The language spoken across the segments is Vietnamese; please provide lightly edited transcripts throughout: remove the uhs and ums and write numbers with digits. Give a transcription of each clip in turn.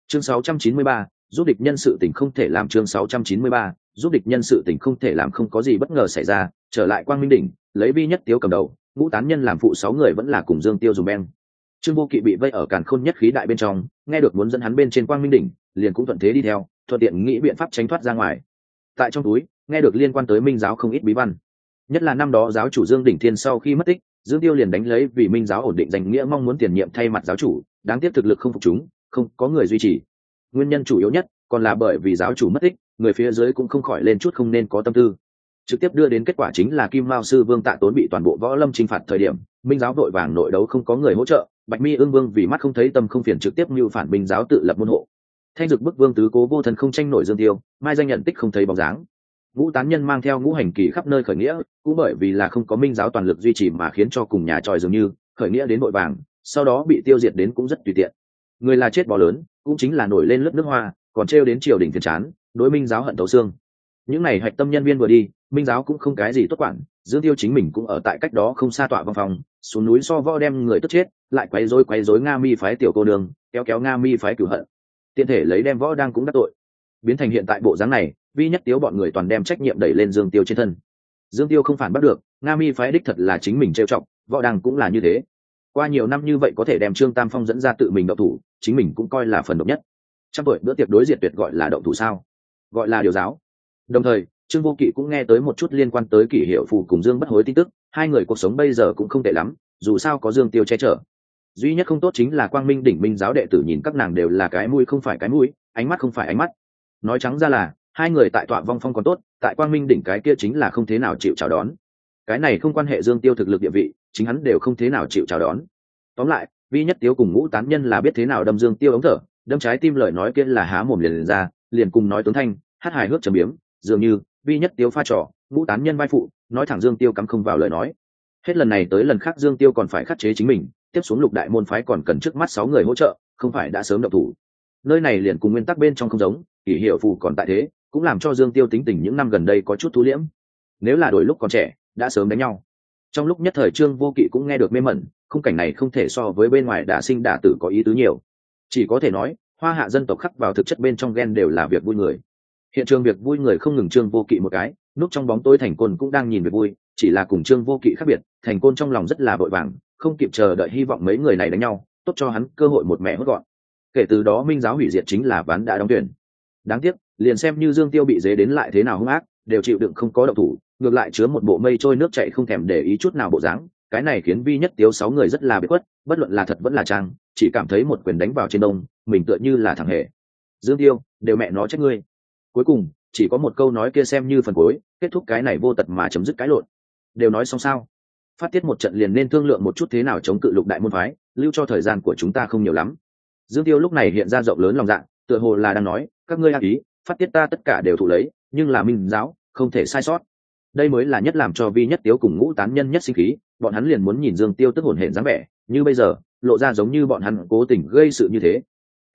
Chương 693, giúp địch nhân sự tình không thể làm. Chương 693, giúp địch nhân sự tình không thể làm. Không có gì bất ngờ xảy ra, trở lại Quang Minh đỉnh, lấy Vi Nhất Tiếu cầm đầu, Ngũ Tán Nhân làm phụ 6 người vẫn là cùng Dương Tiêu dùng beng. Trương Vô Kỵ bị vây ở Càn Khôn Nhất Khí Đại bên trong, nghe được muốn dẫn hắn bên trên Quang Minh đỉnh, liền cũng thuận thế đi theo, thuận tiện nghĩ biện pháp tránh thoát ra ngoài. Tại trong túi, nghe được liên quan tới Minh giáo không ít bí văn, nhất là năm đó giáo chủ Dương Đỉnh Thiên sau khi mất tích, Dương Tiêu liền đánh lấy vì Minh giáo ổn định danh nghĩa mong muốn tiền nhiệm thay mặt giáo chủ, đáng tiếc thực lực không phục chúng, không có người duy trì. Nguyên nhân chủ yếu nhất còn là bởi vì giáo chủ mất tích, người phía dưới cũng không khỏi lên chút không nên có tâm tư. Trực tiếp đưa đến kết quả chính là Kim Mao sư Vương Tạ Tốn bị toàn bộ võ lâm chinh phạt thời điểm, Minh giáo vội vàng nội đấu không có người hỗ trợ, Bạch Mi Ưng Vương vì mắt không thấy tâm không phiền trực tiếp mưu phản Minh giáo tự lập môn hộ. Thanh Dực bức Vương Tứ Cố vô thần không tranh nổi Dương Tiêu, mai danh nhận tích không thấy bóng dáng. Ngũ Tán Nhân mang theo Ngũ Hành Kỳ khắp nơi khởi nghĩa, cũng bởi vì là không có Minh giáo toàn lực duy trì mà khiến cho cùng nhà tròi dường như khởi nghĩa đến vội vàng, sau đó bị tiêu diệt đến cũng rất tùy tiện. Người là chết bò lớn, cũng chính là nổi lên lớp nước hoa, còn trêu đến triều đình phiền chán, đối Minh giáo hận thấu xương. Những này hạch tâm nhân viên vừa đi, Minh giáo cũng không cái gì tốt quản, Dương Tiêu chính mình cũng ở tại cách đó không xa tọa văn phòng, xuống núi so võ đem người tức chết, lại quấy rối Nga Mi phái tiểu cô đường, kéo Nga Mi phái cửu hận. Tiện thể lấy đem võ đang cũng đắc tội, biến thành hiện tại bộ dáng này. Vi Nhất Tiếu bọn người toàn đem trách nhiệm đẩy lên Dương Tiêu trên thân. Dương Tiêu không phản bắt được, Nga Mi phái đích thật là chính mình trêu chọc, võ đăng cũng là như thế. Qua nhiều năm như vậy có thể đem Trương Tam Phong dẫn ra tự mình động thủ, chính mình cũng coi là phần độc nhất. Trăm tuổi bữa tiệc đối diệt tuyệt gọi là động thủ sao? Gọi là điều giáo. Đồng thời, Trương Vô Kỵ cũng nghe tới một chút liên quan tới Kỷ Hiệu Phù cùng Dương Bất Hối tin tức, hai người cuộc sống bây giờ cũng không tệ lắm, dù sao có Dương Tiêu che chở. Duy nhất không tốt chính là Quang Minh đỉnh Minh giáo đệ tử nhìn các nàng đều là cái mũi không phải cái mũi, ánh mắt không phải ánh mắt. Nói trắng ra là hai người tại tọa vong phong còn tốt, tại Quang Minh đỉnh cái kia chính là không thế nào chịu chào đón. Cái này không quan hệ Dương Tiêu thực lực địa vị, chính hắn đều không thế nào chịu chào đón. Tóm lại, Vi Nhất Tiếu cùng Ngũ Tán Nhân là biết thế nào đâm Dương Tiêu ống thở, đâm trái tim lời nói kia là há mồm liền ra, liền cùng nói tướng thanh, hát hài hước trầm biếm, dường như Vi Nhất Tiếu pha trò, Ngũ Tán Nhân vai phụ, nói thẳng Dương Tiêu cắm không vào lời nói. Hết lần này tới lần khác Dương Tiêu còn phải khắc chế chính mình, tiếp xuống Lục Đại môn phái còn cần trước mắt 6 người hỗ trợ, không phải đã sớm động thủ. Nơi này liền cùng nguyên tắc bên trong không giống, Kỷ Hiệu Phù còn tại thế, cũng làm cho Dương Tiêu tính tình những năm gần đây có chút thu liễm. Nếu là đổi lúc còn trẻ, đã sớm đánh nhau. Trong lúc nhất thời Trương Vô Kỵ cũng nghe được mê mẩn, khung cảnh này không thể so với bên ngoài đả sinh đả tử có ý tứ nhiều. Chỉ có thể nói, Hoa Hạ dân tộc khắc vào thực chất bên trong gen đều là việc vui người. Hiện trường việc vui người không ngừng Trương Vô Kỵ một cái, núp trong bóng tối Thành Côn cũng đang nhìn việc vui, chỉ là cùng Trương Vô Kỵ khác biệt, Thành Côn trong lòng rất là vội vàng, không kịp chờ đợi hy vọng mấy người này đánh nhau, tốt cho hắn cơ hội một mẹ hốt gọn. Kể từ đó Minh giáo hủy diệt chính là ván đã đóng tuyển. Đáng tiếc, liền xem như Dương Tiêu bị dế đến lại thế nào hung ác, đều chịu đựng không có động thủ, ngược lại chứa một bộ mây trôi nước chảy không thèm để ý chút nào bộ dáng. Cái này khiến Vi Nhất Tiếu 6 người rất là biệt khuất, bất luận là thật vẫn là trang, chỉ cảm thấy một quyền đánh vào trên đông, mình tựa như là thằng hề. Dương Tiêu, đều mẹ nó trách ngươi. Cuối cùng, chỉ có một câu nói kia xem như phần cuối, kết thúc cái này vô tật mà chấm dứt cái lộn. Đều nói xong sao? Phát tiết một trận liền nên thương lượng một chút thế nào chống cự Lục Đại môn phái, lưu cho thời gian của chúng ta không nhiều lắm. Dương Tiêu lúc này hiện ra rộng lớn lòng dạ, tựa hồ là đang nói, các ngươi ác ý, phát tiết ta tất cả đều thụ lấy, nhưng là Minh giáo, không thể sai sót. Đây mới là nhất làm cho Vi Nhất Tiếu cùng Ngũ Tán Nhân nhất sinh khí, bọn hắn liền muốn nhìn Dương Tiêu tức hổn hển dáng vẻ, như bây giờ, lộ ra giống như bọn hắn cố tình gây sự như thế.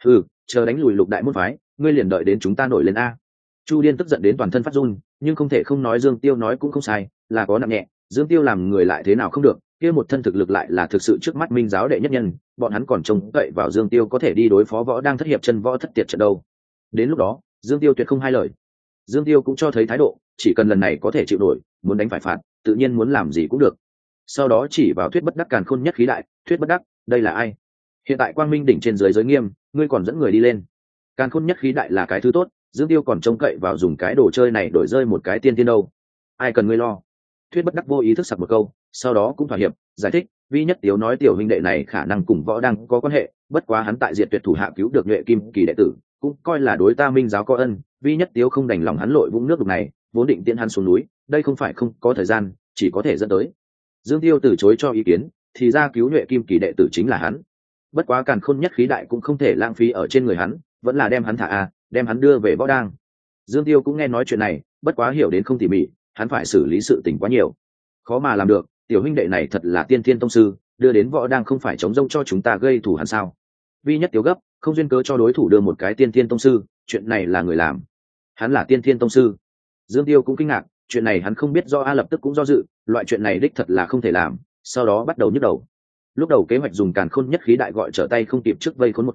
Chờ đánh lùi Lục Đại môn phái, ngươi liền đợi đến chúng ta nổi lên a. Chu Điên tức giận đến toàn thân phát run, nhưng không thể không nói Dương Tiêu nói cũng không sai, là có nặng nhẹ, Dương Tiêu làm người lại thế nào không được, kia một thân thực lực lại là thực sự trước mắt Minh giáo đệ nhất nhân, bọn hắn còn trông cậy vào Dương Tiêu có thể đi đối phó võ đang thất hiệp chân võ thất tiệt trận đâu. Đến lúc đó, Dương Tiêu tuyệt không hai lời. Dương Tiêu cũng cho thấy thái độ, chỉ cần lần này có thể chịu nổi, muốn đánh phải phạt, tự nhiên muốn làm gì cũng được. Sau đó chỉ vào Thuyết Bất Đắc Càn Khôn Nhất Khí Đại, Thuyết Bất Đắc, đây là ai? Hiện tại Quang Minh đỉnh trên dưới giới nghiêm, ngươi còn dẫn người đi lên. Càn Khôn Nhất Khí Đại là cái thứ tốt, Dương Tiêu còn trông cậy vào dùng cái đồ chơi này đổi rơi một cái tiên tiên đâu. Ai cần ngươi lo. Thuyết Bất Đắc vô ý thức sặc một câu, sau đó cũng thỏa hiệp, giải thích, Vi Nhất Tiếu nói tiểu huynh đệ này khả năng cùng võ đang có quan hệ, bất quá hắn tại diệt tuyệt thủ hạ cứu được nhuệ kim kỳ đệ tử, cũng coi là đối ta Minh giáo có ân, Vi Nhất Tiếu không đành lòng hắn lội vũng nước đục này, vốn định tiễn hắn xuống núi, đây không phải không có thời gian, chỉ có thể dẫn tới. Dương Tiêu từ chối cho ý kiến, thì ra cứu nhuệ kim kỳ đệ tử chính là hắn. Bất quá Càn Khôn Nhất Khí Đại cũng không thể lãng phí ở trên người hắn, vẫn là đem hắn thả đem hắn đưa về võ đang. Dương Tiêu cũng nghe nói chuyện này, bất quá hiểu đến không tỉ mỉ, hắn phải xử lý sự tình quá nhiều, khó mà làm được. Tiểu huynh đệ này thật là tiên thiên tông sư, đưa đến võ đang không phải chống rông cho chúng ta gây thủ hắn sao? Vi Nhất Tiếu gấp, không duyên cớ cho đối thủ đưa một cái tiên thiên tông sư, chuyện này là người làm, hắn là tiên thiên tông sư. Dương Tiêu cũng kinh ngạc, chuyện này hắn không biết, do lập tức cũng do dự, loại chuyện này đích thật là không thể làm, sau đó bắt đầu nhức đầu. Lúc đầu kế hoạch dùng Càn Khôn Nhất Khí Đại gọi trở tay không kịp trước vây khốn một cái,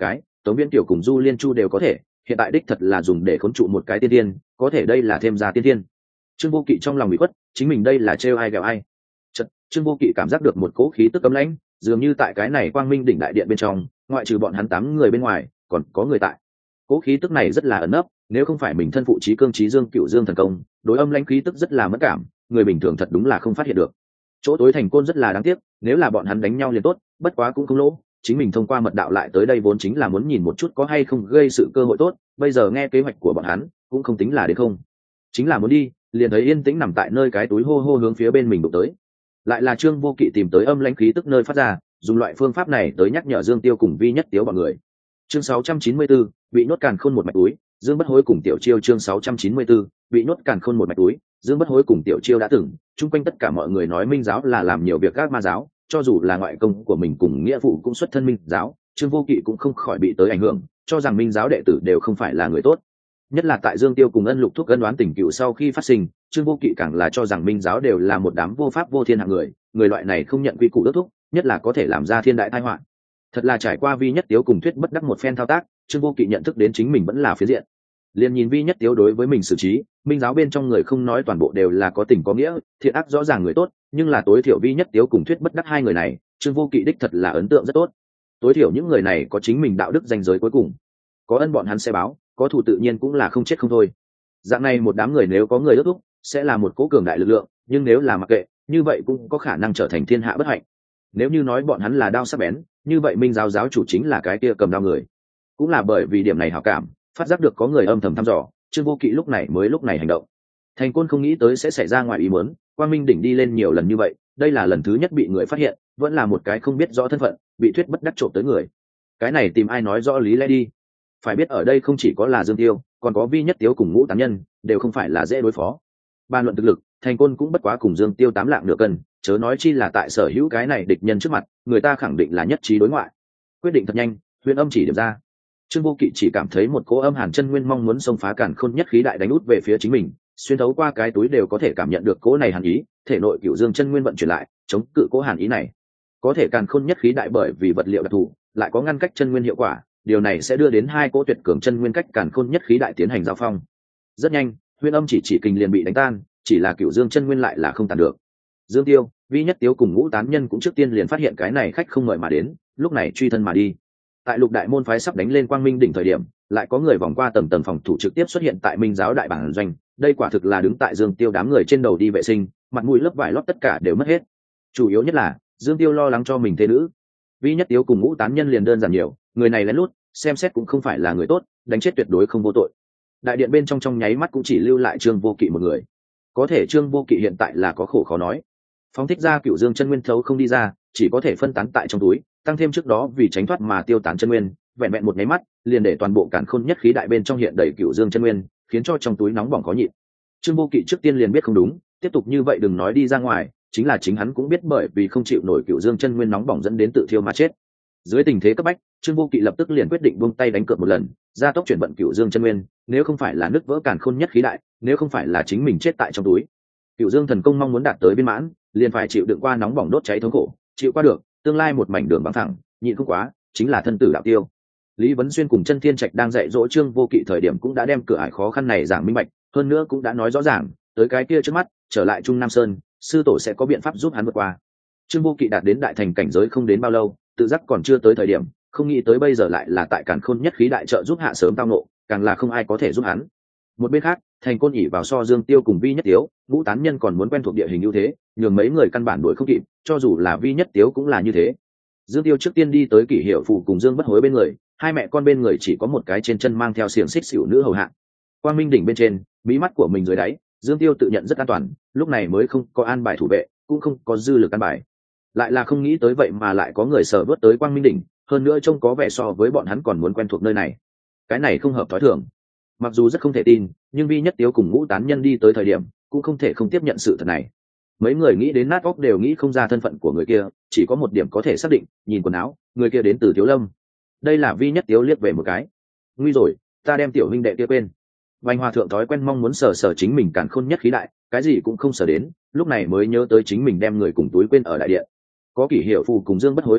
Tống Viễn Tiểu cùng Du Liên Chu đều có thể, hiện tại đích thật là dùng để khốn trụ một cái tiên tiên, có thể đây là thêm ra tiên tiên. Trương Vô Kỵ trong lòng bị khuất, chính mình đây là trêu ai ghẹo ai. Chợt, Trương Vô Kỵ cảm giác được một cỗ khí tức cấm lãnh, dường như tại cái này Quang Minh đỉnh đại điện bên trong, ngoại trừ bọn hắn 8 người bên ngoài, còn có người tại. Cỗ khí tức này rất là ẩn nấp, nếu không phải mình thân phụ Chí Cương Chí Dương Cựu Dương thần công, đối âm lãnh khí tức rất là mất cảm, người bình thường thật đúng là không phát hiện được. Chỗ tối thành côn rất là đáng tiếc, nếu là bọn hắn đánh nhau liền tốt, bất quá cũng không lỗ, chính mình thông qua mật đạo lại tới đây vốn chính là muốn nhìn một chút có hay không gây sự cơ hội tốt, bây giờ nghe kế hoạch của bọn hắn, cũng không tính là đến không. Chính là muốn đi, liền thấy yên tĩnh nằm tại nơi cái túi hô hô hướng phía bên mình đụng tới. Lại là Trương Vô Kỵ tìm tới âm lãnh khí tức nơi phát ra, dùng loại phương pháp này tới nhắc nhở Dương Tiêu cùng Vi Nhất Tiếu bọn người. Chương 694, bị nhốt càn khôn một mạch túi, Dương Bất Hối cùng Tiểu Chiêu. Chương 694, bị nhốt càn khôn một mạch túi, Dương Bất Hối cùng Tiểu Chiêu đã từng, chung quanh tất cả mọi người nói Minh giáo là làm nhiều việc các ma giáo, cho dù là ngoại công của mình cùng nghĩa vụ cũng xuất thân Minh giáo, Trương Vô Kỵ cũng không khỏi bị tới ảnh hưởng, cho rằng Minh giáo đệ tử đều không phải là người tốt. Nhất là tại Dương Tiêu cùng Ân Lục thúc ân đoán tình cựu sau khi phát sinh, Trương Vô Kỵ càng là cho rằng Minh giáo đều là một đám vô pháp vô thiên hạng người, người loại này không nhận quy củ đốc thúc, nhất là có thể làm ra thiên đại tai họa. Thật là trải qua Vi Nhất Tiếu cùng Thuyết Bất Đắc một phen thao tác, Trương Vô Kỵ nhận thức đến chính mình vẫn là phiến diện. Liền nhìn Vi Nhất Tiếu đối với mình xử trí, Minh giáo bên trong người không nói toàn bộ đều là có tình có nghĩa, thiện ác rõ ràng người tốt, nhưng là tối thiểu Vi Nhất Tiếu cùng Thuyết Bất Đắc hai người này, Trương Vô Kỵ đích thật là ấn tượng rất tốt. Tối thiểu những người này có chính mình đạo đức ranh giới cuối cùng, có ân bọn hắn sẽ báo, có thù tự nhiên cũng là không chết không thôi. Dạng này một đám người nếu có người ước thúc, sẽ là một cố cường đại lực lượng, nhưng nếu là mặc kệ, như vậy cũng có khả năng trở thành thiên hạ bất hạnh. Nếu như nói bọn hắn là đao sắc bén, như vậy Minh giáo giáo chủ chính là cái kia cầm đao người. Cũng là bởi vì điểm này hảo cảm, phát giác được có người âm thầm thăm dò, Trương Vô Kỵ lúc này hành động. Thành Côn không nghĩ tới sẽ xảy ra ngoài ý muốn, Quang Minh đỉnh đi lên nhiều lần như vậy, đây là lần thứ nhất bị người phát hiện, vẫn là một cái không biết rõ thân phận, bị Thuyết Bất Đắc trộm tới người. Cái này tìm ai nói rõ lý lẽ đi. Phải biết ở đây không chỉ có là Dương Tiêu, còn có Vi Nhất Tiếu cùng Ngũ Tán Nhân, đều không phải là dễ đối phó. Bàn luận thực lực, Thành Côn cũng bất quá cùng Dương Tiêu 8 lạng nửa cân, chớ nói chi là tại sở hữu cái này địch nhân trước mặt, người ta khẳng định là nhất trí đối ngoại. Quyết định thật nhanh, Huyền Âm chỉ điểm ra. Trương Vô Kỵ chỉ cảm thấy một cỗ âm hàn chân nguyên mong muốn xông phá càn khôn nhất khí đại đánh út về phía chính mình, xuyên thấu qua cái túi đều có thể cảm nhận được cỗ này hàn ý, thể nội Cửu Dương chân nguyên vận chuyển lại, chống cự cỗ hàn ý này. Có thể càn khôn nhất khí đại bởi vì vật liệu đặc thù, lại có ngăn cách chân nguyên hiệu quả, điều này sẽ đưa đến hai cỗ tuyệt cường chân nguyên cách càn khôn nhất khí đại tiến hành giao phong. Rất nhanh, Huyền Âm chỉ kình liền bị đánh tan, chỉ là Cửu Dương chân nguyên lại là không tàn được. Dương Tiêu, Vi Nhất Tiếu cùng Ngũ Tán Nhân cũng trước tiên liền phát hiện cái này khách không mời mà đến, lúc này truy thân mà đi. Tại Lục Đại môn phái sắp đánh lên Quang Minh đỉnh thời điểm, lại có người vòng qua tầng phòng thủ trực tiếp xuất hiện tại Minh giáo đại bản doanh, đây quả thực là đứng tại Dương Tiêu đám người trên đầu đi vệ sinh, mặt mũi lớp vải lót tất cả đều mất hết. Chủ yếu nhất là Dương Tiêu lo lắng cho mình thế nữ. Vi Nhất Tiếu cùng Ngũ Tán Nhân liền đơn giản nhiều, người này lén lút, xem xét cũng không phải là người tốt, đánh chết tuyệt đối không vô tội. Đại điện bên trong nháy mắt cũng chỉ lưu lại Trương Vô Kỵ một người. Có thể Trương Vô Kỵ hiện tại là có khổ khó nói. Phóng thích ra Cửu Dương chân nguyên thấu không đi ra, chỉ có thể phân tán tại trong túi, tăng thêm trước đó vì tránh thoát mà tiêu tán chân nguyên, vẹn vẹn một nháy mắt, liền để toàn bộ càn khôn nhất khí đại bên trong hiện đầy Cửu Dương chân nguyên, khiến cho trong túi nóng bỏng khó nhịn. Trương Vô Kỵ trước tiên liền biết không đúng, tiếp tục như vậy đừng nói đi ra ngoài, chính là chính hắn cũng biết bởi vì không chịu nổi Cửu Dương chân nguyên nóng bỏng dẫn đến tự thiêu mà chết. Dưới tình thế cấp bách, Trương Vô Kỵ lập tức liền quyết định buông tay đánh cược một lần, gia tốc chuyển vận Cửu Dương chân nguyên, nếu không phải là nứt vỡ càn khôn nhất khí đại, nếu không phải là chính mình chết tại trong túi. Cửu Dương thần công mong muốn đạt tới viên mãn, liền phải chịu đựng qua nóng bỏng đốt cháy thống khổ, chịu qua được, tương lai một mảnh đường bằng thẳng, nhịn không quá, chính là thân tử đạo tiêu. Lý Vấn Xuyên cùng Chân Thiên Trạch đang dạy dỗ Trương Vô Kỵ thời điểm cũng đã đem cửa ải khó khăn này giảng minh bạch, hơn nữa cũng đã nói rõ ràng, tới cái kia trước mắt, trở lại Trung Nam Sơn, sư tổ sẽ có biện pháp giúp hắn vượt qua. Trương Vô Kỵ đạt đến đại thành cảnh giới không đến bao lâu, tự giác còn chưa tới thời điểm, không nghĩ tới bây giờ lại là tại càn khôn nhất khí đại trợ giúp hạ sớm tao nộ, càng là không ai có thể giúp hắn. Một bên khác, Thành Côn ỉ vào so Dương Tiêu cùng Vi Nhất Tiếu, Ngũ Tán Nhân còn muốn quen thuộc địa hình ưu thế, nhường mấy người căn bản đuổi không kịp, cho dù là Vi Nhất Tiếu cũng là như thế. Dương Tiêu trước tiên đi tới Kỷ Hiệu Phù cùng Dương Bất Hối bên người, hai mẹ con bên người chỉ có một cái trên chân mang theo xiềng xích xỉu nữ hầu hạ. Quang Minh đỉnh bên trên, bí mắt của mình dưới đáy, Dương Tiêu tự nhận rất an toàn, lúc này mới không có an bài thủ vệ, cũng không có dư lực an bài. Lại là không nghĩ tới vậy mà lại có người sở vớt tới Quang Minh đỉnh, hơn nữa trông có vẻ so với bọn hắn còn muốn quen thuộc nơi này. Cái này không hợp thói thường. Mặc dù rất không thể tin, nhưng Vi Nhất Tiếu cùng Ngũ Tán Nhân đi tới thời điểm, cũng không thể không tiếp nhận sự thật này. Mấy người nghĩ đến nát óc đều nghĩ không ra thân phận của người kia, chỉ có một điểm có thể xác định, nhìn quần áo, người kia đến từ Thiếu Lâm. Đây là Vi Nhất Tiếu liếc về một cái. Nguy rồi, ta đem tiểu huynh đệ kia quên. Vành Hòa thượng thói quen mong muốn sờ chính mình càn khôn nhất khí đại, cái gì cũng không sờ đến, lúc này mới nhớ tới chính mình đem người cùng túi quên ở đại điện. Có Kỷ Hiệu Phù cùng Dương Bất Hối ở đây,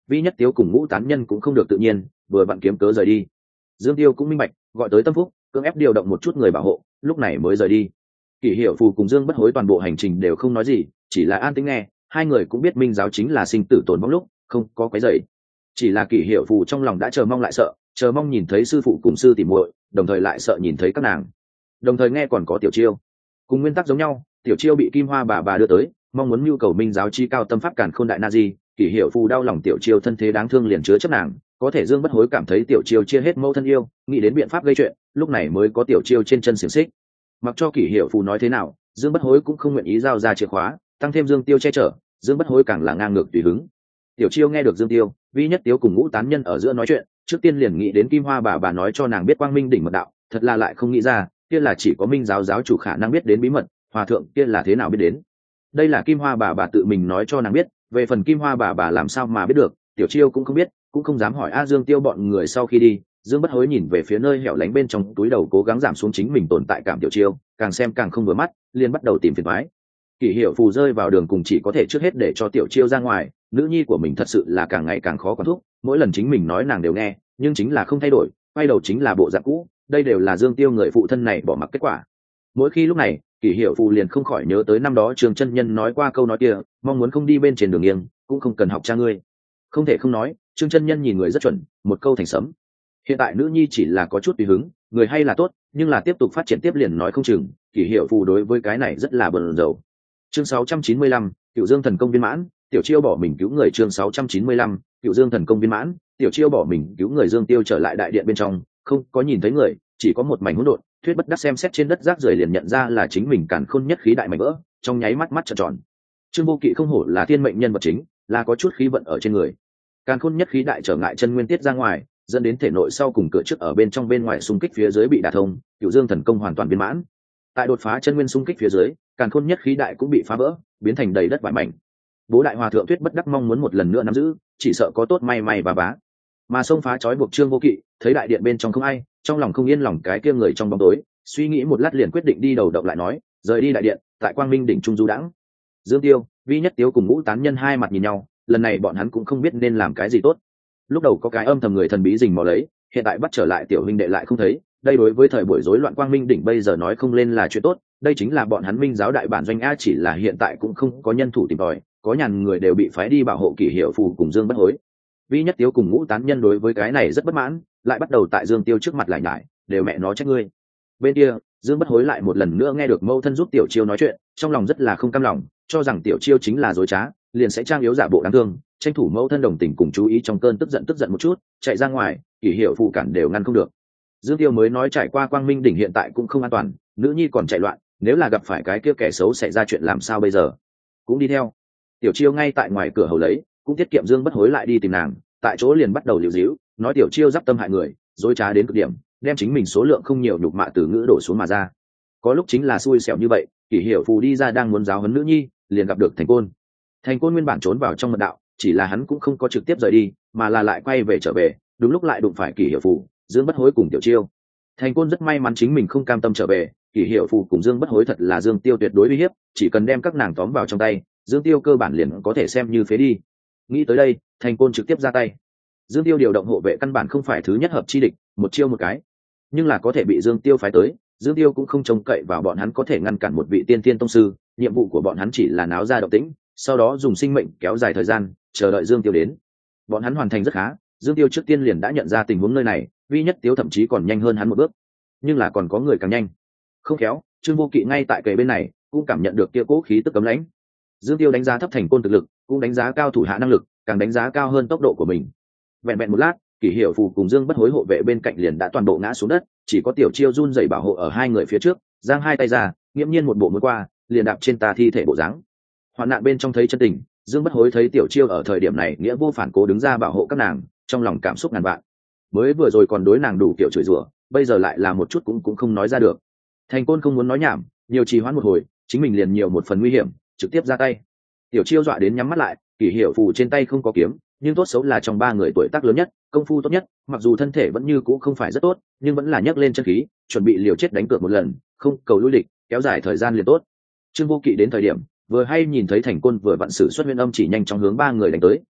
Vi Nhất Tiếu cùng Ngũ Tán Nhân cũng không được tự nhiên, vừa vặn kiếm cớ rời đi. Dương Tiêu cũng minh bạch, gọi tới Tâm Phúc, cưỡng ép điều động một chút người bảo hộ, lúc này mới rời đi. Kỷ Hiểu Phù cùng Dương Bất Hối toàn bộ hành trình đều không nói gì, chỉ là an tĩnh nghe. Hai người cũng biết minh giáo chính là sinh tử tồn vong lúc, không có quấy rầy. Chỉ là Kỷ Hiểu Phù trong lòng đã chờ mong lại sợ, chờ mong nhìn thấy sư phụ cùng sư tỷ muội, đồng thời lại sợ nhìn thấy các nàng. Đồng thời nghe còn có Tiểu Chiêu, cùng nguyên tắc giống nhau, Tiểu Chiêu bị Kim Hoa bà đưa tới, mong muốn nhu cầu minh giáo chi cao tâm pháp càn khôn đại na di. Kỷ Hiểu Phù đau lòng Tiểu Chiêu thân thế đáng thương liền chứa chấp nàng, có thể Dương Bất Hối cảm thấy Tiểu Chiêu chia hết mẫu thân yêu, nghĩ đến biện pháp gây chuyện, lúc này mới có Tiểu Chiêu trên chân xiềng xích. Mặc cho Kỷ Hiểu Phù nói thế nào, Dương Bất Hối cũng không nguyện ý giao ra chìa khóa, tăng thêm Dương Tiêu che chở, Dương Bất Hối càng là ngang ngược tùy hứng. Tiểu Chiêu nghe được Dương Tiêu, Vi Nhất Tiếu cùng Ngũ Tán Nhân ở giữa nói chuyện, trước tiên liền nghĩ đến Kim Hoa bà nói cho nàng biết Quang Minh đỉnh mật đạo, thật là lại không nghĩ ra, kia là chỉ có minh giáo giáo chủ khả năng biết đến bí mật, hòa thượng kia là thế nào biết đến. Đây là Kim Hoa bà tự mình nói cho nàng biết, về phần Kim Hoa bà làm sao mà biết được, Tiểu Chiêu cũng không biết, cũng không dám hỏi. Dương Tiêu bọn người sau khi đi, Dương Bất Hối nhìn về phía nơi hẻo lánh bên trong túi đầu cố gắng giảm xuống chính mình tồn tại cảm Tiểu Chiêu, càng xem càng không vừa mắt, liền bắt đầu tìm phiền toái. Kỷ Hiểu Phù rơi vào đường cùng chỉ có thể trước hết để cho Tiểu Chiêu ra ngoài, nữ nhi của mình thật sự là càng ngày càng khó quản thúc, mỗi lần chính mình nói nàng đều nghe, nhưng chính là không thay đổi, quay đầu chính là bộ dạng cũ, đây đều là Dương Tiêu người phụ thân này bỏ mặc kết quả. Mỗi khi lúc này, Kỷ Hiểu Phù liền không khỏi nhớ tới năm đó Trường Chân Nhân nói qua câu nói kia, mong muốn không đi bên trên đường nghiêng, cũng không cần học cha ngươi. Không thể không nói, Trương Chân Nhân nhìn người rất chuẩn, một câu thành sấm. Hiện tại nữ nhi chỉ là có chút tùy hứng, người hay là tốt, nhưng là tiếp tục phát triển tiếp liền nói không chừng. Kỷ Hiểu Phù đối với cái này rất là bận rộn. Chương 695, Cửu Dương thần công viên mãn, Tiểu Chiêu bỏ mình cứu người. Chương 695, Cửu Dương thần công viên mãn, Tiểu Chiêu bỏ mình cứu người. Dương Tiêu trở lại đại điện bên trong, không có nhìn thấy người, chỉ có một mảnh hỗn độn. Thuyết Bất Đắc xem xét trên đất rác rưởi liền nhận ra là chính mình càn khôn nhất khí đại mảnh vỡ, trong nháy mắt mắt trợn tròn. Trương Vô Kỵ không hổ là thiên mệnh nhân vật chính, là có chút khí vận ở trên người. Càn khôn nhất khí đại trở ngại chân nguyên tiết ra ngoài, dẫn đến thể nội sau cùng cửa trước ở bên trong bên ngoài xung kích phía dưới bị đả thông, Cửu Dương thần công hoàn toàn viên mãn. Tại đột phá chân nguyên xung kích phía dưới, càn khôn nhất khí đại cũng bị phá vỡ, biến thành đầy đất vải mảnh. Bố đại hòa thượng Thuyết Bất Đắc mong muốn một lần nữa nắm giữ, chỉ sợ có tốt may bà bá. Mà xông phá trói buộc Trương Vô Kỵ, thấy đại điện bên trong không ai, trong lòng không yên lòng cái kia người trong bóng tối, suy nghĩ một lát liền quyết định đi đầu động lại nói, rời đi đại điện, tại Quang Minh đỉnh trung du đãng. Dương Tiêu, Vi Nhất Tiếu cùng Ngũ Tán Nhân hai mặt nhìn nhau, lần này bọn hắn cũng không biết nên làm cái gì tốt. Lúc đầu có cái âm thầm người thần bí rình mò lấy, hiện tại bắt trở lại tiểu huynh đệ lại không thấy, đây đối với thời buổi rối loạn Quang Minh đỉnh bây giờ nói không lên là chuyện tốt, đây chính là bọn hắn minh giáo đại bản doanh a, chỉ là hiện tại cũng không có nhân thủ tìm tòi, có nhàn người đều bị phái đi bảo hộ Kỷ Hiểu Phù cùng Dương Bất Hối. Vi Nhất Tiếu cùng Ngũ Tán Nhân đối với cái này rất bất mãn, lại bắt đầu tại Dương Tiêu trước mặt lại nhải, đều mẹ nó trách ngươi. Bên kia, Dương Bất Hối lại một lần nữa nghe được mâu thân giúp Tiểu Chiêu nói chuyện, trong lòng rất là không cam lòng, cho rằng Tiểu Chiêu chính là dối trá, liền sẽ trang yếu giả bộ đáng thương, tranh thủ mâu thân đồng tình cùng chú ý trong cơn tức giận một chút, chạy ra ngoài, Kỷ Hiểu Phù cản đều ngăn không được. Dương Tiêu mới nói trải qua Quang Minh đỉnh hiện tại cũng không an toàn, nữ nhi còn chạy loạn, nếu là gặp phải cái kia kẻ xấu xảy ra chuyện làm sao bây giờ? Cũng đi theo. Tiểu Chiêu ngay tại ngoài cửa hầu lấy, cũng tiết kiệm Dương Bất Hối lại đi tìm nàng, tại chỗ liền bắt đầu liều díu, nói Tiểu Chiêu giáp tâm hại người, dối trá đến cực điểm, đem chính mình số lượng không nhiều nhục mạ từ ngữ đổ xuống mà ra. Có lúc chính là xui xẻo như vậy, Kỷ Hiểu Phù đi ra đang muốn giáo huấn nữ nhi, liền gặp được Thành Côn. Thành Côn nguyên bản trốn vào trong mật đạo, chỉ là hắn cũng không có trực tiếp rời đi, mà là lại quay về trở về, đúng lúc lại đụng phải Kỷ Hiểu Phù, Dương Bất Hối cùng Tiểu Chiêu. Thành Côn rất may mắn chính mình không cam tâm trở về, Kỷ Hiểu Phù cùng Dương Bất Hối thật là Dương Tiêu tuyệt đối uy hiếp, chỉ cần đem các nàng tóm vào trong tay, Dương Tiêu cơ bản liền có thể xem như phế đi. Nghĩ tới đây, Thành Côn trực tiếp ra tay. Dương Tiêu điều động hộ vệ căn bản không phải thứ nhất hợp chi địch, một chiêu một cái, nhưng là có thể bị Dương Tiêu phái tới, Dương Tiêu cũng không trông cậy vào bọn hắn có thể ngăn cản một vị tiên tiên tông sư, nhiệm vụ của bọn hắn chỉ là náo ra động tĩnh, sau đó dùng sinh mệnh kéo dài thời gian, chờ đợi Dương Tiêu đến. Bọn hắn hoàn thành rất khá, Dương Tiêu trước tiên liền đã nhận ra tình huống nơi này, Vi Nhất Tiếu thậm chí còn nhanh hơn hắn một bước, nhưng là còn có người càng nhanh. Không khéo, Trương Vô Kỵ ngay tại kề bên này, cũng cảm nhận được kia cố khí tức cấm lãnh. Dương Tiêu đánh giá thấp Thành Côn thực lực, cũng đánh giá cao thủ hạ năng lực, càng đánh giá cao hơn tốc độ của mình. Vẹn vẹn một lát, Kỷ Hiểu Phù cùng Dương Bất Hối hộ vệ bên cạnh liền đã toàn bộ ngã xuống đất, chỉ có Tiểu Chiêu run rẩy bảo hộ ở hai người phía trước, giang hai tay ra, nghiễm nhiên một bộ mới qua, liền đạp trên tà thi thể bộ dáng. Hoạn nạn bên trong thấy chân tình, Dương Bất Hối thấy Tiểu Chiêu ở thời điểm này nghĩa vô phản cố đứng ra bảo hộ các nàng, trong lòng cảm xúc ngàn vạn. Mới vừa rồi còn đối nàng đủ kiểu chửi rủa, bây giờ lại là một chút cũng không nói ra được. Thành Côn không muốn nói nhảm, nhiều trì hoãn một hồi, chính mình liền nhiều một phần nguy hiểm, trực tiếp ra tay. Tiểu Chiêu dọa đến nhắm mắt lại, Kỷ Hiểu Phù trên tay không có kiếm, nhưng tốt xấu là trong ba người tuổi tác lớn nhất, công phu tốt nhất, mặc dù thân thể vẫn như cũ không phải rất tốt, nhưng vẫn là nhấc lên chân khí, chuẩn bị liều chết đánh cược một lần, không cầu lui địch, kéo dài thời gian liền tốt. Trương Vô Kỵ đến thời điểm, vừa hay nhìn thấy Thành Côn vừa vặn sử xuất Nguyên Âm chỉ nhanh chóng hướng ba người đánh tới,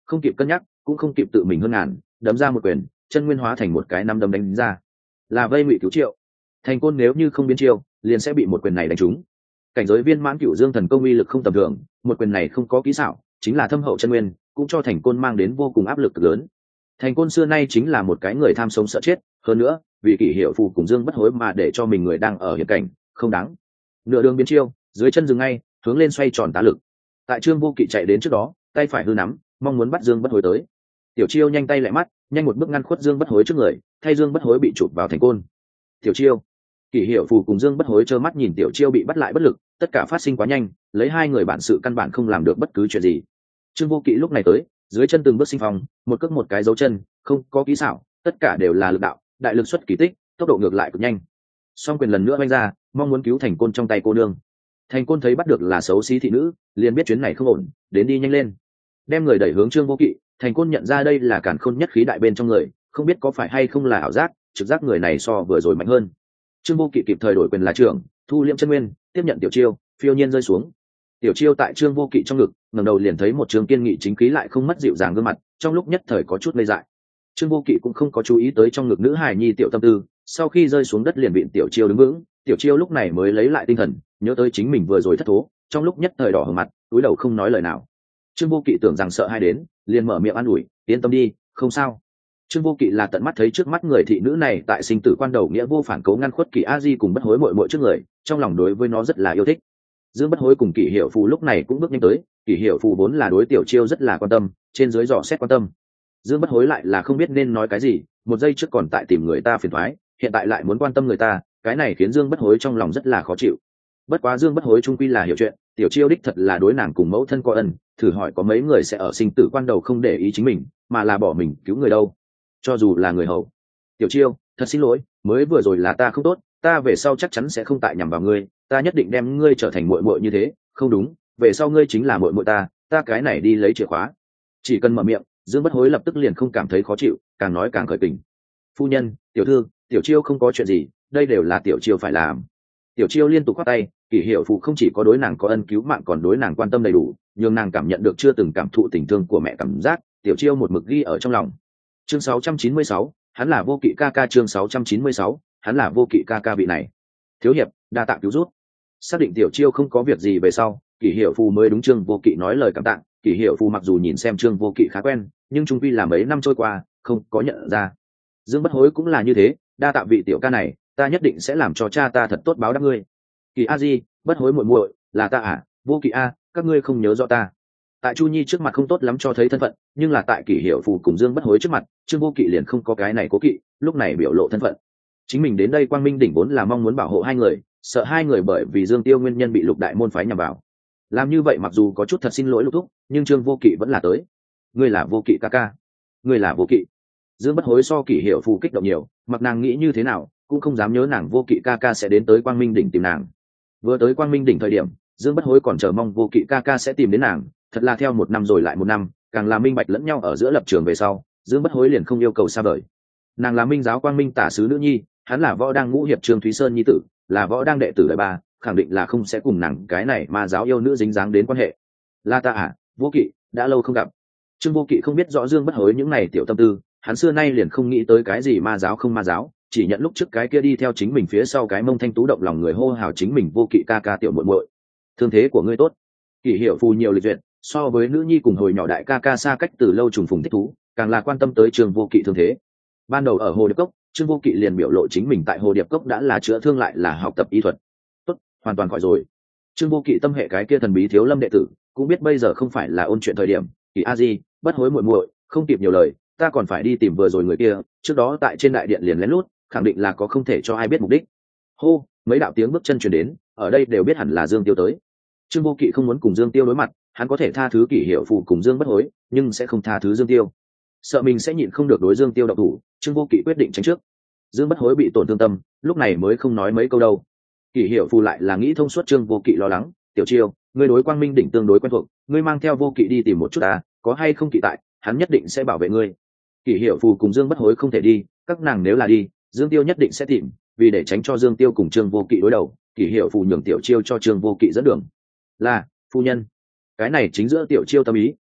không kịp cân nhắc cũng không kịp tự mình hơn ngàn, đấm ra một quyền, chân nguyên hóa thành một cái năm đấm đánh ra, là vây ngụy cứu triệu. Thành Côn nếu như không biến chiêu liền sẽ bị một quyền này đánh trúng. Cảnh giới viên mãn Cửu Dương thần công uy lực không tầm thường, một quyền này không có kỹ xảo, chính là thâm hậu chân nguyên, cũng cho Thành Côn mang đến vô cùng áp lực lớn. Thành Côn xưa nay chính là một cái người tham sống sợ chết, hơn nữa vì Kỷ Hiệu Phù cùng Dương Bất Hối mà để cho mình người đang ở hiểm cảnh không đáng. Nửa đường biến chiêu, dưới chân dừng ngay, hướng lên xoay tròn tá lực. Tại Trương Vô Kỵ chạy đến trước đó, tay phải hư nắm, mong muốn bắt Dương Bất Hối tới. Tiểu Chiêu nhanh tay lại mắt, nhanh một bước ngăn khuất Dương Bất Hối trước người, thay Dương Bất Hối bị chụp vào Thành Côn. Tiểu Chiêu, Kỷ Hiệu Phù cùng Dương Bất Hối trơ mắt nhìn Tiểu Chiêu bị bắt lại bất lực, tất cả phát sinh quá nhanh, lấy hai người bản sự căn bản không làm được bất cứ chuyện gì. Trương Vô Kỵ lúc này tới, dưới chân từng bước sinh phong, một cước một cái dấu chân, không có kỹ xảo, tất cả đều là lực đạo, đại lực xuất kỳ tích, tốc độ ngược lại cực nhanh. Song quyền lần nữa vung ra, mong muốn cứu Thành Côn trong tay cô nương. Thành Côn thấy bắt được là xấu xí thị nữ, liền biết chuyến này không ổn, đến đi nhanh lên, đem người đẩy hướng Trương Vô Kỵ. Thành Côn nhận ra đây là càn khôn nhất khí đại bên trong người, không biết có phải hay không là ảo giác, trực giác người này so vừa rồi mạnh hơn. Trương Vô Kỵ kịp thời đổi quyền là trưởng, thu liễm chân nguyên, tiếp nhận Tiểu Chiêu, phiêu nhiên rơi xuống. Tiểu Chiêu tại Trương Vô Kỵ trong ngực, ngẩng đầu liền thấy một Trương kiên nghị chính khí lại không mất dịu dàng gương mặt, trong lúc nhất thời có chút ngây dại. Trương Vô Kỵ cũng không có chú ý tới trong ngực nữ hài nhi tiểu tâm tư, sau khi rơi xuống đất liền bị Tiểu Chiêu đứng vững. Tiểu Chiêu lúc này mới lấy lại tinh thần, nhớ tới chính mình vừa rồi thất thố, trong lúc nhất thời đỏ hừng mặt, cúi đầu không nói lời nào. Trương Vô Kỵ tưởng rằng sợ hai đến, liền mở miệng an ủi, yên tâm đi, không sao. Trương Vô Kỵ là tận mắt thấy trước mắt người thị nữ này tại sinh tử quan đầu nghĩa vô phản cố ngăn khuất Kỷ A Di cùng Bất Hối muội muội trước người, trong lòng đối với nó rất là yêu thích. Dương Bất Hối cùng Kỷ Hiệu Phù lúc này cũng bước nhanh tới, Kỷ Hiệu Phù vốn là đối Tiểu Chiêu rất là quan tâm, trên dưới dò xét quan tâm. Dương Bất Hối lại là không biết nên nói cái gì, một giây trước còn tại tìm người ta phiền toái, hiện tại lại muốn quan tâm người ta, cái này khiến Dương Bất Hối trong lòng rất là khó chịu. Bất quá Dương Bất Hối trung quy là hiểu chuyện, Tiểu Chiêu đích thật là đối nàng cùng mẫu thân có ân, thử hỏi có mấy người sẽ ở sinh tử quan đầu không để ý chính mình, mà là bỏ mình cứu người đâu, cho dù là người hầu. Tiểu Chiêu, thật xin lỗi, mới vừa rồi là ta không tốt, ta về sau chắc chắn sẽ không tại nhằm vào ngươi, ta nhất định đem ngươi trở thành muội muội như thế, không đúng, về sau ngươi chính là muội muội ta cái này đi lấy chìa khóa. Chỉ cần mở miệng, Dương Bất Hối lập tức liền không cảm thấy khó chịu, càng nói càng khởi tình. Phu nhân, tiểu thư, Tiểu Chiêu không có chuyện gì, đây đều là Tiểu Chiêu phải làm. Tiểu Chiêu liên tục khoát tay, Kỷ Hiệu Phù không chỉ có đối nàng có ân cứu mạng còn đối nàng quan tâm đầy đủ, nhưng nàng cảm nhận được chưa từng cảm thụ tình thương của mẹ cảm giác, Tiểu Chiêu một mực ghi ở trong lòng. Chương 696, hắn là Vô Kỵ ca ca. Chương 696, hắn là Vô Kỵ ca ca vị này. Thiếu hiệp, đa tạ cứu rút. Xác định Tiểu Chiêu không có việc gì về sau, Kỷ Hiệu Phù mới đúng Trương Vô Kỵ nói lời cảm tạ. Kỷ Hiệu Phù mặc dù nhìn xem Trương Vô Kỵ khá quen, nhưng trung quy là mấy năm trôi qua, không có nhận ra. Dương Bất Hối cũng là như thế, đa tạ vị tiểu ca này, ta nhất định sẽ làm cho cha ta thật tốt báo đáp ngươi. Kỷ A Di, Bất Hối muội muội, là ta à, Vô Kỵ a, các ngươi không nhớ rõ ta. Tại Chu Nhi trước mặt không tốt lắm cho thấy thân phận, nhưng là tại Kỷ Hiệu Phù cùng Dương Bất Hối trước mặt, Trương Vô Kỵ liền không có cái này cố kỵ, lúc này biểu lộ thân phận. Chính mình đến đây Quang Minh đỉnh vốn là mong muốn bảo hộ hai người, sợ hai người bởi vì Dương Tiêu nguyên nhân bị Lục Đại môn phái nhằm vào. Làm như vậy mặc dù có chút thật xin lỗi Lục Thúc, nhưng Trương Vô Kỵ vẫn là tới. Ngươi là Vô Kỵ ca ca. Ngươi là Vô Kỵ. Dương Bất Hối so Kỷ Hiệu Phù kích động nhiều, mặc nàng nghĩ như thế nào, cũng không dám nhớ nàng Vô Kỵ ca ca sẽ đến tới Quang Minh đỉnh tìm nàng. Vừa tới Quang Minh đỉnh thời điểm, Dương Bất Hối còn chờ mong Vô Kỵ ca ca sẽ tìm đến nàng, thật là theo một năm rồi lại một năm, càng là minh bạch lẫn nhau ở giữa lập trường về sau, Dương Bất Hối liền không yêu cầu xa vời. Nàng là Minh giáo Quang Minh tả sứ nữ nhi, hắn là võ đang ngũ hiệp Trương Thúy Sơn nhi tử, là võ đang đệ tử đời ba, khẳng định là không sẽ cùng nàng cái này mà giáo yêu nữ dính dáng đến quan hệ. Là ta à, Vô Kỵ, đã lâu không gặp. Trương Vô Kỵ không biết rõ Dương Bất Hối những này tiểu tâm tư, hắn xưa nay liền không nghĩ tới cái gì ma giáo không ma giáo, chỉ nhận lúc trước cái kia đi theo chính mình phía sau cái mông thanh tú động lòng người hô hào chính mình Vô Kỵ ca ca tiểu muội muội. Thương thế của ngươi tốt. Kỷ Hiệu Phù nhiều lịch duyệt, so với nữ nhi cùng hồi nhỏ đại ca ca xa cách từ lâu trùng phùng thích thú, càng là quan tâm tới Trương Vô Kỵ thương thế. Ban đầu ở Hồ Điệp Cốc, Trương Vô Kỵ liền biểu lộ chính mình tại Hồ Điệp Cốc đã là chữa thương lại là học tập y thuật. Tốt, hoàn toàn khỏi rồi. Trương Vô Kỵ tâm hệ cái kia thần bí Thiếu Lâm đệ tử, cũng biết bây giờ không phải là ôn chuyện thời điểm. Kỷ A Di, Bất Hối muội muội, không kịp nhiều lời, ta còn phải đi tìm vừa rồi người kia, trước đó tại trên đại điện liền lén lút, khẳng định là có không thể cho ai biết mục đích. Hô, mấy đạo tiếng bước chân truyền đến, ở đây đều biết hẳn là Dương Tiêu tới. Trương Vô Kỵ không muốn cùng Dương Tiêu đối mặt, hắn có thể tha thứ Kỷ Hiệu Phù cùng Dương Bất Hối, nhưng sẽ không tha thứ Dương Tiêu. Sợ mình sẽ nhịn không được đối Dương Tiêu động thủ, Trương Vô Kỵ quyết định tránh trước. Dương Bất Hối bị tổn thương tâm, lúc này mới không nói mấy câu đâu. Kỷ Hiệu Phù lại là nghĩ thông suốt Trương Vô Kỵ lo lắng, "Tiểu Chiêu, ngươi đối Quang Minh đỉnh tương đối quen thuộc, ngươi mang theo Vô Kỵ đi tìm một chút ta, có hay không kỵ tại, hắn nhất định sẽ bảo vệ ngươi." Kỷ Hiệu Phù cùng Dương Bất Hối không thể đi, các nàng nếu là đi, Dương Tiêu nhất định sẽ tìm, vì để tránh cho Dương Tiêu cùng Trương Vô Kỵ đối đầu, Kỷ Hiệu Phù nhường Tiểu Chiêu cho Trương Vô Kỵ dẫn đường. "Là, phu nhân." Cái này chính giữa Tiểu Chiêu tâm ý,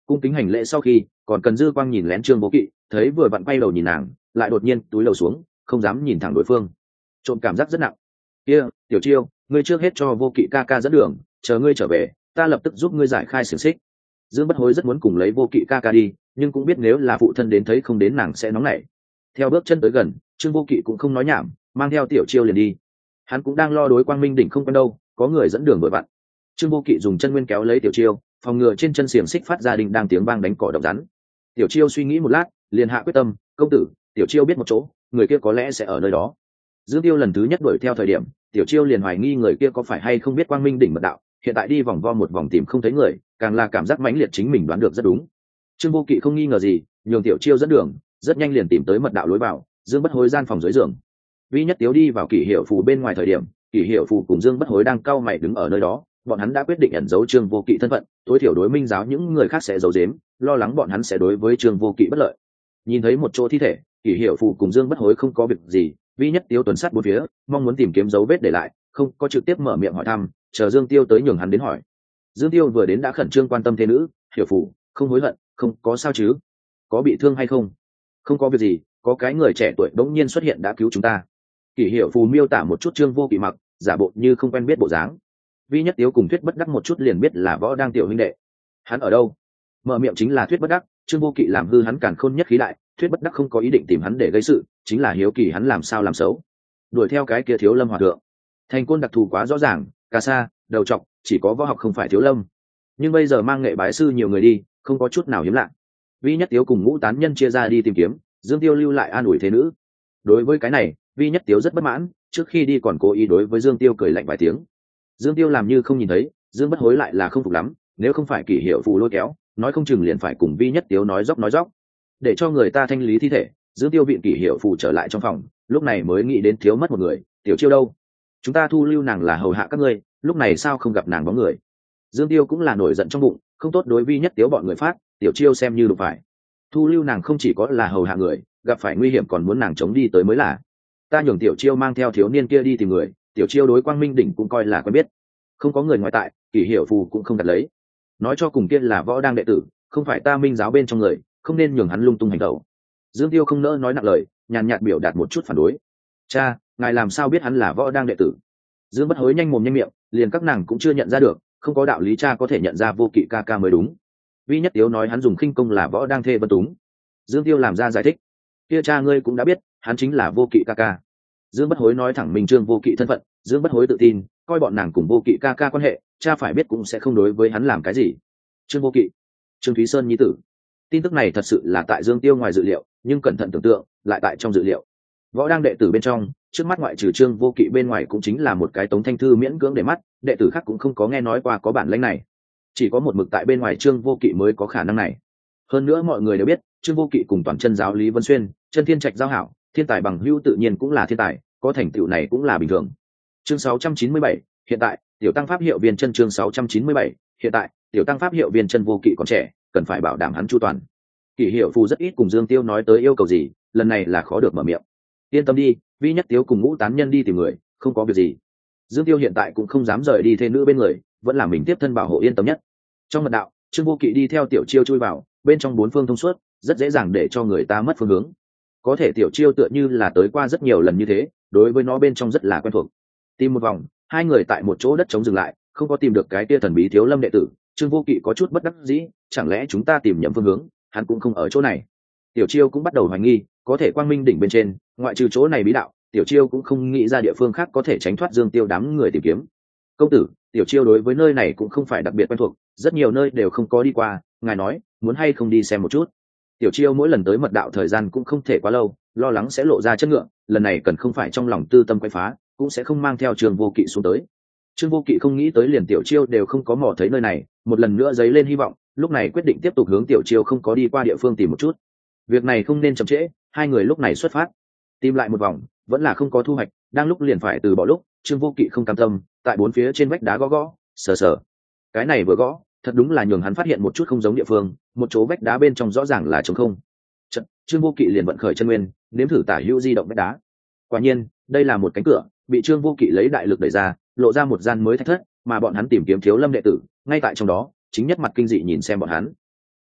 cung kính hành lễ sau khi còn cần dư quang nhìn lén Trương Vô Kỵ, thấy vừa vặn quay đầu nhìn nàng, lại đột nhiên túi đầu xuống, không dám nhìn thẳng đối phương, trộm cảm giác rất nặng. Kia, Tiểu Chiêu, ngươi trước hết cho Vô Kỵ ca ca dẫn đường, chờ ngươi trở về ta lập tức giúp ngươi giải khai xiềng xích. Dương Bất Hối rất muốn cùng lấy Vô Kỵ ca ca đi, nhưng cũng biết nếu là phụ thân đến thấy không đến nàng sẽ nóng nảy. Theo bước chân tới gần, Trương Vô Kỵ cũng không nói nhảm, mang theo Tiểu Chiêu liền đi. Hắn cũng đang lo đối Quang Minh đỉnh không quen đâu, có người dẫn đường vội vặn. Trương Vô Kỵ dùng chân nguyên kéo lấy Tiểu Chiêu, phòng ngừa trên chân xiềng xích phát ra đinh đang tiếng vang đánh cỏ động rắn. Tiểu Chiêu suy nghĩ một lát, liền hạ quyết tâm, công tử, Tiểu Chiêu biết một chỗ, người kia có lẽ sẽ ở nơi đó. Dương Tiêu lần thứ nhất đuổi theo thời điểm, Tiểu Chiêu liền hoài nghi người kia có phải hay không biết Quang Minh đỉnh mật đạo, hiện tại đi vòng vo một vòng tìm không thấy người, càng là cảm giác mãnh liệt chính mình đoán được rất đúng. Trương Vô Kỵ không nghi ngờ gì, nhường Tiểu Chiêu dẫn đường, rất nhanh liền tìm tới mật đạo lối vào. Dương Bất Hối gian phòng dưới giường, Vi Nhất Tiếu đi vào Kỷ Hiểu Phù bên ngoài thời điểm, Kỷ Hiểu Phù cùng Dương Bất Hối đang cau mày đứng ở nơi đó. Bọn hắn đã quyết định ẩn giấu Trương Vô Kỵ thân phận, tối thiểu đối Minh giáo những người khác sẽ giấu giếm, lo lắng bọn hắn sẽ đối với Trương Vô Kỵ bất lợi. Nhìn thấy một chỗ thi thể, Kỷ Hiểu Phù cùng Dương Bất Hối không có việc gì, Vi Nhất Tiếu tuần sát bốn phía, mong muốn tìm kiếm dấu vết để lại, không có trực tiếp mở miệng hỏi thăm, chờ Dương Tiêu tới nhường hắn đến hỏi. Dương Tiêu vừa đến đã khẩn trương quan tâm thế nữ, Hiểu Phù, không hối hận, không có sao chứ? Có bị thương hay không? Không có việc gì, có cái người trẻ tuổi đống nhiên xuất hiện đã cứu chúng ta. Kỷ Hiểu Phù miêu tả một chút Trương Vô Kỵ mặc, giả bộ như không quen biết bộ dáng. Vi Nhất Tiếu cùng Thuyết Bất Đắc một chút liền biết là Võ Đang tiểu huynh đệ. Hắn ở đâu? Mở miệng chính là Thuyết Bất Đắc. Trương Vô Kỵ làm hư hắn càn khôn nhất khí đại, Thuyết Bất Đắc không có ý định tìm hắn để gây sự, chính là hiếu kỳ hắn làm sao làm xấu. Đuổi theo cái kia Thiếu Lâm hòa thượng. Thành côn đặc thù quá rõ ràng, cà sa, đầu trọc, chỉ có võ học không phải Thiếu Lâm. Nhưng bây giờ mang nghệ bái sư nhiều người đi, không có chút nào hiếm lạ. Vi Nhất Tiếu cùng Ngũ Tán Nhân chia ra đi tìm kiếm, Dương Tiêu lưu lại an ủi thế nữ. Đối với cái này, Vi Nhất Tiếu rất bất mãn, trước khi đi còn cố ý đối với Dương Tiêu cười lạnh vài tiếng. Dương Tiêu làm như không nhìn thấy, Dương Bất Hối lại là không phục lắm, nếu không phải Kỷ Hiểu Phù lôi kéo, nói không chừng liền phải cùng Vi Nhất Tiếu nói dóc, để cho người ta thanh lý thi thể. Dương Tiêu viện Kỷ Hiểu Phù trở lại trong phòng, lúc này mới nghĩ đến thiếu mất một người. Tiểu Chiêu đâu? Chúng ta thu lưu nàng là hầu hạ các ngươi, lúc này sao không gặp nàng bóng người? Dương Tiêu cũng là nổi giận trong bụng, không tốt đối Vi Nhất Tiếu bọn người phát, Tiểu Chiêu xem như đụng phải. Thu lưu nàng không chỉ có là hầu hạ người, gặp phải nguy hiểm còn muốn nàng chống đi tới mới là. Ta nhường Tiểu Chiêu mang theo thiếu niên kia đi tìm người, Tiểu Chiêu đối Quang Minh đỉnh cũng coi là quen biết. Không có người ngoại tại, Kỷ Hiểu Phù cũng không đặt lấy. Nói cho cùng kia là Võ Đang đệ tử, không phải ta Minh giáo bên trong người, không nên nhường hắn lung tung hành động. Dương Tiêu không nỡ nói nặng lời, nhàn nhạt biểu đạt một chút phản đối. Cha, ngài làm sao biết hắn là Võ Đang đệ tử? Dương Bất Hối nhanh mồm nhanh miệng, liền các nàng cũng chưa nhận ra được, không có đạo lý cha có thể nhận ra Vô Kỵ ca ca mới đúng. Vi Nhất Tiếu nói hắn dùng khinh công là Võ Đang thê Vân Túng. Dương Tiêu làm ra giải thích. Kia cha ngươi cũng đã biết, hắn chính là Vô Kỵ ca ca. Dương Bất Hối nói thẳng Minh Trương Vô Kỵ thân phận. Dương Bất Hối tự tin, coi bọn nàng cùng Vô Kỵ ca ca quan hệ, cha phải biết cũng sẽ không đối với hắn làm cái gì. Trương Vô Kỵ, Trương Thúy Sơn nhi tử. Tin tức này thật sự là tại Dương Tiêu ngoài dự liệu, nhưng cẩn thận tưởng tượng, lại tại trong dự liệu. Võ Đang đệ tử bên trong, trước mắt ngoại trừ Trương Vô Kỵ bên ngoài cũng chính là một cái Tống Thanh Thư miễn cưỡng để mắt, đệ tử khác cũng không có nghe nói qua có bản lĩnh này. Chỉ có một mực tại bên ngoài Trương Vô Kỵ mới có khả năng này. Hơn nữa mọi người đều biết, Trương Vô Kỵ cùng toàn chân giáo Lý Vân Xuyên, chân thiên trạch giao hảo, thiên tài bằng hữu tự nhiên cũng là thiên tài, có thành tựu này cũng là bình thường. Chương 697, hiện tại, tiểu tăng pháp hiệu viên chân. Chương 697, hiện tại, tiểu tăng pháp hiệu viên chân. Vô Kỵ còn trẻ, cần phải bảo đảm hắn chu toàn. Kỷ Hiểu Phù rất ít cùng Dương Tiêu nói tới yêu cầu gì, lần này là khó được mở miệng. Yên tâm đi, Vi Nhất Tiếu cùng Ngũ Tán Nhân đi tìm người, không có việc gì. Dương Tiêu hiện tại cũng không dám rời đi thê nữ bên người, vẫn là mình tiếp thân bảo hộ yên tâm nhất. Trong mật đạo, Trương Vô Kỵ đi theo Tiểu Chiêu chui vào, bên trong bốn phương thông suốt, rất dễ dàng để cho người ta mất phương hướng. Có thể Tiểu Chiêu tựa như là tới qua rất nhiều lần như thế, đối với nó bên trong rất là quen thuộc. Tìm một vòng, hai người tại một chỗ đất trống dừng lại, không có tìm được cái tia thần bí Thiếu Lâm đệ tử. Trương Vô Kỵ có chút bất đắc dĩ, chẳng lẽ chúng ta tìm nhầm phương hướng, hắn cũng không ở chỗ này. Tiểu Chiêu cũng bắt đầu hoài nghi, có thể Quang Minh đỉnh bên trên, ngoại trừ chỗ này bí đạo, Tiểu Chiêu cũng không nghĩ ra địa phương khác có thể tránh thoát Dương Tiêu đám người tìm kiếm. Công tử, Tiểu Chiêu đối với nơi này cũng không phải đặc biệt quen thuộc, rất nhiều nơi đều không có đi qua, ngài nói, muốn hay không đi xem một chút. Tiểu Chiêu mỗi lần tới mật đạo thời gian cũng không thể quá lâu, lo lắng sẽ lộ ra chất ngựa, lần này cần không phải trong lòng tư tâm quay phá, cũng sẽ không mang theo Trương Vô Kỵ xuống tới. Trương Vô Kỵ không nghĩ tới liền Tiểu Chiêu đều không có mò thấy nơi này, một lần nữa dấy lên hy vọng, lúc này quyết định tiếp tục hướng Tiểu Chiêu không có đi qua địa phương tìm một chút. Việc này không nên chậm trễ, hai người lúc này xuất phát. Tìm lại một vòng, vẫn là không có thu hoạch, đang lúc liền phải từ bỏ lúc, Trương Vô Kỵ không cam tâm, tại bốn phía trên vách đá gõ gõ, sờ sờ. Cái này vừa gõ, thật đúng là nhường hắn phát hiện một chút không giống địa phương, một chỗ vách đá bên trong rõ ràng là trống không. Trương Vô Kỵ liền vận khởi chân nguyên, nếm thử tả hữu di động vách đá. Quả nhiên, đây là một cánh cửa, bị Trương Vô Kỵ lấy đại lực đẩy ra, lộ ra một gian mới thạch thất, mà bọn hắn tìm kiếm Thiếu Lâm đệ tử, ngay tại trong đó, chính nhất mặt kinh dị nhìn xem bọn hắn.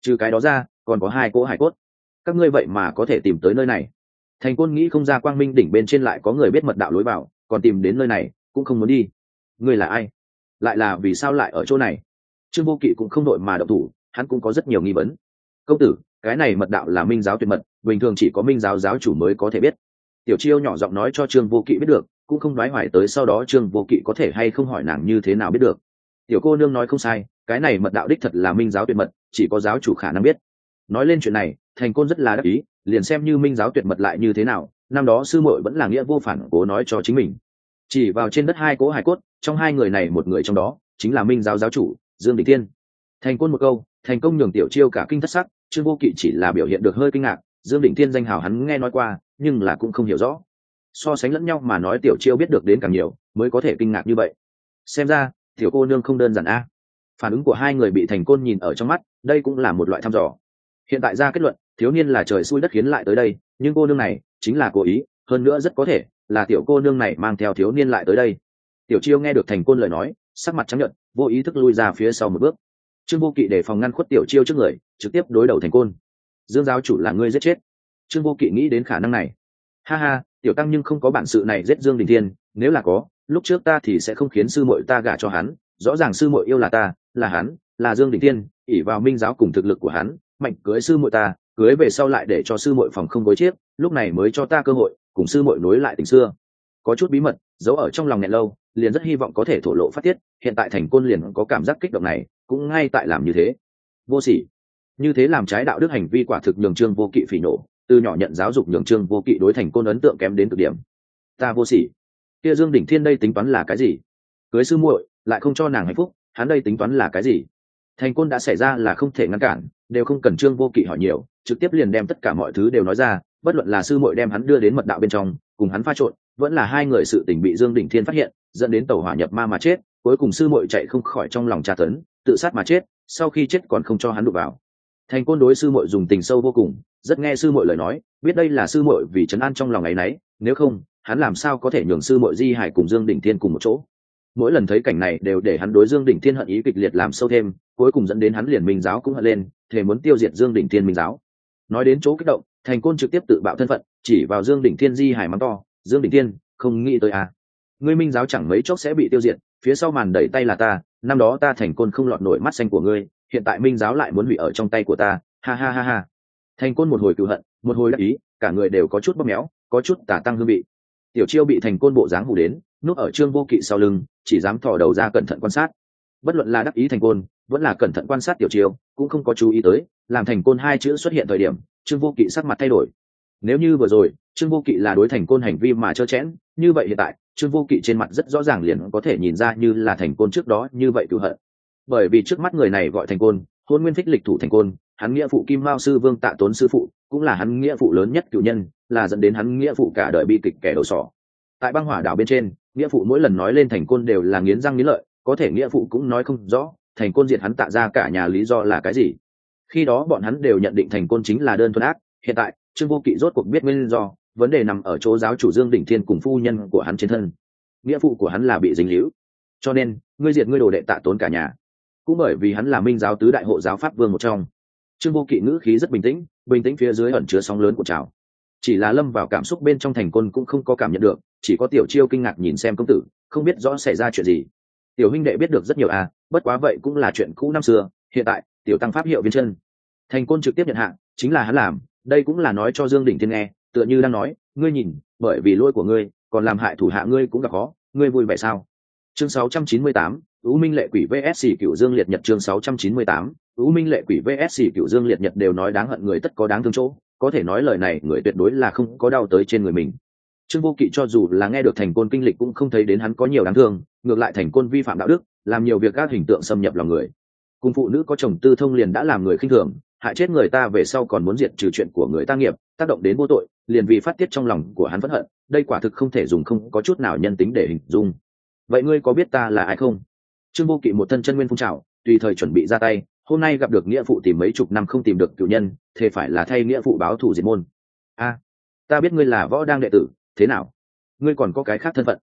trừ cái đó ra còn có 2 cỗ hải cốt. Các ngươi vậy mà có thể tìm tới nơi này. Thành Côn nghĩ không ra quang minh đỉnh bên trên lại có người biết mật đạo lối vào, còn tìm đến nơi này cũng không muốn đi. Ngươi là ai, lại là vì sao lại ở chỗ này? Trương Vô Kỵ cũng không đội mà động thủ, hắn cũng có rất nhiều nghi vấn. Công tử, cái này mật đạo là minh giáo tuyệt mật, bình thường chỉ có minh giáo giáo chủ mới có thể biết. Tiểu Chiêu nhỏ giọng nói cho Trương Vô Kỵ biết được, cũng không đoái hoài tới sau đó Trương Vô Kỵ có thể hay không hỏi nàng như thế nào biết được. Tiểu cô nương nói không sai, cái này mật đạo đích thật là minh giáo tuyệt mật, chỉ có giáo chủ khả năng biết. Nói lên chuyện này, Thành Côn rất là đắc ý, liền xem như minh giáo tuyệt mật lại như thế nào, năm đó sư muội vẫn là nghĩa vô phản cố nói cho chính mình. Chỉ vào trên đất 2 cỗ hải cốt, trong 2 người này một người trong đó chính là minh giáo giáo chủ Dương Đỉnh Thiên. Thành Côn một câu thành công nhường Tiểu Chiêu cả kinh thất sắc. Trương Vô Kỵ chỉ là biểu hiện được hơi kinh ngạc, Dương Đỉnh Thiên danh hào hắn nghe nói qua nhưng là cũng không hiểu rõ. So sánh lẫn nhau mà nói, Tiểu Chiêu biết được đến càng nhiều mới có thể kinh ngạc như vậy. Xem ra tiểu cô nương không đơn giản a. Phản ứng của 2 người bị Thành Côn nhìn ở trong mắt, đây cũng là một loại thăm dò. Hiện tại ra kết luận, thiếu niên là trời xui đất khiến lại tới đây, nhưng cô nương này chính là cố ý, hơn nữa rất có thể là tiểu cô nương này mang theo thiếu niên lại tới đây. Tiểu Chiêu nghe được Thành Côn lời nói, sắc mặt trắng nhợt, vô ý thức lui ra phía sau một bước. Trương Vô Kỵ để phòng ngăn khuất Tiểu Chiêu trước người, trực tiếp đối đầu Thành Côn. Dương giáo chủ là ngươi giết chết? Trương Vô Kỵ nghĩ đến khả năng này. Ha ha, tiểu tăng nhưng không có bản sự này giết Dương Đình Thiên, nếu là có, lúc trước ta thì sẽ không khiến sư muội ta gả cho hắn. Rõ ràng sư muội yêu là ta, là hắn, là Dương Đình Thiên, ỷ vào minh giáo cùng thực lực của hắn, mạnh cưới sư muội ta, cưới về sau lại để cho sư muội phòng không gối chiếc, lúc này mới cho ta cơ hội cùng sư muội nối lại tình xưa. Có chút bí mật giấu ở trong lòng nghẹn lâu, liền rất hy vọng có thể thổ lộ phát tiết. Hiện tại Thành Côn liền có cảm giác kích động này, cũng ngay tại làm như thế. Vô sỉ, như thế làm trái đạo đức hành vi quả thực nhường Trương Vô Kỵ phỉ nổ, từ nhỏ nhận giáo dục nhường Trương Vô Kỵ đối Thành Côn ấn tượng kém đến cực điểm. Ta vô sỉ, kia Dương Đỉnh Thiên đây tính toán là cái gì? Cưới sư muội lại không cho nàng hạnh phúc, hắn đây tính toán là cái gì? Thành Côn đã xảy ra là không thể ngăn cản, đều không cần Trương Vô Kỵ hỏi nhiều, trực tiếp liền đem tất cả mọi thứ đều nói ra. Bất luận là sư muội đem hắn đưa đến mật đạo bên trong cùng hắn pha trộn, vẫn là 2 người sự tình bị Dương Đỉnh Thiên phát hiện dẫn đến tẩu hỏa nhập ma mà chết, cuối cùng sư muội chạy không khỏi trong lòng tra tấn, tự sát mà chết, sau khi chết còn không cho hắn đụng vào. Thành Côn đối sư muội dùng tình sâu vô cùng, rất nghe sư muội lời nói, biết đây là sư muội vì trấn an trong lòng ấy nấy, nếu không hắn làm sao có thể nhường sư muội di hài cùng Dương Đỉnh Thiên cùng một chỗ. Mỗi lần thấy cảnh này đều để hắn đối Dương Đỉnh Thiên hận ý kịch liệt làm sâu thêm, cuối cùng dẫn đến hắn liền minh giáo cũng hận lên, thề muốn tiêu diệt Dương Đỉnh Thiên minh giáo. Nói đến chỗ kích động, Thành Côn trực tiếp tự bạo thân phận, chỉ vào Dương Đỉnh Thiên di hài mắng to: Dương Đỉnh Thiên, không nghĩ tới à, ngươi minh giáo chẳng mấy chốc sẽ bị tiêu diệt, phía sau màn đẩy tay là ta, năm đó ta Thành Côn không lọt nổi mắt xanh của ngươi, hiện tại minh giáo lại muốn hủy ở trong tay của ta, ha ha ha ha. Thành Côn một hồi cựu hận, một hồi đắc ý, cả người đều có chút bóp méo, có chút tà tăng hương vị. Tiểu Chiêu bị Thành Côn bộ dáng hù đến, núp ở Trương Vô Kỵ sau lưng, chỉ dám thò đầu ra cẩn thận quan sát. Bất luận là đắc ý Thành Côn, vẫn là cẩn thận quan sát Tiểu Chiêu, cũng không có chú ý tới, làm Thành Côn 2 chữ xuất hiện thời điểm, Trương Vô Kỵ sắc mặt thay đổi. Nếu như vừa rồi Trương Vô Kỵ là đối Thành Côn hành vi mà trơ chẽn, như vậy hiện tại Trương Vô Kỵ trên mặt rất rõ ràng liền có thể nhìn ra như là Thành Côn trước đó như vậy cựu hận. Bởi vì trước mắt người này gọi Thành Côn, Hôn Nguyên Phích lịch thủ Thành Côn, hắn nghĩa phụ Kim Mao sư Vương Tạ Tốn sư phụ, cũng là hắn nghĩa phụ lớn nhất cựu nhân, là dẫn đến hắn nghĩa phụ cả đời bi kịch kẻ đầu sỏ. Tại băng hỏa đảo bên trên, nghĩa phụ mỗi lần nói lên Thành Côn đều là nghiến răng nghiến lợi, có thể nghĩa phụ cũng nói không rõ Thành Côn diệt hắn Tạ ra cả nhà lý do là cái gì. Khi đó bọn hắn đều nhận định Thành Côn chính là đơn thuần ác, hiện tại Trương Vô Kỵ rốt cuộc biết nguyên do, vấn đề nằm ở chỗ giáo chủ Dương Đỉnh Thiên cùng phu nhân của hắn trên thân. Nghĩa phụ của hắn là bị dính líu, cho nên ngươi diệt ngươi đồ đệ Tạ Tốn cả nhà, cũng bởi vì hắn là minh giáo tứ đại hộ giáo pháp vương một trong. Trương Vô Kỵ ngữ khí rất bình tĩnh phía dưới ẩn chứa sóng lớn của trào. Chỉ là lâm vào cảm xúc bên trong Thành Côn cũng không có cảm nhận được, chỉ có Tiểu Chiêu kinh ngạc nhìn xem công tử, không biết rõ xảy ra chuyện gì. Tiểu huynh đệ biết được rất nhiều à, bất quá vậy cũng là chuyện cũ năm xưa, hiện tại tiểu tăng pháp hiệu viên chân. Thành Côn trực tiếp nhận hạ, chính là hắn làm, đây cũng là nói cho Dương Đỉnh Thiên nghe, tựa như đang nói, ngươi nhìn, bởi vì lỗi của ngươi, còn làm hại thủ hạ ngươi cũng gặp khó, ngươi vui vẻ sao? Chương 698, U Minh Lệ Quỷ VS Cửu Dương Liệt Nhật. Chương 698, U Minh Lệ Quỷ VS Cửu Dương Liệt Nhật đều nói đáng hận người tất có đáng thương chỗ, có thể nói lời này người tuyệt đối là không có đau tới trên người mình. Trương Vô Kỵ cho dù là nghe được Thành Côn kinh lịch cũng không thấy đến hắn có nhiều đáng thương, ngược lại Thành Côn vi phạm đạo đức, làm nhiều việc các hình tượng xâm nhập lòng người. Cùng phụ nữ có chồng tư thông liền đã làm người khinh thường, hại chết người ta về sau còn muốn diệt trừ chuyện của người ta nghiệp, tác động đến vô tội, liền vì phát tiết trong lòng của hắn phẫn hận, đây quả thực không thể dùng không có chút nào nhân tính để hình dung. Vậy ngươi có biết ta là ai không? Trương Vô Kỵ một thân chân nguyên phun trào, tùy thời chuẩn bị ra tay, hôm nay gặp được nghĩa phụ tìm mấy chục năm không tìm được cựu nhân, thế phải là thay nghĩa phụ báo thù diệt môn. A, ta biết ngươi là võ đang đệ tử, thế nào? Ngươi còn có cái khác thân phận?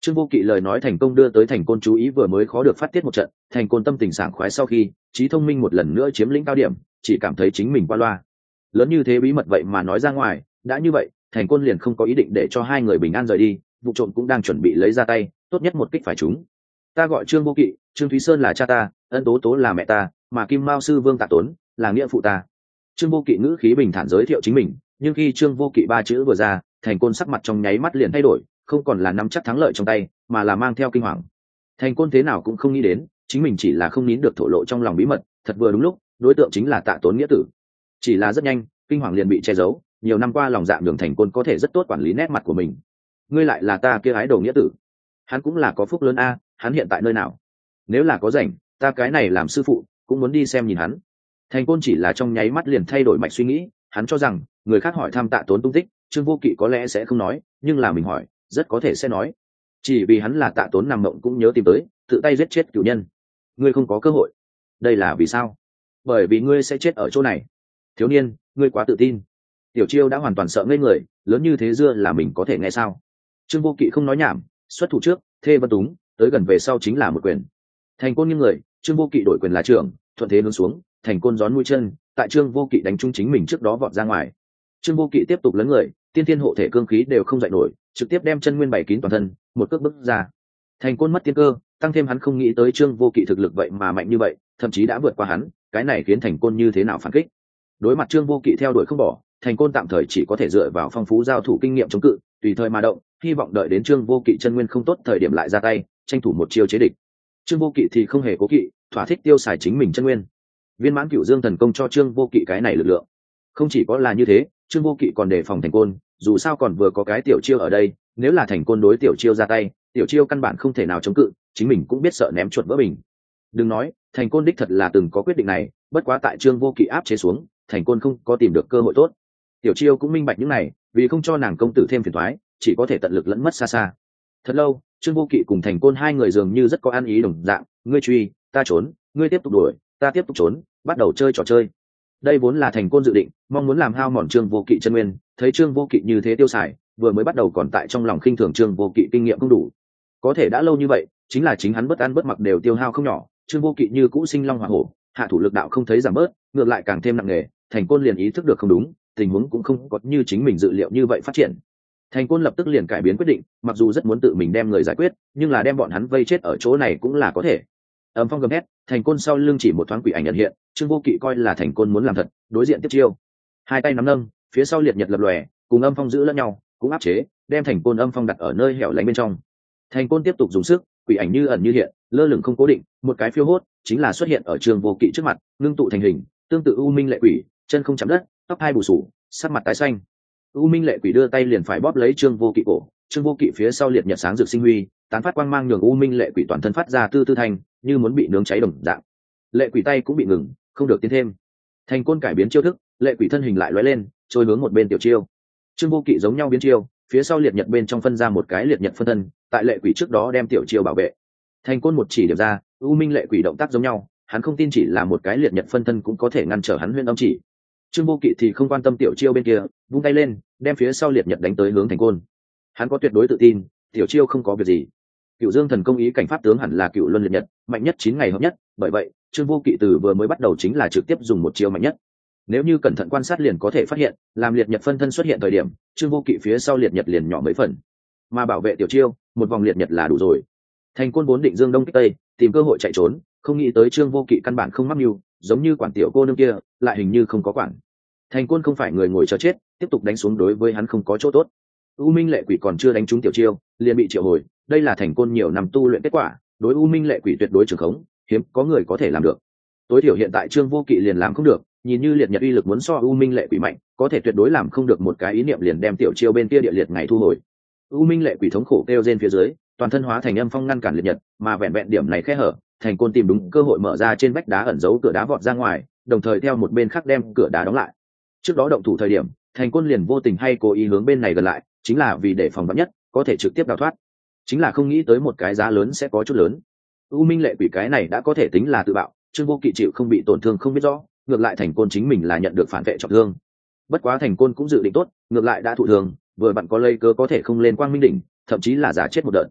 Trương Vô Kỵ lời nói thành công đưa tới Thành Côn chú ý, vừa mới khó được phát tiết một trận, Thành Côn tâm tình sảng khoái sau khi trí thông minh một lần nữa chiếm lĩnh cao điểm, chỉ cảm thấy chính mình qua loa. Lớn như thế bí mật vậy mà nói ra ngoài, đã như vậy, Thành Côn liền không có ý định để cho hai người bình an rời đi, vụ trộm cũng đang chuẩn bị lấy ra tay, tốt nhất một kích phải trúng. Ta gọi Trương Vô Kỵ, Trương Thúy Sơn là cha ta, Ân Tố Tố là mẹ ta, mà Kim Mao sư Vương Tạ Tốn là nghĩa phụ ta. Trương Vô Kỵ ngữ khí bình thản giới thiệu chính mình, nhưng khi Trương Vô Kỵ ba chữ vừa ra, Thành Côn sắc mặt trong nháy mắt liền thay đổi, không còn là nắm chắc thắng lợi trong tay, mà là mang theo kinh hoàng. Thành Côn thế nào cũng không nghĩ đến, chính mình chỉ là không nín được thổ lộ trong lòng bí mật, thật vừa đúng lúc, đối tượng chính là Tạ Tốn nghĩa tử. Chỉ là rất nhanh, kinh hoàng liền bị che giấu, nhiều năm qua lòng dạ nhường Thành Côn có thể rất tốt quản lý nét mặt của mình. Ngươi lại là ta kia ái đồ nghĩa tử? Hắn cũng là có phúc lớn a, hắn hiện tại nơi nào? Nếu là có rảnh, ta cái này làm sư phụ cũng muốn đi xem nhìn hắn. Thành Côn chỉ là trong nháy mắt liền thay đổi mạch suy nghĩ, hắn cho rằng người khác hỏi thăm Tạ Tốn tung tích, Trương Vô Kỵ có lẽ sẽ không nói, nhưng là mình hỏi, rất có thể sẽ nói. Chỉ vì hắn là Tạ Tốn nằm mộng cũng nhớ tìm tới, tự tay giết chết cửu nhân. Ngươi không có cơ hội. Đây là vì sao? Bởi vì ngươi sẽ chết ở chỗ này. Thiếu niên, ngươi quá tự tin. Tiểu Chiêu đã hoàn toàn sợ ngây người, lớn như thế dưa là mình có thể nghe sao? Trương Vô Kỵ không nói nhảm, xuất thủ trước, thê vân túng, tới gần về sau chính là một quyền. Thành Côn nghiêng người, Trương Vô Kỵ đổi quyền là trưởng, thuận thế hướng xuống, Thành Côn gión mũi chân, tại Trương Vô Kỵ đánh trúng chính mình trước đó vọt ra ngoài. Trương Vô Kỵ tiếp tục lấn người, tiên thiên hộ thể cương khí đều không dậy nổi, trực tiếp đem chân nguyên bày kín toàn thân, một cước bước ra. Thành Côn mất tiên cơ, tăng thêm hắn không nghĩ tới Trương Vô Kỵ thực lực vậy mà mạnh như vậy, thậm chí đã vượt qua hắn, cái này khiến Thành Côn như thế nào phản kích? Đối mặt Trương Vô Kỵ theo đuổi không bỏ, Thành Côn tạm thời chỉ có thể dựa vào phong phú giao thủ kinh nghiệm chống cự, tùy thời mà động, hy vọng đợi đến Trương Vô Kỵ chân nguyên không tốt thời điểm lại ra tay, tranh thủ một chiêu chế địch. Trương Vô Kỵ thì không hề cố kỵ, thỏa thích tiêu xài chính mình chân nguyên. Viên mãn Cửu Dương thần công cho Trương Vô Kỵ cái này lực lượng. Không chỉ có là như thế, Trương Vô Kỵ còn đề phòng Thành Côn, dù sao còn vừa có cái tiểu chiêu ở đây, nếu là Thành Côn đối tiểu chiêu ra tay, tiểu chiêu căn bản không thể nào chống cự, chính mình cũng biết sợ ném chuột vỡ bình. Đừng nói, Thành Côn đích thật là từng có quyết định này, bất quá tại Trương Vô Kỵ áp chế xuống, Thành Côn không có tìm được cơ hội tốt. Tiểu chiêu cũng minh bạch những này, vì không cho nàng công tử thêm phiền toái, chỉ có thể tận lực lẫn mất xa xa. Thật lâu, Trương Vô Kỵ cùng Thành Côn hai người dường như rất có ăn ý đồng dạng, ngươi truy, ta trốn, ngươi tiếp tục đuổi, ta tiếp tục trốn, bắt đầu chơi trò chơi. Đây vốn là Thành Côn dự định, mong muốn làm hao mòn Trương Vô Kỵ chân nguyên, thấy Trương Vô Kỵ như thế tiêu xài, vừa mới bắt đầu còn tại trong lòng khinh thường Trương Vô Kỵ kinh nghiệm không đủ. Có thể đã lâu như vậy, chính là chính hắn bất ăn bất mặc đều tiêu hao không nhỏ, Trương Vô Kỵ như cũ sinh long hỏa hổ, hạ thủ lực đạo không thấy giảm bớt, ngược lại càng thêm nặng nề, Thành Côn liền ý thức được không đúng, tình huống cũng không có như chính mình dự liệu như vậy phát triển. Thành Côn lập tức liền cải biến quyết định, mặc dù rất muốn tự mình đem người giải quyết, nhưng là đem bọn hắn vây chết ở chỗ này cũng là có thể. Âm phong gầm hét, Thành Côn sau lưng chỉ một thoáng quỷ ảnh nhận hiện, Trương Vô Kỵ coi là Thành Côn muốn làm thật, đối diện tiếp chiêu. Hai tay nắm nâng, phía sau liệt nhật lập lòe, cùng âm phong giữ lẫn nhau, cũng áp chế, đem Thành Côn âm phong đặt ở nơi hẻo lánh bên trong. Thành Côn tiếp tục dùng sức, quỷ ảnh như ẩn như hiện, lơ lửng không cố định, một cái phiêu hốt, chính là xuất hiện ở Trương Vô Kỵ trước mặt, ngưng tụ thành hình, tương tự u minh lệ quỷ, chân không chạm đất, tóc hai bù sù, sắc mặt tái xanh. U minh lệ quỷ đưa tay liền phải bóp lấy Trương Vô Kỵ cổ, Trương Vô Kỵ phía sau liệt nhật sáng rực sinh huy, tán phát quang mang nhường u minh lệ quỷ toàn thân phát ra tư tư thanh, như muốn bị nướng cháy đồng dạng. Lệ quỷ tay cũng bị ngừng, không được tiến thêm. Thành Côn cải biến chiêu thức, lệ quỷ thân hình lại lóe lên, trôi hướng một bên tiểu chiêu. Trương Vô Kỵ giống nhau biến chiêu, phía sau liệt nhật bên trong phân ra một cái liệt nhật phân thân, tại lệ quỷ trước đó đem tiểu chiêu bảo vệ. Thành Côn một chỉ điểm ra, u minh lệ quỷ động tác giống nhau, hắn không tin chỉ là một cái liệt nhật phân thân cũng có thể ngăn trở hắn huyễn âm chỉ. Trương Vô Kỵ thì không quan tâm tiểu chiêu bên kia, vung tay lên, đem phía sau liệt nhật đánh tới hướng Thành Côn. Hắn có tuyệt đối tự tin, tiểu chiêu không có việc gì. Cửu Dương thần công ý cảnh pháp tướng hẳn là Cửu Luân liệt nhật, mạnh nhất 9 ngày hợp nhất, bởi vậy, Trương Vô Kỵ từ vừa mới bắt đầu chính là trực tiếp dùng một chiêu mạnh nhất. Nếu như cẩn thận quan sát liền có thể phát hiện, làm liệt nhật phân thân xuất hiện thời điểm, Trương Vô Kỵ phía sau liệt nhật liền nhỏ mấy phần, mà bảo vệ tiểu chiêu, một vòng liệt nhật là đủ rồi. Thành Côn vốn định dương đông kích tây, tìm cơ hội chạy trốn, không nghĩ tới Trương Vô Kỵ căn bản không mắc mưu, giống như quản tiểu cô nương kia, lại hình như không có quản. Thành Côn không phải người ngồi chờ chết, tiếp tục đánh xuống đối với hắn không có chỗ tốt. U Minh lệ quỷ còn chưa đánh trúng tiểu chiêu, liền bị triệu hồi, đây là Thành Côn nhiều năm tu luyện kết quả, đối U Minh lệ quỷ tuyệt đối trường khống, hiếm có người có thể làm được. Tối thiểu hiện tại Trương Vô Kỵ liền làm không được, nhìn như liệt nhật uy lực muốn so U Minh lệ quỷ mạnh, có thể tuyệt đối làm không được một cái ý niệm liền đem tiểu chiêu bên kia địa liệt ngày thu hồi. U Minh lệ quỷ thống khổ kêu rên phía dưới, toàn thân hóa thành âm phong ngăn cản liệt nhật, mà vẹn vẹn điểm này khe hở, Thành Côn tìm đúng cơ hội mở ra trên vách đá ẩn giấu cửa đá vọt ra ngoài, đồng thời theo một bên khác đem cửa đá đóng lại. Trước đó động thủ thời điểm, Thành Côn liền vô tình hay cố ý hướng bên này gần lại, chính là vì để phòng vắn nhất, có thể trực tiếp đào thoát. Chính là không nghĩ tới một cái giá lớn sẽ có chút lớn. U Minh lệ quỷ cái này đã có thể tính là tự bạo, Trương Vô Kỵ chịu không bị tổn thương không biết rõ, ngược lại Thành Côn chính mình là nhận được phản vệ trọng thương. Bất quá Thành Côn cũng dự định tốt, ngược lại đã thụ thương, vừa bạn có lây cớ có thể không lên Quang Minh đỉnh, thậm chí là giả chết một đợt.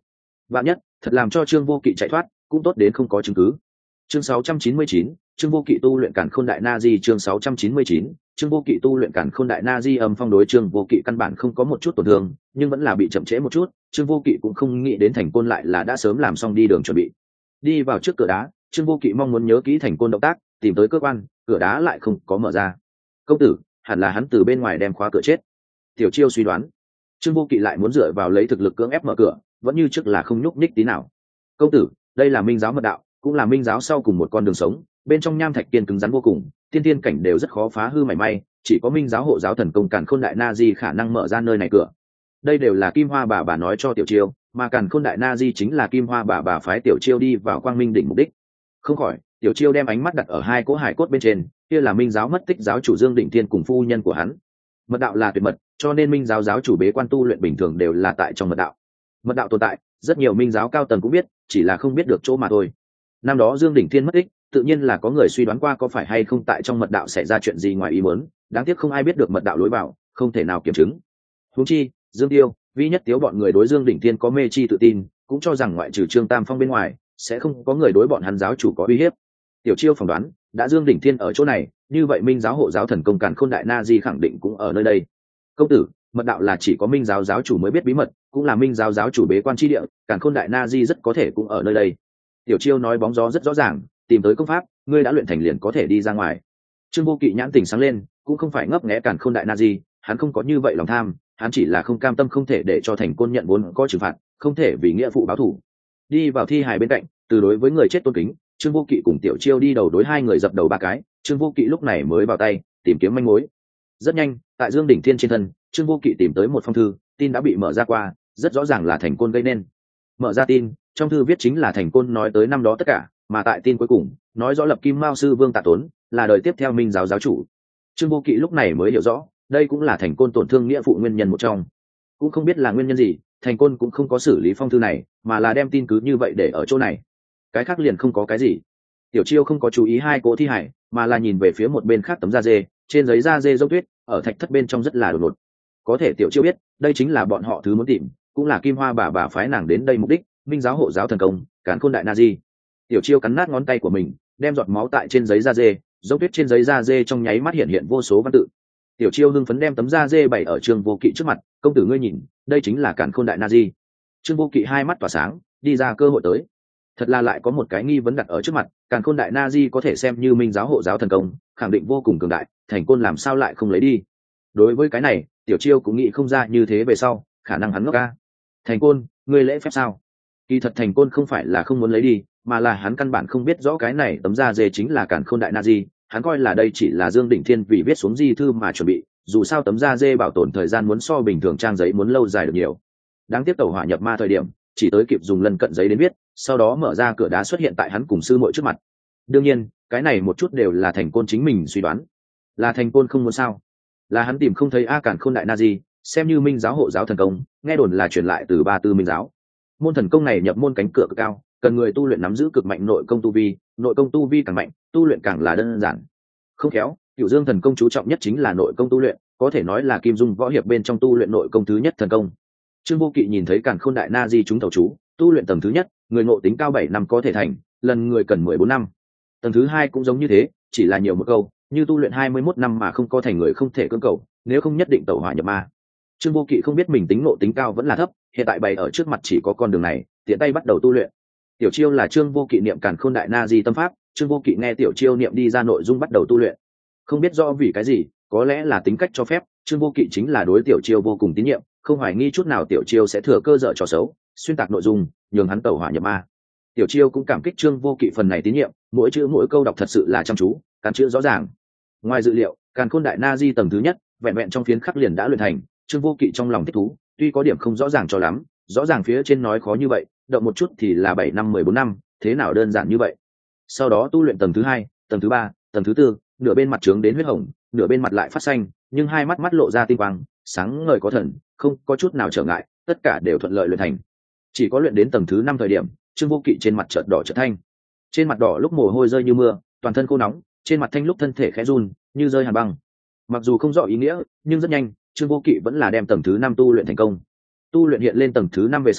Vạn nhất thật làm cho Trương Vô Kỵ chạy thoát cũng tốt đến không có chứng cứ. Chương 699, Trương Vô Kỵ tu luyện Càn Khôn Đại Na Di. Chương 699, Trương Vô Kỵ tu luyện Càn Khôn Đại Na Di. Âm phong đối Trương Vô Kỵ căn bản không có một chút tổn thương, nhưng vẫn là bị chậm trễ một chút. Trương Vô Kỵ cũng không nghĩ đến Thành Côn lại là đã sớm làm xong đi đường chuẩn bị. Đi vào trước cửa đá, Trương Vô Kỵ mong muốn nhớ kỹ Thành Côn động tác, tìm tới cơ quan, cửa đá lại không có mở ra. Công tử, hẳn là hắn từ bên ngoài đem khóa cửa chết. Tiểu Chiêu suy đoán. Trương Vô Kỵ lại muốn dựa vào lấy thực lực cưỡng ép mở cửa, vẫn như trước là không nhúc nhích tí nào. Công tử, đây là Minh giáo mật đạo, cũng là Minh giáo sau cùng một con đường sống, bên trong nham thạch kiên cứng rắn vô cùng, tiên tiên cảnh đều rất khó phá hư mảy may, chỉ có Minh giáo hộ giáo thần công Càn Khôn Đại Na Di khả năng mở ra nơi này cửa. Đây đều là Kim Hoa bà nói cho Tiểu Chiêu, mà Càn Khôn Đại Na Di chính là Kim Hoa bà phái Tiểu Chiêu đi vào Quang Minh đỉnh mục đích. Không khỏi, Tiểu Chiêu đem ánh mắt đặt ở hai cỗ hải cốt bên trên, kia là Minh giáo mất tích giáo chủ Dương Định Thiên cùng phu nhân của hắn. Mật đạo là tuyệt mật, cho nên Minh giáo giáo chủ bế quan tu luyện bình thường đều là tại trong mật đạo. Mật đạo tồn tại, rất nhiều Minh giáo cao tầng cũng biết, chỉ là không biết được chỗ mà thôi. Năm đó Dương Đỉnh Thiên mất tích, tự nhiên là có người suy đoán qua có phải hay không tại trong mật đạo xảy ra chuyện gì ngoài ý muốn, đáng tiếc không ai biết được mật đạo lối vào, không thể nào kiểm chứng. Huống chi, Dương Tiêu, Vi Nhất Tiếu bọn người đối Dương Đỉnh Thiên có mê chi tự tin, cũng cho rằng ngoại trừ Trương Tam Phong bên ngoài, sẽ không có người đối bọn hắn giáo chủ có uy hiếp. Tiểu Chiêu phỏng đoán, đã Dương Đỉnh Thiên ở chỗ này, như vậy Minh giáo hộ giáo thần công Càn Khôn Đại Na Di khẳng định cũng ở nơi đây. Công tử, mật đạo là chỉ có Minh giáo giáo chủ mới biết bí mật, cũng là Minh giáo giáo chủ bế quan chi địa, Càn Khôn Đại Na Di rất có thể cũng ở nơi đây. Tiểu Chiêu nói bóng gió rất rõ ràng, tìm tới công pháp, ngươi đã luyện thành liền có thể đi ra ngoài. Trương Vô Kỵ nhãn tình sáng lên, cũng không phải ngấp nghé Càn Khôn Đại Na Di, hắn không có như vậy lòng tham, hắn chỉ là không cam tâm không thể để cho Thành Côn nhận vốn có trừng phạt, không thể vì nghĩa phụ báo thù. Đi vào thi hài bên cạnh, từ đối với người chết tôn kính, Trương Vô Kỵ cùng Tiểu Chiêu đi đầu đối hai người dập đầu ba cái, Trương Vô Kỵ lúc này mới vào tay tìm kiếm manh mối. Rất nhanh, tại Dương Đỉnh Thiên trên thân, Trương Vô Kỵ tìm tới một phong thư, tin đã bị mở ra qua, rất rõ ràng là Thành Côn gây nên. Mở ra tin, trong thư viết chính là Thành Côn nói tới năm đó tất cả, mà tại tin cuối cùng nói rõ lập Kim Mao sư Vương Tạ Tốn là đời tiếp theo Minh giáo giáo chủ. Trương Vô Kỵ lúc này mới hiểu rõ, đây cũng là Thành Côn tổn thương nghĩa phụ nguyên nhân một trong. Cũng không biết là nguyên nhân gì, Thành Côn cũng không có xử lý phong thư này, mà là đem tin cứ như vậy để ở chỗ này. Cái khác liền không có cái gì. Tiểu Chiêu không có chú ý hai cỗ thi hải, mà là nhìn về phía một bên khác tấm da dê, trên giấy da dê dấu tuyết, ở thạch thất bên trong rất là đột ngột. Có thể Tiểu Chiêu biết, đây chính là bọn họ thứ muốn tìm, cũng là Kim Hoa bà phái nàng đến đây mục đích, Minh giáo hộ giáo thần công, Càn Khôn Đại Na Di. Tiểu Chiêu cắn nát ngón tay của mình, đem giọt máu tại trên giấy da dê, dấu tuyết trên giấy da dê trong nháy mắt hiện hiện vô số văn tự. Tiểu Chiêu hưng phấn đem tấm da dê bày ở Trương Vô Kỵ trước mặt, công tử ngươi nhìn, đây chính là Càn Khôn Đại Na Di. Trương Vô Kỵ hai mắt tỏa sáng, đi ra cơ hội tới. Thật là lại có một cái nghi vấn đặt ở trước mặt, Càn Khôn Đại Na Di có thể xem như Minh giáo hộ giáo thần công, khẳng định vô cùng cường đại, Thành Côn làm sao lại không lấy đi? Đối với cái này, Tiểu Chiêu cũng nghĩ không ra như thế về sau, khả năng hắn ngốc ca. Thành Côn, ngươi lễ phép sao? Kỳ thật Thành Côn không phải là không muốn lấy đi, mà là hắn căn bản không biết rõ cái này tấm da dê chính là Càn Khôn Đại Na Di, hắn coi là đây chỉ là Dương Đỉnh Thiên vì viết xuống di thư mà chuẩn bị, dù sao tấm da dê bảo tồn thời gian muốn so bình thường trang giấy muốn lâu dài được nhiều. Đáng tiếc tẩu hỏa nhập ma thời điểm, chỉ tới kịp dùng lần cận giấy đến viết, sau đó mở ra cửa đá xuất hiện tại hắn cùng sư muội trước mặt. Đương nhiên, cái này một chút đều là Thành Côn chính mình suy đoán. Là Thành Côn không muốn sao? Là hắn tìm không thấy Càn Khôn Đại Na Di, xem như Minh giáo hộ giáo thần công, nghe đồn là truyền lại từ Ba Tư Minh giáo. Môn thần công này nhập môn cánh cửa cực cao, cần người tu luyện nắm giữ cực mạnh nội công tu vi càng mạnh, tu luyện càng là đơn giản. Không khéo, Cửu Dương thần công chú trọng nhất chính là nội công tu luyện, có thể nói là Kim Dung võ hiệp bên trong tu luyện nội công thứ nhất thần công. Trương Vô Kỵ nhìn thấy Càn Khôn Đại Na Di chúng tẩu chú, tu luyện tầng thứ nhất, người ngộ tính cao 7 năm có thể thành, lần người cần 14 năm. Tầng thứ hai cũng giống như thế, chỉ là nhiều một câu, như tu luyện 21 năm mà không có thành người không thể cưỡng cầu, nếu không nhất định tẩu hỏa nhập ma. Trương Vô Kỵ không biết mình tính ngộ tính cao vẫn là thấp, hiện tại bày ở trước mặt chỉ có con đường này, tiện tay bắt đầu tu luyện. Tiểu Chiêu là Trương Vô Kỵ niệm Càn Khôn Đại Na Di tâm pháp, Trương Vô Kỵ nghe Tiểu Chiêu niệm đi ra nội dung bắt đầu tu luyện. Không biết do vì cái gì, có lẽ là tính cách cho phép, Trương Vô Kỵ chính là đối Tiểu Chiêu vô cùng tín nhiệm, không hoài nghi chút nào Tiểu Chiêu sẽ thừa cơ dở trò xấu, xuyên tạc nội dung, nhường hắn tẩu hỏa nhập ma. Tiểu Chiêu cũng cảm kích Trương Vô Kỵ phần này tín nhiệm, mỗi chữ mỗi câu đọc thật sự là chăm chú, cắn chữ rõ ràng. Ngoài dự liệu, Càn Khôn Đại Na Di tầng thứ nhất, vẹn vẹn trong phiến khắc liền đã luyện thành, Trương Vô Kỵ trong lòng thích thú, tuy có điểm không rõ ràng cho lắm, rõ ràng phía trên nói khó như vậy, động một chút thì là 7 năm 14 năm, thế nào đơn giản như vậy. Sau đó tu luyện tầng thứ hai, tầng thứ ba, tầng thứ tư, nửa bên mặt trướng đến huyết hồng, nửa bên mặt lại phát xanh, nhưng hai mắt mắt lộ ra tinh quang, sáng ngời có thần, không có chút nào trở ngại, tất cả đều thuận lợi luyện thành. Chỉ có luyện đến tầng thứ năm thời điểm, Trương Vô Kỵ trên mặt chợt đỏ chợt thanh. Trên mặt đỏ lúc mồ hôi rơi như mưa, toàn thân khô nóng, trên mặt thanh lúc thân thể khẽ run, như rơi hàn băng. Mặc dù không rõ ý nghĩa, nhưng rất nhanh, Trương Vô Kỵ vẫn là đem tầng thứ năm tu luyện thành công. Tu luyện hiện lên tầng thứ năm về sau,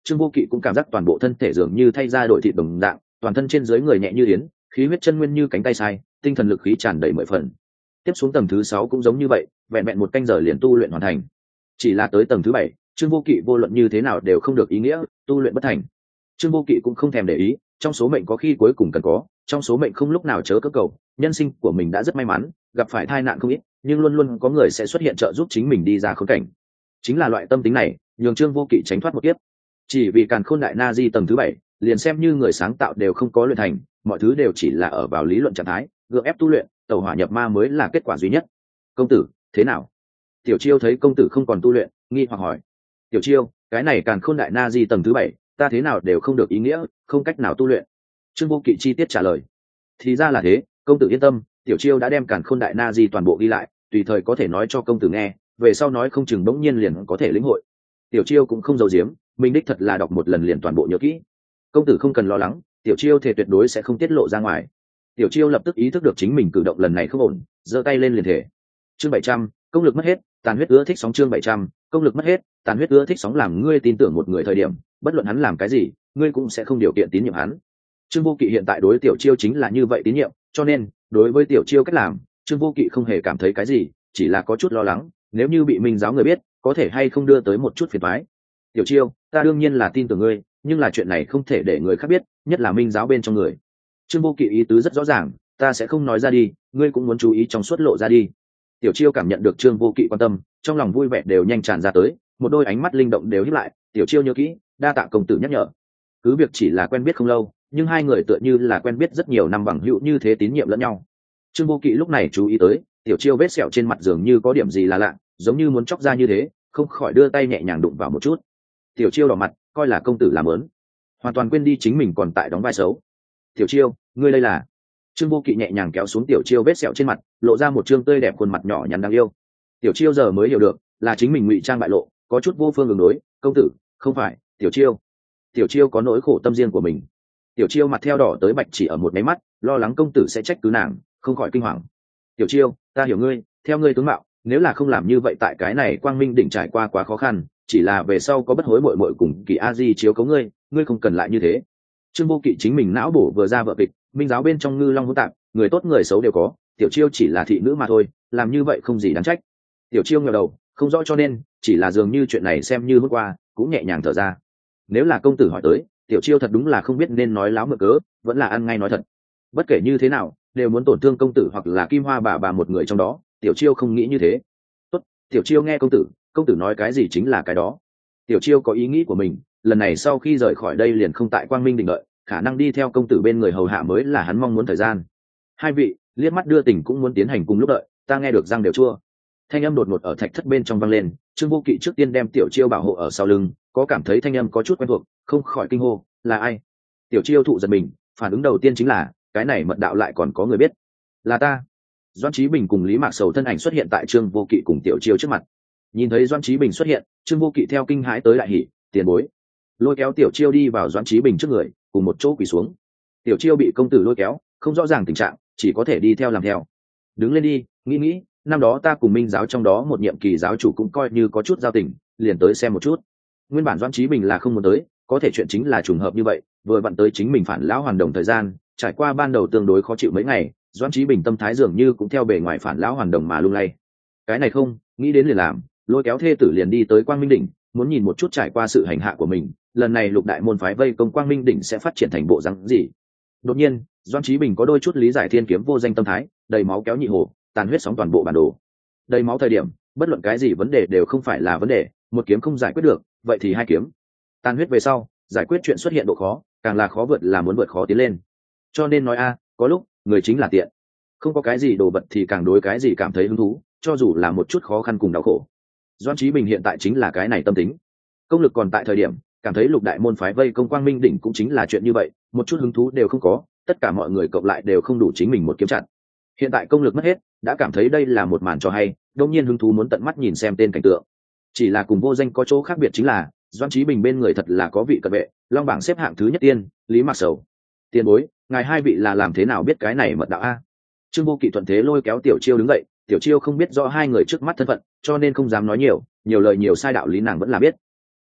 Trương Vô Kỵ cũng cảm giác toàn bộ thân thể dường như thay ra đổi thịt đồng dạng, toàn thân trên dưới người nhẹ như yến, khí huyết chân nguyên như cánh tay sai, tinh thần lực khí tràn đầy 10 phần. Tiếp xuống tầng thứ 6 cũng giống như vậy, vẹn vẹn một canh giờ liền tu luyện hoàn thành. Chỉ là tới tầng thứ 7, Trương Vô Kỵ vô luận như thế nào đều không được ý nghĩa, tu luyện bất thành. Trương Vô Kỵ cũng không thèm để ý, trong số mệnh có khi cuối cùng cần có, trong số mệnh không lúc nào chớ cỡ cầu, nhân sinh của mình đã rất may mắn, gặp phải tai nạn không ít, nhưng luôn luôn có người sẽ xuất hiện trợ giúp chính mình đi ra khốn cảnh. Chính là loại tâm tính này, nhường Trương Vô Kỵ tránh thoát một kiếp. Chỉ vì Càn Khôn Đại Na Di tầng thứ 7, liền xem như người sáng tạo đều không có luyện thành, mọi thứ đều chỉ là ở vào lý luận trạng thái, gượng ép tu luyện, tẩu hỏa nhập ma mới là kết quả duy nhất. Công tử, thế nào? Tiểu Chiêu thấy công tử không còn tu luyện, nghi hoặc hỏi. Tiểu Chiêu, cái này Càn Khôn Đại Na Di tầng thứ 7, ta thế nào đều không được ý nghĩa, không cách nào tu luyện. Trương Vô Kỵ chi tiết trả lời. Thì ra là thế, công tử yên tâm, Tiểu Chiêu đã đem Càn Khôn Đại Na Di toàn bộ ghi lại, tùy thời có thể nói cho công tử nghe, về sau nói không chừng bỗng nhiên liền có thể lĩnh hội. Tiểu Chiêu cũng không giấu giếm, mình đích thật là đọc một lần liền toàn bộ nhớ kỹ. Công tử không cần lo lắng, Tiểu Chiêu thể tuyệt đối sẽ không tiết lộ ra ngoài. Tiểu Chiêu lập tức ý thức được chính mình cử động lần này không ổn, giơ tay lên liền thể. Chương 700, công lực mất hết, tàn huyết ưa thích sóng. Chương 700, công lực mất hết, tàn huyết ưa thích sóng. Làm ngươi tin tưởng một người thời điểm, bất luận hắn làm cái gì, ngươi cũng sẽ không điều kiện tín nhiệm hắn. Trương Vô Kỵ hiện tại đối Tiểu Chiêu chính là như vậy tín nhiệm, cho nên đối với Tiểu Chiêu cách làm, Trương Vô Kỵ không hề cảm thấy cái gì, chỉ là có chút lo lắng, nếu như bị Minh giáo người biết, có thể hay không đưa tới một chút phiền toái. Tiểu Chiêu, ta đương nhiên là tin tưởng ngươi, nhưng là chuyện này không thể để người khác biết, nhất là Minh giáo bên trong người. Trương Vô Kỵ ý tứ rất rõ ràng, ta sẽ không nói ra đi, ngươi cũng muốn chú ý trong suốt lộ ra đi. Tiểu Chiêu cảm nhận được Trương Vô Kỵ quan tâm, trong lòng vui vẻ đều nhanh tràn ra tới, một đôi ánh mắt linh động đều híp lại. Tiểu Chiêu nhớ kỹ, đa tạ công tử nhắc nhở. Cứ việc chỉ là quen biết không lâu, nhưng hai người tựa như là quen biết rất nhiều năm bằng hữu như thế tín nhiệm lẫn nhau. Trương Vô Kỵ lúc này chú ý tới, Tiểu Chiêu vết sẹo trên mặt dường như có điểm gì là lạ, giống như muốn chóc ra như thế, không khỏi đưa tay nhẹ nhàng đụng vào một chút. Tiểu Chiêu đỏ mặt, coi là công tử làm ớn, hoàn toàn quên đi chính mình còn tại đóng vai xấu. Tiểu Chiêu, ngươi đây là? Trương Vô Kỵ nhẹ nhàng kéo xuống Tiểu Chiêu vết sẹo trên mặt, lộ ra một trương tươi đẹp khuôn mặt nhỏ nhắn đáng yêu. Tiểu Chiêu giờ mới hiểu được, là chính mình ngụy trang bại lộ, có chút vô phương ứng đối. Công tử, không phải, Tiểu Chiêu. Tiểu Chiêu có nỗi khổ tâm riêng của mình. Tiểu Chiêu mặt theo đỏ tới bạch chỉ ở một máy mắt, lo lắng công tử sẽ trách cứ nàng, không khỏi kinh hoàng. Tiểu Chiêu, ta hiểu ngươi, theo ngươi tướng mạo, nếu là không làm như vậy tại cái này Quang Minh đỉnh trải qua quá khó khăn, chỉ là về sau có bất hối muội muội cùng Kỳ A Di chiếu cố ngươi, ngươi không cần lại như thế. Trương Vô Kỵ chính mình não bổ vừa ra vợ kịch, Minh giáo bên trong ngư long hỗn tạp, người tốt người xấu đều có, Tiểu Chiêu chỉ là thị nữ mà thôi, làm như vậy không gì đáng trách. Tiểu Chiêu ngẩng đầu, không rõ cho nên, chỉ là dường như chuyện này xem như hôm qua, cũng nhẹ nhàng thở ra. Nếu là công tử hỏi tới, Tiểu Chiêu thật đúng là không biết nên nói láo mượn cớ, vẫn là ăn ngay nói thật. Bất kể như thế nào, đều muốn tổn thương công tử hoặc là Kim Hoa bà một người trong đó, Tiểu Chiêu không nghĩ như thế. Tốt, Tiểu Chiêu nghe công tử nói cái gì chính là cái đó. Tiểu Chiêu có ý nghĩ của mình, lần này sau khi rời khỏi đây liền không tại Quang Minh Đình đợi, khả năng đi theo công tử bên người hầu hạ mới là hắn mong muốn thời gian. Hai vị liếc mắt đưa tình cũng muốn tiến hành cùng lúc đợi, ta nghe được răng đều chua. Thanh âm đột ngột ở thạch thất bên trong vang lên, Trương Vô Kỵ trước tiên đem Tiểu Chiêu bảo hộ ở sau lưng, có cảm thấy thanh âm có chút quen thuộc, không khỏi kinh hô, là ai? Tiểu Chiêu thụ giật mình, phản ứng đầu tiên chính là, cái này mật đạo lại còn có người biết. Là ta. Doãn Chí Bình cùng Lý Mạc Sầu thân ảnh xuất hiện tại Trương Vô Kỵ cùng Tiểu Chiêu trước mặt. Nhìn thấy Doãn Chí Bình xuất hiện, Trương Vô Kỵ theo kinh hãi tới đại hỉ, tiền bối. Lôi kéo Tiểu Chiêu đi vào Doãn Chí Bình trước người, cùng một chỗ quỳ xuống. Tiểu Chiêu bị công tử lôi kéo, không rõ ràng tình trạng, chỉ có thể đi theo làm theo. Đứng lên đi, nghĩ, năm đó ta cùng Minh giáo trong đó một nhiệm kỳ giáo chủ cũng coi như có chút giao tình, liền tới xem một chút. Nguyên bản Doãn Chí Bình là không muốn tới, có thể chuyện chính là trùng hợp như vậy, vừa vặn tới chính mình phản lão hoàn đồng thời gian, trải qua ban đầu tương đối khó chịu mấy ngày, Doãn Chí Bình tâm thái dường như cũng theo bề ngoài phản lão hoàn đồng mà lung lay. Cái này không, nghĩ đến liền làm, lôi kéo thê tử liền đi tới Quang Minh đỉnh, muốn nhìn một chút trải qua sự hành hạ của mình, lần này Lục đại môn phái vây công Quang Minh đỉnh sẽ phát triển thành bộ dáng gì. Đột nhiên, Doãn Chí Bình có đôi chút lý giải thiên kiếm vô danh tâm thái, đầy máu kéo nhị hồ, tàn huyết sóng toàn bộ bản đồ. Đầy máu thời điểm, bất luận cái gì vấn đề đều không phải là vấn đề, một kiếm không giải quyết được, vậy thì hai kiếm. Tàn huyết về sau, giải quyết chuyện xuất hiện độ khó, càng là khó vượt là muốn vượt khó tiến lên. Cho nên nói có lúc người chính là tiện, không có cái gì đồ vật thì càng đối cái gì cảm thấy hứng thú, cho dù là một chút khó khăn cùng đau khổ. Doãn Chí Bình hiện tại chính là cái này tâm tính. Công lực còn tại thời điểm, cảm thấy Lục đại môn phái vây công Quang Minh đỉnh cũng chính là chuyện như vậy, một chút hứng thú đều không có, tất cả mọi người cộng lại đều không đủ chính mình một kiếm chặn. Hiện tại công lực mất hết, đã cảm thấy đây là một màn trò hay, đương nhiên hứng thú muốn tận mắt nhìn xem tên cảnh tượng. Chỉ là cùng vô danh có chỗ khác biệt chính là, Doãn Chí Bình bên người thật là có vị cận vệ, long bảng xếp hạng thứ nhất tiên, Lý Mạc Sầu. Tiền bối, ngài hai vị là làm thế nào biết cái này mật đạo a? Trương Vô Kỵ thuận thế lôi kéo Tiểu Chiêu đứng dậy, Tiểu Chiêu không biết rõ hai người trước mắt thân phận, cho nên không dám nói nhiều lời nhiều sai đạo lý nàng vẫn là biết.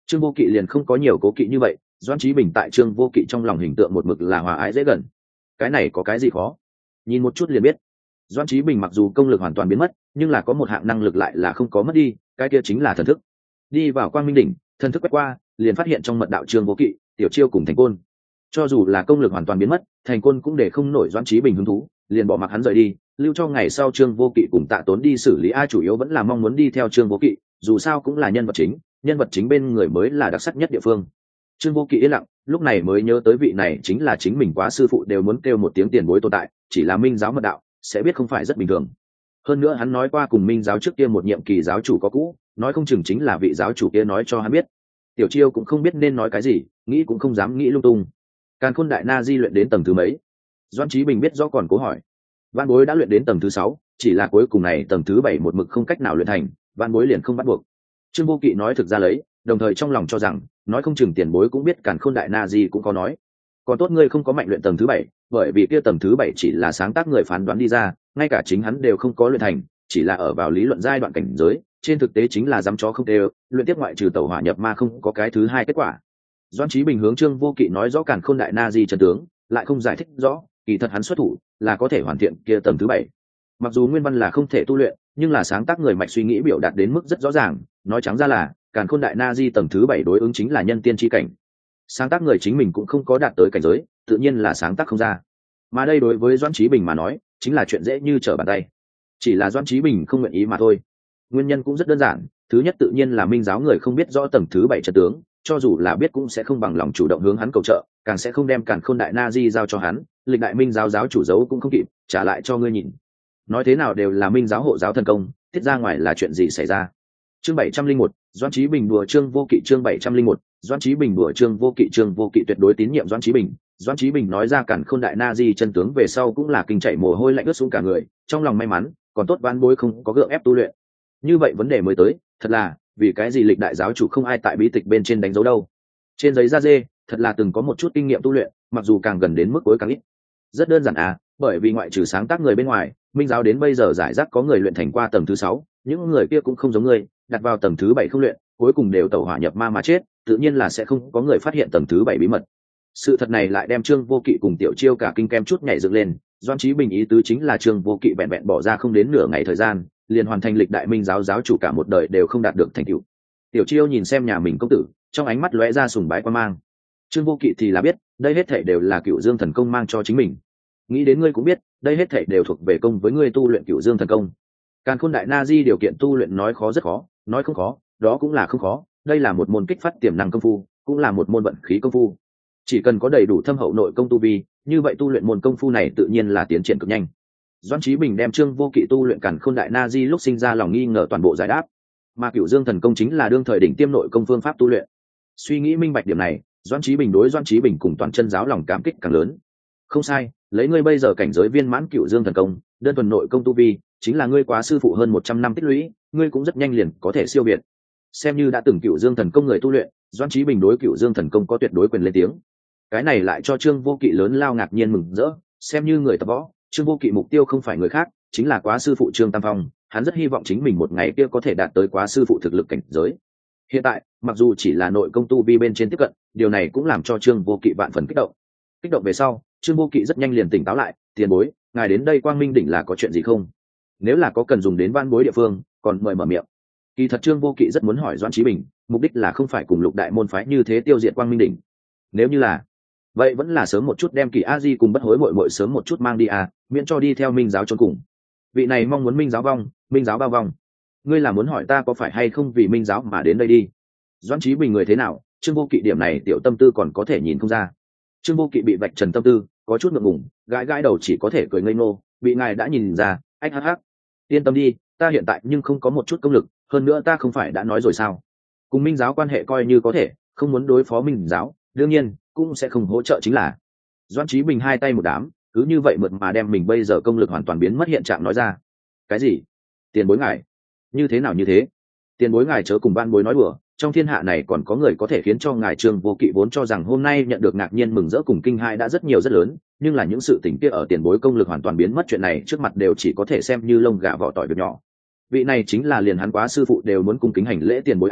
Trương Vô Kỵ liền không có nhiều cố kỵ như vậy, Doãn Chí Bình tại Trương Vô Kỵ trong lòng hình tượng một mực là hòa ái dễ gần. Cái này có cái gì khó? Nhìn một chút liền biết. Doãn Chí Bình mặc dù công lực hoàn toàn biến mất, nhưng là có một hạng năng lực lại là không có mất đi, cái kia chính là thần thức. Đi vào Quang Minh đỉnh, thần thức quét qua, liền phát hiện trong mật đạo Trương Vô Kỵ, Tiểu Chiêu cùng Thành Côn. Cho dù là công lực hoàn toàn biến mất, Thành Côn cũng để không nổi Doãn Chí Bình hứng thú, liền bỏ mặc hắn rời đi, lưu cho ngày sau Trương Vô Kỵ cùng Tạ Tốn đi xử lý. Ai chủ yếu vẫn là mong muốn đi theo Trương Vô Kỵ, dù sao cũng là nhân vật chính bên người mới là đặc sắc nhất địa phương. Trương Vô Kỵ yên lặng, lúc này mới nhớ tới vị này chính là chính mình quá sư phụ đều muốn kêu một tiếng tiền bối tồn tại, chỉ là Minh giáo mật đạo, sẽ biết không phải rất bình thường. Hơn nữa hắn nói qua cùng Minh giáo trước kia một nhiệm kỳ giáo chủ có cũ, nói không chừng chính là vị giáo chủ kia nói cho hắn biết. Tiểu Chiêu cũng không biết nên nói cái gì, nghĩ cũng không dám nghĩ lung tung. Càn Khôn Đại Na Di luyện đến tầng thứ mấy? Doãn Chí Bình biết rõ còn cố hỏi. Vạn Bối đã luyện đến tầng thứ 6, chỉ là cuối cùng này tầng thứ 7 một mực không cách nào luyện thành, Vạn Bối liền không bắt buộc. Trương Vô Kỵ nói thực ra lấy, đồng thời trong lòng cho rằng, nói không chừng tiền bối cũng biết Càn Khôn Đại Na Di cũng có nói. Còn tốt ngươi không có mạnh luyện tầng thứ 7, bởi vì kia tầng thứ 7 chỉ là sáng tác người phán đoán đi ra, ngay cả chính hắn đều không có luyện thành, chỉ là ở vào lý luận giai đoạn cảnh giới, trên thực tế chính là dám chó không đều, luyện tiếp ngoại trừ tẩu hỏa nhập ma không có cái thứ hai kết quả. Doãn Chí Bình hướng Trương Vô Kỵ nói rõ Càn Khôn Đại Na Di trận tướng, lại không giải thích rõ, kỳ thật hắn xuất thủ là có thể hoàn thiện kia tầng thứ 7. Mặc dù nguyên văn là không thể tu luyện, nhưng là sáng tác người mạch suy nghĩ biểu đạt đến mức rất rõ ràng, nói trắng ra là Càn Khôn Đại Na Di tầng thứ 7 đối ứng chính là nhân tiên chi cảnh. Sáng tác người chính mình cũng không có đạt tới cảnh giới, tự nhiên là sáng tác không ra. Mà đây đối với Doãn Chí Bình mà nói, chính là chuyện dễ như trở bàn tay. Chỉ là Doãn Chí Bình không nguyện ý mà thôi. Nguyên nhân cũng rất đơn giản, thứ nhất tự nhiên là Minh giáo người không biết rõ tầng thứ 7 trận tướng, cho dù là biết cũng sẽ không bằng lòng chủ động hướng hắn cầu trợ, càng sẽ không đem Càn Khôn Đại Na Di giao cho hắn, lịch đại Minh giáo giáo chủ giấu cũng không kịp, trả lại cho ngươi nhìn. Nói thế nào đều là Minh giáo hộ giáo thần công, tiết ra ngoài là chuyện gì xảy ra? Chương 701, Doãn Chí Bình đùa Trương Vô Kỵ. Chương 701, Doãn Chí Bình đùa Trương Vô Kỵ. Trương Vô Kỵ tuyệt đối tín nhiệm Doãn Chí Bình. Doãn Chí Bình nói ra Càn Khôn Đại Na Di chân tướng về sau cũng là kinh chảy mồ hôi lạnh ướt xuống cả người, trong lòng may mắn, còn tốt Vãn Bối không có gượng ép tu luyện. Như vậy vấn đề mới tới, thật là, vì cái gì lịch đại giáo chủ không ai tại bí tịch bên trên đánh dấu đâu? Trên giấy da dê, thật là từng có một chút kinh nghiệm tu luyện, mặc dù càng gần đến mức cuối càng ít. Rất đơn giản à, bởi vì ngoại trừ sáng tác người bên ngoài, Minh giáo đến bây giờ giải rác có người luyện thành qua tầng thứ 6, những người kia cũng không giống ngươi, đặt vào tầng thứ 7 không luyện, cuối cùng đều tẩu hỏa nhập ma mà chết, tự nhiên là sẽ không có người phát hiện tầng thứ 7 bí mật. Sự thật này lại đem Trương Vô Kỵ cùng Tiểu Chiêu cả kinh kem chút nhảy dựng lên. Doãn Chí Bình ý tứ chính là Trương Vô Kỵ bẹn bẹn bỏ ra không đến nửa ngày thời gian, liền hoàn thành lịch đại Minh giáo giáo chủ cả một đời đều không đạt được thành tựu. Tiểu Chiêu nhìn xem nhà mình công tử, trong ánh mắt lóe ra sùng bái quan mang. Trương Vô Kỵ thì là biết, đây hết thảy đều là Cửu Dương thần công mang cho chính mình. Nghĩ đến ngươi cũng biết, đây hết thảy đều thuộc về công với ngươi tu luyện Cửu Dương thần công. Càn Khôn Đại Na Di điều kiện tu luyện nói khó rất khó, nói không khó, đó cũng là không khó, đây là một môn kích phát tiềm năng công phu, cũng là một môn vận khí công phu. Chỉ cần có đầy đủ thâm hậu nội công tu vi, như vậy tu luyện môn công phu này tự nhiên là tiến triển cực nhanh. Doãn Chí Bình đem Trương Vô Kỵ tu luyện Càn Khôn Đại Na Di lúc sinh ra lòng nghi ngờ toàn bộ giải đáp, mà Cửu Dương thần công chính là đương thời đỉnh tiêm nội công phương pháp tu luyện. Suy nghĩ minh bạch điểm này, Doãn Chí Bình đối Doãn Chí Bình cùng toàn chân giáo lòng cảm kích càng lớn. Không sai, lấy ngươi bây giờ cảnh giới viên mãn Cửu Dương thần công, đơn thuần nội công tu vi, chính là ngươi quá sư phụ hơn 100 năm tích lũy, ngươi cũng rất nhanh liền có thể siêu việt. Xem như đã từng Cửu Dương thần công người tu luyện, Doãn Chí Bình đối Cửu Dương thần công có tuyệt đối quyền lên tiếng. Cái này lại cho Trương Vô Kỵ lớn lao ngạc nhiên mừng rỡ, xem như người tập võ, Trương Vô Kỵ mục tiêu không phải người khác, chính là quá sư phụ Trương Tam Phong, hắn rất hy vọng chính mình một ngày kia có thể đạt tới quá sư phụ thực lực cảnh giới. Hiện tại, mặc dù chỉ là nội công tu vi bên trên tiếp cận, điều này cũng làm cho Trương Vô Kỵ vạn phần kích động. Kích động về sau, Trương Vô Kỵ rất nhanh liền tỉnh táo lại, tiền bối, ngài đến đây Quang Minh đỉnh là có chuyện gì không? Nếu là có cần dùng đến Vãn Bối địa phương, còn mời mở miệng. Kỳ thật Trương Vô Kỵ rất muốn hỏi Doãn Chí Bình, mục đích là không phải cùng Lục đại môn phái như thế tiêu diệt Quang Minh đỉnh. Nếu như là, vậy vẫn là sớm một chút đem Kỳ A Di cùng Bất Hối muội muội sớm một chút mang đi à, miễn cho đi theo Minh giáo chôn cùng. Vị này mong muốn Minh giáo vong, Minh giáo bao vong. Ngươi là muốn hỏi ta có phải hay không vì Minh giáo mà đến đây đi? Doãn Chí Bình người thế nào, Trương Vô Kỵ điểm này tiểu tâm tư còn có thể nhìn không ra. Trương Vô Kỵ bị vạch trần tâm tư, có chút ngượng ngùng, gãi gãi đầu chỉ có thể cười ngây ngô, bị ngài đã nhìn ra, anh hắc hắc. Yên tâm đi, ta hiện tại nhưng không có một chút công lực, hơn nữa ta không phải đã nói rồi sao? Cùng Minh giáo quan hệ coi như có thể, không muốn đối phó Minh giáo, đương nhiên cũng sẽ không hỗ trợ chính là. Doãn Chí Bình hai tay một đám, cứ như vậy mượt mà đem mình bây giờ công lực hoàn toàn biến mất hiện trạng nói ra. Cái gì? Tiền bối ngài? Như thế nào như thế? Tiền bối ngài chớ cùng Vãn Bối nói đùa, trong thiên hạ này còn có người có thể khiến cho ngài Trương Vô Kỵ vốn cho rằng hôm nay nhận được ngạc nhiên mừng rỡ cùng kinh hãi đã rất nhiều rất lớn, nhưng là những sự tình kia ở tiền bối công lực hoàn toàn biến mất chuyện này trước mặt đều chỉ có thể xem như lông gà vỏ tỏi việc nhỏ. Vị này chính là liền hắn quá sư phụ đều muốn cung kính hành lễ tiền bối à,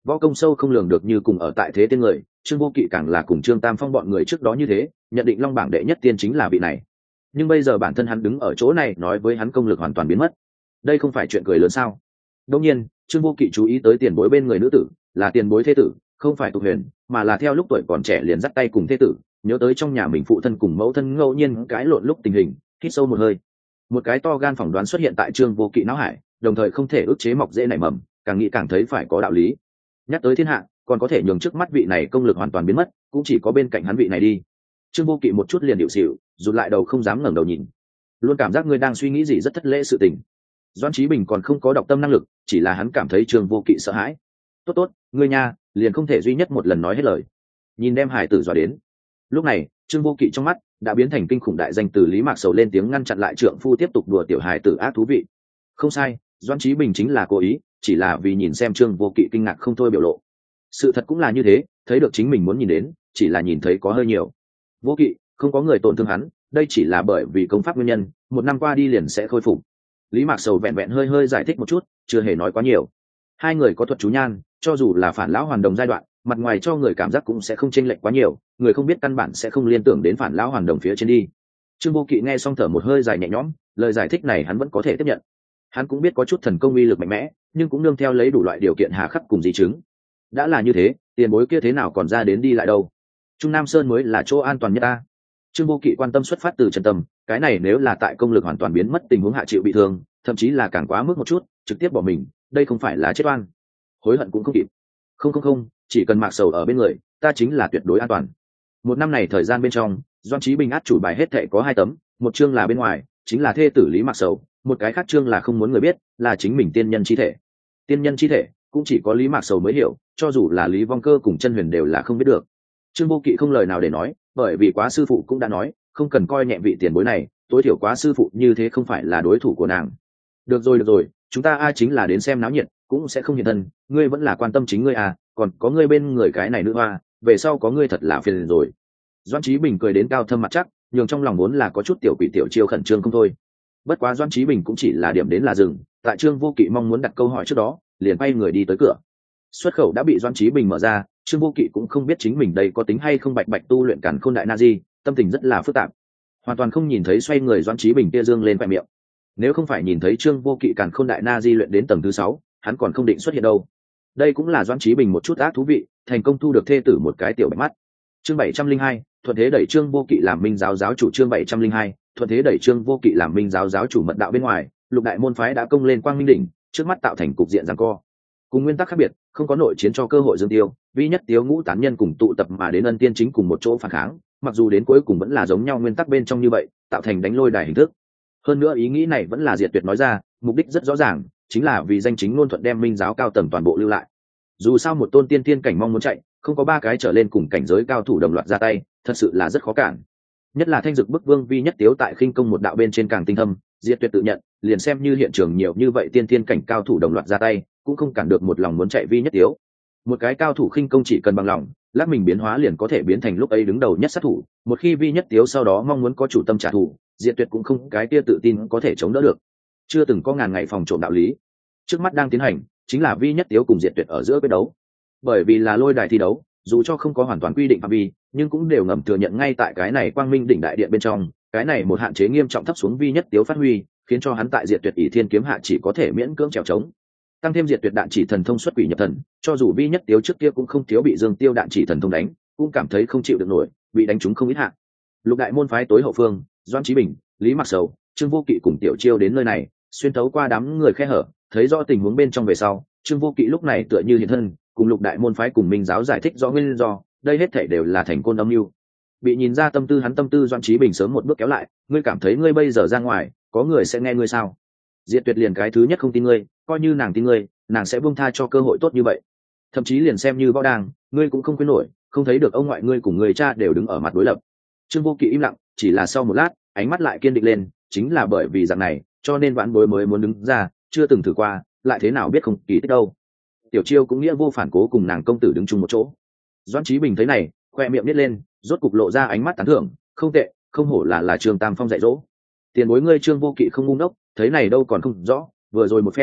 võ công sâu không lường được như cùng ở tại thế tiên người. Trương Vô Kỵ càng là cùng Trương Tam Phong bọn người trước đó như thế, nhận định long bảng đệ nhất tiên chính là vị này. Nhưng bây giờ bản thân hắn đứng ở chỗ này nói với hắn công lực hoàn toàn biến mất, đây không phải chuyện cười lớn sao? Đương nhiên, Trương Vô Kỵ chú ý tới tiền bối bên người nữ tử, là tiền bối thế tử, không phải Tục Huyền, mà là theo lúc tuổi còn trẻ liền dắt tay cùng thế tử, nhớ tới trong nhà mình phụ thân cùng mẫu thân ngẫu nhiên cãi lộn lúc tình hình, hít sâu một hơi. Một cái to gan phỏng đoán xuất hiện tại Trương Vô Kỵ não hải, đồng thời không thể ức chế mọc dễ nảy mầm, càng nghĩ càng thấy phải có đạo lý. Nhắc tới thiên hạ, còn có thể nhường trước mắt vị này công lực hoàn toàn biến mất, cũng chỉ có bên cạnh hắn vị này đi. Trương Vô Kỵ một chút liền điệu xỉu, rụt lại đầu không dám ngẩng đầu nhìn, luôn cảm giác ngươi đang suy nghĩ gì rất thất lễ sự tình. Doãn Chí Bình còn không có đọc tâm năng lực, chỉ là hắn cảm thấy Trương Vô Kỵ sợ hãi. Tốt tốt, ngươi nha, liền không thể duy nhất một lần nói hết lời. Nhìn đem hải tử dọa đến. Lúc này, Trương Vô Kỵ trong mắt đã biến thành kinh khủng đại danh từ Lý Mạc Sầu lên tiếng ngăn chặn lại trượng phu tiếp tục đùa tiểu hải tử ác thú vị. Không sai, Doãn Chí Bình chính là cố ý, chỉ là vì nhìn xem Trương Vô Kỵ kinh ngạc không thôi biểu lộ. Sự thật cũng là như thế, thấy được chính mình muốn nhìn đến, chỉ là nhìn thấy có hơi nhiều. Vô Kỵ, không có người tổn thương hắn, đây chỉ là bởi vì công pháp nguyên nhân, một năm qua đi liền sẽ khôi phục. Lý Mạc Sầu vẹn vẹn hơi giải thích một chút, chưa hề nói quá nhiều. Hai người có thuật chú nhan, cho dù là phản lão hoàn đồng giai đoạn, mặt ngoài cho người cảm giác cũng sẽ không chênh lệch quá nhiều, người không biết căn bản sẽ không liên tưởng đến phản lão hoàn đồng phía trên đi. Trương Vô Kỵ nghe xong thở một hơi dài nhẹ nhõm, lời giải thích này hắn vẫn có thể tiếp nhận. Hắn cũng biết có chút thần công uy lực mạnh mẽ, nhưng cũng nương theo lấy đủ loại điều kiện hà khắc cùng di chứng. Đã là như thế, tiền bối kia thế nào còn ra đến đi lại đâu? Trung Nam Sơn mới là chỗ an toàn nhất ta. Trương Vô Kỵ quan tâm xuất phát từ chân tâm, cái này nếu là tại công lực hoàn toàn biến mất tình huống hạ chịu bị thương, thậm chí là càng quá mức một chút, trực tiếp bỏ mình, đây không phải là chết oan. Hối hận cũng không kịp. Không, chỉ cần Mạc Sầu ở bên người, ta chính là tuyệt đối an toàn. Một năm này thời gian bên trong, Doãn Chí Bình át chủ bài hết thệ có 2 tấm, một chương là bên ngoài, chính là thê tử Lý Mạc Sầu, một cái khác chương là không muốn người biết, là chính mình tiên nhân chi thể. Tiên nhân chi thể cũng chỉ có Lý Mạc Sầu mới hiểu, cho dù là Lý Vong Cơ cùng Chân Huyền đều là không biết được. Trương Vô Kỵ không lời nào để nói, bởi vì Quá sư phụ cũng đã nói, không cần coi nhẹ vị tiền bối này, tối thiểu Quá sư phụ như thế không phải là đối thủ của nàng. Được rồi, chúng ta ai chính là đến xem náo nhiệt, cũng sẽ không hiện thân, ngươi vẫn là quan tâm chính ngươi à, còn có ngươi bên người cái này nữ hoa, về sau có ngươi thật là phiền rồi. Doãn Chí Bình cười đến cao thâm mặt chắc, nhường trong lòng muốn là có chút tiểu quỷ tiểu chiêu khẩn trương không thôi. Bất quá Doãn Chí Bình cũng chỉ là điểm đến là dừng, tại Trương Vô Kỵ mong muốn đặt câu hỏi trước đó, liền bay người đi tới cửa. Xuất khẩu đã bị Doãn Chí Bình mở ra, Trương Vô Kỵ cũng không biết chính mình đây có tính hay không bạch tu luyện Càn Khôn Đại Na Di, tâm tình rất là phức tạp. Hoàn toàn không nhìn thấy xoay người Doãn Chí Bình kia dương lên khóe miệng. Nếu không phải nhìn thấy Trương Vô Kỵ Càn Khôn Đại Na Di luyện đến tầng thứ 6, hắn còn không định xuất hiện đâu. Đây cũng là Doãn Chí Bình một chút ác thú vị, thành công thu được thê tử một cái tiểu bạch mắt. Chương 702, thuận thế đẩy Trương Vô Kỵ làm Minh giáo giáo chủ. Chương 702, thuận thế đẩy Trương Vô Kỵ làm Minh giáo giáo chủ. Mật đạo bên ngoài, Lục đại môn phái đã công lên Quang Minh đỉnh, trước mắt tạo thành cục diện giằng co. Cùng nguyên tắc khác biệt, không có nội chiến cho cơ hội dương tiêu, vi nhất tiếu ngũ tán nhân cùng tụ tập mà đến ân tiên chính cùng một chỗ phản kháng, mặc dù đến cuối cùng vẫn là giống nhau nguyên tắc bên trong như vậy, tạo thành đánh lôi đài hình thức. Hơn nữa ý nghĩ này vẫn là Diệt Tuyệt nói ra, mục đích rất rõ ràng, chính là vì danh chính ngôn thuận đem Minh giáo cao tầng toàn bộ lưu lại. Dù sao một tôn tiên tiên cảnh mong muốn chạy, không có 3 cái trở lên cùng cảnh giới cao thủ đồng loạt ra tay, thật sự là rất khó cản. Nhất là Thanh Dực Bức Vương vi nhất tiếu tại khinh công một đạo bên trên càng tinh thâm, Diệt Tuyệt tự nhận, liền xem như hiện trường nhiều như vậy tiên tiên cảnh cao thủ đồng loạt ra tay, cũng không cản được một lòng muốn chạy vi nhất tiếu. Một cái cao thủ khinh công chỉ cần bằng lòng, lát mình biến hóa liền có thể biến thành lúc ấy đứng đầu nhất sát thủ, một khi vi nhất tiếu sau đó mong muốn có chủ tâm trả thù, Diệt Tuyệt cũng không cái kia tự tin có thể chống đỡ được. Chưa từng có ngàn ngày phòng trộm đạo lý. Trước mắt đang tiến hành, chính là vi nhất tiếu cùng Diệt Tuyệt ở giữa quyết đấu. Bởi vì là lôi đài thi đấu, dù cho không có hoàn toàn quy định phạm vi, nhưng cũng đều ngầm thừa nhận ngay tại cái này Quang Minh đỉnh đại điện bên trong, cái này một hạn chế nghiêm trọng thấp xuống vi nhất tiếu phát huy, khiến cho hắn tại Diệt Tuyệt ỷ thiên kiếm hạ chỉ có thể miễn cưỡng trèo trống. Tăng thêm Diệt Tuyệt đạn chỉ thần thông xuất quỷ nhập thần, cho dù vi nhất tiếu trước kia cũng không thiếu bị Dương Tiêu đạn chỉ thần thông đánh, cũng cảm thấy không chịu được nổi, bị đánh trúng không ít hạ. Lục đại môn phái tối hậu phương, Doãn Chí Bình, Lý Mạc Sầu, Trương Vô Kỵ cùng Tiểu Chiêu đến nơi này, xuyên thấu qua đám người khe hở, thấy rõ tình huống bên trong về sau, Trương Vô Kỵ lúc này tựa như hiện thân, cùng Lục đại môn phái cùng Minh giáo giải thích rõ nguyên do, đây hết thảy đều là thành côn âm mưu. Bị nhìn ra tâm tư hắn tâm tư, Doãn Chí Bình sớm một bước kéo lại, ngươi cảm thấy ngươi bây giờ ra ngoài, có người sẽ nghe ngươi sao? Diệt Tuyệt liền cái thứ nhất không tin ngươi, coi như nàng tin ngươi, nàng sẽ buông tha cho cơ hội tốt như vậy. Thậm chí liền xem như võ đàng, ngươi cũng không khuyên nổi, không thấy được ông ngoại ngươi cùng người cha đều đứng ở mặt đối lập. Trương Vô Kỵ im lặng, chỉ là sau một lát, ánh mắt lại kiên định lên, chính là bởi vì dạng này, cho nên vãn bối mới muốn đứng ra, chưa từng thử qua, lại thế nào biết không kỳ tích đâu. Tiểu Chiêu cũng nghĩa vô phản cố cùng nàng công tử đứng chung một chỗ. Doãn Chí Bình thấy này, khoe miệng nít lên, rốt cục lộ ra ánh mắt tán thưởng, không tệ, không hổ là Trương Tam Phong dạy dỗ. Tiền bối ngươi Trương Vô Kỵ không ngu ngốc, thấy này đâu còn không rõ, vừa rồi một phen,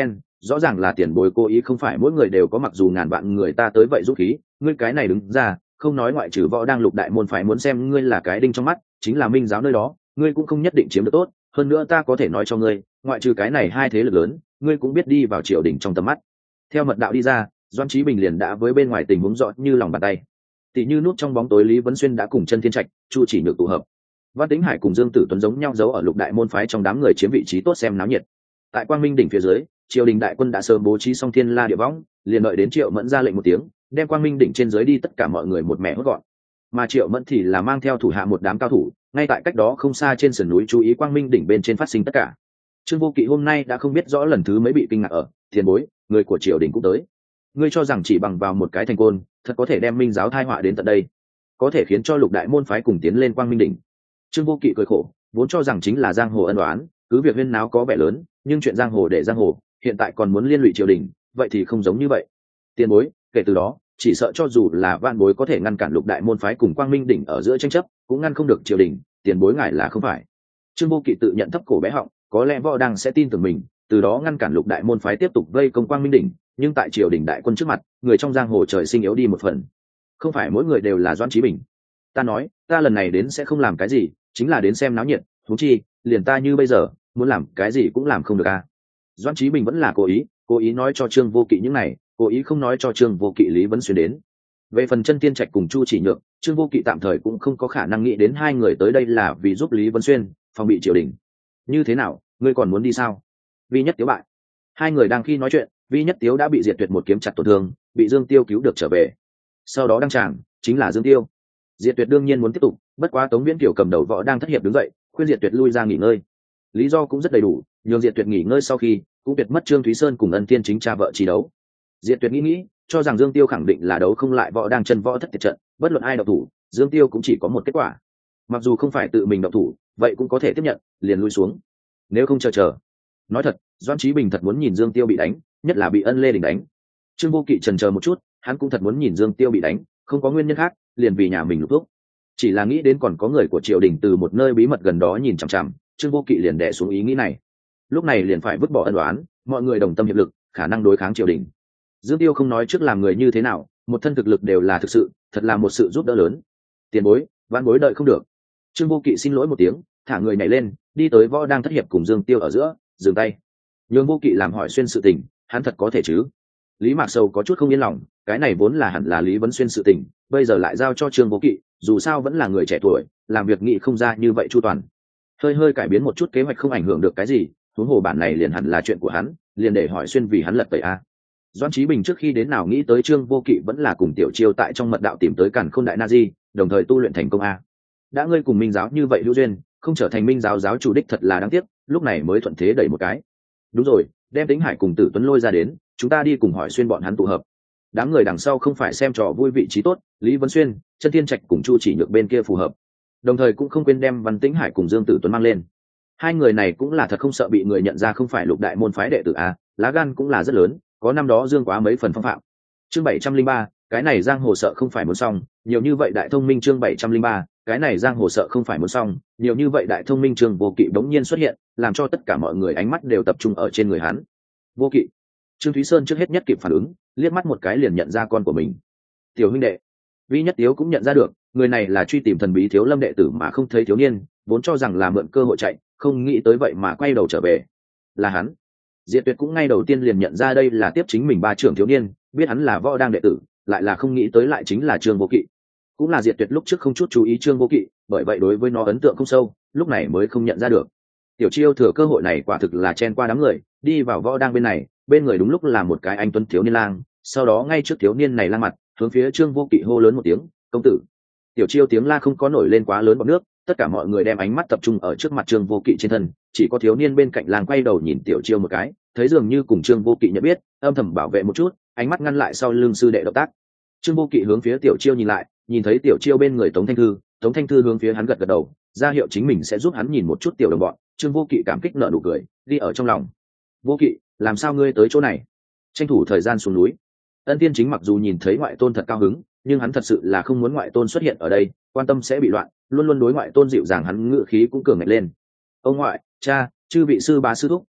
rõ ràng là tiền bối cố ý, không phải mỗi người đều có mặc dù ngàn vạn người ta tới vậy dũng khí. Ngươi cái này đứng ra không nói, ngoại trừ võ đang lục đại môn phái muốn xem ngươi là cái đinh trong mắt, chính là minh giáo nơi đó ngươi cũng không nhất định chiếm được tốt. Hơn nữa ta có thể nói cho ngươi, ngoại trừ cái này hai thế lực lớn, ngươi cũng biết đi vào triều đình trong tầm mắt. Theo mật đạo đi ra, Doan Chí Bình liền đã với bên ngoài tình huống rõ như lòng bàn tay. Tỷ như núp trong bóng tối Lý Vấn Xuyên đã cùng Chân Thiên Trạch, Chu Chỉ Nhược tụ hợp. Văn Tĩnh Hải cùng Dương Tử Tuấn giống nhau giấu ở lục đại môn phái trong đám người chiếm vị trí tốt xem náo nhiệt. Tại Quang Minh đỉnh phía dưới, triều đình đại quân đã sớm bố trí xong thiên la địa võng, liền đợi đến Triệu Mẫn ra lệnh một tiếng, đem Quang Minh đỉnh trên dưới đi tất cả mọi người một mẹ hốt gọn. Mà Triệu Mẫn thì là mang theo thủ hạ một đám cao thủ, ngay tại cách đó không xa trên sườn núi chú ý Quang Minh đỉnh bên trên phát sinh tất cả. Trương Vô Kỵ hôm nay đã không biết rõ lần thứ mấy bị kinh ngạc ở, tiền bối, người của triều đình cũng tới. Ngươi cho rằng chỉ bằng vào một cái thành côn, thật có thể đem minh giáo thai họa đến tận đây, có thể khiến cho lục đại môn phái cùng tiến lên Quang Minh đỉnh. Trương Vô Kỵ cười khổ, vốn cho rằng chính là giang hồ ân oán, cứ việc huyên náo có vẻ lớn, nhưng chuyện giang hồ để giang hồ, hiện tại còn muốn liên lụy triều đình, vậy thì không giống như vậy. Tiền bối, kể từ đó, chỉ sợ cho dù là van bối có thể ngăn cản lục đại môn phái cùng Quang Minh đỉnh ở giữa tranh chấp, cũng ngăn không được triều đình, tiền bối ngài là không phải. Trương Vô Kỵ tự nhận thấp cổ bé họng, có lẽ võ đang sẽ tin tưởng mình, từ đó ngăn cản lục đại môn phái tiếp tục vây công Quang Minh đỉnh, nhưng tại triều đình đại quân trước mặt, người trong giang hồ trời sinh yếu đi một phần. Không phải mỗi người đều là Doãn Chí Bình. Ta nói, ta lần này đến sẽ không làm cái gì, chính là đến xem náo nhiệt, huống chi, liền ta như bây giờ, muốn làm cái gì cũng làm không được a. Doãn Chí Bình vẫn là cố ý nói cho Trương Vô Kỵ những này, cố ý không nói cho Trương Vô Kỵ Lý Vấn Xuyên đến. Về phần Chân Tiên Trạch cùng Chu Chỉ Nhược, Trương Vô Kỵ tạm thời cũng không có khả năng nghĩ đến hai người tới đây là vì giúp Lý Vấn Xuyên phòng bị triều đình. Như thế nào, ngươi còn muốn đi sao? Vi Nhất Tiếu bại. Hai người đang khi nói chuyện, Vi Nhất Tiếu đã bị Diệt Tuyệt một kiếm chặt tổn thương, bị Dương Tiêu cứu được trở về. Sau đó đăng tràng chính là Dương Tiêu. Diệt Tuyệt đương nhiên muốn tiếp tục, bất quá Tống Viễn Kiều cầm đầu võ đang thất hiệp đứng dậy, khuyên Diệt Tuyệt lui ra nghỉ ngơi. Lý do cũng rất đầy đủ, nhường Diệt Tuyệt nghỉ ngơi sau khi, cũng tuyệt mất Trương Thúy Sơn cùng Ân Thiên chính cha vợ trí đấu. Diệt Tuyệt nghĩ, cho rằng Dương Tiêu khẳng định là đấu không lại võ đang chân võ thất tiệt trận, bất luận ai độc thủ, Dương Tiêu cũng chỉ có một kết quả. Mặc dù không phải tự mình độc thủ, vậy cũng có thể tiếp nhận, liền lui xuống. Nếu không chờ. Nói thật, Doãn Chí Bình thật muốn nhìn Dương Tiêu bị đánh, nhất là bị Ân Lê Đình đánh. Trương Vô Kỵ chần chờ một chút, hắn cũng thật muốn nhìn Dương Tiêu bị đánh, không có nguyên nhân khác, liền vì nhà mình lục thuốc. Chỉ là nghĩ đến còn có người của triều đình từ một nơi bí mật gần đó nhìn chằm chằm, Trương Vô Kỵ liền đè xuống ý nghĩ này. Lúc này liền phải vứt bỏ ân oán, mọi người đồng tâm hiệp lực, khả năng đối kháng triều đình. Dương Tiêu không nói trước làm người như thế nào, một thân thực lực đều là thực sự, thật là một sự giúp đỡ lớn. Tiền bối, vãn bối đợi không được. Trương Vô Kỵ xin lỗi một tiếng, thả người nhảy lên, đi tới võ đang thất hiệp cùng Dương Tiêu ở giữa, dừng tay. Nhường Vô Kỵ làm hỏi xuyên sự tình, hắn thật có thể chứ? Lý Mạc Sầu có chút không yên lòng, cái này vốn là hẳn là Lý Vấn Xuyên sự tình, bây giờ lại giao cho Trương Vô Kỵ, dù sao vẫn là người trẻ tuổi, làm việc nghị không ra như vậy chu toàn. Hơi cải biến một chút kế hoạch không ảnh hưởng được cái gì, huống hồ bản này liền hẳn là chuyện của hắn, liền để hỏi xuyên vì hắn lật tẩy a. Doãn Chí Bình trước khi đến nào nghĩ tới Trương Vô Kỵ vẫn là cùng Tiểu Chiêu tại trong mật đạo tìm tới Càn Khôn Đại Na Di, đồng thời tu luyện thành công a. Đã ngươi cùng Minh giáo như vậy hữu duyên, không trở thành Minh giáo giáo chủ đích thật là đáng tiếc, lúc này mới thuận thế đẩy một cái. Đúng rồi, đem Tĩnh Hải cùng Tử Tuấn lôi ra đến, chúng ta đi cùng hỏi xuyên bọn hắn tụ hợp. Đám người đằng sau không phải xem trò vui vị trí tốt, Lý Vân Xuyên, Chân Thiên Trạch cùng Chu Chỉ Nhược bên kia phù hợp. Đồng thời cũng không quên đem Văn Tĩnh Hải cùng Dương Tử Tuấn mang lên. Hai người này cũng là thật không sợ bị người nhận ra không phải lục đại môn phái đệ tử a, lá gan cũng là rất lớn, có năm đó Dương quá mấy phần phong phạm. Chương 703, cái này giang hồ sợ không phải muốn xong, nhiều như vậy đại thông minh. Chương 703, cái này giang hồ sợ không phải muốn xong, nhiều như vậy đại thông minh. Trương Vô Kỵ bỗng nhiên xuất hiện, làm cho tất cả mọi người ánh mắt đều tập trung ở trên người hắn. Vô Kỵ. Trương Thúy Sơn trước hết nhất kịp phản ứng, liếc mắt một cái liền nhận ra con của mình. Tiểu huynh đệ. Vi Nhất Tiếu cũng nhận ra được, người này là truy tìm thần bí Thiếu Lâm đệ tử mà không thấy thiếu niên, vốn cho rằng là mượn cơ hội chạy, không nghĩ tới vậy mà quay đầu trở về. Là hắn. Diệt Tuyệt cũng ngay đầu tiên liền nhận ra đây là tiếp chính mình ba trưởng thiếu niên, biết hắn là võ đang đệ tử, lại là không nghĩ tới lại chính là Trương Vô Kỵ. Cũng là Diệt Tuyệt lúc trước không chút chú ý Trương Vô Kỵ, bởi vậy đối với nó ấn tượng không sâu, lúc này mới không nhận ra được. Tiểu Chiêu thừa cơ hội này quả thực là chen qua đám người, đi vào võ đang bên này, bên người đúng lúc là một cái anh tuấn thiếu niên lang, sau đó ngay trước thiếu niên này lang mặt, hướng phía Trương Vô Kỵ hô lớn một tiếng, "Công tử!" Tiểu Chiêu tiếng la không có nổi lên quá lớn bọt nước, tất cả mọi người đem ánh mắt tập trung ở trước mặt Trương Vô Kỵ trên thân, chỉ có thiếu niên bên cạnh lang quay đầu nhìn Tiểu Chiêu một cái, thấy dường như cùng Trương Vô Kỵ nhận biết, âm thầm bảo vệ một chút, ánh mắt ngăn lại sau lưng sư đệ động tác. Trương Vô Kỵ hướng phía Tiểu Chiêu nhìn lại, nhìn thấy Tiểu Chiêu bên người Tống Thanh Thư hướng phía hắn gật gật đầu, ra hiệu chính mình sẽ giúp hắn nhìn một chút tiểu đồng bọn. Trương Vô Kỵ cảm kích nở nụ cười, đi ở trong lòng. "Vô Kỵ, làm sao ngươi tới chỗ này?" Tranh thủ thời gian xuống núi. Ân Tiên Chính mặc dù nhìn thấy ngoại tôn thật cao hứng, nhưng hắn thật sự là không muốn ngoại tôn xuất hiện ở đây, quan tâm sẽ bị loạn, luôn luôn đối ngoại tôn dịu dàng, hắn ngự khí cũng cường ngạnh lên. "Ông ngoại, cha, chư vị sư bá sư thúc,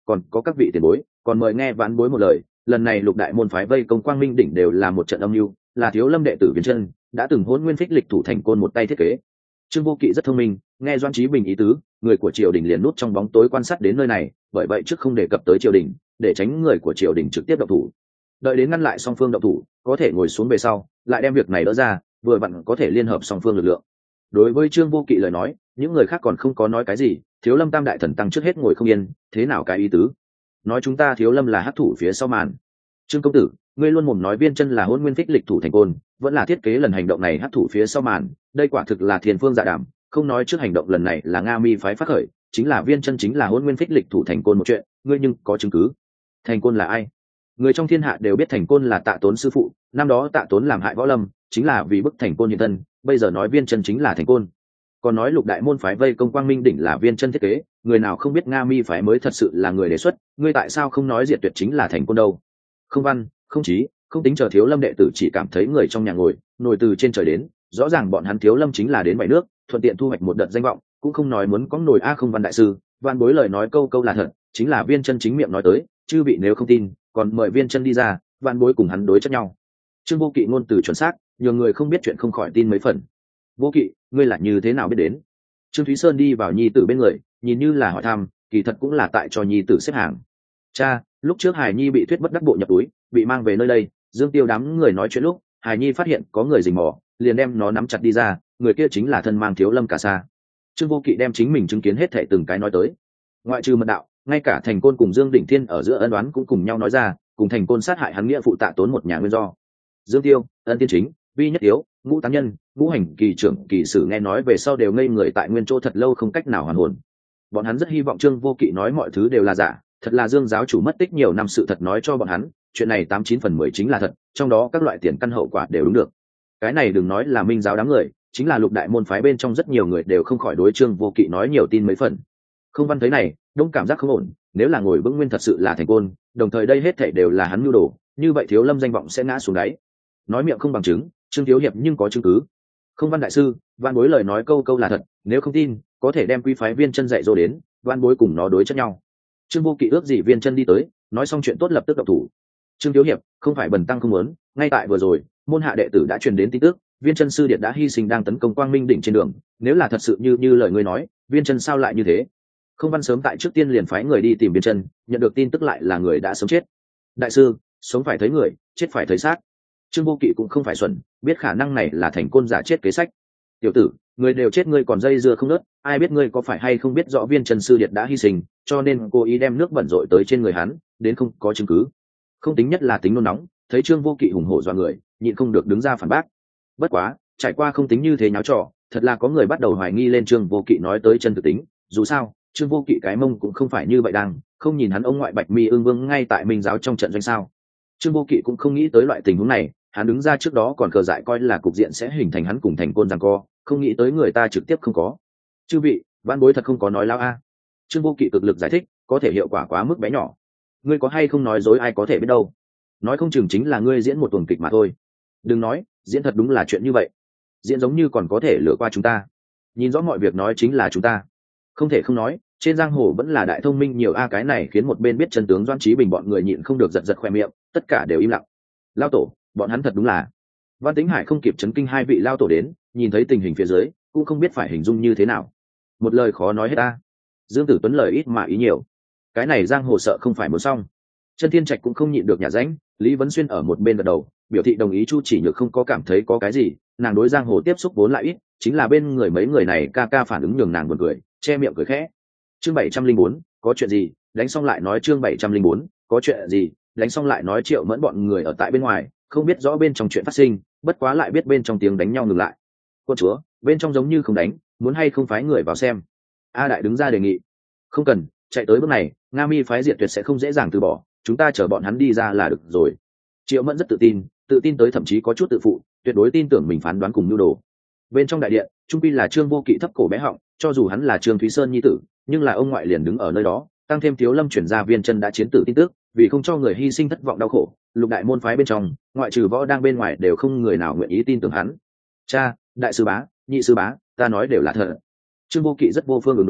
còn có các vị tiền bối, còn mời nghe vãn bối một lời. Lần này lục đại môn phái vây công Quang Minh đỉnh đều là một trận âm mưu, là Thiếu Lâm đệ tử Viên Chân đã từng Hỗn Nguyên Phích Lịch thủ thành côn một tay thiết kế. Trương Vô Kỵ rất thông minh, nghe Doãn Chí Bình ý tứ, người của triều đình liền nút trong bóng tối quan sát đến nơi này, bởi vậy trước không đề cập tới triều đình, để tránh người của triều đình trực tiếp động thủ. Đợi đến ngăn lại song phương động thủ, có thể ngồi xuống về sau, lại đem việc này đỡ ra, vừa vặn có thể liên hợp song phương lực lượng. Đối với Trương Vô Kỵ lời nói, những người khác còn không có nói cái gì. Thiếu Lâm tam đại thần tăng trước hết ngồi không yên, thế nào cái ý tứ? Nói chúng ta Thiếu Lâm là hắc thủ phía sau màn. Trương công tử, ngươi luôn mồm nói Viên Chân là Hỗn Nguyên Phích Lịch thủ thành côn, vẫn là thiết kế lần hành động này hắc thủ phía sau màn, đây quả thực là thiên phương dạ đảm. Không nói trước hành động lần này là Nga Mi phái phát khởi, chính là Viên Chân chính là Hỗn Nguyên Phích Lịch thủ thành côn một chuyện, ngươi nhưng có chứng cứ? Thành côn là ai? Người trong thiên hạ đều biết thành côn là Tạ Tốn sư phụ, năm đó Tạ Tốn làm hại võ lâm, chính là vì bức thành côn hiện thân, bây giờ nói Viên Chân chính là thành côn. Còn nói lục đại môn phái vây công Quang Minh đỉnh là Viên Chân thiết kế, người nào không biết Nga Mi phái mới thật sự là người đề xuất, ngươi tại sao không nói diệt tuyệt chính là thành côn đâu? Không văn, không trí, không tính chờ Thiếu Lâm đệ tử chỉ cảm thấy người trong nhà ngồi, nổi từ trên trời đến, rõ ràng bọn hắn Thiếu Lâm chính là đến bảy nước, thuận tiện thu hoạch một đợt danh vọng, cũng không nói muốn có nổi a không văn đại sư, văn bối lời nói câu câu là thật, chính là Viên Chân chính miệng nói tới, chư vị nếu không tin, còn mời Viên Chân đi ra, văn bối cùng hắn đối chất nhau. Trương Vô Kỵ ngôn từ chuẩn xác, nhiều người không biết chuyện không khỏi tin mấy phần. Vô Kỵ, ngươi là như thế nào biết đến? Trương Thúy Sơn đi vào nhi tử bên người, nhìn như là hỏi thăm, kỳ thật cũng là tại cho nhi tử xếp hàng. Cha, lúc trước Hải Nhi bị Thuyết Bất đắc bộ nhập túi, bị mang về nơi đây, Dương Tiêu đám người nói chuyện lúc, Hải Nhi phát hiện có người rình mò, liền đem nó nắm chặt đi ra, người kia chính là thân mang Thiếu Lâm Cả Sa. Trương Vô Kỵ đem chính mình chứng kiến hết thảy từng cái nói tới. Ngoại trừ mật đạo, ngay cả Thành Côn cùng Dương Đỉnh Thiên ở giữa ân oán cũng cùng nhau nói ra, cùng Thành Côn sát hại hắn nghĩa phụ Tạ Tốn một nhà nguyên do. Dương Tiêu, Ân Tiên Chính, Vi Nhất Yếu, Ngũ Tán Nhân, Ngũ Hành Kỳ trưởng kỳ sử nghe nói về sau đều ngây người tại nguyên chỗ thật lâu không cách nào hoàn hồn. Bọn hắn rất hy vọng Trương Vô Kỵ nói mọi thứ đều là giả, thật là Dương giáo chủ mất tích nhiều năm sự thật nói cho bọn hắn, chuyện này 89/10 chính là thật, trong đó các loại tiền căn hậu quả đều đúng được. Cái này đừng nói là Minh giáo đám người, chính là lục đại môn phái bên trong rất nhiều người đều không khỏi đối Trương Vô Kỵ nói nhiều tin mấy phần. Không văn thấy này, đông cảm giác không ổn, nếu là ngồi vững nguyên thật sự là thành côn, đồng thời đây hết thảy đều là hắn mưu đồ, như vậy Thiếu Lâm danh vọng sẽ ngã xuống đáy. Nói miệng không bằng chứng, Trương thiếu hiệp nhưng có chứng cứ. Không văn đại sư, văn bối lời nói câu câu là thật, nếu không tin, có thể đem Quy phái Viên Chân dạy dỗ đến, văn bối cùng nó đối chất nhau. Trương Vô Kỵ ước gì Viên Chân đi tới, nói xong chuyện tốt lập tức động thủ. Trương thiếu hiệp, không phải bần tăng không muốn, ngay tại vừa rồi, môn hạ đệ tử đã truyền đến tin tức, Viên Chân sư điện đã hy sinh đang tấn công Quang Minh đỉnh trên đường, nếu là thật sự như lời ngươi nói, Viên Chân sao lại như thế? Không văn sớm tại trước tiên liền phái người đi tìm Viên Chân, nhận được tin tức lại là người đã sống chết. Đại sư, sống phải thấy người, chết phải thấy xác. Trương Vô Kỵ cũng không phải xuẩn, biết khả năng này là thành côn giả chết kế sách. Tiểu tử, người đều chết ngươi còn dây dưa không nớt, ai biết ngươi có phải hay không biết rõ Viên Chân sư điện đã hy sinh, cho nên cố ý đem nước bẩn rội tới trên người hắn, đến không có chứng cứ. Không tính nhất là tính nôn nóng, thấy Trương Vô Kỵ hùng hổ dọa người, nhịn không được đứng ra phản bác. Bất quá, trải qua không tính như thế nháo trò, thật là có người bắt đầu hoài nghi lên Trương Vô Kỵ nói tới chân thực tính. Dù sao, Trương Vô Kỵ cái mông cũng không phải như vậy đang, không nhìn hắn ông ngoại Bạch Mi Ương Vương ngay tại Minh giáo trong trận doanh sao? Trương Vô Kỵ cũng không nghĩ tới loại tình huống này, hắn đứng ra trước đó còn cờ dại coi là cục diện sẽ hình thành hắn cùng thành côn giằng co, không nghĩ tới người ta trực tiếp không có. Chư vị, vãn bối thật không có nói láo a. Trương Vô Kỵ cực lực giải thích, có thể hiệu quả quá mức bé nhỏ. Ngươi có hay không nói dối ai có thể biết đâu. Nói không chừng chính là ngươi diễn một tuần kịch mà thôi. Đừng nói, diễn thật đúng là chuyện như vậy. Diễn giống như còn có thể lừa qua chúng ta. Nhìn rõ mọi việc nói chính là chúng ta. Không thể không nói, trên giang hồ vẫn là đại thông minh nhiều a, cái này khiến một bên biết chân tướng Doãn Chí Bình bọn người nhịn không được giật giật khoe miệng, tất cả đều im lặng. Lao tổ, bọn hắn thật đúng là. Văn Tĩnh Hải không kịp chấn kinh hai vị lao tổ đến, nhìn thấy tình hình phía dưới, cũng không biết phải hình dung như thế nào. Một lời khó nói hết ta. Dương Tử Tuấn lời ít mà ý nhiều. Cái này giang hồ sợ không phải muốn xong. Chân Thiên Trạch cũng không nhịn được nhả ránh, Lý Vấn Xuyên ở một bên gật đầu, biểu thị đồng ý. Chu Chỉ Nhược không có cảm thấy có cái gì, nàng đối giang hồ tiếp xúc vốn lại ít, chính là bên người mấy người này ca ca phản ứng nhường nàng buồn cười, che miệng cười khẽ. Chương 704, có chuyện gì? Đánh xong lại nói. Chương 704, có chuyện gì? Đánh xong lại nói. Triệu Mẫn bọn người ở tại bên ngoài, không biết rõ bên trong chuyện phát sinh, bất quá lại biết bên trong tiếng đánh nhau ngừng lại. Quân chúa, bên trong giống như không đánh, muốn hay không phái người vào xem? A Đại đứng ra đề nghị. Không cần, chạy tới bước này, Nga Mi phái diệt tuyệt sẽ không dễ dàng từ bỏ, chúng ta chờ bọn hắn đi ra là được rồi. Triệu Mẫn rất tự tin tới thậm chí có chút tự phụ, tuyệt đối tin tưởng mình phán đoán cùng nhu đồ. Bên trong đại điện, trung quy là Trương Vô Kỵ thấp cổ bé họng, cho dù hắn là Trương Thúy Sơn nhi tử, nhưng là ông ngoại liền đứng ở nơi đó, tăng thêm Thiếu Lâm chuyển ra Viên Chân đã chiến tử tin tức, vì không cho người hy sinh thất vọng đau khổ, lục đại môn phái bên trong, ngoại trừ võ đang bên ngoài đều không người nào nguyện ý tin tưởng hắn. Cha, đại sư bá, nhị sư bá, ta nói đều là thật. Trương Vô Kỵ rất vô phương ứng đối,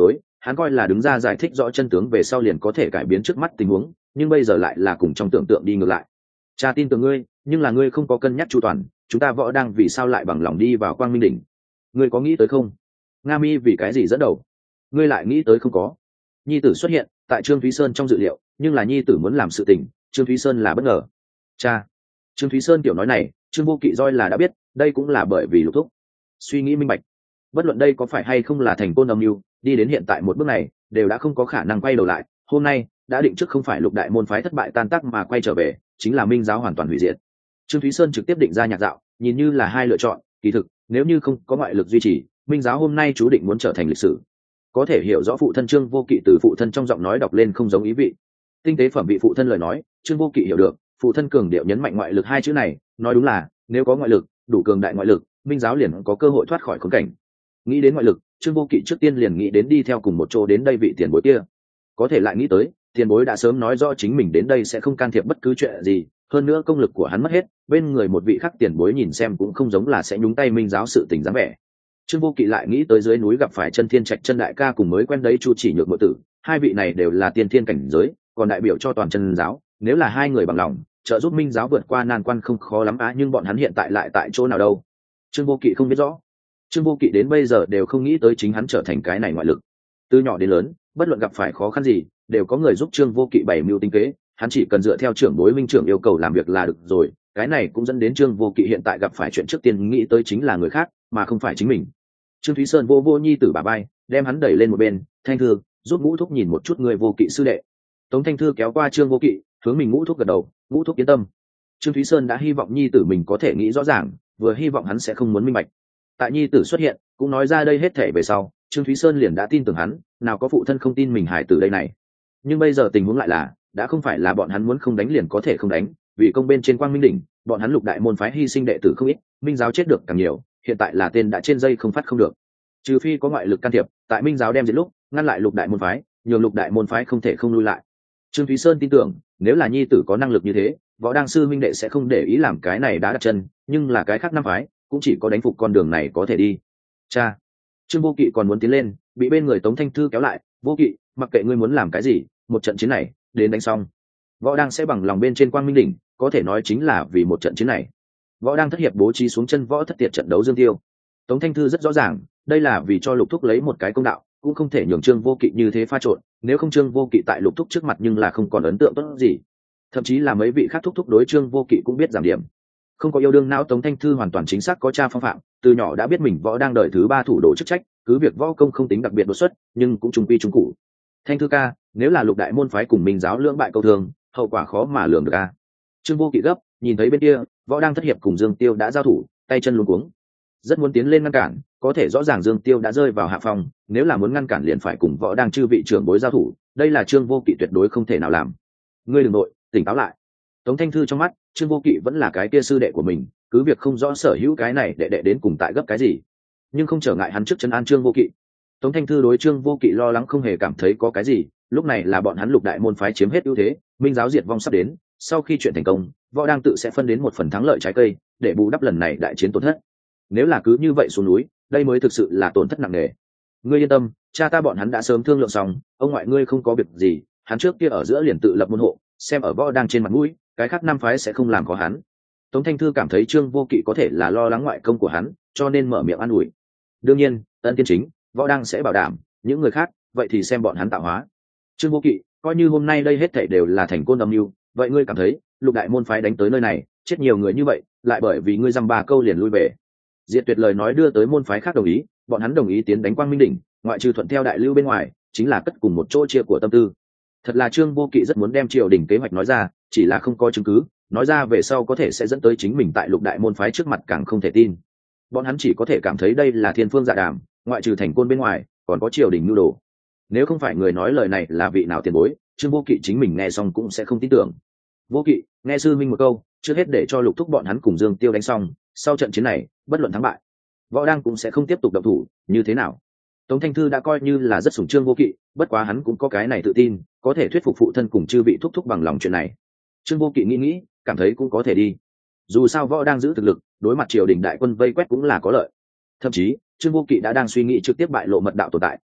hắn coi là đứng ra giải thích rõ chân tướng về sau liền có thể cải biến trước mắt tình huống, nhưng bây giờ lại là cùng trong tưởng tượng đi ngược lại. Cha tin tưởng ngươi, nhưng là ngươi không có cân nhắc chu toàn, chúng ta Võ đang vì sao lại bằng lòng đi vào Quang Minh đỉnh? Ngươi có nghĩ tới không? Nga Mi vì cái gì dẫn đầu? Ngươi lại nghĩ tới không có? Nhi tử xuất hiện tại Trương Thúy Sơn trong dự liệu, nhưng là nhi tử muốn làm sự tình, Trương Thúy Sơn là bất ngờ. Cha, Trương Thúy Sơn kiểu nói này, Trương Vô Kỵ roi là đã biết, đây cũng là bởi vì Lục Thúc suy nghĩ minh bạch. Bất luận đây có phải hay không là thành côn âm mưu, đi đến hiện tại một bước này, đều đã không có khả năng quay đầu lại. Hôm nay đã định trước không phải Lục đại môn phái thất bại tan tác mà quay trở về, chính là Minh giáo hoàn toàn hủy diệt. Trương Thúy Sơn trực tiếp định ra nhạc dạo, nhìn như là hai lựa chọn, kỳ thực nếu như không có ngoại lực duy trì, Minh giáo hôm nay chú định muốn trở thành lịch sử. Có thể hiểu rõ phụ thân Trương Vô Kỵ từ phụ thân trong giọng nói đọc lên không giống ý vị. Tinh tế phẩm vị phụ thân lời nói, Trương Vô Kỵ hiểu được, phụ thân cường điệu nhấn mạnh ngoại lực hai chữ này, nói đúng là nếu có ngoại lực, đủ cường đại ngoại lực, Minh giáo liền có cơ hội thoát khỏi khốn cảnh. Nghĩ đến ngoại lực, Trương Vô Kỵ trước tiên liền nghĩ đến đi theo cùng một chỗ đến đây vị tiền bối kia. Có thể lại nghĩ tới, tiền bối đã sớm nói rõ chính mình đến đây sẽ không can thiệp bất cứ chuyện gì, hơn nữa công lực của hắn mất hết, bên người một vị khác tiền bối nhìn xem cũng không giống là sẽ nhúng tay Minh giáo sự tình dáng vẻ. Trương Vô Kỵ lại nghĩ tới dưới núi gặp phải Chân Thiên Trạch Chân đại ca cùng mới quen đấy Chu Chỉ Nhược muội tử, hai vị này đều là tiên thiên cảnh giới, còn đại biểu cho toàn chân giáo, nếu là hai người bằng lòng trợ giúp Minh giáo vượt qua nan quan không khó lắm nhưng bọn hắn hiện tại lại tại chỗ nào đâu? Trương Vô Kỵ không biết rõ. Trương Vô Kỵ đến bây giờ đều không nghĩ tới chính hắn trở thành cái này ngoại lực. Từ nhỏ đến lớn, bất luận gặp phải khó khăn gì, đều có người giúp Trương Vô Kỵ bày mưu tính kế, hắn chỉ cần dựa theo trưởng bối minh trưởng yêu cầu làm việc là được rồi. Cái này cũng dẫn đến Trương Vô Kỵ hiện tại gặp phải chuyện trước tiên nghĩ tới chính là người khác, mà không phải chính mình. Trương Thúy Sơn vô vô nhi tử bả vai, đem hắn đẩy lên một bên, Thanh Thư, giúp Ngũ Thúc nhìn một chút người Vô Kỵ sư đệ. Tống Thanh Thư kéo qua Trương Vô Kỵ, hướng mình Ngũ Thúc gật đầu, Ngũ Thúc yên tâm. Trương Thúy Sơn đã hy vọng nhi tử mình có thể nghĩ rõ ràng, vừa hy vọng hắn sẽ không muốn minh bạch. Tại nhi tử xuất hiện, cũng nói ra đây hết thể về sau, Trương Thúy Sơn liền đã tin tưởng hắn, nào có phụ thân không tin mình hải tử đây này. Nhưng bây giờ tình huống lại là, đã không phải là bọn hắn muốn không đánh liền có thể không đánh, vì công bên trên Quang Minh đỉnh, bọn hắn Lục đại môn phái hy sinh đệ tử không ít, Minh giáo chết được càng nhiều, hiện tại là tên đã trên dây không phát không được. Trừ phi có ngoại lực can thiệp, tại Minh giáo đem diệt lúc, ngăn lại Lục đại môn phái, nhường Lục đại môn phái không thể không lui lại. Trương Thúy Sơn tin tưởng, nếu là nhi tử có năng lực như thế, Võ Đăng sư minh đệ sẽ không để ý làm cái này đã đặt chân, nhưng là cái khác năm phái, cũng chỉ có đánh phục con đường này có thể đi. Cha, Trương Vô Kỵ còn muốn tiến lên, bị bên người Tống Thanh Thư kéo lại. Vô Kỵ, mặc kệ ngươi muốn làm cái gì, một trận chiến này đến đánh xong, Võ Đăng sẽ bằng lòng bên trên Quang Minh đỉnh, có thể nói chính là vì một trận chiến này. Võ Đăng thất hiệp bố trí xuống chân võ thất tiệt trận đấu Dương Tiêu. Tống Thanh Thư rất rõ ràng, đây là vì cho Lục Thúc lấy một cái công đạo, cũng không thể nhường Trương Vô Kỵ như thế pha trộn, nếu không Trương Vô Kỵ tại Lục Thúc trước mặt nhưng là không còn ấn tượng tốt gì. Thậm chí là mấy vị khác thúc đối Trương Vô Kỵ cũng biết giảm điểm. Không có yêu đương não, Tống Thanh Thư hoàn toàn chính xác có cha phong phạm, từ nhỏ đã biết mình võ đang đợi thứ ba thủ đồ chức trách, cứ việc võ công không tính đặc biệt đột xuất, nhưng cũng trung quy trung cụ. Thanh Thư ca, nếu là Lục đại môn phái cùng Minh giáo lưỡng bại câu thương, hậu quả khó mà lường được a. Trương Vô Kỵ gấp, nhìn thấy bên kia, võ đang thất hiệp cùng Dương Tiêu đã giao thủ, tay chân luống cuống, rất muốn tiến lên ngăn cản, có thể rõ ràng Dương Tiêu đã rơi vào hạ phòng, nếu là muốn ngăn cản liền phải cùng võ đang chư vị trưởng bối giao thủ, đây là Trương Vô Kỵ tuyệt đối không thể nào làm. Ngươi đừng nội, tỉnh táo lại. Tống Thanh Thư trong mắt, Trương Vô Kỵ vẫn là cái kia sư đệ của mình, cứ việc không rõ sở hữu cái này đệ đến cùng tại gấp cái gì, nhưng không trở ngại hắn trước chân an Trương Vô Kỵ. Tống Thanh Thư đối Trương Vô Kỵ lo lắng không hề cảm thấy có cái gì, lúc này là bọn hắn Lục đại môn phái chiếm hết ưu thế, Minh giáo diệt vong sắp đến, sau khi chuyện thành công, võ đang tự sẽ phân đến một phần thắng lợi trái cây, để bù đắp lần này đại chiến tổn thất. Nếu là cứ như vậy xuống núi, đây mới thực sự là tổn thất nặng nề. Ngươi yên tâm, cha ta bọn hắn đã sớm thương lượng xong, ông ngoại ngươi không có việc gì, hắn trước kia ở giữa liền tự lập môn hộ, xem ở võ đang trên mặt mũi, cái khác năm phái sẽ không làm khó hắn. Tống Thanh Thư cảm thấy Trương Vô Kỵ có thể là lo lắng ngoại công của hắn, cho nên mở miệng an ủi. Đương nhiên, ân tiên chính, võ đang sẽ bảo đảm, những người khác, vậy thì xem bọn hắn tạo hóa. Trương Vô Kỵ, coi như hôm nay đây hết thảy đều là thành côn âm mưu, vậy ngươi cảm thấy, Lục đại môn phái đánh tới nơi này, chết nhiều người như vậy, lại bởi vì ngươi dăm ba câu liền lui về. Diệt Tuyệt lời nói đưa tới môn phái khác đồng ý, bọn hắn đồng ý tiến đánh Quang Minh đỉnh, ngoại trừ thuận theo đại lưu bên ngoài, chính là cất cùng một chỗ chia của tâm tư. Thật là Trương Vô Kỵ rất muốn đem triều đình kế hoạch nói ra, chỉ là không có chứng cứ, nói ra về sau có thể sẽ dẫn tới chính mình tại Lục đại môn phái trước mặt càng không thể tin. Bọn hắn chỉ có thể cảm thấy đây là thiên phương dạ đàm, ngoại trừ thành côn bên ngoài, còn có triều đình nhu đồ. Nếu không phải người nói lời này là vị nào tiền bối, Trương Vô Kỵ chính mình nghe xong cũng sẽ không tin tưởng. Vô Kỵ, nghe sư minh một câu, trước hết để cho Lục thúc bọn hắn cùng Dương Tiêu đánh xong, sau trận chiến này, bất luận thắng bại, võ đang cũng sẽ không tiếp tục động thủ, như thế nào? Tống Thanh Thư đã coi như là rất sủng Trương Vô Kỵ, bất quá hắn cũng có cái này tự tin, có thể thuyết phục phụ thân cùng chư vị thúc thúc bằng lòng chuyện này. Trương Vô Kỵ nghĩ, cảm thấy cũng có thể đi. Dù sao võ đang giữ thực lực, đối mặt triều đình đại quân vây quét cũng là có lợi. Thậm chí, Trương Vô Kỵ đã đang suy nghĩ trực tiếp bại lộ mật đạo tồn tại,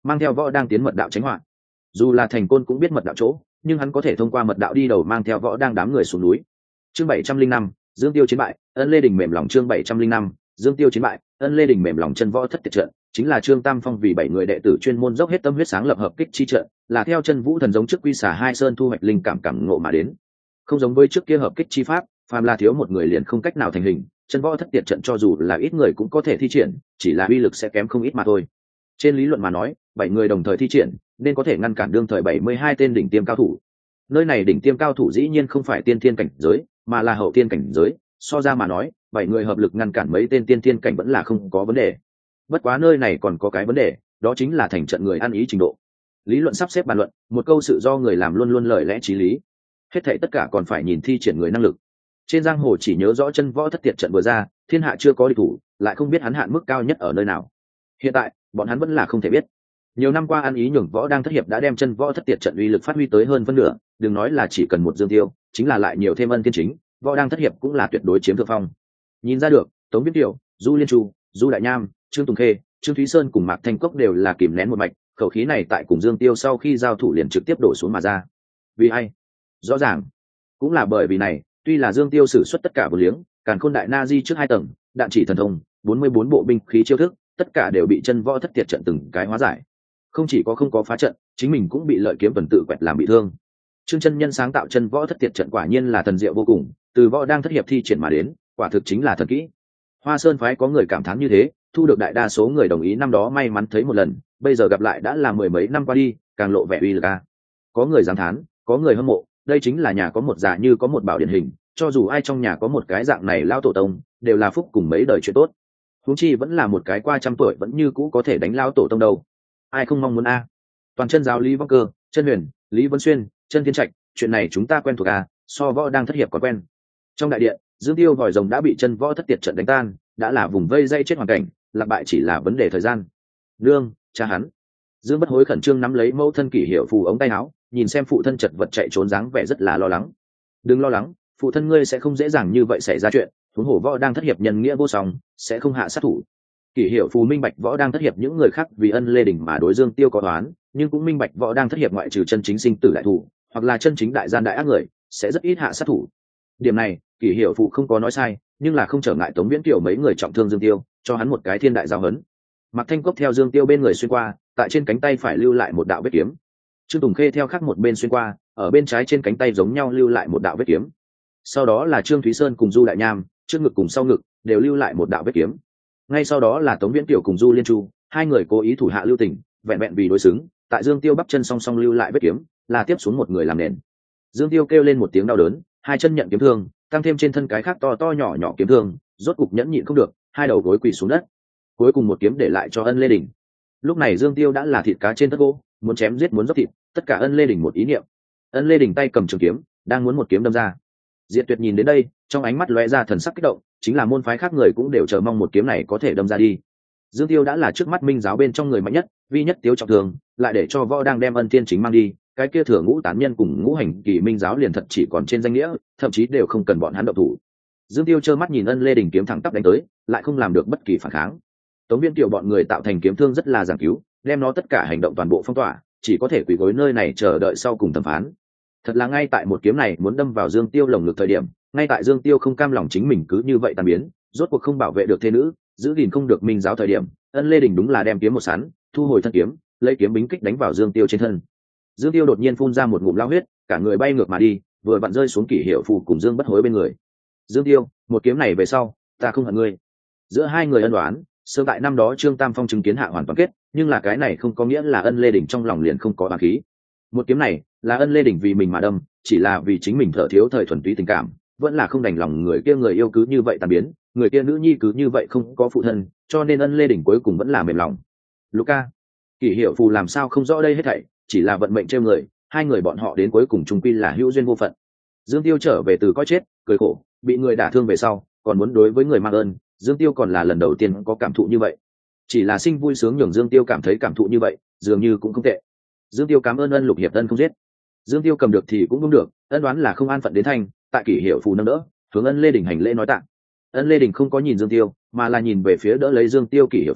mang theo võ đang tiến mật đạo tránh họa. Dù là Thành Côn cũng biết mật đạo chỗ, nhưng hắn có thể thông qua mật đạo đi đầu mang theo võ đang đám người xuống núi. Chương 705, Dương Tiêu chiến bại, Ân Lê Đình mềm lòng. Chương 705, Dương Tiêu chiến bại, Ân Lê Đình mềm lòng. Chân võ thất tiệt trận chính là Trương Tam Phong vì 7 người đệ tử chuyên môn dốc hết tâm huyết sáng lập hợp kích chi trận, là theo chân vũ thần giống trước Quy Xà Hai Sơn thu hoạch linh cảm cảm ngộ mà đến. Không giống với trước kia hợp kích chi pháp, phàm là thiếu một người liền không cách nào thành hình, chân võ thất tiệt trận cho dù là ít người cũng có thể thi triển, chỉ là uy lực sẽ kém không ít mà thôi. Trên lý luận mà nói, 7 người đồng thời thi triển, nên có thể ngăn cản đương thời 72 tên đỉnh tiêm cao thủ. Nơi này đỉnh tiêm cao thủ dĩ nhiên không phải tiên thiên cảnh giới, mà là hậu thiên cảnh giới, so ra mà nói, 7 người hợp lực ngăn cản mấy tên tiên thiên cảnh vẫn là không có vấn đề. Bất quá nơi này còn có cái vấn đề, đó chính là thành trận người ăn ý trình độ. Lý luận sắp xếp bàn luận, một câu sự do người làm luôn luôn lời lẽ chí lý. Hết thảy tất cả còn phải nhìn thi triển người năng lực. Trên giang hồ chỉ nhớ rõ chân võ thất tiệt trận vừa ra, thiên hạ chưa có địch thủ, lại không biết hắn hạn mức cao nhất ở nơi nào. Hiện tại, bọn hắn vẫn là không thể biết. Nhiều năm qua ăn ý nhường võ đang thất hiệp đã đem chân võ thất tiệt trận uy lực phát huy tới hơn phân nửa, đừng nói là chỉ cần một Dương Tiêu, chính là lại nhiều thêm Ân Thiên Chính, võ đang thất hiệp cũng là tuyệt đối chiếm thượng phong. Nhìn ra được, Tống Viễn Kiều, Du Liên Chu, Du Đại Nham, Trương Tùng Khê, Trương Thúy Sơn cùng Mạc Thanh Cốc đều là kìm nén một mạch, khẩu khí này tại cùng Dương Tiêu sau khi giao thủ liền trực tiếp đổ xuống mà ra. Vì ai? Rõ ràng, cũng là bởi vì này, tuy là Dương Tiêu sử xuất tất cả vô liếng, càn khôn đại na di trước 2 tầng, đạn chỉ thần thông, 44 bộ binh khí chiêu thức, tất cả đều bị chân võ thất tiệt trận từng cái hóa giải. Không chỉ có không có phá trận, chính mình cũng bị lợi kiếm tuần tự quẹt làm bị thương. Trương chân nhân sáng tạo chân võ thất tiệt trận quả nhiên là thần diệu vô cùng, từ võ đang thất hiệp thi triển mà đến, quả thực chính là thần kỹ. Hoa Sơn phái có người cảm thán như thế, thu được đại đa số người đồng ý năm đó may mắn thấy một lần, bây giờ gặp lại đã là mười mấy năm qua đi, càng lộ vẻ uy lực a. Có người giáng thán, có người hâm mộ, đây chính là nhà có một già như có một bảo điển hình, cho dù ai trong nhà có một cái dạng này lao tổ tông, đều là phúc cùng mấy đời chuyện tốt. Huống chi vẫn là một cái qua trăm tuổi vẫn như cũ có thể đánh lao tổ tông đâu. Ai không mong muốn a? Toàn chân giáo Lý Vong Cơ, Chân Huyền, Lý Vân Xuyên, Chân Thiên Trạch, chuyện này chúng ta quen thuộc a, so võ đang thất hiệp còn quen. Trong đại điện, Dương Tiêu vòi rồng đã bị chân võ thất tiệt trận đánh tan, đã là vùng vây dây chết hoàn cảnh, lạc bại chỉ là vấn đề thời gian. Nương, cha hắn. Dương Bất Hối khẩn trương nắm lấy mẫu thân Kỷ Hiệu Phù ống tay áo, nhìn xem phụ thân chật vật chạy trốn dáng vẻ rất là lo lắng. Đừng lo lắng, phụ thân ngươi sẽ không dễ dàng như vậy xảy ra chuyện, huống hồ võ đang thất hiệp nhân nghĩa vô song, sẽ không hạ sát thủ. Kỷ Hiệu Phù minh bạch võ đang thất hiệp những người khác vì Ân Lê Đình mà đối Dương Tiêu có toán, nhưng cũng minh bạch võ đang thất hiệp ngoại trừ chân chính sinh tử đại thủ, hoặc là chân chính đại gian đại ác người, sẽ rất ít hạ sát thủ. Điểm này, Kỷ Hiệu Phù không có nói sai, nhưng là không trở ngại Tống Viễn Kiều mấy người trọng thương Dương Tiêu, cho hắn một cái thiên đại giáo huấn. Mạc Thanh Cốc theo Dương Tiêu bên người xuyên qua, tại trên cánh tay phải lưu lại một đạo vết kiếm. Trương Tùng Khê theo khác một bên xuyên qua, ở bên trái trên cánh tay giống nhau lưu lại một đạo vết kiếm. Sau đó là Trương Thúy Sơn cùng Du Đại Nham, trước ngực cùng sau ngực đều lưu lại một đạo vết kiếm. Ngay sau đó là Tống Viễn Kiều cùng Du Liên Chu, hai người cố ý thủ hạ lưu tình, vẹn vẹn vì đối xứng, tại Dương Tiêu bắp chân song song lưu lại vết kiếm, là tiếp xuống một người làm nền. Dương Tiêu kêu lên một tiếng đau đớn, hai chân nhận kiếm thương, tăng thêm trên thân cái khác to to nhỏ nhỏ kiếm thương, rốt cục nhẫn nhịn không được, hai đầu gối quỳ xuống đất. Cuối cùng một kiếm để lại cho Ân Lê Đình. Lúc này Dương Tiêu đã là thịt cá trên tất gỗ, muốn chém giết muốn dốc thịt, tất cả Ân Lê Đình một ý niệm. Ân Lê Đình tay cầm trường kiếm, đang muốn một kiếm đâm ra. Diệt Tuyệt nhìn đến đây, trong ánh mắt lóe ra thần sắc kích động, chính là môn phái khác người cũng đều chờ mong một kiếm này có thể đâm ra đi. Dương Tiêu đã là trước mắt minh giáo bên trong người mạnh nhất, vi nhất tiếu trọng thường, lại để cho võ đang đem Ân Thiên Chính mang đi, cái kia thừa ngũ tán nhân cùng ngũ hành kỳ minh giáo liền thật chỉ còn trên danh nghĩa, thậm chí đều không cần bọn hắn động thủ. Dương Tiêu trơ mắt nhìn Ân Lê Đình kiếm thẳng tắp đánh tới, lại không làm được bất kỳ phản kháng. Tống Viễn Kiều bọn người tạo thành kiếm thương rất là giảng cứu, đem nó tất cả hành động toàn bộ phong tỏa, chỉ có thể quỳ gối nơi này chờ đợi sau cùng thẩm phán. Thật là ngay tại một kiếm này muốn đâm vào Dương Tiêu lồng ngực thời điểm, ngay tại Dương Tiêu không cam lòng chính mình cứ như vậy tan biến, rốt cuộc không bảo vệ được thế nữ, giữ gìn không được minh giáo thời điểm, Ân Lê Đình đúng là đem kiếm một sán, thu hồi thân kiếm, lấy kiếm bính kích đánh vào Dương Tiêu trên thân. Dương Tiêu đột nhiên phun ra một ngụm lao huyết, cả người bay ngược mà đi, vừa vặn rơi xuống Kỷ Hiệu Phù cùng Dương Bất Hối bên người. Dương Tiêu, một kiếm này về sau, ta không hận ngươi. Giữa hai người ân đoán, sớm tại năm đó Trương Tam Phong chứng kiến hạ hoàn toàn kết, nhưng là cái này không có nghĩa là Ân Lê Đình trong lòng liền không có oán khí. Một kiếm này là Ân Lê Đình vì mình mà đâm, chỉ là vì chính mình thở thiếu thời thuần túy tình cảm, vẫn là không đành lòng người kia người yêu cứ như vậy tan biến, người kia nữ nhi cứ như vậy không có phụ thân, cho nên Ân Lê Đình cuối cùng vẫn là mềm lòng. Luca, Kỷ Hiệu Phù làm sao không rõ đây hết thảy, chỉ là vận mệnh trêu người, hai người bọn họ đến cuối cùng chung quy là hữu duyên vô phận. Dương Tiêu trở về từ coi chết, cười khổ, bị người đả thương về sau, còn muốn đối với người mang ơn, Dương Tiêu còn là lần đầu tiên có cảm thụ như vậy. Chỉ là sinh vui sướng nhường Dương Tiêu cảm thấy cảm thụ như vậy, dường như cũng không tệ. Dương Tiêu cảm ơn Ân Lục hiệp ân không giết. Dương Tiêu cầm được thì cũng không được, ân đoán là không an phận đến thành, tại Kỷ Hiệu Phù nâng đỡ, hướng Ân Lê Đình hành lễ nói tạ. Ân Lê Đình không có nhìn Dương Tiêu, mà là nhìn về phía đỡ lấy Dương Tiêu Kỷ Hiệu Phù,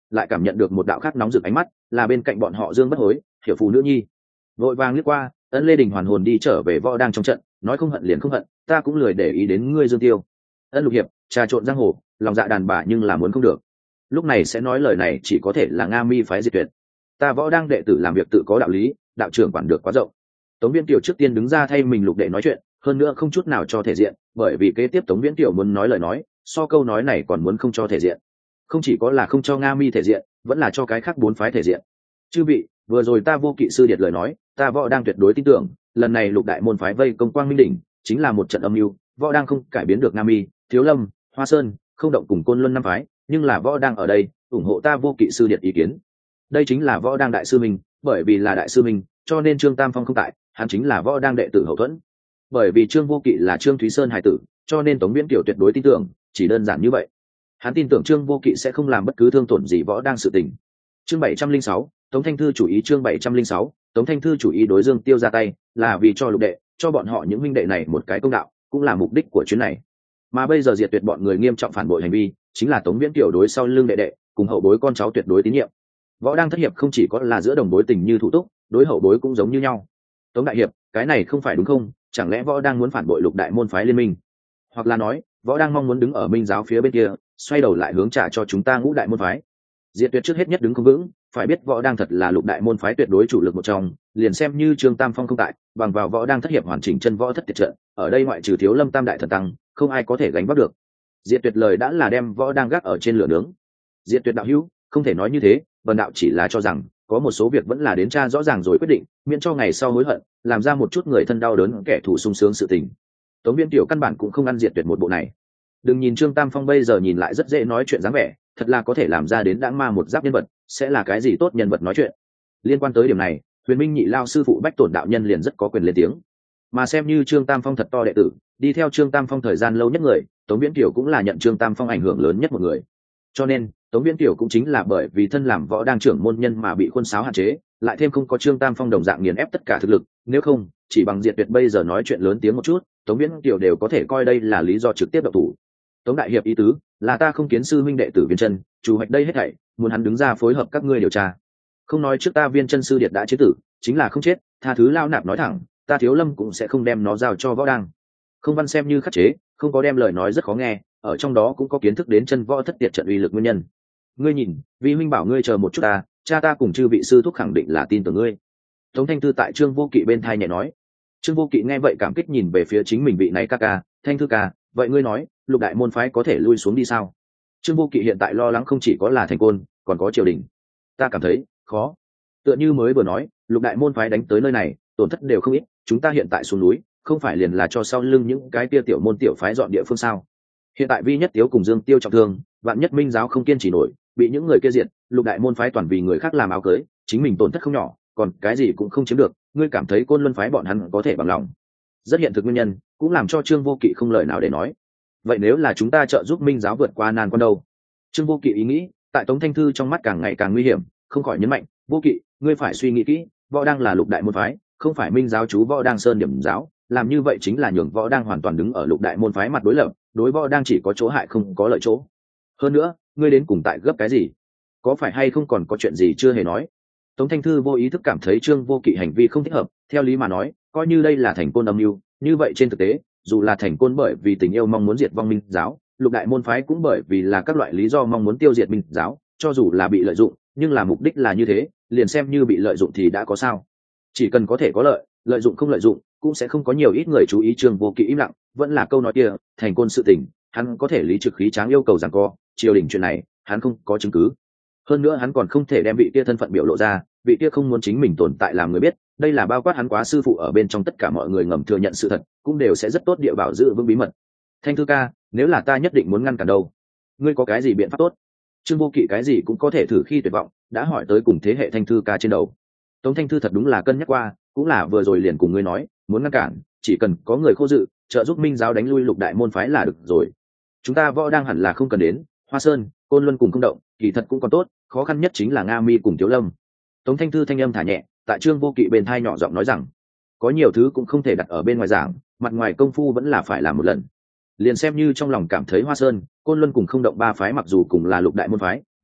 lại cảm nhận được một đạo khác nóng rực ánh mắt, là bên cạnh bọn họ Dương Bất Hối, Hiểu Phù nữ nhi. Vội vàng liếc qua, Ân Lê Đình hoàn hồn đi trở về võ đang trong trận, nói không hận liền không hận, ta cũng lười để ý đến ngươi Dương Tiêu. Ân Lục hiệp, trà trộn giang hồ, lòng dạ đàn bà nhưng là muốn không được. Lúc này sẽ nói lời này chỉ có thể là Nga Mi phái diệt tuyệt. Ta võ đang đệ tử làm việc tự có đạo lý, đạo trưởng quản được quá rộng. Tống Viễn Kiều trước tiên đứng ra thay mình Lục đệ nói chuyện, hơn nữa không chút nào cho thể diện, bởi vì kế tiếp Tống Viễn Kiều muốn nói lời nói, so câu nói này còn muốn không cho thể diện. Không chỉ có là không cho Nga Mi thể diện, vẫn là cho cái khác bốn phái thể diện. Chư vị, vừa rồi ta Vô Kỵ sư điệt lời nói, ta võ đang tuyệt đối tin tưởng, lần này Lục đại môn phái vây công Quang Minh đỉnh, chính là một trận âm mưu, võ đang không cải biến được Nga Mi, Thiếu Lâm, Hoa Sơn, không động cùng Côn Luân năm phái, nhưng là võ đang ở đây, ủng hộ ta Vô Kỵ sư điệt ý kiến. Đây chính là võ đang đại sư mình, bởi vì là đại sư mình, cho nên Trương Tam Phong không tại, hắn chính là võ đang đệ tử hậu thuẫn. Bởi vì Trương Vô Kỵ là Trương Thúy Sơn hài tử, cho nên Tống Viễn Kiều tuyệt đối tin tưởng, chỉ đơn giản như vậy. Hắn tin tưởng Trương Vô Kỵ sẽ không làm bất cứ thương tổn gì võ đang sự tình. Chương 706, Tống Thanh Thư chủ ý. Chương 706, Tống Thanh Thư chủ ý đối Dương Tiêu ra tay, là vì cho Lục đệ, cho bọn họ những huynh đệ này một cái công đạo, cũng là mục đích của chuyến này. Mà bây giờ diệt tuyệt bọn người nghiêm trọng phản bội hành vi, chính là Tống Viễn Kiều đối sau lưng đệ đệ, cùng hậu bối con cháu tuyệt đối tín nhiệm. Võ đang thất hiệp không chỉ có là giữa đồng bối tình như thủ túc, đối hậu bối cũng giống như nhau. Tống đại hiệp, cái này không phải đúng không? Chẳng lẽ võ đang muốn phản bội Lục đại môn phái liên minh, hoặc là nói võ đang mong muốn đứng ở Minh giáo phía bên kia, xoay đầu lại hướng trả cho chúng ta Ngũ đại môn phái? Diệt tuyệt trước hết nhất đứng không vững, phải biết võ đang thật là Lục đại môn phái tuyệt đối chủ lực một trong, liền xem như Trương Tam Phong không tại, bằng vào võ đang thất hiệp hoàn chỉnh chân võ thất tiệt trận, ở đây ngoại trừ Thiếu Lâm tam đại thần tăng, không ai có thể gánh vác được. Diệt tuyệt lời đã là đem võ đang gác ở trên lửa nướng. Diệt tuyệt đạo hữu, không thể nói như thế, Vân đạo chỉ là cho rằng có một số việc vẫn là đến tra rõ ràng rồi quyết định, miễn cho ngày sau hối hận, làm ra một chút người thân đau đớn kẻ thù sung sướng sự tình. Tống Viễn Tiểu căn bản cũng không ăn Diệt tuyệt một bộ này. Đừng nhìn Trương Tam Phong bây giờ nhìn lại rất dễ nói chuyện dáng vẻ, thật là có thể làm ra đến đãng ma một giáp nhân vật, sẽ là cái gì tốt nhân vật nói chuyện. Liên quan tới điểm này, Huyền Minh nhị lao sư phụ Bách Tổn đạo nhân liền rất có quyền lên tiếng. Mà xem như Trương Tam Phong thật to đệ tử, đi theo Trương Tam Phong thời gian lâu nhất người, Tống Viễn Tiểu cũng là nhận Trương Tam Phong ảnh hưởng lớn nhất một người. Cho nên Tống Viễn Tiểu cũng chính là bởi vì thân làm võ đang trưởng môn nhân mà bị khuôn sáo hạn chế, lại thêm không có Trương Tam Phong đồng dạng nghiền ép tất cả thực lực, nếu không chỉ bằng Diệt tuyệt bây giờ nói chuyện lớn tiếng một chút, Tống Viễn Tiểu đều có thể coi đây là lý do trực tiếp động thủ. Tống đại hiệp ý tứ là ta không kiến sư huynh đệ tử Viên Chân chủ hoạch đây hết thảy, muốn hắn đứng ra phối hợp các ngươi điều tra. Không nói trước ta Viên Chân sư điệt đã chế tử, chính là không chết, tha thứ lao nạp nói thẳng, ta Thiếu Lâm cũng sẽ không đem nó giao cho võ đang. Không văn xem như khắc chế, không có đem lời nói rất khó nghe, ở trong đó cũng có kiến thức đến chân võ thất tiệt trận uy lực nguyên nhân. Ngươi nhìn, vi huynh bảo ngươi chờ một chút ta, cha ta cùng chư vị sư thúc khẳng định là tin tưởng ngươi. Tống Thanh Thư tại Trương Vô Kỵ bên thai nhẹ nói. Trương Vô Kỵ nghe vậy cảm kích nhìn về phía chính mình vị này ca ca, Thanh Thư ca, vậy ngươi nói Lục đại môn phái có thể lui xuống đi sao? Trương Vô Kỵ hiện tại lo lắng không chỉ có là thành côn, còn có triều đình. Ta cảm thấy khó. Tựa như mới vừa nói, Lục đại môn phái đánh tới nơi này, tổn thất đều không ít, chúng ta hiện tại xuống núi, không phải liền là cho sau lưng những cái tia tiểu môn tiểu phái dọn địa phương sao? Hiện tại Vi Nhất Tiếu cùng Dương Tiêu trọng thương, vạn nhất Minh giáo không kiên trì nổi, bị những người kia diệt, Lục đại môn phái toàn vì người khác làm áo cưới, chính mình tổn thất không nhỏ, còn cái gì cũng không chiếm được, ngươi cảm thấy Côn Luân phái bọn hắn có thể bằng lòng? Rất hiện thực nguyên nhân, cũng làm cho Trương Vô Kỵ không lời nào để nói. Vậy nếu là chúng ta trợ giúp Minh giáo vượt qua nan quan đâu? Trương Vô Kỵ ý nghĩ tại Tống Thanh Thư trong mắt càng ngày càng nguy hiểm, không khỏi nhấn mạnh, Vô Kỵ, ngươi phải suy nghĩ kỹ, võ đang là Lục đại môn phái, không phải Minh giáo chú võ đang sơn điểm giáo, làm như vậy chính là nhường võ đang hoàn toàn đứng ở Lục đại môn phái mặt đối lập, đối võ đang chỉ có chỗ hại không có lợi chỗ. Hơn nữa, ngươi đến cùng tại gấp cái gì? Có phải hay không còn có chuyện gì chưa hề nói? Tống Thanh Thư vô ý thức cảm thấy Trương Vô Kỵ hành vi không thích hợp, theo lý mà nói, coi như đây là thành côn âm mưu, như vậy trên thực tế, dù là thành côn bởi vì tình yêu mong muốn diệt vong Minh giáo, Lục đại môn phái cũng bởi vì là các loại lý do mong muốn tiêu diệt Minh giáo, cho dù là bị lợi dụng, nhưng là mục đích là như thế, liền xem như bị lợi dụng thì đã có sao? Chỉ cần có thể có lợi, lợi dụng không lợi dụng, cũng sẽ không có nhiều ít người chú ý. Trương Vô Kỵ im lặng, vẫn là câu nói kia, thành côn sự tình, hắn có thể lý trực khí tráng yêu cầu giằng co, triều đình chuyện này, hắn không có chứng cứ. Hơn nữa hắn còn không thể đem vị kia thân phận biểu lộ ra, vị kia không muốn chính mình tồn tại làm người biết, đây là bao quát hắn quá sư phụ ở bên trong tất cả mọi người ngầm thừa nhận sự thật, cũng đều sẽ rất tốt địa bảo giữ vững bí mật. Thanh Thư ca, nếu là ta nhất định muốn ngăn cản đâu, ngươi có cái gì biện pháp tốt? Trương Vô Kỵ cái gì cũng có thể thử khi tuyệt vọng, đã hỏi tới cùng thế hệ Thanh Thư ca trên đầu. Tống Thanh Thư thật đúng là cân nhắc qua, cũng là vừa rồi liền cùng ngươi nói, muốn ngăn cản, chỉ cần có người khô dự, trợ giúp Minh giáo đánh lui Lục đại môn phái là được rồi. Chúng ta võ đang hẳn là không cần đến Hoa Sơn, Côn Luân cùng không động, kỳ thật cũng còn tốt, khó khăn nhất chính là Nga Mi cùng Thiếu Lâm. Tống Thanh Thư thanh âm thả nhẹ, tại Trương Vô Kỵ bên thai nhỏ giọng nói rằng, có nhiều thứ cũng không thể đặt ở bên ngoài giảng, mặt ngoài công phu vẫn là phải làm một lần. Liền xem như trong lòng cảm thấy Hoa Sơn, Côn Luân cùng không động ba phái mặc dù cùng là Lục đại môn phái,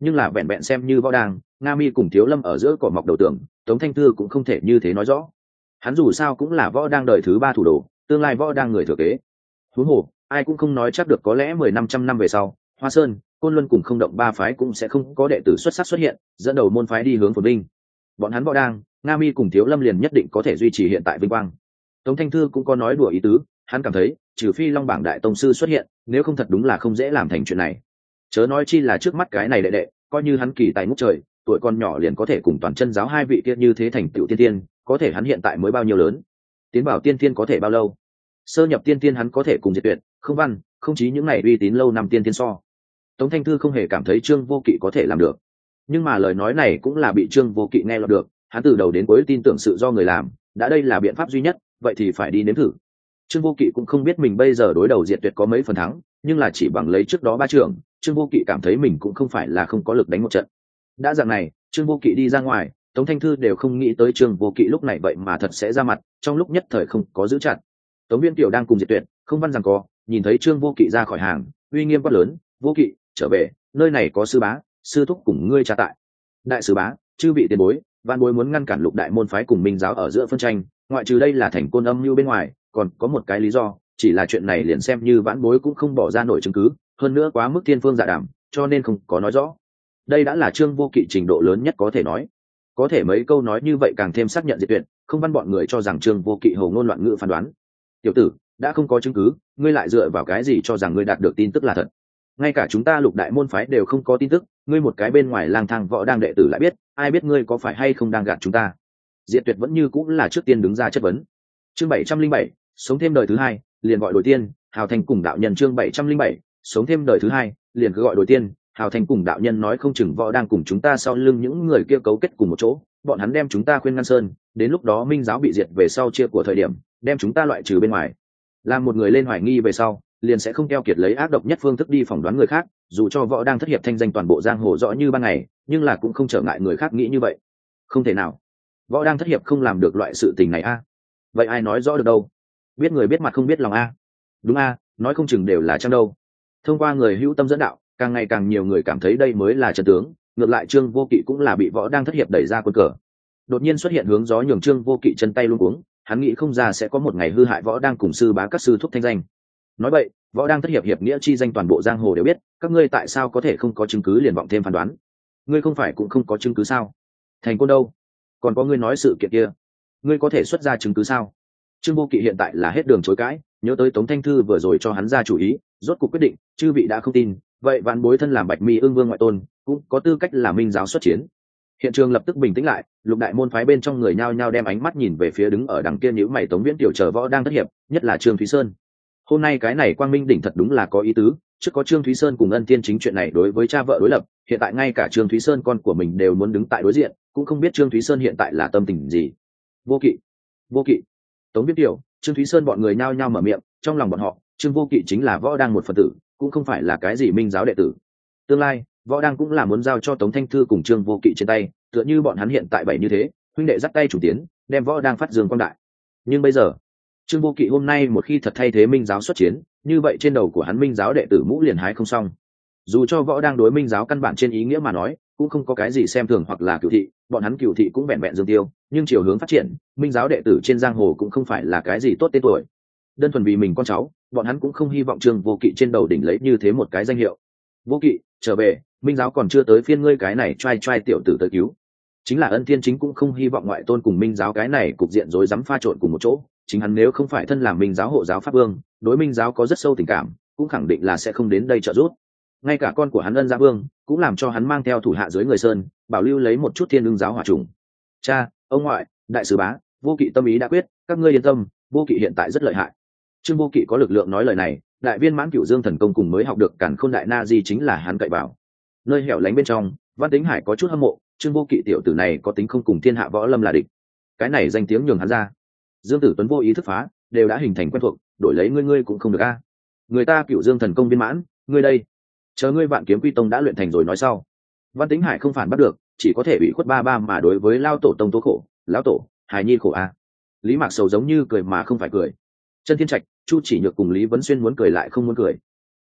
nhưng là vẹn vẹn xem như võ đang, Nga Mi cùng Thiếu Lâm ở giữa cỏ mọc đầu tường, Tống Thanh Thư cũng không thể như thế nói rõ. Hắn dù sao cũng là võ đang đời thứ 3 thủ đồ, tương lai võ đang người thừa kế. Huống hồ, ai cũng không nói chắc được có lẽ 10-500 năm về sau, Hoa Sơn, Côn Luân cùng Không Động ba phái cũng sẽ không có đệ tử xuất sắc xuất hiện, dẫn đầu môn phái đi hướng phồn vinh. Bọn hắn võ đang, Nga Mi cùng Thiếu Lâm liền nhất định có thể duy trì hiện tại vinh quang. Tống Thanh Thư cũng có nói đùa ý tứ, hắn cảm thấy, trừ phi Long Bảng đại tông sư xuất hiện, nếu không thật đúng là không dễ làm thành chuyện này. Chớ nói chi là trước mắt cái này đệ đệ, coi như hắn kỳ tài ngút trời, tuổi con nhỏ liền có thể cùng toàn chân giáo hai vị kia như thế thành tựu tiên tiên, có thể hắn hiện tại mới bao nhiêu lớn? Tiến vào tiên tiên có thể bao lâu? Sơ nhập tiên tiên hắn có thể cùng Diệt Tuyệt, Không Văn, Không Chí những này uy tín lâu năm tiên tiên so. Tống Thanh Thư không hề cảm thấy Trương Vô Kỵ có thể làm được, nhưng mà lời nói này cũng là bị Trương Vô Kỵ nghe lọt được, hắn từ đầu đến cuối tin tưởng sự do người làm, đã đây là biện pháp duy nhất, vậy thì phải đi nếm thử. Trương Vô Kỵ cũng không biết mình bây giờ đối đầu Diệt Tuyệt có mấy phần thắng, nhưng là chỉ bằng lấy trước đó 3 trường, Trương Vô Kỵ cảm thấy mình cũng không phải là không có lực đánh một trận. Đã dạng này, Trương Vô Kỵ đi ra ngoài, Tống Thanh Thư đều không nghĩ tới Trương Vô Kỵ lúc này vậy mà thật sẽ ra mặt, trong lúc nhất thời không có giữ chặt. Tống Viên Tiểu đang cùng Diệt Tuyệt, Không Văn rằng co, nhìn thấy Trương Vô Kỵ ra khỏi hàng, uy nghiêm quát lớn, "Vô Kỵ, trở về, nơi này có sư bá, sư thúc cùng ngươi tra tại." Đại sư bá, chư vị tiền bối, văn bối muốn ngăn cản Lục đại môn phái cùng Minh giáo ở giữa phân tranh, ngoại trừ đây là thành côn âm mưu bên ngoài, còn có một cái lý do, chỉ là chuyện này liền xem như vãn bối cũng không bỏ ra nổi chứng cứ, hơn nữa quá mức thiên phương dạ đàm, cho nên không có nói rõ. Đây đã là Trương Vô Kỵ trình độ lớn nhất có thể nói. Có thể mấy câu nói như vậy càng thêm xác nhận Diệt Tuyệt, Không Văn bọn người cho rằng Trương Vô Kỵ hồ ngôn loạn ngữ phán đoán. "Tiểu tử, đã không có chứng cứ, ngươi lại dựa vào cái gì cho rằng ngươi đạt được tin tức là thật? Ngay cả chúng ta Lục đại môn phái đều không có tin tức, ngươi một cái bên ngoài lang thang võ đang đệ tử lại biết, ai biết ngươi có phải hay không đang gạt chúng ta?" Diệt Tuyệt vẫn như cũng là trước tiên đứng ra chất vấn. Chương 707, sống thêm đời thứ 2, liền gọi đổi tiên, Hào Thành cùng đạo nhân. Chương 707, sống thêm đời thứ 2, liền cứ gọi đổi tiên, Hào Thành cùng đạo nhân nói không chừng võ đang cùng chúng ta sau lưng những người kia cấu kết cùng một chỗ, bọn hắn đem chúng ta khuyên ngăn sơn, đến lúc đó Minh giáo bị diệt về sau chia của thời điểm, đem chúng ta loại trừ bên ngoài. Làm một người lên hoài nghi về sau, liền sẽ không keo kiệt lấy ác độc nhất phương thức đi phỏng đoán người khác, dù cho võ đang thất hiệp thanh danh toàn bộ giang hồ rõ như ban ngày, nhưng là cũng không trở ngại người khác nghĩ như vậy. Không thể nào, võ đang thất hiệp không làm được loại sự tình này a. Vậy ai nói rõ được đâu? Biết người biết mặt không biết lòng a. Đúng a, nói không chừng đều là chăng đâu. Thông qua người hữu tâm dẫn đạo, càng ngày càng nhiều người cảm thấy đây mới là chân tướng, ngược lại Trương Vô Kỵ cũng là bị võ đang thất hiệp đẩy ra quân cờ. Đột nhiên xuất hiện hướng gió nhường Trương Vô Kỵ chân tay luống cuống, hắn nghĩ không ra sẽ có một ngày hư hại võ đang cùng sư bá các sư thúc thanh danh. Nói vậy, võ đang thất hiệp hiệp nghĩa chi danh toàn bộ giang hồ đều biết, các ngươi tại sao có thể không có chứng cứ liền vọng thêm phán đoán? Ngươi không phải cũng không có chứng cứ sao? Thành Côn đâu? Còn có ngươi nói sự kiện kia, ngươi có thể xuất ra chứng cứ sao? Trương Vô Kỵ hiện tại là hết đường chối cãi, nhớ tới Tống Thanh Thư vừa rồi cho hắn ra chủ ý, rốt cuộc quyết định, chư vị đã không tin, vậy vạn bối thân làm Bạch Mi Ưng Vương ngoại tôn, cũng có tư cách là Minh giáo xuất chiến. Hiện trường lập tức bình tĩnh lại, Lục đại môn phái bên trong người nhao nhao đem ánh mắt nhìn về phía đứng ở đằng kia nhíu mày Tống Viễn Tiểu chờ võ đang thất hiệp, nhất là Trương Thúy Sơn. Hôm nay cái này Quang Minh đỉnh thật đúng là có ý tứ, trước có Trương Thúy Sơn cùng Ân Tiên chính chuyện này đối với cha vợ đối lập, hiện tại ngay cả Trương Thúy Sơn con của mình đều muốn đứng tại đối diện, cũng không biết Trương Thúy Sơn hiện tại là tâm tình gì. Vô Kỵ, Vô Kỵ, Tống Viễn Tiểu, Trương Thúy Sơn bọn người nhao nhao mở miệng, trong lòng bọn họ, Trương Vô Kỵ chính là võ đang một phần tử, cũng không phải là cái gì Minh giáo đệ tử. Tương lai, võ đang cũng là muốn giao cho Tống Thanh Thư cùng Trương Vô Kỵ trên tay, tựa như bọn hắn hiện tại bảy như thế, huynh đệ dắt tay chủ tiến, đem võ đang phát dương quang đại. Nhưng bây giờ, Trương Vô Kỵ hôm nay một khi thật thay thế Minh giáo xuất chiến, như vậy trên đầu của hắn Minh giáo đệ tử mũ liền hái không xong. Dù cho võ đang đối Minh giáo căn bản trên ý nghĩa mà nói, cũng không có cái gì xem thường hoặc là cửu thị, bọn hắn cửu thị cũng vẹn vẹn dương tiêu, nhưng chiều hướng phát triển, Minh giáo đệ tử trên giang hồ cũng không phải là cái gì tốt tên tuổi. Đơn thuần vì mình con cháu, bọn hắn cũng không hy vọng Trương Vô Kỵ trên đầu đỉnh lấy như thế một cái danh hiệu. Vô Kỵ, trở về, Minh giáo còn chưa tới phiên ngươi cái này trai trai tiểu tử tới cứu. Chính là Ân Thiên chính cũng không hy vọng ngoại tôn cùng Minh giáo cái này cục diện rối rắm pha trộn cùng một chỗ, chính hắn nếu không phải thân làm Minh giáo hộ giáo pháp vương, đối Minh giáo có rất sâu tình cảm, cũng khẳng định là sẽ không đến đây trợ giúp. Ngay cả con của hắn Ân Gia Vương cũng làm cho hắn mang theo thủ hạ dưới người sơn, bảo lưu lấy một chút Thiên Ưng giáo hỏa trùng. Cha, ông ngoại, đại sứ bá, Vô Kỵ tâm ý đã quyết, các ngươi yên tâm, Vô Kỵ hiện tại rất lợi hại. Trương Vô Kỵ có lực lượng nói lời này, đại viên mãn Cửu Dương thần công cùng mới học được Càn Khôn đại na di chính là hắn cậy vào. Nơi hẻo lánh bên trong, Văn Tính Hải có chút hâm mộ, Trương Vô Kỵ tiểu tử này có tính không cùng thiên hạ võ lâm là địch. Cái này danh tiếng nhường hắn ra. Dương Tử Tuấn vô ý thức phá, đều đã hình thành quen thuộc, đổi lấy ngươi cũng không được a. Người ta Cửu Dương thần công viên mãn, ngươi đây, chờ ngươi Vạn Kiếm Quy Tông đã luyện thành rồi nói sau. Văn Tính Hải không phản bắt được, chỉ có thể bị khuất ba mà đối với lao tổ tông tố khổ, lão tổ, hài nhi khổ a. Lý Mạc Sầu giống như cười mà không phải cười. Chân Thiên Trạch, Chu Chỉ Nhược cùng Lý Vấn Xuyên muốn cười lại không muốn cười.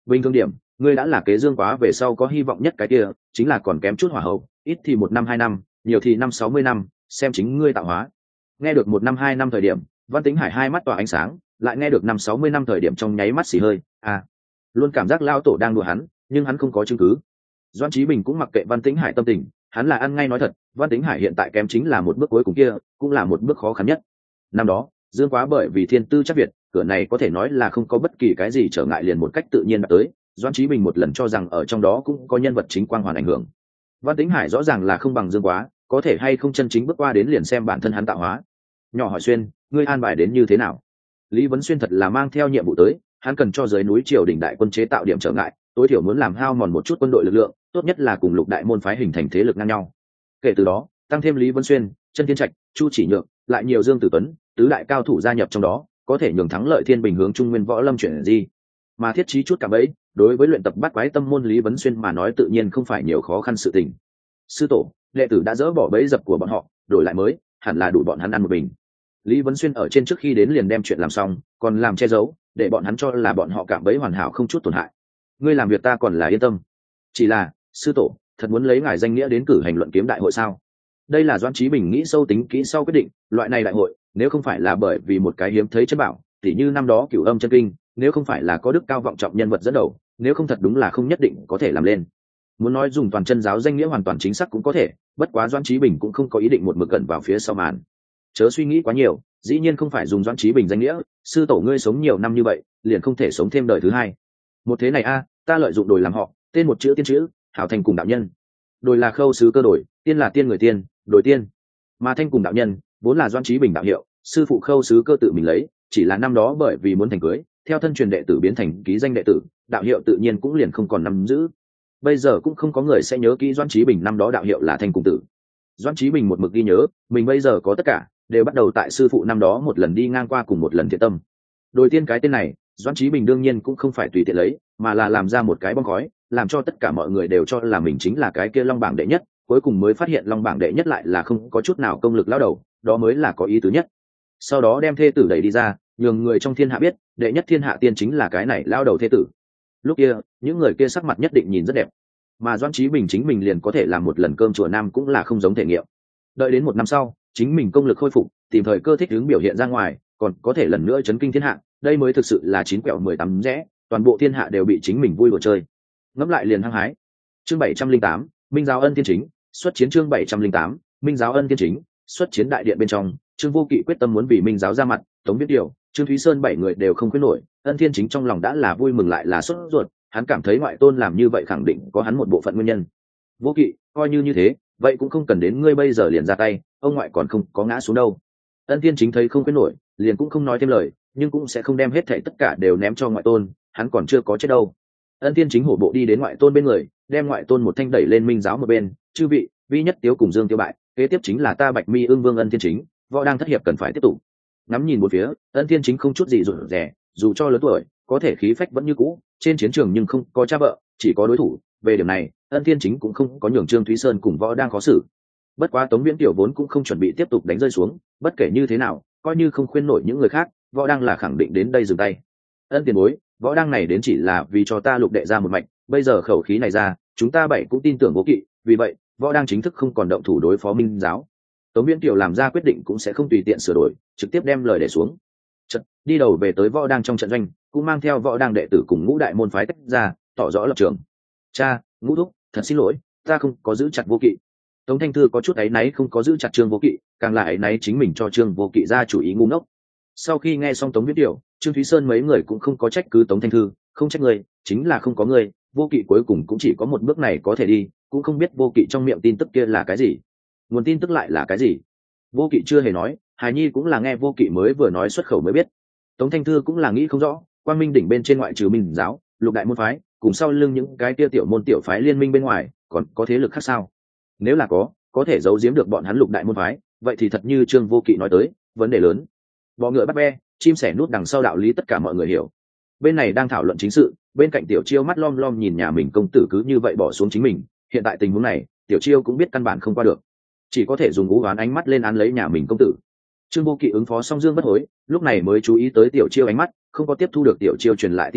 bình thường điểm, ngươi đã là kế dương quá về sau có hy vọng nhất cái kia, chính là còn kém chút hỏa hậu, ít thì 1 năm 2 năm, nhiều thì 50 60 năm, xem chính ngươi tạo hóa. Nghe được 1 năm 2 năm thời điểm, Văn Tĩnh Hải hai mắt tỏa ánh sáng, lại nghe được 50 60 năm thời điểm trong nháy mắt xì hơi, luôn cảm giác lao tổ đang đùa hắn, nhưng hắn không có chứng cứ. Doãn Chí Bình cũng mặc kệ Văn Tĩnh Hải tâm tình, hắn là ăn ngay nói thật, Văn Tĩnh Hải hiện tại kém chính là một bước cuối cùng kia, cũng là một bước khó khăn nhất. Năm đó, Dương Quá bởi vì thiên tư chắc việt, cửa này có thể nói là không có bất kỳ cái gì trở ngại liền một cách tự nhiên đã tới. Doãn Chí Bình một lần cho rằng ở trong đó cũng có nhân vật chính quang hoàn ảnh hưởng. Văn Tĩnh Hải rõ ràng là không bằng Dương Quá, có thể hay không chân chính bước qua đến liền xem bản thân hắn tạo hóa. Nhỏ hỏi Xuyên, ngươi an bài đến như thế nào? Lý Vấn Xuyên thật là mang theo nhiệm vụ tới, hắn cần cho dưới núi triều đình đại quân chế tạo điểm trở ngại, tối thiểu muốn làm hao mòn một chút quân đội lực lượng, tốt nhất là cùng lục đại môn phái hình thành thế lực ngang nhau. Kể từ đó, tăng thêm Lý Vân Xuyên, Chân Thiên Trạch, Chu Chỉ Nhược, lại nhiều Dương Tử Tuấn, tứ đại cao thủ gia nhập trong đó, có thể nhường thắng lợi Thiên Bình hướng Trung Nguyên Võ Lâm chuyển gì. Mà thiết trí chút cả bấy, đối với luyện tập bắt quái tâm môn Lý Vân Xuyên mà nói tự nhiên không phải nhiều khó khăn sự tình. Sư tổ, đệ tử đã dỡ bỏ bẫy dập của bọn họ, đổi lại mới, hẳn là đủ bọn hắn ăn một bình. Lý Vân Xuyên ở trên trước khi đến liền đem chuyện làm xong, còn làm che giấu, để bọn hắn cho là bọn họ cảm bẫy hoàn hảo không chút tổn hại. Ngươi làm việc ta còn là yên tâm. Chỉ là, sư tổ, thật muốn lấy ngài danh nghĩa đến cử hành luận kiếm đại hội sao? Đây là Doãn Chí Bình nghĩ sâu tính kỹ sau quyết định, loại này đại hội, nếu không phải là bởi vì một cái hiếm thấy chân bảo, tỉ như năm đó Cửu Âm chân kinh, nếu không phải là có đức cao vọng trọng nhân vật dẫn đầu, nếu không thật đúng là không nhất định có thể làm lên. Muốn nói dùng toàn chân giáo danh nghĩa hoàn toàn chính xác cũng có thể, bất quá Doãn Chí Bình cũng không có ý định một mực cẩn vào phía sau màn. Chớ suy nghĩ quá nhiều, dĩ nhiên không phải dùng Doãn Chí Bình danh nghĩa, sư tổ ngươi sống nhiều năm như vậy, liền không thể sống thêm đời thứ hai. Một thế này ta lợi dụng đồi làm họ, tên một chữ tiên chữ, hảo thành cùng đạo nhân. Đồi là khâu sứ cơ đổi, tiên là tiên người tiên, đổi tiên. Mà thanh cùng đạo nhân, vốn là Doãn Chí Bình đạo hiệu, sư phụ khâu sứ cơ tự mình lấy, chỉ là năm đó bởi vì muốn thành cưới, theo thân truyền đệ tử biến thành ký danh đệ tử, đạo hiệu tự nhiên cũng liền không còn nắm giữ. Bây giờ cũng không có người sẽ nhớ kỹ Doãn Chí Bình năm đó đạo hiệu là thanh cùng tử. Doãn Chí Bình một mực ghi nhớ, mình bây giờ có tất cả, đều bắt đầu tại sư phụ năm đó một lần đi ngang qua cùng một lần thiện tâm. Đồi tiên cái tên này, Doãn Chí Bình đương nhiên cũng không phải tùy tiện lấy, mà là làm ra một cái bong khói, làm cho tất cả mọi người đều cho là mình chính là cái kia long bảng đệ nhất, cuối cùng mới phát hiện long bảng đệ nhất lại là không có chút nào công lực lão đầu, đó mới là có ý tứ nhất. Sau đó đem thê tử đẩy đi ra, nhường người trong thiên hạ biết, đệ nhất thiên hạ tiên chính là cái này lão đầu thê tử. Lúc kia, những người kia sắc mặt nhất định nhìn rất đẹp, mà Doãn Chí Bình chính mình liền có thể làm một lần cơm chùa nam cũng là không giống thể nghiệm. Đợi đến 1 năm sau, chính mình công lực khôi phục, tìm thời cơ thích ứng biểu hiện ra ngoài, còn có thể lần nữa chấn kinh thiên hạ, đây mới thực sự là 9 quẹo 18 rẽ, toàn bộ thiên hạ đều bị chính mình vui đùa chơi. Ngẫm lại liền hăng hái. Chương 708, Minh Giáo Ân Thiên Chính, xuất chiến. Chương 708, Minh Giáo Ân Thiên Chính, xuất chiến. Đại điện bên trong, Trương Vô Kỵ quyết tâm muốn vì Minh Giáo ra mặt, Tống Viết Điều, Trương Thúy Sơn 7 người đều không quyết nổi, Ân Thiên Chính trong lòng đã là vui mừng lại là sốt ruột, hắn cảm thấy ngoại tôn làm như vậy khẳng định có hắn một bộ phận nguyên nhân. Vô Kỵ, coi như thế, vậy cũng không cần đến ngươi bây giờ liền ra tay, ông ngoại còn không có ngã xuống đâu. Ân Thiên Chính thấy không quyết nổi, liền cũng không nói thêm lời, nhưng cũng sẽ không đem hết thảy tất cả đều ném cho ngoại tôn, hắn còn chưa có chết đâu. Ân Thiên Chính hổ bộ đi đến ngoại tôn bên người, đem ngoại tôn một thanh đẩy lên Minh Giáo một bên, chư vị, vi nhất tiếu cùng Dương tiêu bại, kế tiếp chính là ta Bạch Mi Ưng Vương Ân Thiên Chính, võ đang thất hiệp cần phải tiếp tục. Ngắm nhìn một phía, Ân Thiên Chính không chút gì rụt rè, dù cho lớn tuổi, có thể khí phách vẫn như cũ, trên chiến trường nhưng không có cha vợ, chỉ có đối thủ, về điểm này, Ân Thiên Chính cũng không có nhường Trương Thúy Sơn cùng võ đang khó xử. Bất quá Tống Viễn Tiểu vốn cũng không chuẩn bị tiếp tục đánh rơi xuống, bất kể như thế nào, coi như không khuyên nổi những người khác, võ đang là khẳng định đến đây dừng tay. Ân tiền bối, võ đang này đến chỉ là vì cho ta Lục đệ ra một mạch, bây giờ khẩu khí này ra, chúng ta 7 cũng tin tưởng Vô Kỵ, vì vậy võ đang chính thức không còn động thủ đối phó Minh Giáo. Tống Viễn Tiểu làm ra quyết định cũng sẽ không tùy tiện sửa đổi, trực tiếp đem lời để xuống. Chợt đi đầu về tới võ đang trong trận doanh, cũng mang theo võ đang đệ tử cùng ngũ đại môn phái tách ra, tỏ rõ lập trường. Cha, Ngũ thúc, thật xin lỗi, ta không có giữ chặt Vô Kỵ. Tống Thanh Thư có chút áy náy không có giữ chặt Trương Vô Kỵ, càng là áy náy chính mình cho Trương Vô Kỵ ra chủ ý ngu ngốc. Sau khi nghe xong Tống Viết Điều, Trương Thúy Sơn mấy người cũng không có trách cứ Tống Thanh Thư, không trách người, chính là không có người, Vô Kỵ cuối cùng cũng chỉ có một bước này có thể đi, cũng không biết Vô Kỵ trong miệng tin tức kia là cái gì, nguồn tin tức lại là cái gì. Vô Kỵ chưa hề nói, Hải Nhi cũng là nghe Vô Kỵ mới vừa nói xuất khẩu mới biết. Tống Thanh Thư cũng là nghĩ không rõ, Quang Minh đỉnh bên trên ngoại trừ Minh Giáo, Lục đại môn phái, cùng sau lưng những cái kia tiểu môn tiểu phái liên minh bên ngoài, còn có thế lực khác sao? Nếu là có thể giấu giếm được bọn hắn Lục đại môn phái, vậy thì thật như Trương Vô Kỵ nói tới, vấn đề lớn. Bọ ngựa bắt ve, chim sẻ nút đằng sau đạo lý tất cả mọi người hiểu. Bên này đang thảo luận chính sự, bên cạnh Tiểu Chiêu mắt lom lom nhìn nhà mình công tử cứ như vậy bỏ xuống chính mình, hiện tại tình huống này, Tiểu Chiêu cũng biết căn bản không qua được, chỉ có thể dùng ú oán ánh mắt lên án lấy nhà mình công tử. Trương Vô Kỵ ứng phó xong Dương bất hối, lúc này mới chú ý tới Tiểu Chiêu ánh mắt, không có tiếp thu được Tiểu Chiêu truyền lại tin tức,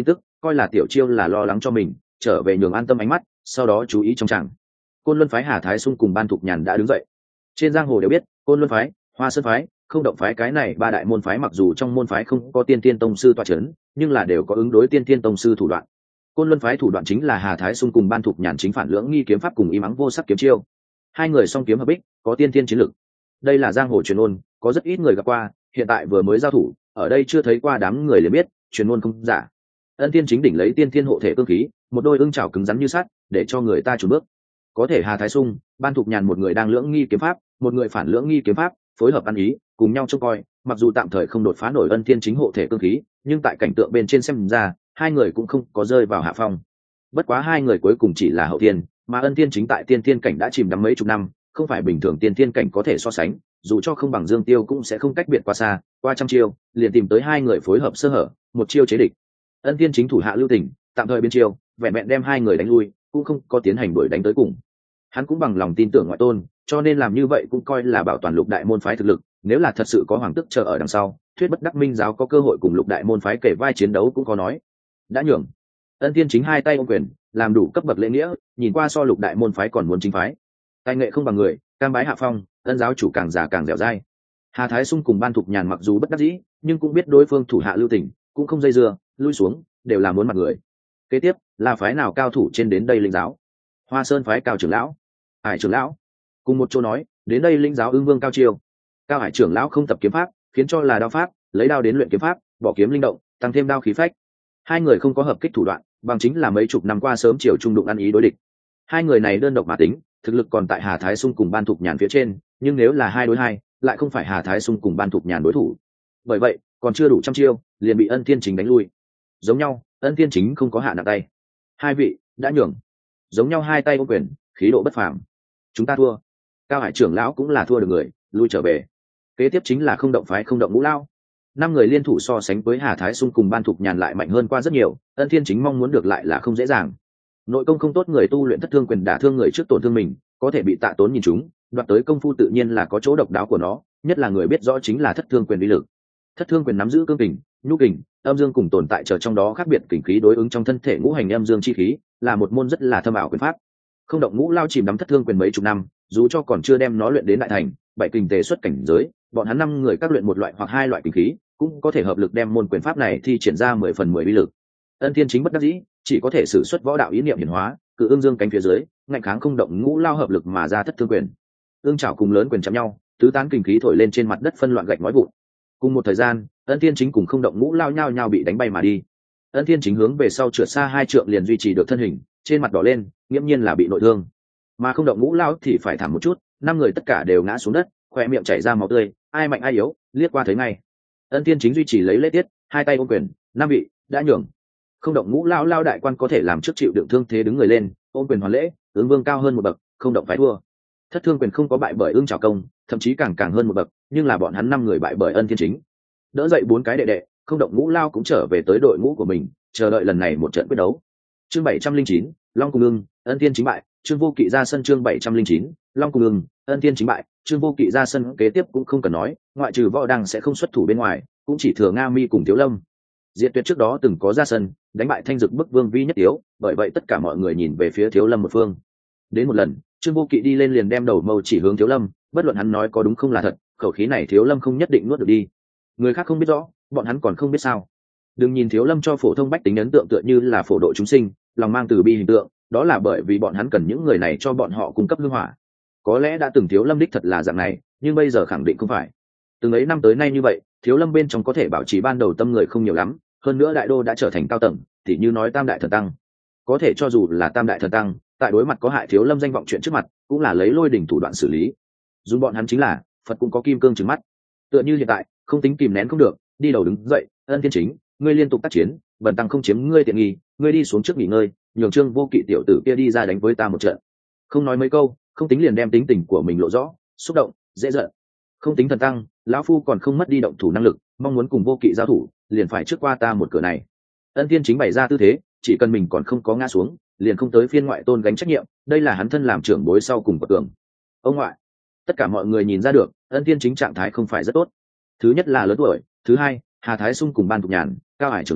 coi là tiểu chiêu là lo lắng cho mình, trở về nhường an tâm ánh mắt, sau đó chú ý trong chẳng. Côn Luân phái Hà Thái Sung cùng Ban Thục Nhàn đã đứng dậy. Trên giang hồ đều biết, Côn Luân phái, Hoa Sơn phái, Không Động phái cái này ba đại môn phái mặc dù trong môn phái không có tiên tiên tông sư tọa chấn, nhưng là đều có ứng đối tiên tiên tông sư thủ đoạn. Côn Luân phái thủ đoạn chính là Hà Thái Sung cùng Ban Thục Nhàn chính phản lưỡng nghi kiếm pháp cùng y mắng vô sắc kiếm chiêu. Hai người song kiếm hợp bích, có tiên tiên chiến lực. Đây là giang hồ truyền ôn, có rất ít người gặp qua, hiện tại vừa mới giao thủ, ở đây chưa thấy qua đám người liền biết, truyền ôn không giả. Ân Tiên chính đỉnh lấy tiên tiên hộ thể cương khí, một đôi ưng chảo cứng rắn như sắt, để cho người ta chùn bước. Có thể Hà Thái Sung, Ban Thục Nhàn một người đang lưỡng nghi kiếm pháp, một người phản lưỡng nghi kiếm pháp, phối hợp ăn ý, cùng nhau trông coi, mặc dù tạm thời không đột phá nổi Ân Tiên chính hộ thể cương khí, nhưng tại cảnh tượng bên trên xem ra, hai người cũng không có rơi vào hạ phong. Bất quá hai người cuối cùng chỉ là hậu tiên, mà Ân Tiên chính tại tiên tiên cảnh đã chìm đắm mấy chục năm, không phải bình thường tiên tiên cảnh có thể so sánh, dù cho không bằng Dương Tiêu cũng sẽ không cách biệt quá xa, qua trăm chiêu, liền tìm tới hai người phối hợp sơ hở, một chiêu chế địch. Ân Tiên chính thủ hạ lưu tình, tạm thời biến chiêu, vẹn vẹn đem hai người đánh lui, cũng không có tiến hành đuổi đánh tới cùng. Hắn cũng bằng lòng tin tưởng ngoại tôn, cho nên làm như vậy cũng coi là bảo toàn lục đại môn phái thực lực, nếu là thật sự có hoàng tức chờ ở đằng sau, thuyết bất đắc minh giáo có cơ hội cùng lục đại môn phái kể vai chiến đấu cũng có nói. Đã nhường. Ân Tiên chính hai tay ôm quyền, làm đủ cấp bậc lễ nghĩa, nhìn qua so lục đại môn phái còn muốn chính phái. Tài nghệ không bằng người, cam bái hạ phong, Ân giáo chủ càng già càng dẻo dai. Hà Thái Sung cùng Ban Thục Nhàn mặc dù bất đắc dĩ, nhưng cũng biết đối phương thủ hạ lưu tình, cũng không dây dưa, lui xuống, đều là muốn mặt người. Kế tiếp là phái nào cao thủ trên đến đây linh giáo? Hoa Sơn phái Cao trưởng lão, Hải trưởng lão, cùng một chỗ nói, đến đây linh giáo Ưng Vương Cao Chiêu. Cao Hải trưởng lão không tập kiếm pháp, khiến cho là đao pháp, lấy đao đến luyện kiếm pháp, bỏ kiếm linh động, tăng thêm đao khí phách. Hai người không có hợp kích thủ đoạn, bằng chính là mấy chục năm qua sớm chiều trung đụng ăn ý đối địch. Hai người này đơn độc mà tính, thực lực còn tại Hà Thái Sung cùng Ban Thục Nhàn phía trên, nhưng nếu là hai đối hai, lại không phải Hà Thái Sung cùng Ban Thục Nhàn đối thủ. Bởi vậy, còn chưa đủ trăm chiêu, liền bị Ân Tiên chính đánh lui. Giống nhau, Ân Tiên chính không có hạ nặng tay. Hai vị đã nhường. Giống nhau hai tay ôm quyền, khí độ bất phàm. Chúng ta thua. Cao Hải trưởng lão cũng là thua được người, lui trở về. Kế tiếp chính là Không Động phái Không Động Ngũ Lao. Năm người liên thủ so sánh với Hà Thái Sung cùng Ban Thục Nhàn lại mạnh hơn qua rất nhiều, Ân Thiên chính mong muốn được lại là không dễ dàng. Nội công không tốt người tu luyện thất thương quyền đả thương người trước tổn thương mình, có thể bị Tạ Tốn nhìn chúng, đoạt tới công phu tự nhiên là có chỗ độc đáo của nó, nhất là người biết rõ chính là thất thương quyền uy lực. Thất thương quyền nắm giữ cương kình, nhu kình, âm dương cùng tồn tại chờ trong đó khác biệt kình khí đối ứng trong thân thể ngũ hành âm dương chi khí, là một môn rất là thâm ảo quyền pháp. Không Động Ngũ Lao chìm đắm thất thương quyền mấy chục năm, dù cho còn chưa đem nó luyện đến đại thành, bảy kình tề xuất cảnh giới, bọn hắn năm người các luyện một loại hoặc hai loại kình khí, cũng có thể hợp lực đem môn quyền pháp này thi triển ra 10/10 uy lực. Ân Thiên chính bất đắc dĩ, chỉ có thể sử xuất võ đạo ý niệm hiển hóa, cự ương dương cánh phía dưới, ngạnh kháng Không Động Ngũ Lao hợp lực mà ra thất thương quyền. Ương chảo cùng lớn quyền chạm nhau, tứ tán kình khí thổi lên trên mặt đất phân loạn gạch nói vụn. Cùng một thời gian, Ân Thiên chính cùng Không Động Ngũ Lao nhao nhao bị đánh bay mà đi. Ân Thiên chính hướng về sau trượt xa 2 trượng liền duy trì được thân hình, trên mặt đỏ lên, nghiễm nhiên là bị nội thương. Mà Không Động Ngũ Lao thì phải thảm một chút, năm người tất cả đều ngã xuống đất, khóe miệng chảy ra máu tươi, ai mạnh ai yếu, liếc qua thấy ngay. Ân Thiên chính duy trì lấy lễ tiết, hai tay ôm quyền, năm vị đã nhường. Không Động Ngũ Lao Lao đại quan có thể làm trước chịu đựng thương thế đứng người lên, ôm quyền hoàn lễ, Ưng Vương cao hơn một bậc, Không Động phải thua. Thất thương quyền không có bại bởi Ưng Trảo công, thậm chí càng hơn một bậc, nhưng là bọn hắn 5 người bại bởi Ân Thiên chính. Đỡ dậy 4 cái đệ đệ, Không Động Ngũ Lao cũng trở về tới đội ngũ của mình, chờ đợi lần này một trận quyết đấu. Chương 709, Long Cung Ưng, Ân Thiên chính bại, Trương Vô Kỵ ra sân. Chương 709, Long Cung Ưng, Ân Thiên chính bại, Trương Vô Kỵ ra sân. Kế tiếp cũng không cần nói, ngoại trừ Võ Đăng sẽ không xuất thủ bên ngoài, cũng chỉ thừa Nga Mi cùng Thiếu Lâm. Diệt Tuyệt trước đó từng có ra sân, đánh bại Thanh Dực bức Vương Vi Nhất Tiếu, bởi vậy tất cả mọi người nhìn về phía Thiếu Lâm một phương. Đến một lần, Trương Vô Kỵ đi lên liền đem đầu mâu chỉ hướng Thiếu Lâm, bất luận hắn nói có đúng không là thật, khẩu khí này Thiếu Lâm không nhất định nuốt được đi. Người khác không biết rõ, bọn hắn còn không biết sao. Đừng nhìn Thiếu Lâm cho phổ thông bách tính ấn tượng tựa như là phổ độ chúng sinh, lòng mang từ bi hình tượng, đó là bởi vì bọn hắn cần những người này cho bọn họ cung cấp hương hỏa. Có lẽ đã từng Thiếu Lâm đích thật là dạng này, nhưng bây giờ khẳng định không phải. Từng ấy năm tới nay như vậy, Thiếu Lâm bên trong có thể bảo trì ban đầu tâm người không nhiều lắm, hơn nữa đại đô đã trở thành cao tầng, thì như nói Tam Đại Thần Tăng. Có thể cho dù là Tam Đại Thần Tăng, tại đối mặt có hại Thiếu Lâm danh vọng chuyện trước mặt, cũng là lấy lôi đỉnh thủ đoạn xử lý. Dùng bọn hắn chính là Phật cũng có kim cương trừng mắt. Tựa như hiện tại, không tính kìm nén không được, đi đầu đứng dậy, Ân Thiên chính, ngươi liên tục tác chiến, bần tăng không chiếm ngươi tiện nghi, ngươi đi xuống trước nghỉ ngơi, nhường Trương Vô Kỵ tiểu tử kia đi ra đánh với ta một trận. Không nói mấy câu, không tính liền đem tính tình của mình lộ rõ, xúc động, dễ giận. Không tính thần tăng, lão phu còn không mất đi động thủ năng lực, mong muốn cùng Vô Kỵ giao thủ, liền phải trước qua ta một cửa này. Ân Thiên chính bày ra tư thế, chỉ cần mình còn không có ngã xuống, liền không tới phiên ngoại tôn gánh trách nhiệm, đây là hắn thân làm trưởng bối sau cùng của tưởng. Ông ngoại, tất cả mọi người nhìn ra được, Ân Thiên chính trạng thái không phải rất tốt. Thứ nhất là lớn tuổi, thứ hai, Hà Thái Sung cùng Ban Thục Nhàn, Cao Hải trưởng lão,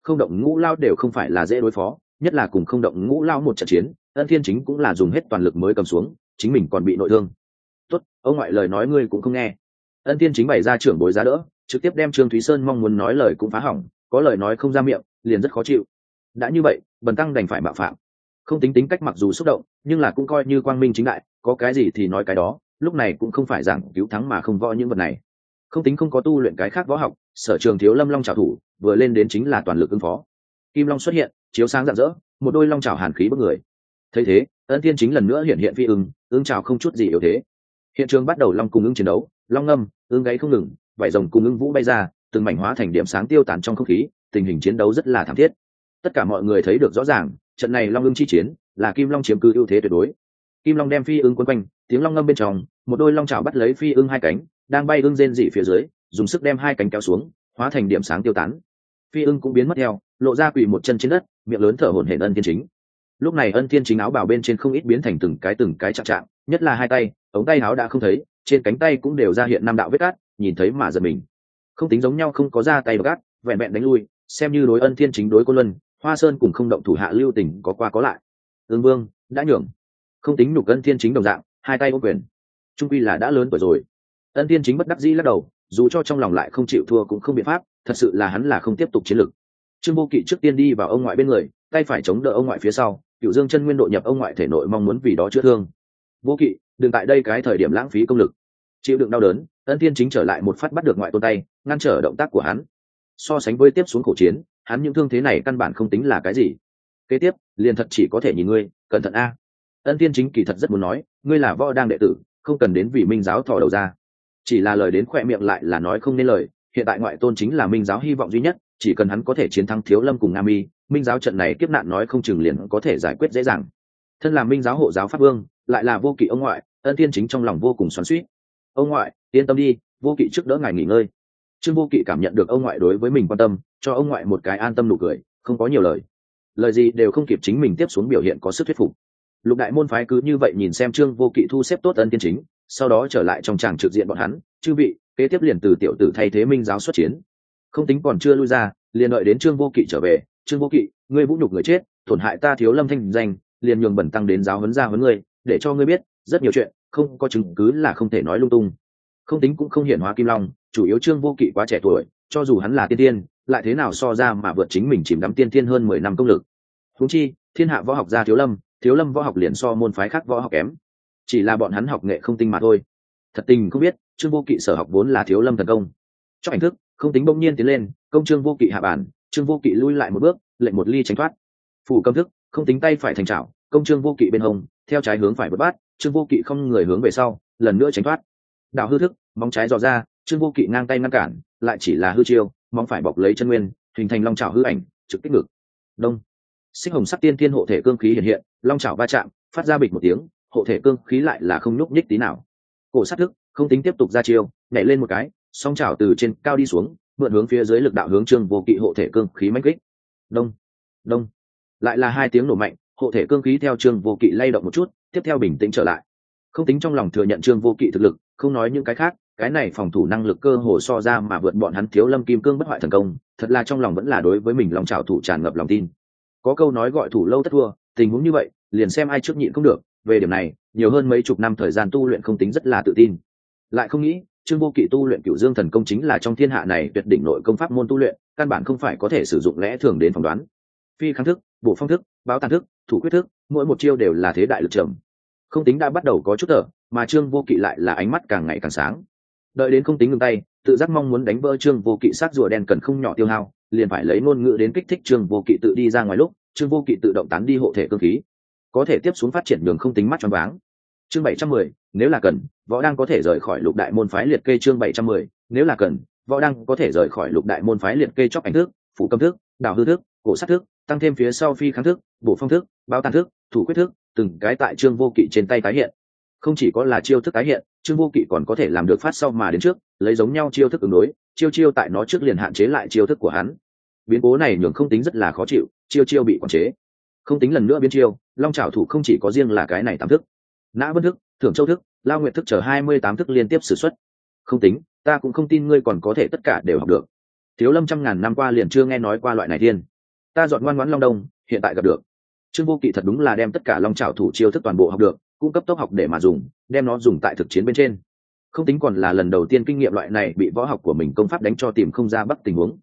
không động ngũ lao đều không phải là dễ đối phó, nhất là cùng không động ngũ lao một trận chiến, Ân Thiên Chính cũng là dùng hết toàn lực mới cầm xuống, chính mình còn bị nội thương. Tốt, ông ngoại lời nói ngươi cũng không nghe. Ân Thiên Chính bày ra trưởng bối giá đỡ, trực tiếp đem Trương Thúy Sơn mong muốn nói lời cũng phá hỏng, có lời nói không ra miệng, liền rất khó chịu. Đã như vậy, Bần tăng đành phải mạo phạm. Không tính tính cách mặc dù xúc động, nhưng là cũng coi như quang minh chính đại, có cái gì thì nói cái đó, lúc này cũng không phải giảng cứu thắng mà không võ những vật này. Không tính không có tu luyện cái khác võ học, sở trường thiếu lâm long trảo thủ, vừa lên đến chính là toàn lực ứng phó. Kim long xuất hiện, chiếu sáng rạng rỡ, một đôi long trảo hàn khí bức người. Thấy thế, Ân Thiên Chính lần nữa hiện hiện phi ưng trảo không chút gì yếu thế. Hiện trường bắt đầu long cùng ưng chiến đấu, long ngâm, ưng gáy không ngừng, vảy rồng cùng ưng vũ bay ra, từng mảnh hóa thành điểm sáng tiêu tán trong không khí, tình hình chiến đấu rất là thảm thiết. Tất cả mọi người thấy được rõ ràng, trận này long ưng chi chiến là Kim Long chiếm cứ ưu thế tuyệt đối. Kim Long đem phi ưng quấn quanh, tiếng long ngâm bên trong, một đôi long chảo bắt lấy phi ưng hai cánh, đang bay ưng rên rỉ phía dưới, dùng sức đem hai cánh kéo xuống, hóa thành điểm sáng tiêu tán. Phi ưng cũng biến mất theo, lộ ra quỳ một chân trên đất, miệng lớn thở hổn hển Ân Thiên Chính. Lúc này Ân Thiên Chính áo bào bên trên không ít biến thành từng cái chạm, nhất là hai tay, ống tay áo đã không thấy, trên cánh tay cũng đều ra hiện năm đạo vết cát, nhìn thấy mà giật mình. Không tính giống nhau không có ra tay gắt, vẹn vẹn đánh lui, xem như đối Ân Thiên Chính đối Côn Luân, Hoa Sơn cùng không động thủ hạ lưu tình có qua có lại. Ưng Vương đã nhường, không tính nhục Ân Thiên Chính đồng dạng, hai tay ôm quyền. Trung quy là đã lớn tuổi rồi. Ân Thiên Chính bất đắc dĩ lắc đầu, dù cho trong lòng lại không chịu thua cũng không biện pháp, thật sự là hắn là không tiếp tục chiến lực. Trương Vô Kỵ trước tiên đi vào ông ngoại bên người, tay phải chống đỡ ông ngoại phía sau, Cửu Dương chân nguyên độ nhập ông ngoại thể nội mong muốn vì đó chữa thương. Vô Kỵ, đừng tại đây cái thời điểm lãng phí công lực. Chịu đựng đau đớn, Ân Thiên Chính trở lại một phát bắt được ngoại tôn tay, ngăn trở động tác của hắn. So sánh với tiếp xuống khổ chiến, hắn những thương thế này căn bản không tính là cái gì. Kế tiếp, liền thật chỉ có thể nhìn ngươi, cẩn thận a. Ân Thiên Chính kỳ thật rất muốn nói, ngươi là võ đang đệ tử, không cần đến vì Minh giáo thò đầu ra. Chỉ là lời đến khỏe miệng lại là nói không nên lời, hiện tại ngoại tôn chính là Minh giáo hy vọng duy nhất, chỉ cần hắn có thể chiến thắng Thiếu Lâm cùng Nga Mi, Minh giáo trận này kiếp nạn nói không chừng liền có thể giải quyết dễ dàng. Thân là Minh giáo hộ giáo pháp vương, lại là Vô Kỵ ông ngoại, Ân Thiên Chính trong lòng vô cùng xoắn xuýt. Ông ngoại, yên tâm đi, Vô Kỵ trước đỡ ngài nghỉ ngơi. Trương Vô Kỵ cảm nhận được ông ngoại đối với mình quan tâm, cho ông ngoại một cái an tâm nụ cười, không có nhiều lời. Lời gì đều không kịp chính mình tiếp xuống biểu hiện có sức thuyết phục. Lục đại môn phái cứ như vậy nhìn xem Trương Vô Kỵ thu xếp tốt Ân Thiên Chính, sau đó trở lại trong tràng trực diện bọn hắn, chư vị, kế tiếp liền từ tiểu tử thay thế Minh giáo xuất chiến. Không tính còn chưa lui ra, liền đợi đến Trương Vô Kỵ trở về. Trương Vô Kỵ, ngươi vũ nhục người chết, tổn hại ta Thiếu Lâm thanh danh, liền nhường bẩn tăng đến giáo huấn ra huấn ngươi, để cho ngươi biết, rất nhiều chuyện, không có chứng cứ là không thể nói lung tung. Không tính cũng không hiển hóa Kim Long, chủ yếu Trương Vô Kỵ quá trẻ tuổi, cho dù hắn là tiên tiên, lại thế nào so ra mà vượt chính mình chìm đắm tiên tiên hơn 10 năm công lực. Huống chi, thiên hạ võ học gia Thiếu Lâm võ học liền so môn phái khác võ học kém, chỉ là bọn hắn học nghệ không tinh mà thôi. Thật tình không biết, Trương Vô Kỵ sở học vốn là Thiếu Lâm thần công. Trong ảnh thức, không tính bỗng nhiên tiến lên, công Trương Vô Kỵ hạ bản, Trương Vô Kỵ lui lại một bước, lệnh một ly tránh thoát. Phủ cầm thức, không tính tay phải thành trảo, công Trương Vô Kỵ bên hông, theo trái hướng phải vượt bát, Trương Vô Kỵ không người hướng về sau, lần nữa tránh thoát. Đạo hư thức, móng trái dò ra, Trương Vô Kỵ ngang tay ngăn cản, lại chỉ là hư chiêu, móng phải bọc lấy chân nguyên, hình thành long chảo hư ảnh, trực kích ngực. Đông. Xích hồng sắc tiên thiên hộ thể cương khí hiện hiện, long chảo va chạm, phát ra bịch một tiếng, hộ thể cương khí lại là không nhúc nhích tí nào. Cổ sát thức, không tính tiếp tục ra chiêu, nhảy lên một cái, song chảo từ trên cao đi xuống, mượn hướng phía dưới lực đạo hướng Trương Vô Kỵ hộ thể cương khí mãnh kích. Đông, đông, lại là hai tiếng nổ mạnh, hộ thể cương khí theo Trương Vô Kỵ lay động một chút, tiếp theo bình tĩnh trở lại. Không tính trong lòng thừa nhận Trương Vô Kỵ thực lực, không nói những cái khác, cái này phòng thủ năng lực cơ hồ so ra mà vượt bọn hắn Thiếu Lâm kim cương bất hoại thần công, thật là trong lòng vẫn là đối với mình lòng trảo thủ tràn ngập lòng tin. Có câu nói gọi thủ lâu tất thua, tình huống như vậy, liền xem ai trước nhịn không được, về điểm này, nhiều hơn mấy chục năm thời gian tu luyện không tính rất là tự tin. Lại không nghĩ, Trương Vô Kỵ tu luyện Cửu Dương thần công chính là trong thiên hạ này tuyệt đỉnh nội công pháp môn tu luyện, căn bản không phải có thể sử dụng lẽ thường đến phỏng đoán. Phi kháng thức, bổ phong thức, báo tàn thức, thủ quyết thức, mỗi một chiêu đều là thế đại lực trầm. Không tính đã bắt đầu có chút thở, mà Trương Vô Kỵ lại là ánh mắt càng ngày càng sáng. Đợi đến không tính ngừng tay, tự giác mong muốn đánh vỡ Trương Vô Kỵ sát rùa đen cần không nhỏ tiêu hao, liền phải lấy ngôn ngữ đến kích thích Trương Vô Kỵ tự đi ra ngoài lúc, Trương Vô Kỵ tự động tán đi hộ thể cương khí, có thể tiếp xuống phát triển đường không tính mắt choáng váng. Chương 710, nếu là cần, võ đang có thể rời khỏi lục đại môn phái liệt kê. Chương 710, nếu là cần, võ đang có thể rời khỏi lục đại môn phái liệt kê. Chóc ảnh thức, phủ cầm thức, đào hư thức, cổ sát thức, tăng thêm phía sau phi kháng thức, bổ phong thức, báo tàn thức, thủ quyết thức, từng cái tại Trương Vô Kỵ trên tay tái hiện. Không chỉ có là chiêu thức tái hiện, Trương Vô Kỵ còn có thể làm được phát sau mà đến trước, lấy giống nhau chiêu thức ứng đối, chiêu tại nó trước liền hạn chế lại chiêu thức của hắn. Biến cố này nhường không tính rất là khó chịu, chiêu bị quản chế. Không tính lần nữa biến chiêu, long trảo thủ không chỉ có riêng là cái này tám thức, nã vân thức, thưởng châu thức, lao nguyệt thức chờ 28 thức liên tiếp sử xuất. Không tính, ta cũng không tin ngươi còn có thể tất cả đều học được. Thiếu Lâm trăm ngàn năm qua liền chưa nghe nói qua loại này thiên ta dọn ngoan ngoãn Long Đông, hiện tại gặp được. Trương Vô Kỵ thật đúng là đem tất cả long trảo thủ chiêu thức toàn bộ học được, cung cấp tốc học để mà dùng, đem nó dùng tại thực chiến bên trên. Không tính còn là lần đầu tiên kinh nghiệm loại này bị võ học của mình công pháp đánh cho tìm không ra bắc tình huống.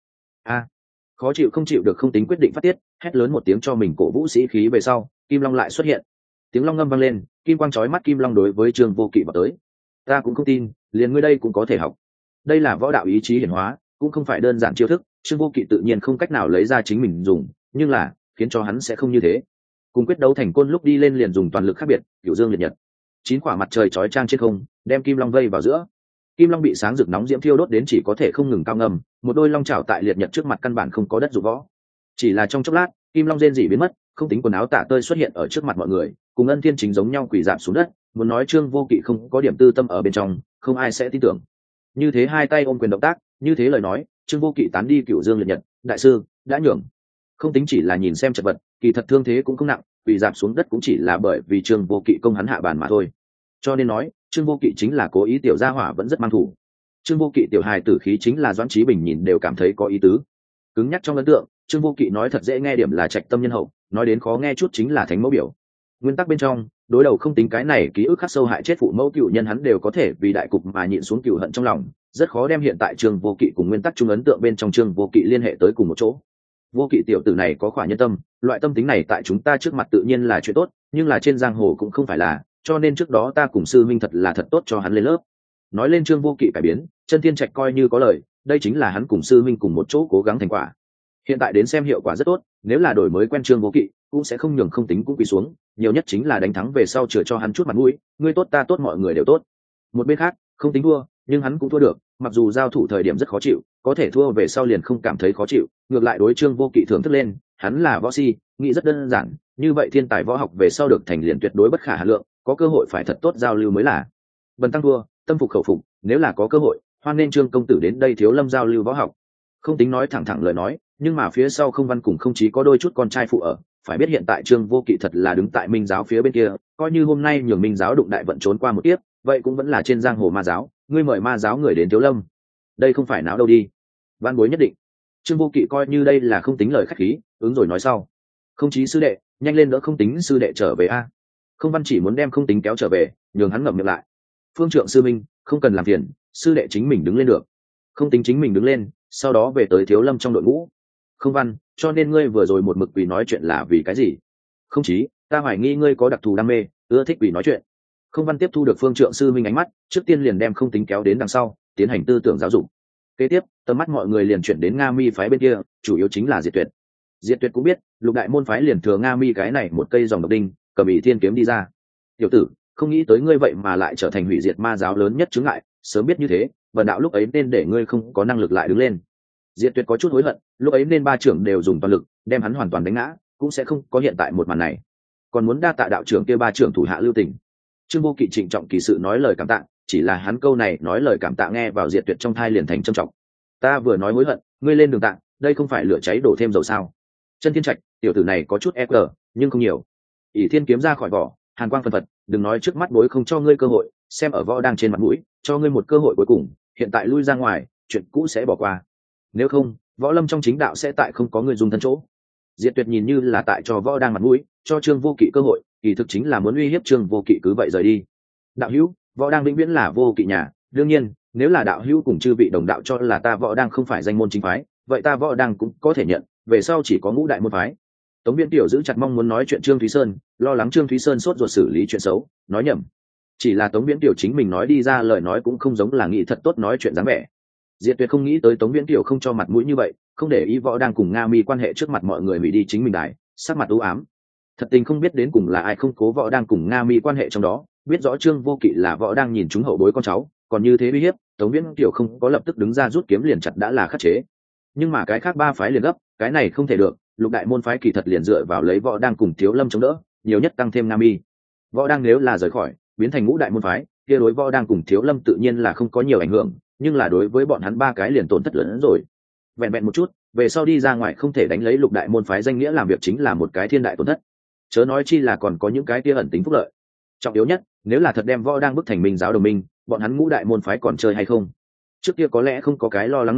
Khó chịu không chịu được không tính quyết định phát tiết, hét lớn một tiếng cho mình cổ vũ sĩ khí về sau, kim long lại xuất hiện. Tiếng long ngâm vang lên, kim quang chói mắt kim long đối với Trương Vô Kỵ vào tới. Ta cũng không tin, liền ngươi đây cũng có thể học. Đây là võ đạo ý chí hiển hóa, cũng không phải đơn giản chiêu thức, Trương Vô Kỵ tự nhiên không cách nào lấy ra chính mình dùng, nhưng là khiến cho hắn sẽ không như thế. Cùng quyết đấu thành côn lúc đi lên liền dùng toàn lực khác biệt, cửu dương liệt nhật. 9 quả mặt trời chói chang trên không, đem kim long vây vào giữa. Kim long bị sáng rực nóng diễm thiêu đốt đến chỉ có thể không ngừng cao ngầm, một đôi long chảo tại liệt nhật trước mặt căn bản không có đất dụng võ. Chỉ là trong chốc lát, kim long rên rỉ biến mất, không tính quần áo tả tơi xuất hiện ở trước mặt mọi người, cùng Ân Thiên Chính giống nhau quỳ rạp xuống đất, muốn nói Trương Vô Kỵ không có điểm tư tâm ở bên trong, không ai sẽ tin tưởng. Như thế hai tay ôm quyền động tác, như thế lời nói, Trương Vô Kỵ tán đi cửu dương liệt nhật, đại sư đã nhường. Không tính chỉ là nhìn xem chật vật, kỳ thật thương thế cũng không nặng, quỳ rạp xuống đất cũng chỉ là bởi vì Trương Vô Kỵ công hắn hạ bàn mà thôi. Cho nên nói, Trương Vô Kỵ chính là cố ý tiểu gia hỏa vẫn rất mang thủ. Trương Vô Kỵ tiểu hài tử khí chính là Doãn Chí Bình nhìn đều cảm thấy có ý tứ. Cứng nhắc trong ấn tượng, Trương Vô Kỵ nói thật dễ nghe điểm là trạch tâm nhân hậu, nói đến khó nghe chút chính là thánh mẫu biểu. Nguyên tắc bên trong, đối đầu không tính cái này ký ức khắc sâu hại chết phụ mẫu cựu nhân hắn đều có thể vì đại cục mà nhịn xuống cựu hận trong lòng, rất khó đem hiện tại Trương Vô Kỵ cùng nguyên tắc chung ấn tượng bên trong Trương Vô Kỵ liên hệ tới cùng một chỗ. Vô Kỵ tiểu tử này có khỏa nhân tâm, loại tâm tính này tại chúng ta trước mặt tự nhiên là chuyện tốt, nhưng là trên giang hồ cũng không phải là, cho nên trước đó ta cùng sư minh thật là thật tốt cho hắn lên lớp. Nói lên Trương Vô Kỵ cải biến, Chân Thiên Trạch coi như có lời, đây chính là hắn cùng sư minh cùng một chỗ cố gắng thành quả. Hiện tại đến xem hiệu quả rất tốt, nếu là đổi mới quen Trương Vô Kỵ cũng sẽ không nhường không tính cũng quỳ xuống, nhiều nhất chính là đánh thắng về sau chừa cho hắn chút mặt mũi, ngươi tốt ta tốt mọi người đều tốt. Một bên khác, không tính thua, nhưng hắn cũng thua được, mặc dù giao thủ thời điểm rất khó chịu, có thể thua về sau liền không cảm thấy khó chịu, ngược lại đối Trương Vô Kỵ thưởng thức lên, hắn là võ si, nghĩ rất đơn giản, như vậy thiên tài võ học về sau được thành liền tuyệt đối bất khả hà lượng, có cơ hội phải thật tốt giao lưu mới là. Bần tăng thua, tâm phục khẩu phục, nếu là có cơ hội, hoan nên Trương công tử đến đây Thiếu Lâm giao lưu võ học. Không tính nói thẳng thẳng lời nói, nhưng mà phía sau Không Văn cùng Không Chí có đôi chút con trai phụ ở, phải biết hiện tại Trương Vô Kỵ thật là đứng tại Minh giáo phía bên kia, coi như hôm nay nhường Minh giáo đụng đại vận trốn qua một tiếp, vậy cũng vẫn là trên giang hồ ma giáo, ngươi mời ma giáo người đến Thiếu Lâm, đây không phải náo đâu đi. Văn bối nhất định. Trương Vô Kỵ coi như đây là không tính lời khách khí, ứng rồi nói sau. Không Chí sư đệ, nhanh lên đỡ Không tính sư đệ trở về a. Không Văn chỉ muốn đem Không tính kéo trở về, nhường hắn ngậm miệng lại. Phương Trượng sư minh, không cần làm phiền, sư đệ chính mình đứng lên được. Không tính chính mình đứng lên, sau đó về tới Thiếu Lâm trong đội ngũ. Không Văn, cho nên ngươi vừa rồi một mực quỳ nói chuyện là vì cái gì? Không Chí, ta hoài nghi ngươi có đặc thù đam mê, ưa thích quỳ nói chuyện. Không Văn tiếp thu được Phương Trượng sư minh ánh mắt, trước tiên liền đem Không tính kéo đến đằng sau, tiến hành tư tưởng giáo dục. Kế tiếp, tầm mắt mọi người liền chuyển đến Nga Mi phái bên kia, chủ yếu chính là Diệt Tuyệt. Diệt Tuyệt cũng biết, lục đại môn phái liền thừa Nga Mi cái này một cây dòng độc đinh, cầm Ỷ Thiên kiếm đi ra. Tiểu tử, không nghĩ tới ngươi vậy mà lại trở thành hủy diệt ma giáo lớn nhất chướng ngại, sớm biết như thế, Vân đạo lúc ấy nên để ngươi không có năng lực lại đứng lên. Diệt Tuyệt có chút hối hận, lúc ấy nên ba trưởng đều dùng toàn lực, đem hắn hoàn toàn đánh ngã, cũng sẽ không có hiện tại một màn này. Còn muốn đa tạ đạo trưởng kia ba trưởng thủ hạ lưu tình. Trương Vô Kỵ trịnh trọng kỳ sự nói lời cảm tạ, chỉ là hắn câu này nói lời cảm tạ nghe vào Diệt Tuyệt trong thai liền thành trầm trọng. Ta vừa nói hối hận, ngươi lên đường tạ, đây không phải lửa cháy đổ thêm dầu sao? Chân Thiên Trạch, tiểu tử này có chút ép nhưng không nhiều. Ỷ Thiên kiếm ra khỏi vỏ, hàn quang phân phật, đừng nói trước mắt đối không cho ngươi cơ hội, xem ở võ đang trên mặt mũi, cho ngươi một cơ hội cuối cùng, hiện tại lui ra ngoài, chuyện cũ sẽ bỏ qua. Nếu không, võ lâm trong chính đạo sẽ tại không có người dùng thân chỗ. Diệt Tuyệt nhìn như là tại cho võ đang mặt mũi, cho Trương Vô Kỵ cơ hội, kỳ thực chính là muốn uy hiếp Trương Vô Kỵ cứ vậy rời đi. Đạo hữu, võ đang vĩnh viễn là Vô Kỵ nhà, đương nhiên, nếu là đạo hữu cùng chư vị đồng đạo cho là ta võ đang không phải danh môn chính phái, vậy ta võ đang cũng có thể nhận, về sau chỉ có ngũ đại môn phái. Tống Viễn Tiểu giữ chặt mong muốn nói chuyện Trương Thúy Sơn, lo lắng Trương Thúy Sơn sốt ruột xử lý chuyện xấu, nói nhầm. Chỉ là Tống Viễn Tiểu chính mình nói đi ra lời nói cũng không giống là nghĩ thật tốt nói chuyện dáng vẻ. Diệt Tuyệt không nghĩ tới Tống Viễn Tiểu không cho mặt mũi như vậy, không để ý võ đang cùng Nga Mi quan hệ trước mặt mọi người hủy đi chính mình đài, sắc mặt u ám. Thật tình không biết đến cùng là ai không cố võ đang cùng Nga Mi quan hệ trong đó, biết rõ Trương Vô Kỵ là võ đang nhìn chúng hậu bối con cháu, còn như thế uy hiếp, Tống Viễn Tiểu không có lập tức đứng ra rút kiếm liền chặt đã là khắc chế. Nhưng mà cái khác ba phái liền gấp, cái này không thể được, lục đại môn phái kỳ thật liền dựa vào lấy võ đang cùng Thiếu Lâm chống đỡ, nhiều nhất tăng thêm Nga Mi. Võ đang nếu là rời khỏi, biến thành ngũ đại môn phái, kia đối võ đang cùng Thiếu Lâm tự nhiên là không có nhiều ảnh hưởng, nhưng là đối với bọn hắn ba cái liền tổn thất lớn hơn rồi. Vẹn vẹn một chút, về sau đi ra ngoài không thể đánh lấy lục đại môn phái danh nghĩa làm việc chính là một cái thiên đại tổn thất. Chớ nói chi là còn có những cái kia ẩn tính phúc lợi. Trọng yếu nhất, nếu là thật đem võ đang bức thành Minh giáo đồng minh, bọn hắn ngũ đại môn phái còn chơi hay không? Trước kia có lẽ không có cái lo lắng này,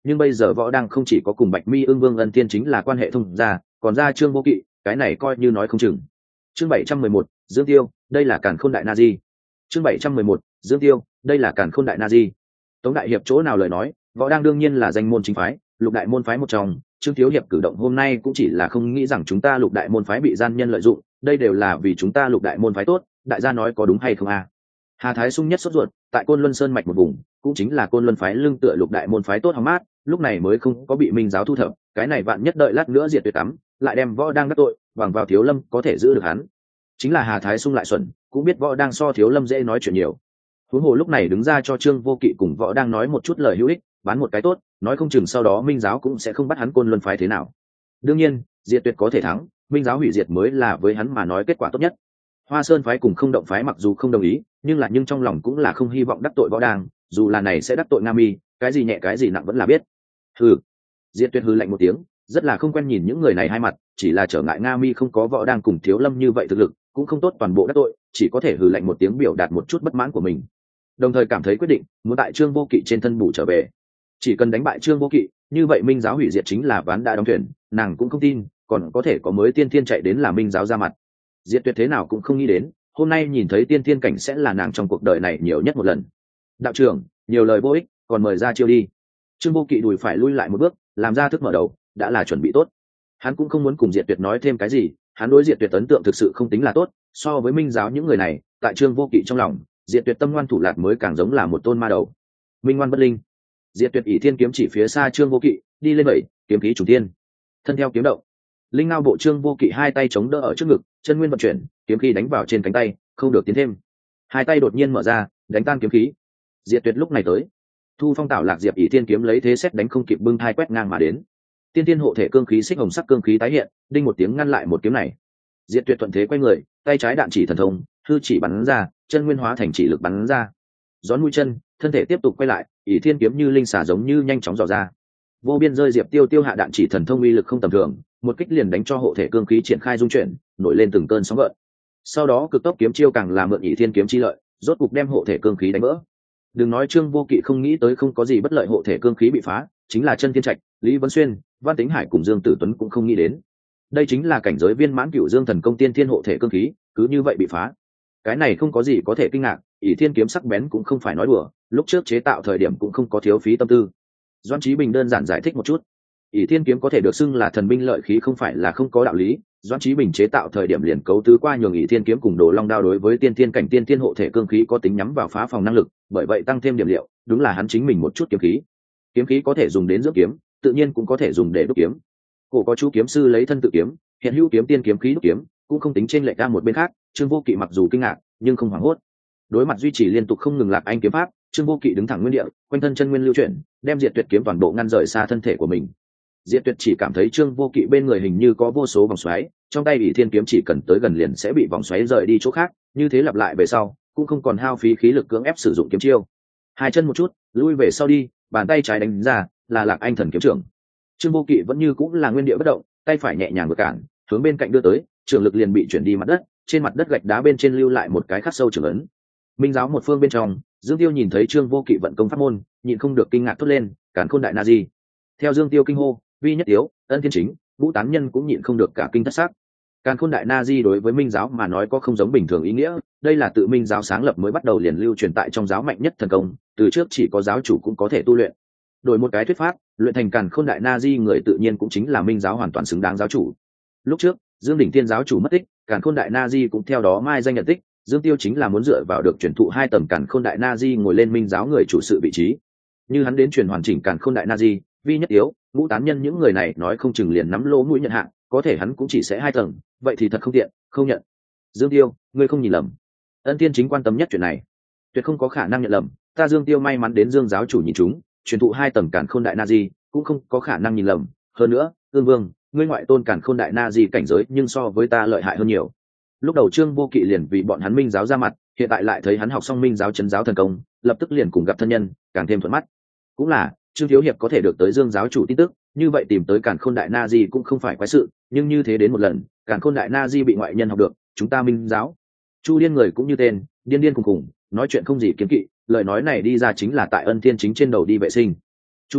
nhưng bây giờ võ đang không chỉ có cùng Bạch Mi Ưng Vương Ân Thiên chính là quan hệ thông gia, còn ra Trương Vô Kỵ, cái này coi như nói không chừng. Chương 711, Dương Tiêu, đây là Càn Khôn Đại Na Di. Chương 711, Dương Tiêu, đây là Càn Khôn Đại Na Di. Tống đại hiệp chỗ nào lời nói, võ đang đương nhiên là danh môn chính phái, lục đại môn phái một trong, Trương thiếu hiệp cử động hôm nay cũng chỉ là không nghĩ rằng chúng ta lục đại môn phái bị gian nhân lợi dụng, đây đều là vì chúng ta lục đại môn phái tốt, đại gia nói có đúng hay không a? Hà Thái Sung nhất sốt ruột, tại Côn Luân Sơn mạch một vùng, cũng chính là Côn Luân phái lưng tựa lục đại môn phái tốt hóng mát, lúc này mới không có bị Minh giáo thu thập, cái này vạn nhất đợi lát nữa diệt tuyệt tắm, lại đem võ đang đắc tội, bằng vào Thiếu Lâm có thể giữ được hắn. Chính là Hà Thái Sung lại xuẩn, cũng biết võ đang so Thiếu Lâm dễ nói chuyện nhiều. Huống hồ lúc này đứng ra cho Trương Vô Kỵ cùng võ đang nói một chút lời hữu ích, bán một cái tốt, nói không chừng sau đó Minh giáo cũng sẽ không bắt hắn Côn Luân phái thế nào. Đương nhiên, diệt tuyệt có thể thắng, Minh giáo hủy diệt mới là với hắn mà nói kết quả tốt nhất. Hoa Sơn phái cùng Không Động phái mặc dù không đồng ý, nhưng trong lòng cũng là không hy vọng đắc tội võ đang, dù là này sẽ đắc tội Nga Mi, cái gì nhẹ cái gì nặng vẫn là biết. Hừ. Diệt tuyệt hừ lạnh một tiếng, rất là không quen nhìn những người này hai mặt, chỉ là trở ngại Nga Mi không có võ đang cùng Thiếu Lâm như vậy thực lực, cũng không tốt toàn bộ đắc tội, chỉ có thể hừ lạnh một tiếng biểu đạt một chút bất mãn của mình. Đồng thời cảm thấy quyết định muốn tại Trương Vô Kỵ trên thân bù trở về, chỉ cần đánh bại Trương Vô Kỵ, như vậy Minh giáo hủy diệt chính là ván đã đóng thuyền, nàng cũng không tin còn có thể có mới tiên thiên chạy đến là Minh giáo ra mặt. Diệt tuyệt thế nào cũng không nghĩ đến, hôm nay nhìn thấy tiên thiên cảnh sẽ là nàng trong cuộc đời này nhiều nhất một lần. Đạo trưởng, nhiều lời vô ích, còn mời ra chiêu đi. Trương Vô Kỵ đùi phải lui lại một bước, làm ra thức mở đầu, đã là chuẩn bị tốt. Hắn cũng không muốn cùng Diệt tuyệt nói thêm cái gì, hắn đối Diệt tuyệt ấn tượng thực sự không tính là tốt, so với Minh giáo những người này, tại Trương Vô Kỵ trong lòng, Diệt tuyệt tâm ngoan thủ lạt mới càng giống là một tôn ma đầu. Minh ngoan bất linh. Diệt tuyệt ỷ thiên kiếm chỉ phía xa Trương Vô Kỵ, đi lên bảy, kiếm khí trùng thiên, thân theo kiếm động. Linh ngao bộ Trương Vô Kỵ hai tay chống đỡ ở trước ngực, chân nguyên vận chuyển, kiếm khí đánh vào trên cánh tay, không được tiến thêm. Hai tay đột nhiên mở ra, đánh tan kiếm khí. Diệt tuyệt lúc này tới. Thu Phong Tạo Lạc Diệp ỷ thiên kiếm lấy thế xét đánh không kịp bưng thai quét ngang mà đến. Tiên tiên hộ thể cương khí xích hồng sắc cương khí tái hiện, đinh một tiếng ngăn lại một kiếm này. Diệt tuyệt thuận thế quay người, tay trái đạn chỉ thần thông, hư chỉ bắn ra, chân nguyên hóa thành chỉ lực bắn ra. Gión mũi chân, thân thể tiếp tục quay lại, ỷ thiên kiếm như linh xà giống như nhanh chóng dò ra. Vô biên rơi Diệp Tiêu Tiêu hạ đạn chỉ thần thông uy lực không tầm thường, một kích liền đánh cho hộ thể cương khí triển khai dung chuyển, nổi lên từng cơn sóng gợn. Sau đó cực tốc kiếm chiêu càng làm mượn ỷ thiên kiếm chi lợi, rốt cục đem hộ thể cương khí đánh vỡ. Đừng nói Trương Vô Kỵ không nghĩ tới không có gì bất lợi hộ thể cương khí bị phá, chính là Chân Thiên Trạch, Lý Vân Xuyên, Văn Tính Hải cùng Dương Tử Tuấn cũng không nghĩ đến. Đây chính là cảnh giới viên mãn Cửu Dương Thần Công tiên thiên hộ thể cương khí, cứ như vậy bị phá. Cái này không có gì có thể kinh ngạc, ỷ thiên kiếm sắc bén cũng không phải nói đùa, lúc trước chế tạo thời điểm cũng không có thiếu phí tâm tư. Doãn Chí Bình đơn giản giải thích một chút, ỷ thiên kiếm có thể được xưng là thần binh lợi khí không phải là không có đạo lý. Doãn Chí Bình chế tạo thời điểm liền cấu tứ qua nhường ỷ thiên kiếm cùng Đồ Long đao đối với tiên thiên cảnh tiên thiên hộ thể cương khí có tính nhắm vào phá phòng năng lực, bởi vậy tăng thêm điểm liệu, đúng là hắn chính mình một chút kiếm khí. Kiếm khí có thể dùng đến dưỡng kiếm, tự nhiên cũng có thể dùng để đúc kiếm. Cổ có chú kiếm sư lấy thân tự kiếm, hiện hữu kiếm tiên kiếm khí đúc kiếm, cũng không tính trên lệch ra một bên khác. Trương Vô Kỵ mặc dù kinh ngạc, nhưng không hoảng hốt. Đối mặt duy trì liên tục không ngừng lạc anh kiếm pháp, Trương Vô Kỵ đứng thẳng nguyên địa, quanh thân chân nguyên lưu chuyển, đem Diệt Tuyệt kiếm toàn bộ ngăn rời xa thân thể của mình. Diệt Tuyệt chỉ cảm thấy Trương Vô Kỵ bên người hình như có vô số vòng xoáy, trong tay ỷ thiên kiếm chỉ cần tới gần liền sẽ bị vòng xoáy rời đi chỗ khác, như thế lặp lại về sau, cũng không còn hao phí khí lực cưỡng ép sử dụng kiếm chiêu. Hai chân một chút, lui về sau đi, bàn tay trái đánh ra, là Lạc Anh thần kiếm trưởng. Trương Vô Kỵ vẫn như cũng là nguyên địa bất động, tay phải nhẹ nhàng vượt cản, hướng bên cạnh đưa tới, trường lực liền bị chuyển đi mặt đất, trên mặt đất gạch đá bên trên lưu lại một cái khắc sâu trường ấn. Minh giáo một phương bên trong, Dương Tiêu nhìn thấy Trương Vô Kỵ vận công pháp môn, nhịn không được kinh ngạc thốt lên, Càn Khôn Đại Na Di. Theo Dương Tiêu kinh hô, Vi Nhất Tiếu, Ân Thiên Chính, Ngũ Tán Nhân cũng nhịn không được cả kinh thất sắc. Càn Khôn Đại Na Di đối với Minh giáo mà nói có không giống bình thường ý nghĩa, đây là tự Minh giáo sáng lập mới bắt đầu liền lưu truyền tại trong giáo mạnh nhất thần công, từ trước chỉ có giáo chủ cũng có thể tu luyện. Đổi một cái thuyết pháp, luyện thành Càn Khôn Đại Na Di người tự nhiên cũng chính là Minh giáo hoàn toàn xứng đáng giáo chủ. Lúc trước, Dương Đỉnh Thiên giáo chủ mất tích, Càn Khôn Đại Na Di cũng theo đó mai danh nhận tích, Dương Tiêu chính là muốn dựa vào được truyền thụ hai tầng Càn Khôn Đại Na Di ngồi lên Minh giáo người chủ sự vị trí. Như hắn đến truyền hoàn chỉnh Càn Khôn Đại Na Di, Vi Nhất Yếu, Ngũ Tán Nhân những người này nói không chừng liền nắm lỗ mũi nhận hạng, có thể hắn cũng chỉ sẽ hai tầng, vậy thì thật không tiện, không nhận. Dương Tiêu, ngươi không nhìn lầm. Ân Thiên Chính quan tâm nhất chuyện này, tuyệt không có khả năng nhận lầm, ta Dương Tiêu may mắn đến Dương giáo chủ nhìn chúng, truyền thụ hai tầng Càn Khôn Đại Na Di, cũng không có khả năng nhìn lầm. Hơn nữa, Ương Vương, ngươi ngoại tôn Càn Khôn Đại Na Di cảnh giới nhưng so với ta lợi hại hơn nhiều. Lúc đầu Trương Vô Kỵ liền vì bọn hắn Minh giáo ra mặt, hiện tại lại thấy hắn học xong Minh giáo trấn giáo thần công, lập tức liền cùng gặp thân nhân, càng thêm thuận mắt. Cũng là Trương thiếu hiệp có thể được tới Dương giáo chủ tin tức, như vậy tìm tới Càn Khôn Đại Na Di cũng không phải quái sự, nhưng như thế đến một lần, Càn Khôn Đại Na Di bị ngoại nhân học được, chúng ta Minh giáo. Chu Điên người cũng như tên, điên điên khùng khùng, nói chuyện không gì kiến kỵ, lời nói này đi ra chính là tại Ân Thiên Chính trên đầu đi vệ sinh. Chu Điên,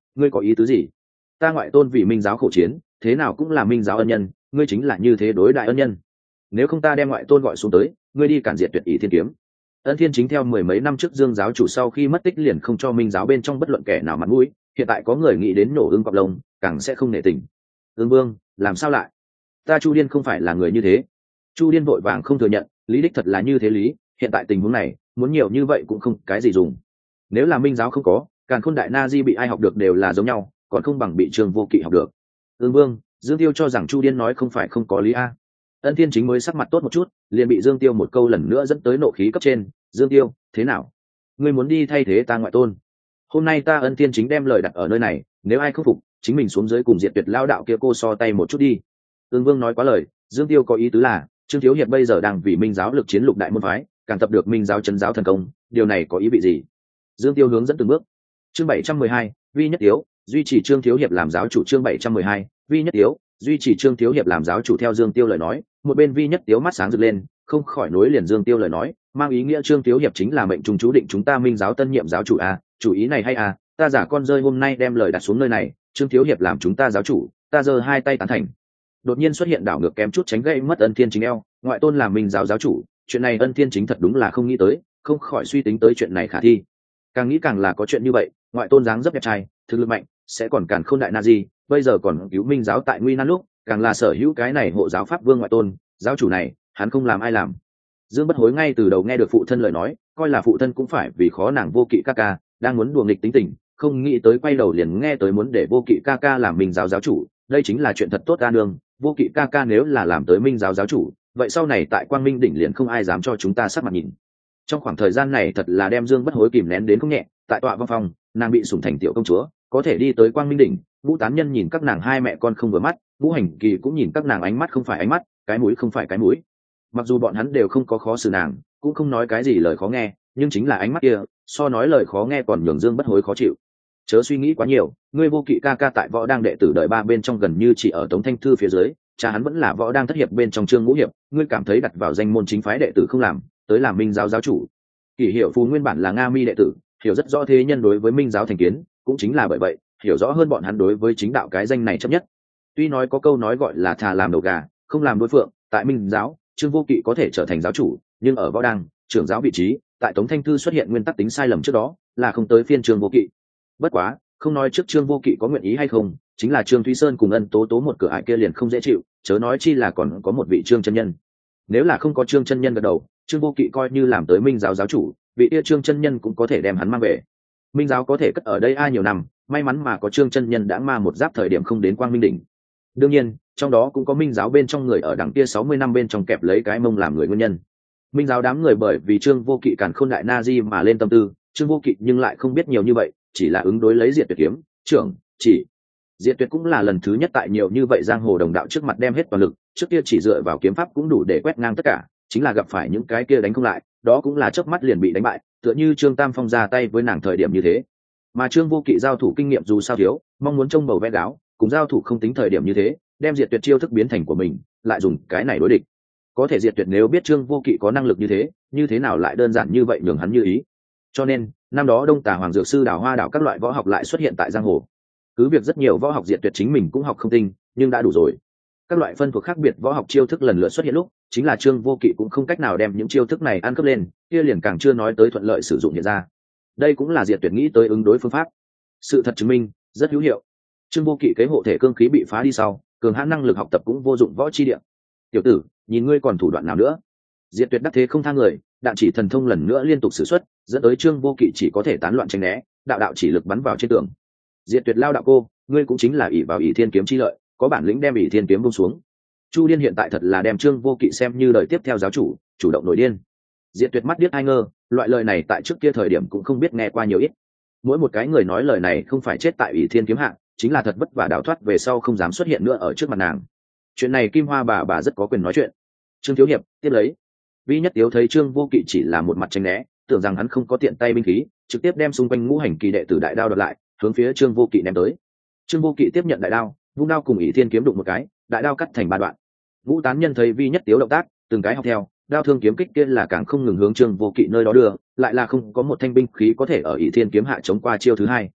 Ngươi có ý tứ gì? Ta ngoại tôn vì minh giáo khổ chiến, thế nào cũng là minh giáo ân nhân, ngươi chính là như thế đối đại ân nhân. Nếu không ta đem ngoại tôn gọi xuống tới, ngươi đi cản diệt Tuyệt Ỷ Thiên Kiếm. Ân Thiên Chính theo mười mấy năm trước Dương giáo chủ sau khi mất tích liền không cho minh giáo bên trong bất luận kẻ nào mặt mũi, hiện tại có người nghĩ đến nổ Ưng cọp lông, càng sẽ không nể tình. Ưng Vương, làm sao lại? Ta Chu Điên không phải là người như thế. Chu Điên vội vàng không thừa nhận, lý đích thật là như thế lý, hiện tại tình huống này, muốn nhiều như vậy cũng không cái gì dùng. Nếu là minh giáo không có, Càn Khôn Đại Na Di bị ai học được đều là giống nhau, còn không bằng bị Trương Vô Kỵ học được. Ưng Vương, Dương Tiêu cho rằng Chu Điên nói không phải không có lý a. Ân Thiên Chính mới sắc mặt tốt một chút, liền bị Dương Tiêu một câu lần nữa dẫn tới nộ khí cấp trên. Dương Tiêu, thế nào? Ngươi muốn đi thay thế ta ngoại tôn? Hôm nay ta Ân Thiên Chính đem lời đặt ở nơi này, nếu ai không phục, chính mình xuống dưới cùng diệt tuyệt lao đạo kia cô so tay một chút đi. Ưng Vương nói quá lời, Dương Tiêu có ý tứ là Trương Thiếu Hiệp bây giờ đang vì minh giáo lực chiến lục đại môn phái, càng tập được minh giáo chấn giáo thần công, điều này có ý vị gì? Dương Tiêu hướng dẫn từng bước. Chương 712, Vi Nhất Tiếu, duy trì Trương Thiếu Hiệp làm giáo chủ. Chương 712, Vi Nhất Tiếu, duy trì Trương Thiếu Hiệp làm giáo chủ. Theo Dương Tiêu lời nói, một bên Vi Nhất Tiếu mắt sáng rực lên, không khỏi nối liền Dương Tiêu lời nói, mang ý nghĩa Trương Thiếu Hiệp chính là mệnh trung chú định chúng ta minh giáo tân nhiệm giáo chủ à, chủ ý này hay à, ta giả con rơi hôm nay đem lời đặt xuống nơi này, Trương Thiếu Hiệp làm chúng ta giáo chủ, ta giơ hai tay tán thành. Đột nhiên xuất hiện đảo ngược kém chút tránh gây mất Ân Thiên Chính eo, ngoại tôn làm minh giáo giáo chủ, chuyện này Ân Thiên Chính thật đúng là không nghĩ tới, không khỏi suy tính tới chuyện này khả thi. Càng nghĩ càng là có chuyện như vậy, ngoại tôn dáng dấp đẹp trai, thực lực mạnh, sẽ còn Càn Khôn Đại Na Di, bây giờ còn cứu minh giáo tại nguy nan lúc, càng là sở hữu cái này hộ giáo pháp vương ngoại tôn, giáo chủ này, hắn không làm ai làm. Dương Bất Hối ngay từ đầu nghe được phụ thân lời nói, coi là phụ thân cũng phải vì khó nàng Vô Kỵ ca ca, đang muốn đùa nghịch tính tình, không nghĩ tới quay đầu liền nghe tới muốn để Vô Kỵ ca ca làm minh giáo giáo chủ, đây chính là chuyện thật tốt ta nương. Vô Kỵ ca ca nếu là làm tới minh giáo giáo chủ, vậy sau này tại Quang Minh đỉnh liền không ai dám cho chúng ta sắc mặt nhìn. Trong khoảng thời gian này thật là đem Dương Bất Hối kìm nén đến không nhẹ, tại tọa văn phòng, nàng bị sủng thành tiểu công chúa, có thể đi tới Quang Minh đỉnh, Ngũ Tán Nhân nhìn các nàng hai mẹ con không vừa mắt, Ngũ Hành Kỳ cũng nhìn các nàng ánh mắt không phải ánh mắt, cái mũi không phải cái mũi. Mặc dù bọn hắn đều không có khó xử nàng, cũng không nói cái gì lời khó nghe, nhưng chính là ánh mắt kia, so nói lời khó nghe còn nhường Dương Bất Hối khó chịu. Chớ suy nghĩ quá nhiều, ngươi Vô Kỵ ca ca tại võ đang đệ tử đời ba bên trong gần như chỉ ở Tống Thanh Thư phía dưới, cha hắn vẫn là võ đang thất hiệp bên trong Trương Ngũ hiệp, ngươi cảm thấy đặt vào danh môn chính phái đệ tử không làm, tới làm minh giáo giáo chủ. Kỷ Hiểu Phù nguyên bản là Nga Mi đệ tử, hiểu rất rõ thế nhân đối với minh giáo thành kiến, cũng chính là bởi vậy, hiểu rõ hơn bọn hắn đối với chính đạo cái danh này chấp nhất. Tuy nói có câu nói gọi là thà làm đầu gà, không làm đối phượng, tại minh giáo, Trương Vô Kỵ có thể trở thành giáo chủ, nhưng ở võ đang, trưởng giáo vị trí, tại Tống Thanh Thư xuất hiện nguyên tắc tính sai lầm trước đó, là không tới phiên Trương Vô Kỵ. Bất quá, không nói trước Trương Vô Kỵ có nguyện ý hay không, chính là Trương Thúy Sơn cùng Ân Tố Tố một cửa ải kia liền không dễ chịu, chớ nói chi là còn có một vị Trương chân nhân. Nếu là không có Trương chân nhân gật đầu, Trương Vô Kỵ coi như làm tới minh giáo giáo chủ, vị kia Trương chân nhân cũng có thể đem hắn mang về. Minh giáo có thể cất ở đây ai nhiều năm, may mắn mà có Trương chân nhân đã ma một giáp thời điểm không đến Quang Minh đỉnh. Đương nhiên, trong đó cũng có minh giáo bên trong người ở đằng kia 60 năm bên trong kẹp lấy cái mông làm người nguyên nhân. Minh giáo đám người bởi vì Trương Vô Kỵ Càn Khôn Đại Na Di mà lên tâm tư, Trương Vô Kỵ nhưng lại không biết nhiều như vậy, chỉ là ứng đối lấy Diệt Tuyệt kiếm, trưởng, chỉ. Diệt Tuyệt cũng là lần thứ nhất tại nhiều như vậy giang hồ đồng đạo trước mặt đem hết toàn lực, trước kia chỉ dựa vào kiếm pháp cũng đủ để quét ngang tất cả, chính là gặp phải những cái kia đánh không lại, đó cũng là chớp mắt liền bị đánh bại, tựa như Trương Tam Phong ra tay với nàng thời điểm như thế. Mà Trương Vô Kỵ giao thủ kinh nghiệm dù sao thiếu, mong muốn trông bầu vẽ gáo, cùng giao thủ không tính thời điểm như thế, đem Diệt Tuyệt chiêu thức biến thành của mình, lại dùng cái này đối địch. Có thể Diệt Tuyệt nếu biết Trương Vô Kỵ có năng lực như thế nào lại đơn giản như vậy nhường hắn như ý. Cho nên, năm đó Đông Tà Hoàng Dược Sư Đào Hoa Đảo các loại võ học lại xuất hiện tại giang hồ. Cứ việc rất nhiều võ học Diệt Tuyệt chính mình cũng học không tinh, nhưng đã đủ rồi. Các loại phân thuộc khác biệt võ học chiêu thức lần lượt xuất hiện lúc, chính là Trương Vô Kỵ cũng không cách nào đem những chiêu thức này ăn cướp lên, kia liền càng chưa nói tới thuận lợi sử dụng hiện ra. Đây cũng là Diệt Tuyệt nghĩ tới ứng đối phương pháp. Sự thật chứng minh, rất hữu hiệu. Trương Vô Kỵ cái hộ thể cương khí bị phá đi sau, cường hãn năng lực học tập cũng vô dụng võ chi địa. Tiểu tử, nhìn ngươi còn thủ đoạn nào nữa? Diệt Tuyệt đắc thế không tha người, đạn chỉ thần thông lần nữa liên tục sử xuất, dẫn tới Trương Vô Kỵ chỉ có thể tán loạn tránh né, đạo chỉ lực bắn vào trên tường. Diệt Tuyệt lao đạo cô, ngươi cũng chính là ỷ vào ỷ thiên kiếm chi lợi, có bản lĩnh đem ỷ thiên kiếm buông xuống. Chu Điên hiện tại thật là đem Trương Vô Kỵ xem như đời tiếp theo giáo chủ, chủ động nổi điên. Diệt Tuyệt mắt điếc ai ngơ, loại lời này tại trước kia thời điểm cũng không biết nghe qua nhiều ít. Mỗi một cái người nói lời này không phải chết tại ỷ thiên kiếm hạ, chính là thật vất vả đào thoát về sau không dám xuất hiện nữa ở trước mặt nàng. Chuyện này Kim Hoa bà rất có quyền nói chuyện. Trương thiếu hiệp tiếp lấy. Vi Nhất Tiếu thấy Trương Vô Kỵ chỉ là một mặt tránh né, tưởng rằng hắn không có tiện tay binh khí, trực tiếp đem xung quanh Ngũ Hành Kỳ đệ tử đại đao đoạt lại, hướng phía Trương Vô Kỵ ném tới. Trương Vô Kỵ tiếp nhận đại đao, vung đao cùng ỷ thiên kiếm đụng một cái, đại đao cắt thành ba đoạn. Ngũ Tán Nhân thấy Vi Nhất Tiếu động tác, từng cái học theo, đao thương kiếm kích kia là càng không ngừng hướng Trương Vô Kỵ nơi đó đưa, lại là không có một thanh binh khí có thể ở ỷ thiên kiếm hạ chống qua chiêu thứ hai.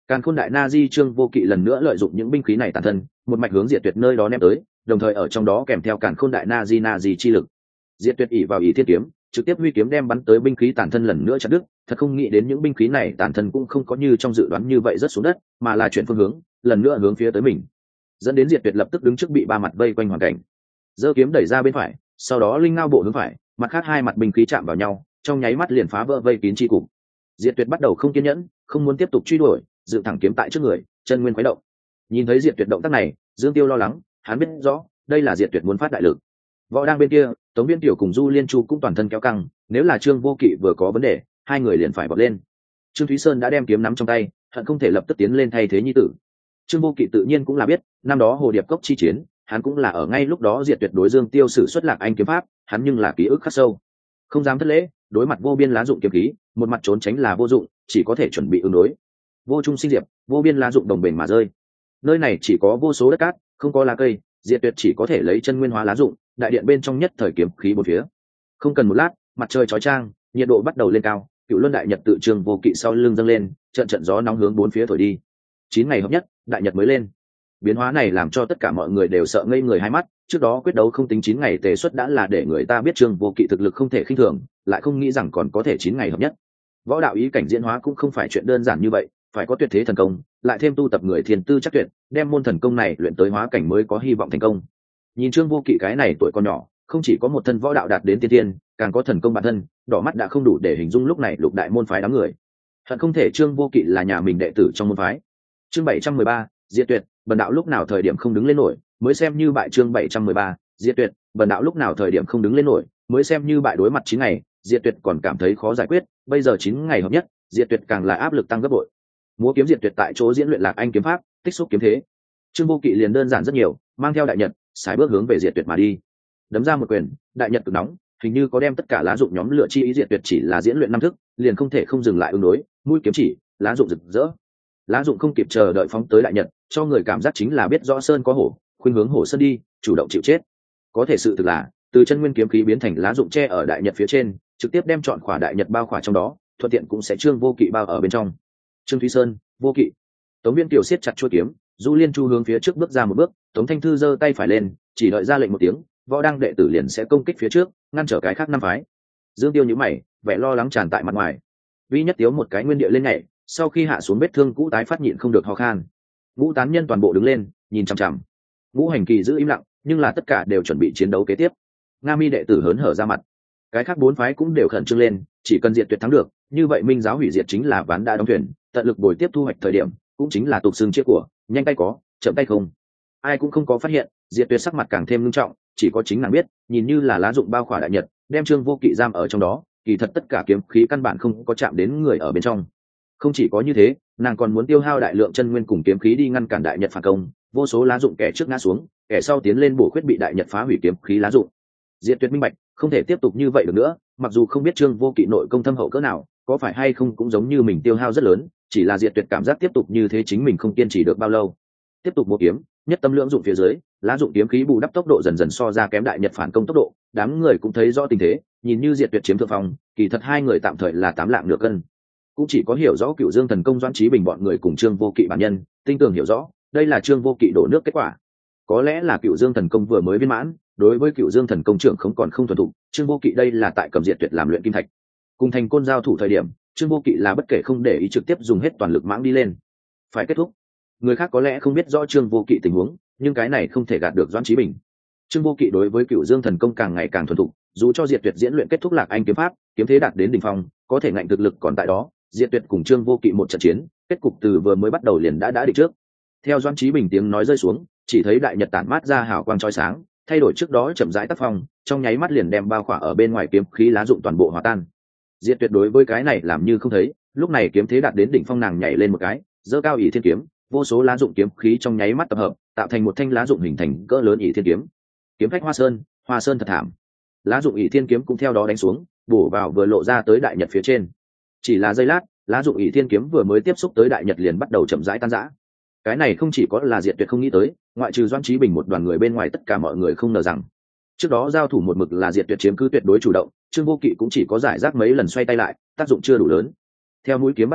Càn Khôn Đại Na Di Trương Vô Kỵ lần nữa lợi dụng những binh khí này tàn thân, một mạch hướng Diệt Tuyệt nơi đó ném tới, đồng thời ở trong đó kèm theo Càn Khôn Đại Na Di chi lực. Diệt Tuyệt ỷ vào Ỷ Thiên kiếm, trực tiếp huy kiếm đem bắn tới binh khí tàn thân lần nữa chặt đứt, thật không nghĩ đến những binh khí này tàn thân cũng không có như trong dự đoán như vậy rất xuống đất, mà là chuyển phương hướng, lần nữa hướng phía tới mình. Dẫn đến Diệt Tuyệt lập tức đứng trước bị ba mặt vây quanh hoàn cảnh. Giơ kiếm đẩy ra bên phải, sau đó linh ngao bộ hướng phải, mặt khác hai mặt binh khí chạm vào nhau, trong nháy mắt liền phá vỡ vây kín chi cục. Diệt Tuyệt bắt đầu không kiên nhẫn, không muốn tiếp tục truy đuổi, dựng thẳng kiếm tại trước người, chân nguyên khuấy động. Nhìn thấy Diệt Tuyệt động tác này, Dương Tiêu lo lắng, hắn biết rõ, đây là Diệt Tuyệt muốn phát đại lực. Võ đang bên kia, Tống Viên Tiểu cùng Du Liên Chu cũng toàn thân kéo căng, nếu là Trương Vô Kỵ vừa có vấn đề, hai người liền phải vọt lên. Trương Thúy Sơn đã đem kiếm nắm trong tay, hận không thể lập tức tiến lên thay thế nhi tử. Trương Vô Kỵ tự nhiên cũng là biết, năm đó Hồ Điệp Cốc chi chiến, hắn cũng là ở ngay lúc đó Diệt Tuyệt đối Dương Tiêu sử xuất Lạc Anh kiếm pháp, hắn nhưng là ký ức khắc sâu, không dám thất lễ, đối mặt vô biên lá dụng kiếm khí, một mặt trốn tránh là vô dụng, chỉ có thể chuẩn bị ứng đối. Vô trung sinh diệp, vô biên lá dụng đồng bền mà rơi. Nơi này chỉ có vô số đất cát, không có lá cây, Diệt Tuyệt chỉ có thể lấy chân nguyên hóa lá dụng, đại điện bên trong nhất thời kiếm khí bốn phía. Không cần một lát, mặt trời chói chang, nhiệt độ bắt đầu lên cao, Cựu Luân Đại Nhật tự Trương Vô Kỵ sau lưng dâng lên, trận trận gió nóng hướng bốn phía thổi đi. 9 ngày hợp nhất, đại nhật mới lên. Biến hóa này làm cho tất cả mọi người đều sợ ngây người hai mắt, trước đó quyết đấu không tính 9 ngày tề xuất đã là để người ta biết Trương Vô Kỵ thực lực không thể khinh thường, lại không nghĩ rằng còn có thể 9 ngày hợp nhất. Võ đạo ý cảnh diễn hóa cũng không phải chuyện đơn giản như vậy, phải có tuyệt thế thần công, lại thêm tu tập người thiên tư chắc tuyệt, đem môn thần công này luyện tới hóa cảnh mới có hy vọng thành công. Nhìn Trương Vô Kỵ cái này tuổi còn nhỏ, không chỉ có một thân võ đạo đạt đến tiên tiên, càng có thần công bản thân, đỏ mắt đã không đủ để hình dung lúc này lục đại môn phái đám người. Hận không thể Trương Vô Kỵ là nhà mình đệ tử trong môn phái. Chương 713, Diệt Tuyệt, bần đạo lúc nào thời điểm không đứng lên nổi, mới xem như bại. Chương 713, Diệt Tuyệt, bần đạo lúc nào thời điểm không đứng lên nổi, mới xem như bại. Đối mặt 9 ngày, Diệt Tuyệt còn cảm thấy khó giải quyết, bây giờ 9 ngày hợp nhất, Diệt Tuyệt càng là áp lực tăng gấp bội. Múa kiếm Diệt Tuyệt tại chỗ diễn luyện Lạc Anh kiếm pháp, tích xúc kiếm thế. Trương Vô Kỵ liền đơn giản rất nhiều, mang theo Đại Nhật, sải bước hướng về Diệt Tuyệt mà đi. Đấm ra một quyền, Đại Nhật cực nóng, hình như có đem tất cả lá dụng nhóm lửa chi ý. Diệt Tuyệt chỉ là diễn luyện năm thức, liền không thể không dừng lại ứng đối, mũi kiếm chỉ, lá dụng rực rỡ. Lá dụng không kịp chờ đợi phóng tới Đại Nhật, cho người cảm giác chính là biết rõ sơn có hổ, khuynh hướng hổ sơn đi, chủ động chịu chết. Có thể sự thực là, từ chân nguyên kiếm khí biến thành lá dụng tre ở Đại Nhật phía trên, trực tiếp đem trọn khỏa Đại Nhật bao khỏa trong đó, thuận tiện cũng sẽ Trương Vô Kỵ bao ở bên trong. Trương Thúy Sơn, Vô Kỵ. Tống Viên Kiều siết chặt chuôi kiếm, Du Liên Chu hướng phía trước bước ra một bước, Tống Thanh Thư giơ tay phải lên, chỉ đợi ra lệnh một tiếng, võ đăng đệ tử liền sẽ công kích phía trước, ngăn trở cái khác năm phái. Dương Tiêu nhíu mày, vẻ lo lắng tràn tại mặt ngoài. Vi Nhất Tiếu một cái nguyên địa lên nhảy, sau khi hạ xuống vết thương cũ tái phát nhịn không được ho khan. Ngũ tán nhân toàn bộ đứng lên, nhìn chằm chằm. Ngũ Hành Kỳ giữ im lặng, nhưng là tất cả đều chuẩn bị chiến đấu kế tiếp. Nga Mi đệ tử hớn hở ra mặt, cái khác bốn phái cũng đều khẩn trương lên, chỉ cần Diệt Tuyệt thắng được, như vậy Minh giáo hủy diệt chính là ván đã đóng thuyền, tận lực bồi tiếp thu hoạch thời điểm, cũng chính là tục xương chia của, nhanh tay có, chậm tay không. Ai cũng không có phát hiện, Diệt Tuyệt sắc mặt càng thêm nghiêm trọng, chỉ có chính nàng biết, nhìn như là lá dụng bao khỏa Đại Nhật, đem Trương Vô Kỵ giam ở trong đó, kỳ thật tất cả kiếm khí căn bản không có chạm đến người ở bên trong. Không chỉ có như thế, nàng còn muốn tiêu hao đại lượng chân nguyên cùng kiếm khí đi ngăn cản Đại Nhật phản công, vô số lá dụng kẻ trước ngã xuống, kẻ sau tiến lên bổ khuyết bị Đại Nhật phá hủy kiếm khí lá dụng. Diệt Tuyệt minh bạch, không thể tiếp tục như vậy được nữa, mặc dù không biết Trương Vô Kỵ nội công thâm hậu cỡ nào, có phải hay không cũng giống như mình tiêu hao rất lớn, chỉ là Diệt Tuyệt cảm giác tiếp tục như thế chính mình không kiên trì được bao lâu. Tiếp tục mua kiếm, nhất tâm lưỡng dụng phía dưới, lá dụng kiếm khí bù đắp tốc độ dần dần so ra kém Đại Nhật phản công tốc độ, đám người cũng thấy rõ tình thế, nhìn như Diệt Tuyệt chiếm thượng phong, kỳ thật hai người tạm thời là 8 lạng nửa cân. Cũng chỉ có hiểu rõ Cựu Dương thần công Doãn Chí Bình bọn người cùng Trương Vô Kỵ bản nhân, tinh tường hiểu rõ, đây là Trương Vô Kỵ đổ nước kết quả. Có lẽ là Cựu Dương thần công vừa mới viên mãn, đối với Cựu Dương thần công trưởng không còn không thuần thục, Trương Vô Kỵ đây là tại cầm Diệt Tuyệt làm luyện kim thạch. Cùng Thành Côn giao thủ thời điểm, Trương Vô Kỵ là bất kể không để ý trực tiếp dùng hết toàn lực mãng đi lên. Phải kết thúc. Người khác có lẽ không biết rõ Trương Vô Kỵ tình huống, nhưng cái này không thể gạt được Doãn Chí Bình. Trương Vô Kỵ đối với Cựu Dương thần công càng ngày càng thuần thục, dù cho Diệt Tuyệt diễn luyện kết thúc Lạc Anh kiếm pháp, kiếm thế đạt đến đỉnh phong, có thể ngạnh thực lực còn tại đó, Diệt Tuyệt cùng Trương Vô Kỵ một trận chiến, kết cục từ vừa mới bắt đầu liền đã định trước. Theo Doãn Chí Bình tiếng nói rơi xuống, chỉ thấy Đại Nhật tản mát ra hào quang chói sáng, thay đổi trước đó chậm rãi tác phong, trong nháy mắt liền đem bao khỏa ở bên ngoài kiếm khí lá dụng toàn bộ hòa tan. Diệt Tuyệt đối với cái này làm như không thấy, lúc này kiếm thế đạt đến đỉnh phong, nàng nhảy lên một cái, giơ cao ỷ thiên kiếm, vô số lá dụng kiếm khí trong nháy mắt tập hợp, tạo thành một thanh lá dụng hình thành cỡ lớn ỷ thiên kiếm. Kiếm phách Hoa Sơn thật thảm. Lá dụng ỷ thiên kiếm cũng theo đó đánh xuống, bổ vào vừa lộ ra tới Đại Nhật phía trên. Chỉ là giây lát, lá dụng ỷ thiên kiếm vừa mới tiếp xúc tới Đại Nhật liền bắt đầu chậm rãi tan rã. Cái này không chỉ có là Diệt Tuyệt không nghĩ tới, ngoại trừ Doãn Chí Bình một đoàn người bên ngoài tất cả mọi người không ngờ rằng, trước đó giao thủ một mực là Diệt Tuyệt chiếm cứ tuyệt đối chủ động, Trương Vô Kỵ cũng chỉ có giải rác mấy lần xoay tay lại, tác dụng chưa đủ lớn. Theo mũi kiếm bắt đầu,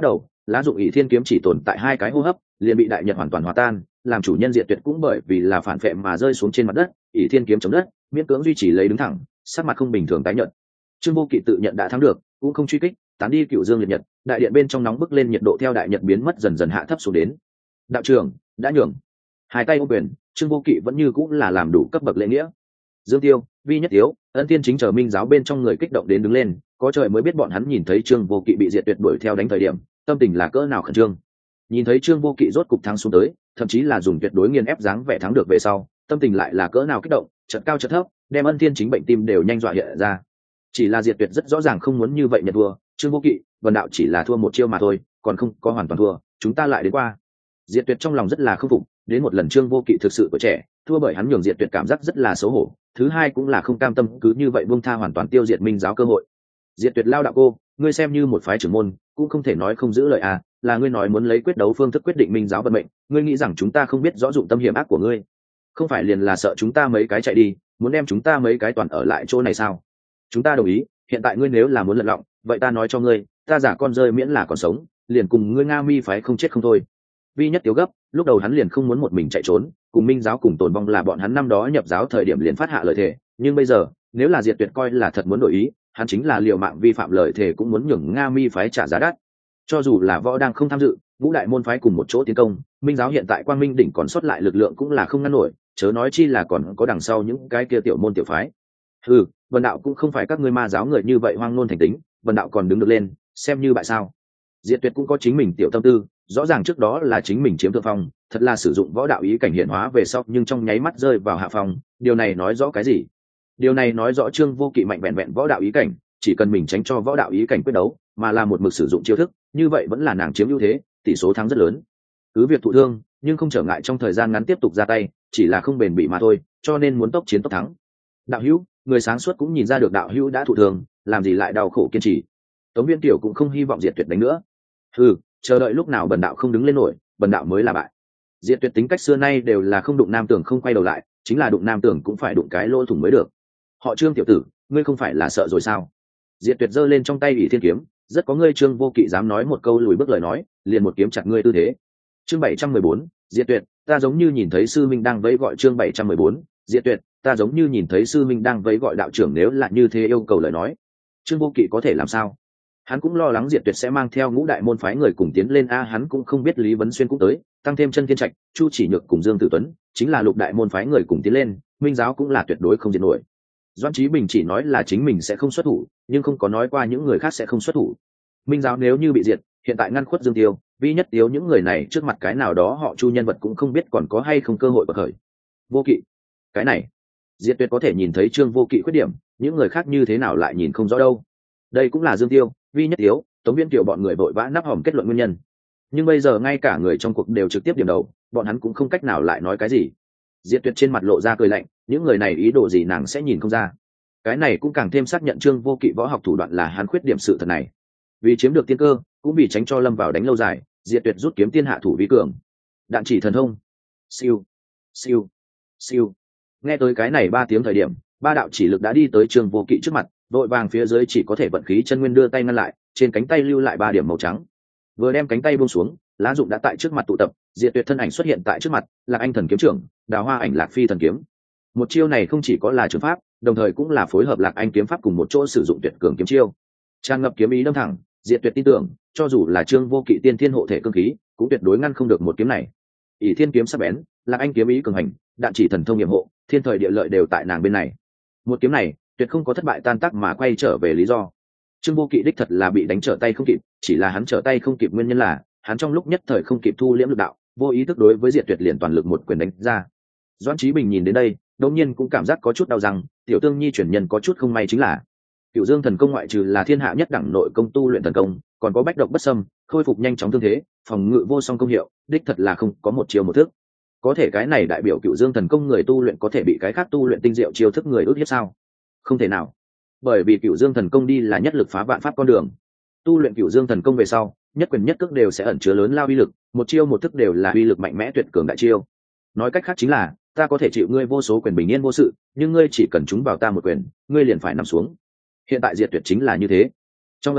lá dụng ỷ thiên kiếm chỉ tồn tại 2 cái hô hấp liền bị đại nhật hoàn toàn hòa tan, làm chủ nhân Diệt Tuyệt cũng bởi vì là phản phệ mà rơi xuống trên mặt đất, ỷ thiên kiếm chống đất miễn cưỡng duy trì lấy đứng thẳng, sắc mặt không bình thường tái nhợt. Trương Vô Kỵ tự nhận đã thắng được, cũng không truy kích, tán đi cựu dương liệt nhật, đại điện bên trong nóng bức lên, nhiệt độ theo đại nhật biến mất dần dần hạ thấp xuống đến. Đạo trưởng đã nhường. Hai tay ôm quyền, Trương Vô Kỵ vẫn như cũng là làm đủ cấp bậc lễ nghĩa. Dương Tiêu, Vi Nhất Tiếu, Ân Thiên Chính chờ Minh giáo bên trong người kích động đến đứng lên, có trời mới biết bọn hắn nhìn thấy Trương Vô Kỵ bị Diệt Tuyệt đuổi theo đánh thời điểm, tâm tình là cỡ nào khẩn trương. Nhìn thấy Trương Vô Kỵ rốt cục thắng xuống tới, thậm chí là dùng tuyệt đối nghiền ép dáng vẻ thắng được về sau, tâm tình lại là cỡ nào kích động, chợt cao chợt thấp, đem Ân Thiên Chính bệnh tim đều nhanh dọa hiện ra. Chỉ là Diệt Tuyệt rất rõ ràng không muốn như vậy nhận thua, Trương Vô Kỵ, Vân Đạo chỉ là thua một chiêu mà thôi, còn không có hoàn toàn thua, chúng ta lại đến qua. Diệt Tuyệt trong lòng rất là không phục, đến một lần Trương Vô Kỵ thực sự tuổi trẻ, thua bởi hắn nhường Diệt Tuyệt cảm giác rất là xấu hổ, thứ hai cũng là không cam tâm cứ như vậy buông tha hoàn toàn tiêu diệt Minh giáo cơ hội. Diệt Tuyệt lao đạo cô, ngươi xem như một phái trưởng môn, cũng không thể nói không giữ lời à, là ngươi nói muốn lấy quyết đấu phương thức quyết định Minh giáo vận mệnh, ngươi nghĩ rằng chúng ta không biết rõ dụng tâm hiểm ác của ngươi? Không phải liền là sợ chúng ta mấy cái chạy đi, muốn đem chúng ta mấy cái toàn ở lại chỗ này sao? Chúng ta đồng ý, hiện tại ngươi nếu là muốn lật lọng, vậy ta nói cho ngươi, ta giả con rơi miễn là còn sống, liền cùng ngươi Nga Mi phái không chết không thôi. Vi Nhất Tiếu gấp, lúc đầu hắn liền không muốn một mình chạy trốn, cùng Minh giáo cùng tồn vong là bọn hắn năm đó nhập giáo thời điểm liền phát hạ lời thề, nhưng bây giờ, nếu là Diệt Tuyệt coi là thật muốn đổi ý, hắn chính là liều mạng vi phạm lời thề cũng muốn nhường Nga Mi phái trả giá đắt. Cho dù là võ đang không tham dự, ngũ đại môn phái cùng một chỗ tiến công, Minh giáo hiện tại Quang Minh đỉnh còn sót lại lực lượng cũng là không ngăn nổi, chớ nói chi là còn có đằng sau những cái kia tiểu môn tiểu phái. Vân Đạo cũng không phải các ngươi ma giáo người như vậy hoang ngôn thành tính, Vân Đạo còn đứng được lên, xem như bại sao? Diệt Tuyệt cũng có chính mình tiểu tâm tư, rõ ràng trước đó là chính mình chiếm thượng phong, thật là sử dụng võ đạo ý cảnh hiện hóa về sau, nhưng trong nháy mắt rơi vào hạ phong, điều này nói rõ cái gì? Điều này nói rõ Trương Vô Kỵ mạnh vẹn vẹn võ đạo ý cảnh, chỉ cần mình tránh cho võ đạo ý cảnh quyết đấu, mà là một mực sử dụng chiêu thức, như vậy vẫn là nàng chiếm ưu thế, tỷ số thắng rất lớn. Cứ việc thụ thương, nhưng không trở ngại trong thời gian ngắn tiếp tục ra tay, chỉ là không bền bỉ mà thôi, cho nên muốn tốc chiến tốc thắng. Đạo hữu, người sáng suốt cũng nhìn ra được đạo hữu đã thụ thương, làm gì lại đau khổ kiên trì. Tống Viễn Tiểu cũng không hy vọng Diệt Tuyệt đánh nữa. Chờ đợi lúc nào Bần Đạo không đứng lên nổi, Bần Đạo mới là bại. Diệt Tuyệt tính cách xưa nay đều là không đụng nam tưởng không quay đầu lại, chính là đụng nam tưởng cũng phải đụng cái lỗ thủng mới được. Họ Trương tiểu tử, ngươi không phải là sợ rồi sao? Diệt Tuyệt giơ lên trong tay ỷ thiên kiếm, rất có ngươi Trương Vô Kỵ dám nói một câu lùi bước lời nói, liền một kiếm chặt ngươi tư thế. Chương 714, Diệt Tuyệt, ta giống như nhìn thấy sư minh đang vẫy gọi. Chương 714, Diệt Tuyệt, ta giống như nhìn thấy sư minh đang vẫy gọi. Đạo trưởng nếu là như thế yêu cầu lời nói, Trương Vô Kỵ có thể làm sao? Hắn cũng lo lắng Diệt Tuyệt sẽ mang theo ngũ đại môn phái người cùng tiến lên a, hắn cũng không biết Lý Vấn Xuyên cũng tới, tăng thêm Chân Thiên Trạch, Chu Chỉ Nhược cùng Dương Tử Tuấn, chính là lục đại môn phái người cùng tiến lên, Minh giáo cũng là tuyệt đối không diệt nổi. Doãn Chí Bình chỉ nói là chính mình sẽ không xuất thủ, nhưng không có nói qua những người khác sẽ không xuất thủ. Minh giáo nếu như bị diệt, hiện tại ngăn khuất Dương Tiêu, Vi Nhất Tiếu những người này trước mặt cái nào đó họ Chu nhân vật cũng không biết còn có hay không cơ hội bật khởi. Vô Kỵ, cái này, Diệt Tuyệt có thể nhìn thấy Trương Vô Kỵ khuyết điểm, những người khác như thế nào lại nhìn không rõ đâu. Đây cũng là Dương Tiêu, Vi Nhất Tiếu, Tống Viễn Kiều bọn người vội vã nắp hòm kết luận nguyên nhân. Nhưng bây giờ ngay cả người trong cuộc đều trực tiếp điểm đầu, bọn hắn cũng không cách nào lại nói cái gì. Diệt Tuyệt trên mặt lộ ra cười lạnh, những người này ý đồ gì nàng sẽ nhìn không ra. Cái này cũng càng thêm xác nhận Trương Vô Kỵ võ học thủ đoạn là hắn khuyết điểm sự thật này. Vì chiếm được tiên cơ, cũng vì tránh cho lâm vào đánh lâu dài, Diệt Tuyệt rút kiếm tiên hạ thủ vi cường. Đạn chỉ thần thông. Siêu, siêu, siêu. Nghe tới cái này 3 tiếng thời điểm, 3 đạo chỉ lực đã đi tới Trương Vô Kỵ trước mặt, đội vàng phía dưới chỉ có thể vận khí chân nguyên đưa tay ngăn lại, trên cánh tay lưu lại 3 điểm màu trắng. Vừa đem cánh tay buông xuống, lá dụng đã tại trước mặt tụ tập, Diệt Tuyệt thân ảnh xuất hiện tại trước mặt, Lạc Anh thần kiếm trưởng, Đào Hoa ảnh Lạc Phi thần kiếm. Một chiêu này không chỉ có là trường pháp, đồng thời cũng là phối hợp Lạc Anh kiếm pháp cùng một chỗ sử dụng tuyệt cường kiếm chiêu. Tràn ngập kiếm ý đâm thẳng, Diệt Tuyệt tin tưởng, cho dù là Trương Vô Kỵ tiên thiên hộ thể cương khí, cũng tuyệt đối ngăn không được một kiếm này. ỷ thiên kiếm sắc bén, Lạc Anh kiếm ý cường hành, đạn chỉ thần thông nhiệm hộ, thiên thời địa lợi đều tại nàng bên này. Một kiếm này, tuyệt không có thất bại tan tác mà quay trở về lý do. Trương Vô Kỵ đích thật là bị đánh trở tay không kịp, chỉ là hắn trở tay không kịp nguyên nhân là hắn trong lúc nhất thời không kịp thu liễm lực đạo, vô ý thức đối với Diệt Tuyệt liền toàn lực một quyền đánh ra. Doãn Chí Bình nhìn đến đây, đột nhiên cũng cảm giác có chút đau răng, tiểu tương nhi chuyển nhân có chút không may chính là Cửu Dương thần công ngoại trừ là thiên hạ nhất đẳng nội công tu luyện thần công, còn có bách độc bất xâm, khôi phục nhanh chóng thương thế, phòng ngự vô song công hiệu, đích thật là không có một chiêu một thức. Có thể cái này đại biểu Cửu Dương thần công người tu luyện có thể bị cái khác tu luyện tinh diệu chiêu thức người ước hiếp sao? Không thể nào. Bởi vì Cửu Dương thần công đi là nhất lực phá vạn pháp con đường. Tu luyện Cửu Dương thần công về sau, nhất quyền nhất cước đều sẽ ẩn chứa lớn lao uy lực, một chiêu một thức đều là uy lực mạnh mẽ tuyệt cường đại chiêu. Nói cách khác chính là, ta có thể chịu ngươi vô số quyền bình yên vô sự, nhưng ngươi chỉ cần trúng vào ta một quyền, ngươi liền phải nằm xuống. Hiện tại Diệt Tuyệt chính là như thế. Trong ấn tượng,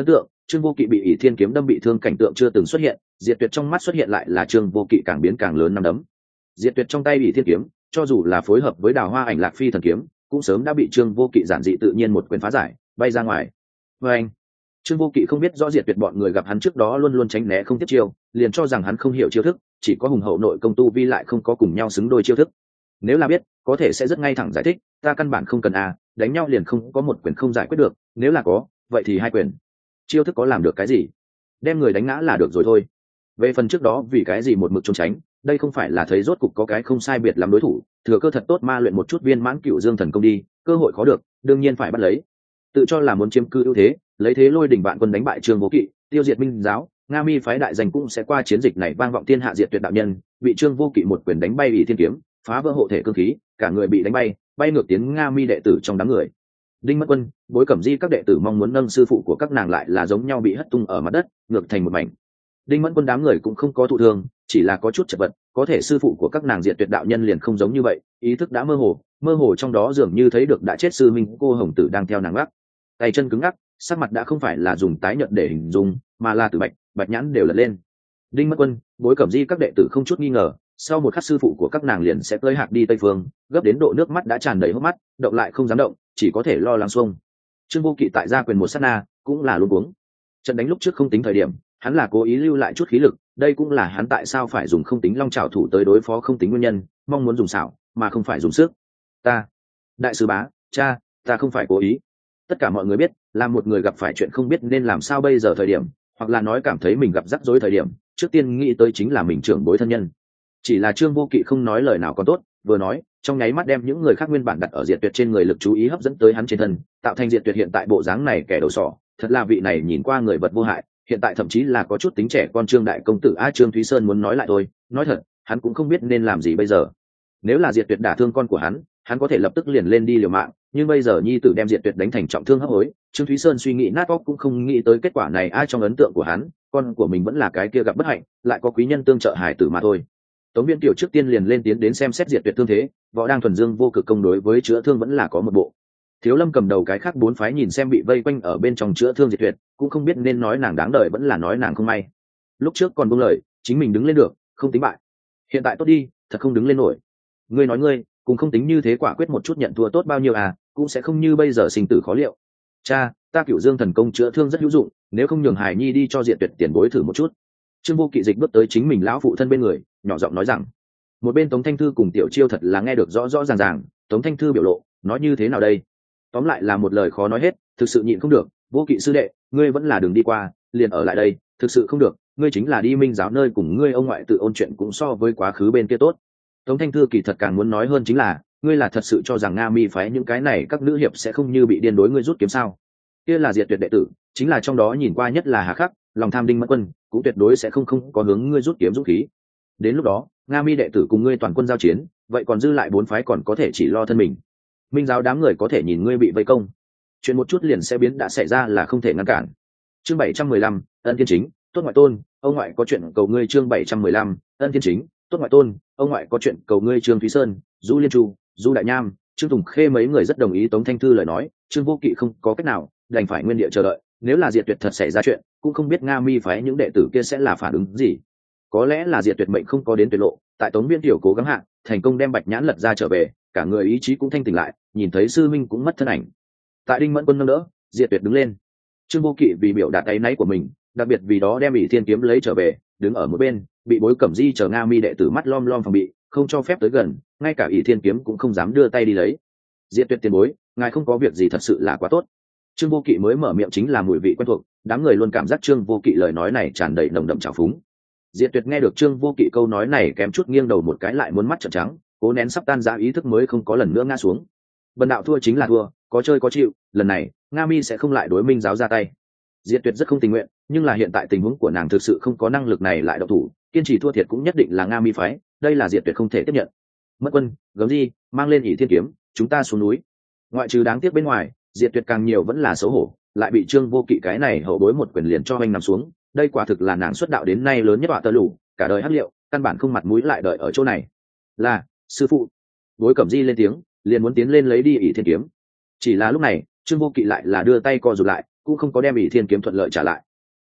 Trương Vô Kỵ bị ỷ thiên kiếm đâm bị thương cảnh tượng chưa từng xuất hiện, Diệt Tuyệt trong mắt xuất hiện lại là Trương Vô Kỵ càng biến càng lớn nắm đấm. Diệt Tuyệt trong tay ỷ thiên kiếm, cho dù là phối hợp với Đào Hoa Ảnh Lạc Phi thần kiếm, cũng sớm đã bị Trương Vô Kỵ giản dị tự nhiên một quyền phá giải, bay ra ngoài. Và anh, Trương Vô Kỵ không biết rõ Diệt Tuyệt bọn người gặp hắn trước đó luôn luôn tránh né không tiếp chiêu, liền cho rằng hắn không hiểu chiêu thức, chỉ có hùng hậu nội công tu vi lại không có cùng nhau xứng đôi chiêu thức. Nếu là biết, có thể sẽ rất ngay thẳng giải thích, ta căn bản không cần đánh nhau liền không có một quyền không giải quyết được, nếu là có, vậy thì hai quyền. Chiêu thức có làm được cái gì? Đem người đánh ngã là được rồi thôi. Về phần trước đó vì cái gì một mực trốn tránh, đây không phải là thấy rốt cục có cái không sai biệt lắm đối thủ, thừa cơ thật tốt ma luyện một chút viên mãn Cựu Dương thần công đi, cơ hội khó được, đương nhiên phải bắt lấy. Tự cho là muốn chiếm cư ưu thế, lấy thế lôi đỉnh vạn quân đánh bại Trương Vô Kỵ, tiêu diệt Minh giáo, Nga Mi phái đại danh cũng sẽ qua chiến dịch này vang vọng thiên hạ. Diệt Tuyệt đạo nhân bị Trương Vô Kỵ một quyền đánh bay ỷ thiên kiếm, phá vỡ hộ thể cương khí, cả người bị đánh bay ngược tiến Nga Mi đệ tử trong đám người. Đinh Mất Quân, Bối Cẩm Di các đệ tử mong muốn nâng sư phụ của các nàng lại là giống nhau bị hất tung ở mặt đất, ngược thành một mảnh. Đinh Mẫn Quân đám người cũng không có thụ thương, chỉ là có chút chật vật, có thể sư phụ của các nàng Diệt Tuyệt đạo nhân liền không giống như vậy, ý thức đã mơ hồ trong đó dường như thấy được đã chết sư minh cô hồng tử đang theo nàng gác, tay chân cứng ngắc, sắc mặt đã không phải là dùng tái nhợt để hình dung, mà là từ bạch nhãn đều lật lên. Đinh Mẫn Quân, Bối Cẩm Di các đệ tử không chút nghi ngờ, sau một khắc sư phụ của các nàng liền sẽ tới hạc đi tây phương, gấp đến độ nước mắt đã tràn đầy hốc mắt, động lại không dám động, chỉ có thể lo lắng xuông. Trương Vô Kỵ tại gia quyền một sát na, cũng là luống cuống. Trận đánh lúc trước không tính thời điểm, hắn là cố ý lưu lại chút khí lực, đây cũng là hắn tại sao phải dùng không tính long trảo thủ tới đối phó không tính nguyên nhân, mong muốn dùng xảo mà không phải dùng sức. Ta, đại sứ bá, cha, ta không phải cố ý. Tất cả mọi người biết, là một người gặp phải chuyện không biết nên làm sao bây giờ thời điểm, hoặc là nói cảm thấy mình gặp rắc rối thời điểm, trước tiên nghĩ tới chính là mình trưởng bối thân nhân. Chỉ là Trương Vô Kỵ không nói lời nào còn tốt, vừa nói, trong nháy mắt đem những người khác nguyên bản đặt ở Diệt Tuyệt trên người lực chú ý hấp dẫn tới hắn trên thân, tạo thành Diệt Tuyệt hiện tại bộ dáng này kẻ đầu sỏ, thật là vị này nhìn qua người vật vô hại, hiện tại thậm chí là có chút tính trẻ con Trương đại công tử Trương Thúy Sơn muốn nói lại thôi, nói thật, hắn cũng không biết nên làm gì bây giờ. Nếu là Diệt Tuyệt đả thương con của hắn có thể lập tức liền lên đi liều mạng, nhưng bây giờ nhi tử đem Diệt Tuyệt đánh thành trọng thương hấp hối, Trương Thúy Sơn suy nghĩ nát óc cũng không nghĩ tới kết quả này. Trong ấn tượng của hắn, con của mình vẫn là cái kia gặp bất hạnh, lại có quý nhân tương trợ hài tử mà thôi. Tống Viễn Tiểu trước tiên liền lên tiến đến xem xét Diệt Tuyệt thương thế, võ đang thuần dương vô cực công đối với chữa thương vẫn là có một bộ. Thiếu Lâm cầm đầu cái khác bốn phái nhìn xem bị vây quanh ở bên trong chữa thương Diệt Tuyệt, cũng không biết nên nói nàng đáng đời vẫn là nói nàng không may. Lúc trước còn buông lời, chính mình đứng lên được, không tính bại. Hiện tại tốt đi, thật không đứng lên nổi. Ngươi nói ngươi, cũng không tính như thế quả quyết một chút nhận thua tốt bao nhiêu cũng sẽ không như bây giờ sinh tử khó liệu. Cha, ta Cửu Dương thần công chữa thương rất hữu dụng, nếu không nhường Hải Nhi đi cho Diệt Tuyệt tiền bối thử một chút. Trương Vô Kỵ dịch bước tới chính mình lão phụ thân bên người, nhỏ giọng nói rằng. Một bên Tống Thanh Thư cùng Tiểu Chiêu thật là nghe được rõ rõ ràng ràng. Tống Thanh Thư biểu lộ, nói như thế nào đây? Tóm lại là một lời khó nói hết, thực sự nhịn không được. Vô Kỵ sư đệ, ngươi vẫn là đường đi qua, liền ở lại đây, thực sự không được, ngươi chính là đi Minh giáo nơi cùng ngươi ông ngoại tự ôn chuyện cũng so với quá khứ bên kia tốt. Tống Thanh Thư kỳ thật càng muốn nói hơn chính là, ngươi là thật sự cho rằng Nga Mi phái những cái này các nữ hiệp sẽ không như bị điên đối ngươi rút kiếm sao? Kia là Diệt Tuyệt đệ tử, chính là trong đó nhìn qua nhất là hà khắc, lòng tham Đinh Mẫn Quân, cũng tuyệt đối sẽ không có hướng ngươi rút kiếm dũng khí. Đến lúc đó, Nga Mi đệ tử cùng ngươi toàn quân giao chiến, vậy còn dư lại bốn phái còn có thể chỉ lo thân mình. Minh giáo đám người có thể nhìn ngươi bị vây công, chuyện một chút liền sẽ biến đã xảy ra là không thể ngăn cản. Chương 715, Ân Thiên Chính, tốt ngoại tôn, ông ngoại có chuyện cầu ngươi. Chương 715, Ân Thiên Chính, tốt ngoại tôn, ông ngoại có chuyện cầu ngươi. Trương Thúy Sơn, Du Liên Chu, Du Đại Nham, Trương Tùng Khê mấy người rất đồng ý Tống Thanh Thư lời nói. Trương Vô Kỵ không có cách nào, đành phải nguyên địa chờ đợi. Nếu là Diệt Tuyệt thật xảy ra chuyện, cũng không biết Nga Mi phái những đệ tử kia sẽ là phản ứng gì. Có lẽ là Diệt Tuyệt mệnh không có đến tuyệt lộ, tại Tống Viễn Tiểu cố gắng hạ, thành công đem Bạch Nhãn lật ra trở về, cả người ý chí cũng thanh tỉnh lại, nhìn thấy sư minh cũng mất thân ảnh. Tại Đinh Mẫn Quân nâng đỡ, Diệt Tuyệt đứng lên. Trương Vô Kỵ vì biểu đạt áy náy của mình, đặc biệt vì đó đem ỷ thiên kiếm lấy trở về, đứng ở một bên, bị Bối Cẩm Di chờ Nga Mi đệ tử mắt lom lom phòng bị, không cho phép tới gần, ngay cả ỷ thiên kiếm cũng không dám đưa tay đi lấy. Diệt Tuyệt tiền bối, ngài không có việc gì thật sự là quá tốt. Trương Vô Kỵ mới mở miệng chính là mùi vị quen thuộc, đám người luôn cảm giác Trương Vô Kỵ lời nói này tràn đầy nồng đậm trào phúng. Diệt Tuyệt nghe được Trương Vô Kỵ câu nói này kém chút nghiêng đầu một cái lại muốn mắt trợn trắng, cố nén sắp tan ra ý thức mới không có lần nữa ngã xuống. Bần đạo thua chính là thua, có chơi có chịu, lần này Nga Mi sẽ không lại đối Minh giáo ra tay. Diệt Tuyệt rất không tình nguyện, nhưng là hiện tại tình huống của nàng thực sự không có năng lực này lại động thủ, kiên trì thua thiệt cũng nhất định là Nga Mi phái, đây là Diệt Tuyệt không thể tiếp nhận. Mất Quân, Gấm Di, mang lên ỷ thiên kiếm, chúng ta xuống núi. Ngoại trừ đáng tiếc bên ngoài, Diệt Tuyệt càng nhiều vẫn là xấu hổ, lại bị Trương Vô Kỵ cái này hậu bối một quyền liền cho anh nằm xuống, đây quả thực là nàng xuất đạo đến nay lớn nhất họa tơ lũ, cả đời hắc liệu, căn bản không mặt mũi lại đợi ở chỗ này. Là, sư phụ. Bối Cẩm Di lên tiếng, liền muốn tiến lên lấy đi ỷ thiên kiếm. Chỉ là lúc này, Trương Vô Kỵ lại là đưa tay co rụt lại, cũng không có đem ỷ thiên kiếm thuận lợi trả lại,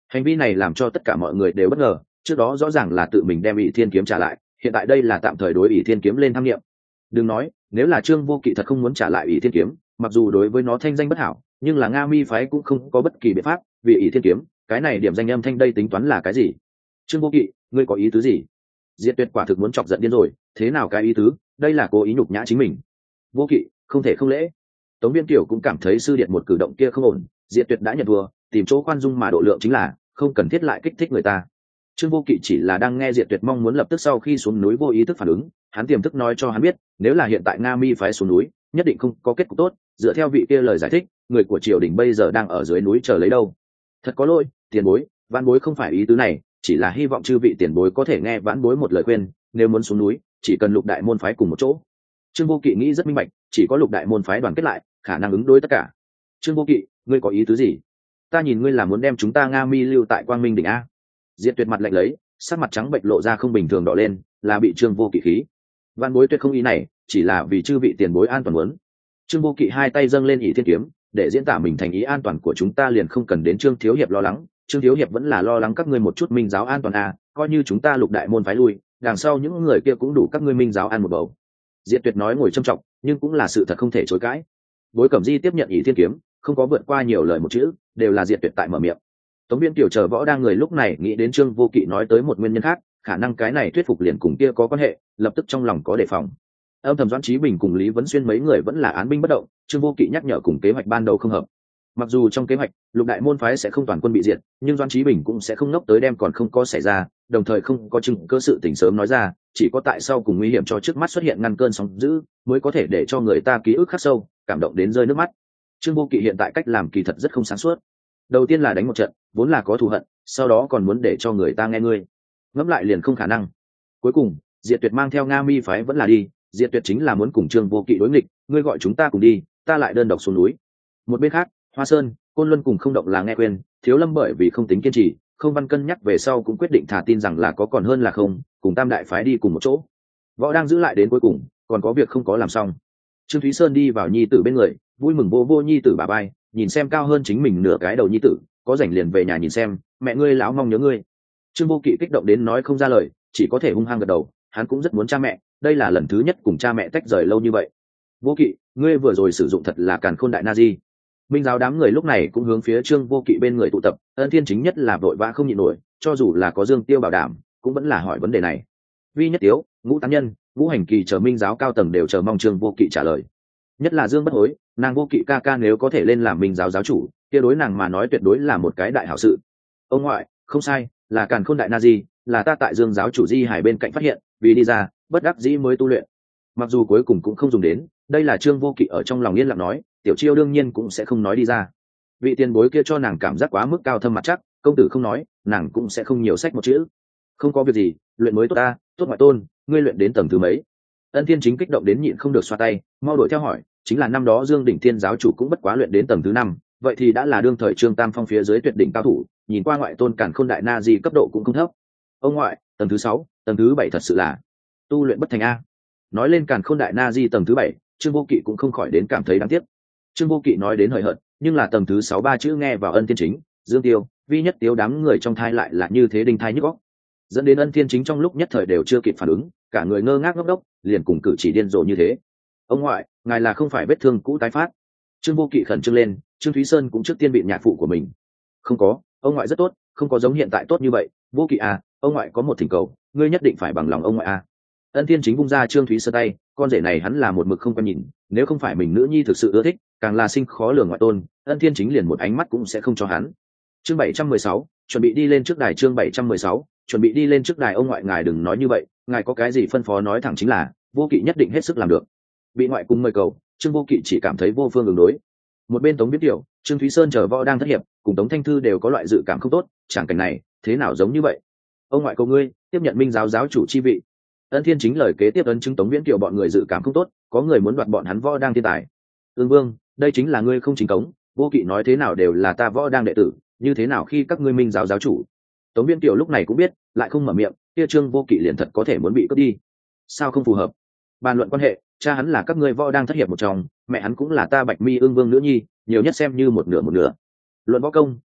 Hành vi này làm cho tất cả mọi người đều bất ngờ, trước đó rõ ràng là tự mình đem ỷ thiên kiếm trả lại, hiện tại đây là tạm thời đối ỷ thiên kiếm lên tham nghiệm. Đừng nói, nếu là Trương Vô Kỵ thật không muốn trả lại ỷ thiên kiếm, mặc dù đối với nó thanh danh bất hảo, nhưng là Nga Mi phái cũng không có bất kỳ biện pháp, vì ỷ thiên kiếm, cái này điểm danh âm thanh đây tính toán là cái gì? Trương Vô Kỵ, ngươi có ý tứ gì? Diệt Tuyệt quả thực muốn chọc giận điên rồi, thế nào cái ý tứ, đây là cố ý nhục nhã chính mình. Vô Kỵ, không thể không lễ. Tống Viên Kiều cũng cảm thấy sư điện một cử động kia không ổn, Diệt Tuyệt đã nhận thua, tìm chỗ khoan dung mà độ lượng chính là, không cần thiết lại kích thích người ta. Trương Vô Kỵ chỉ là đang nghe Diệt Tuyệt mong muốn lập tức sau khi xuống núi vô ý thức phản ứng, hắn tiềm thức nói cho hắn biết, nếu là hiện tại Nga Mi phái xuống núi, nhất định không có kết cục tốt, dựa theo vị kia lời giải thích, người của triều đình bây giờ đang ở dưới núi chờ lấy đâu. Thật có lỗi, tiền bối, vãn bối không phải ý tứ này, chỉ là hy vọng chư vị tiền bối có thể nghe vãn bối một lời khuyên, nếu muốn xuống núi, chỉ cần Lục đại môn phái cùng một chỗ. Trương Vô Kỵ nghĩ rất minh bạch, chỉ có Lục đại môn phái đoàn kết lại, khả năng ứng đối tất cả. Trương Vô Kỵ, ngươi có ý tứ gì? Ta nhìn ngươi là muốn đem chúng ta Nga Mi lưu tại Quang Minh đỉnh a? Diệt Tuyệt mặt lạnh lấy, sắc mặt trắng bệch lộ ra không bình thường đỏ lên, là bị Trương Vô Kỵ khí. Vạn bối tuyệt không ý này, chỉ là vì chư vị tiền bối an toàn muốn. Trương Vô Kỵ hai tay dâng lên ỷ thiên kiếm, để diễn tả mình thành ý an toàn của chúng ta liền không cần đến Trương thiếu hiệp lo lắng, Trương thiếu hiệp vẫn là lo lắng các ngươi một chút minh giáo an toàn à, coi như chúng ta Lục đại môn phái lui, đằng sau những người kia cũng đủ các ngươi minh giáo ăn một bầu. Diệt Tuyệt nói ngồi trầm trọng, nhưng cũng là sự thật không thể chối cãi. Bối Cẩm Di tiếp nhận ỷ thiên kiếm, không có vượt qua nhiều lời một chữ, đều là Diệt Tuyệt tại mở miệng. Tống Viên Tiểu chờ võ đang người lúc này nghĩ đến Trương Vô Kỵ nói tới một nguyên nhân khác, khả năng cái này thuyết phục liền cùng kia có quan hệ, lập tức trong lòng có đề phòng. Âm thầm Doãn Chí Bình cùng Lý Vấn Xuyên mấy người vẫn là án binh bất động, Trương Vô Kỵ nhắc nhở cùng kế hoạch ban đầu không hợp. Mặc dù trong kế hoạch Lục đại môn phái sẽ không toàn quân bị diệt, nhưng Doãn Chí Bình cũng sẽ không ngốc tới đem còn không có xảy ra, đồng thời không có chứng cơ sự tình sớm nói ra, chỉ có tại sau cùng nguy hiểm cho trước mắt xuất hiện ngăn cơn sóng dữ, mới có thể để cho người ta ký ức khắc sâu, cảm động đến rơi nước mắt. Trương Vô Kỵ hiện tại cách làm kỳ thật rất không sáng suốt. Đầu tiên là đánh một trận, vốn là có thù hận, sau đó còn muốn để cho người ta nghe ngươi, ngẫm lại liền không khả năng. Cuối cùng Diệt Tuyệt mang theo Nga Mi phái vẫn là đi, Diệt Tuyệt chính là muốn cùng Trương Vô Kỵ đối nghịch, ngươi gọi chúng ta cùng đi, ta lại đơn độc xuống núi. Một bên khác, Hoa Sơn, Côn Luân cùng Không Động là nghe khuyên, Thiếu Lâm bởi vì không tính kiên trì, Không Văn cân nhắc về sau cũng quyết định thả tin rằng là có còn hơn là không, cùng Tam đại phái đi cùng một chỗ. Võ đang giữ lại đến cuối cùng, còn có việc không có làm xong. Trương Thúy Sơn đi vào nhi tử bên người, vui mừng vô vô nhi tử bà bay, nhìn xem cao hơn chính mình nửa cái đầu nhi tử, có rảnh liền về nhà nhìn xem, mẹ ngươi lão mong nhớ ngươi. Trương Vô Kỵ kích động đến nói không ra lời, chỉ có thể hung hăng gật đầu, hắn cũng rất muốn cha mẹ, đây là lần thứ nhất cùng cha mẹ tách rời lâu như vậy. Vô Kỵ, ngươi vừa rồi sử dụng thật là càn khôn đại na di. Minh giáo đám người lúc này cũng hướng phía Trương Vô Kỵ bên người tụ tập, Ân Thiên chính nhất là vội vã không nhịn nổi, cho dù là có Dương Tiêu bảo đảm, cũng vẫn là hỏi vấn đề này. Vi Nhất Tiếu, Ngũ Tán Nhân, Ngũ Hành Kỳ chờ Minh giáo cao tầng đều chờ mong Trương Vô Kỵ trả lời. Nhất là Dương Bất Hối, nàng Vô Kỵ ca ca nếu có thể lên làm Minh giáo giáo chủ, kia đối nàng mà nói tuyệt đối là một cái đại hảo sự. Ông ngoại, không sai, là càn khôn đại na di, là ta tại Dương giáo chủ Di Hải bên cạnh phát hiện, vì đi ra, bất đắc dĩ mới tu luyện. Mặc dù cuối cùng cũng không dùng đến, đây là Trương Vô Kỵ ở trong lòng yên lặng nói, Tiểu Chiêu đương nhiên cũng sẽ không nói đi ra. Vị tiền bối kia cho nàng cảm giác quá mức cao thâm mặt chắc, công tử không nói, nàng cũng sẽ không nhiều sách một chữ. Không có việc gì, luyện mới tốt ta, tốt ngoại tôn, ngươi luyện đến tầng thứ mấy? Ân Thiên chính kích động đến nhịn không được xoa tay, mau đuổi theo hỏi, chính là năm đó Dương Đỉnh Thiên giáo chủ cũng bất quá luyện đến tầng thứ 5, vậy thì đã là đương thời Trương Tam Phong phía dưới tuyệt đỉnh cao thủ, nhìn qua ngoại tôn cản khôn đại na di cấp độ cũng không thấp. Ông ngoại, tầng thứ 6, tầng thứ 7 thật sự là tu luyện bất thành a. Nói lên càn khôn đại na di tầng thứ 7, Trương Vô Kỵ cũng không khỏi đến cảm thấy đáng tiếc. Trương Vô Kỵ nói đến hời hợt, nhưng là tầng thứ 6 ba chữ nghe vào Ân Thiên chính, Dương Tiêu, Vi Nhất Tiếu đám người trong thai lại là như thế đinh thai nhức óc, dẫn đến Ân Thiên chính trong lúc nhất thời đều chưa kịp phản ứng, cả người ngơ ngác ngốc đốc, liền cùng cử chỉ điên rồ như thế. Ông ngoại, ngài là không phải vết thương cũ tái phát? Trương Vô Kỵ khẩn trương lên, Trương Thúy Sơn cũng trước tiên bị nhạc phụ của mình. Không có, ông ngoại rất tốt, không có giống hiện tại tốt như vậy. Vô Kỵ à, ông ngoại có một thỉnh cầu, ngươi nhất định phải bằng lòng ông ngoại à. Ân Thiên chính vung ra Trương Thúy Sơn tay, con rể này hắn là một mực không quen nhìn, nếu không phải mình nữ nhi thực sự ưa thích, càng là sinh khó lường ngoại tôn, Ân Thiên chính liền một ánh mắt cũng sẽ không cho hắn. Chương 716, chuẩn bị đi lên trước đài. Chương 716, chuẩn bị đi lên trước đài. Ông ngoại ngài đừng nói như vậy, ngài có cái gì phân phó nói thẳng chính là, Vô Kỵ nhất định hết sức làm được. Bị ngoại cung mời cầu, Trương Vô Kỵ chỉ cảm thấy vô phương ứng đối. Một bên Tống Biết Điều, Trương Thúy Sơn chờ võ đang thất hiệp, cùng Tống Thanh Thư đều có loại dự cảm không tốt, chẳng cảnh này thế nào giống như vậy. Ông ngoại cầu ngươi tiếp nhận Minh giáo giáo chủ chi vị. Ân Thiên chính lời kế tiếp ấn chứng Tống Viễn Kiều bọn người dự cảm không tốt, có người muốn đoạt bọn hắn võ đang thiên tài. Ương Vương, đây chính là ngươi không chính cống, Vô Kỵ nói thế nào đều là ta võ đang đệ tử, như thế nào khi các ngươi Minh giáo giáo chủ? Tống Viễn Kiều lúc này cũng biết, lại không mở miệng, kia Trương Vô Kỵ liền thật có thể muốn bị cướp đi. Sao không phù hợp? Bàn luận quan hệ, cha hắn là các ngươi võ đang thất hiệp một trong, mẹ hắn cũng là ta Bạch Mi Ương Vương nữ nhi, nhiều nhất xem như một nửa. Luận võ công,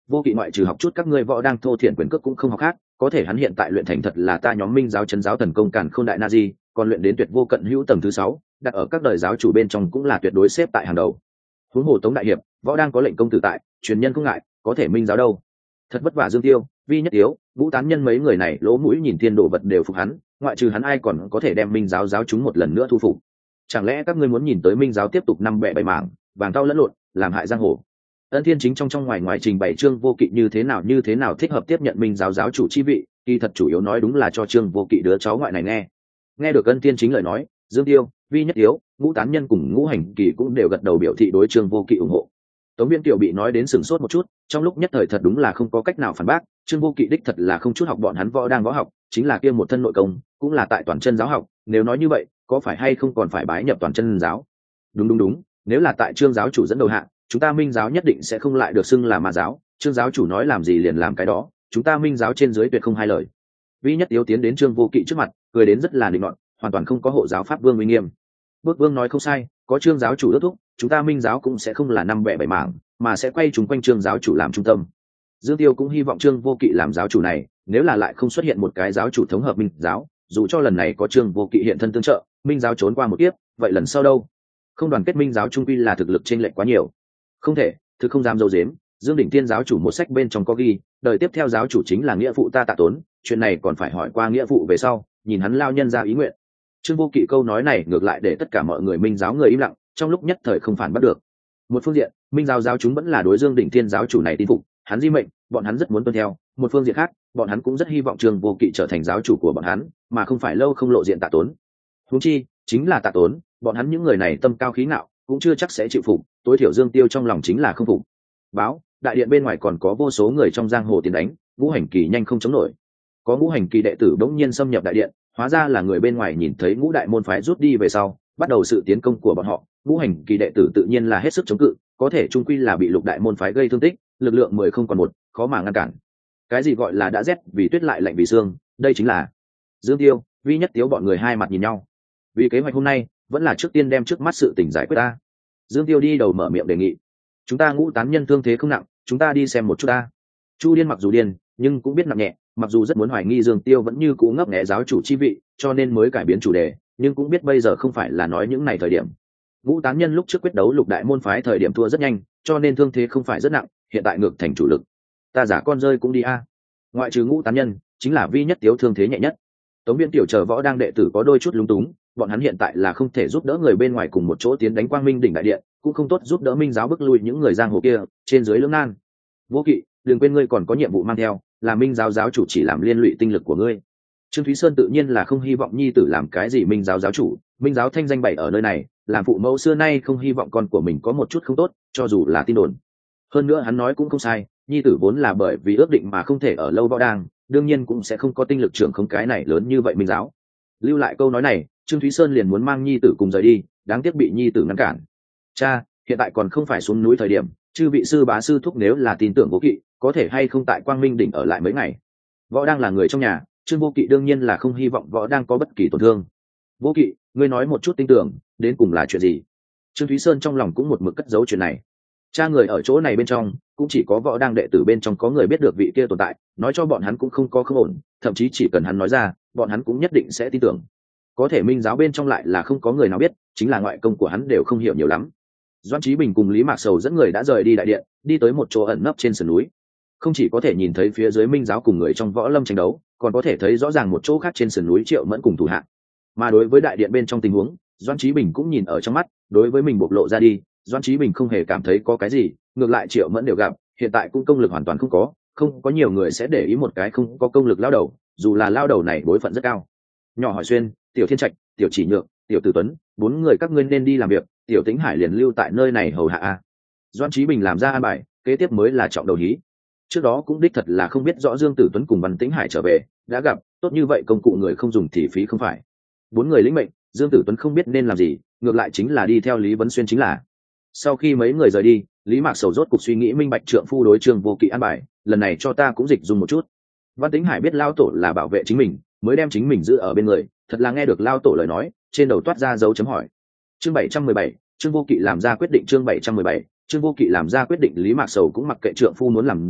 Vô Kỵ ngoại trừ học chút các ngươi võ đang thô thiển quyền cước cũng không học khác, có thể hắn hiện tại luyện thành thật là ta nhóm Minh giáo chấn giáo thần công càn khôn đại na di, còn luyện đến tuyệt vô cận hữu tầng thứ 6, đặt ở các đời giáo chủ bên trong cũng là tuyệt đối xếp tại hàng đầu. Huống hồ Tống đại hiệp, võ đang có lệnh công tử tại, truyền nhân không ngại, có thể Minh giáo đâu. Thật vất vả Dương Tiêu, Vi Nhất Tiếu, Vũ Tán Nhân mấy người này lỗ mũi nhìn thiên đồ vật đều phục hắn, ngoại trừ hắn ai còn có thể đem Minh giáo giáo chúng một lần nữa thu phục. Chẳng lẽ các ngươi muốn nhìn tới Minh giáo tiếp tục năm bẻ bảy mảng, vàng tao lẫn lộn, làm hại giang hồ? Ân Thiên Chính trong ngoài ngoài trình bày Trương Vô Kỵ như thế nào thích hợp tiếp nhận Minh giáo giáo chủ chi vị, kỳ thật chủ yếu nói đúng là cho Trương Vô Kỵ đứa cháu ngoại này nghe. Nghe được Ân Thiên Chính lời nói, Dương Tiêu, Vi Nhất Tiếu, Ngũ Tán Nhân cùng Ngũ Hành Kỳ cũng đều gật đầu biểu thị đối Trương Vô Kỵ ủng hộ. Tống Viễn Tiểu bị nói đến sửng sốt một chút, trong lúc nhất thời thật đúng là không có cách nào phản bác, Trương Vô Kỵ đích thật là không chút học bọn hắn võ đang võ học, chính là kia một thân nội công, cũng là tại toàn chân giáo học, nếu nói như vậy, có phải hay không còn phải bái nhập toàn chân giáo? Đúng, nếu là tại Trương giáo chủ dẫn đầu hạ, chúng ta Minh giáo nhất định sẽ không lại được xưng là ma giáo, Trương giáo chủ nói làm gì liền làm cái đó, chúng ta Minh giáo trên dưới tuyệt không hai lời. Vi Nhất Tiếu tiến đến Trương Vô Kỵ trước mặt, cười đến rất là định nọt, hoàn toàn không có hộ giáo pháp vương uy nghiêm. Bước Vương nói không sai, có Trương giáo chủ ước thúc, chúng ta Minh giáo cũng sẽ không là năm bẻ bảy mảng, mà sẽ quay chúng quanh Trương giáo chủ làm trung tâm. Dương Tiêu cũng hy vọng Trương Vô Kỵ làm giáo chủ này, nếu là lại không xuất hiện một cái giáo chủ thống hợp Minh giáo, dù cho lần này có Trương Vô Kỵ hiện thân tương trợ, Minh giáo trốn qua một kiếp, vậy lần sau đâu? Không đoàn kết Minh giáo trung quy là thực lực chênh lệch quá nhiều. Không thể, thực không dám dâu dếm, Dương Đỉnh Tiên giáo chủ một sách bên trong có ghi, đời tiếp theo giáo chủ chính là nghĩa phụ ta Tạ Tốn, chuyện này còn phải hỏi qua nghĩa phụ về sau, nhìn hắn lao nhân ra ý nguyện. Trương Vô Kỵ câu nói này ngược lại để tất cả mọi người Minh giáo người im lặng, trong lúc nhất thời không phản bắt được. Một phương diện, Minh giáo giáo chúng vẫn là đối Dương Đỉnh Thiên giáo chủ này tin phục, hắn di mệnh, bọn hắn rất muốn tuân theo. Một phương diện khác, bọn hắn cũng rất hy vọng Trương Vô Kỵ trở thành giáo chủ của bọn hắn, mà không phải lâu không lộ diện Tạ Tốn. Huống chi, chính là Tạ Tốn, bọn hắn những người này tâm cao khí ngạo, cũng chưa chắc sẽ chịu phục, tối thiểu Dương Tiêu trong lòng chính là không phục. Báo, đại điện bên ngoài còn có vô số người trong giang hồ tiến đánh, Ngũ Hành Kỳ nhanh không chống nổi. Có Ngũ Hành Kỳ đệ tử bỗng nhiên xâm nhập đại điện, hóa ra là người bên ngoài nhìn thấy Ngũ đại môn phái rút đi về sau, bắt đầu sự tiến công của bọn họ. Ngũ Hành Kỳ đệ tử tự nhiên là hết sức chống cự, có thể trung quy là bị Lục đại môn phái gây thương tích, lực lượng 10 không còn một, khó mà ngăn cản. Cái gì gọi là đã rét vì tuyết lại lạnh vì xương, đây chính là Dương Tiêu, Vi Nhất Tiếu bọn người hai mặt nhìn nhau. Vì kế hoạch hôm nay, vẫn là trước tiên đem trước mắt sự tình giải quyết ta. Dương Tiêu đi đầu mở miệng đề nghị. Chúng ta Ngũ Tán Nhân thương thế không nặng, chúng ta đi xem một chút ta. Chu Điên mặc dù điên, nhưng cũng biết nặng nhẹ, mặc dù rất muốn hoài nghi Dương Tiêu vẫn như cũ ngấp nghé giáo chủ chi vị, cho nên mới cải biến chủ đề, nhưng cũng biết bây giờ không phải là nói những này thời điểm. Ngũ Tán Nhân lúc trước quyết đấu Lục đại môn phái thời điểm thua rất nhanh, cho nên thương thế không phải rất nặng, hiện tại ngược thành chủ lực. Ta giả con rơi cũng đi a. Ngoại trừ Ngũ Tán Nhân, chính là Vi Nhất Tiếu thương thế nhẹ nhất. Tống Viễn Tiểu chờ võ đang đệ tử có đôi chút lúng túng, bọn hắn hiện tại là không thể giúp đỡ người bên ngoài cùng một chỗ tiến đánh Quang Minh đỉnh đại điện, cũng không tốt giúp đỡ Minh giáo bức lui những người giang hồ kia, trên dưới lưỡng nan. Vô Kỵ, đừng quên ngươi còn có nhiệm vụ mang theo, là Minh giáo giáo chủ chỉ làm liên lụy tinh lực của ngươi. Trương Thúy Sơn tự nhiên là không hy vọng nhi tử làm cái gì Minh giáo giáo chủ, Minh giáo thanh danh bày ở nơi này, làm phụ mẫu xưa nay không hy vọng con của mình có một chút không tốt, cho dù là tin đồn. Hơn nữa hắn nói cũng không sai, nhi tử vốn là bởi vì ước định mà không thể ở lâu võ đang, đương nhiên cũng sẽ không có tinh lực trưởng không cái này lớn như vậy Minh giáo. Lưu lại câu nói này, Trương Thúy Sơn liền muốn mang nhi tử cùng rời đi, đáng tiếc bị nhi tử ngăn cản. Cha, hiện tại còn không phải xuống núi thời điểm, chư vị sư bá sư thúc nếu là tin tưởng Vô Kỵ, có thể hay không tại Quang Minh đỉnh ở lại mấy ngày. Võ đang là người trong nhà, Trương Vô Kỵ đương nhiên là không hy vọng võ đang có bất kỳ tổn thương. Vô Kỵ, ngươi nói một chút tin tưởng, đến cùng là chuyện gì? Trương Thúy Sơn trong lòng cũng một mực cất giấu chuyện này. Cha người ở chỗ này bên trong, cũng chỉ có võ đang đệ tử bên trong có người biết được vị kia tồn tại, nói cho bọn hắn cũng không có không ổn, thậm chí chỉ cần hắn nói ra, bọn hắn cũng nhất định sẽ tin tưởng. Có thể Minh giáo bên trong lại là không có người nào biết, chính là ngoại công của hắn đều không hiểu nhiều lắm. Doãn Chí Bình cùng Lý Mạc Sầu dẫn người đã rời đi đại điện, đi tới một chỗ ẩn nấp trên sườn núi. Không chỉ có thể nhìn thấy phía dưới Minh giáo cùng người trong võ lâm tranh đấu, còn có thể thấy rõ ràng một chỗ khác trên sườn núi Triệu Mẫn cùng thủ hạ. Mà đối với đại điện bên trong tình huống, Doãn Chí Bình cũng nhìn ở trong mắt, đối với mình bộc lộ ra đi, Doãn Chí Bình không hề cảm thấy có cái gì, ngược lại Triệu Mẫn đều gặp, hiện tại cũng công lực hoàn toàn không có nhiều người sẽ để ý một cái không có công lực lao đầu, dù là lao đầu này bối phận rất cao. Nhỏ Hỏi Xuyên, Tiểu Thiên Trạch, Tiểu Chỉ Nhược, Tiểu Tử Tuấn, 4 người các ngươi nên đi làm việc, Tiểu Tĩnh Hải liền lưu tại nơi này hầu hạ a. Doãn Chí Bình làm ra an bài, kế tiếp mới là trọng đầu hí. Trước đó cũng đích thật là không biết rõ Dương Tử Tuấn cùng Văn Tĩnh Hải trở về, đã gặp, tốt như vậy công cụ người không dùng thì phí không phải. 4 người lĩnh mệnh, Dương Tử Tuấn không biết nên làm gì, ngược lại chính là đi theo Lý Vấn Xuyên chính là. Sau khi mấy người rời đi, Lý Mạc Sầu rốt cục suy nghĩ minh bạch trượng phu đối Trương Vô Kỵ an bài, lần này cho ta cũng dịch dùng một chút. Văn Tĩnh Hải biết lao tổ là bảo vệ chính mình, mới đem chính mình giữ ở bên người, thật là nghe được lao tổ lời nói, trên đầu toát ra dấu chấm hỏi. Chương 717, Trương Vô Kỵ làm ra quyết định. Chương 717, Trương Vô Kỵ làm ra quyết định. Lý Mạc Sầu cũng mặc kệ trượng phu muốn làm gì,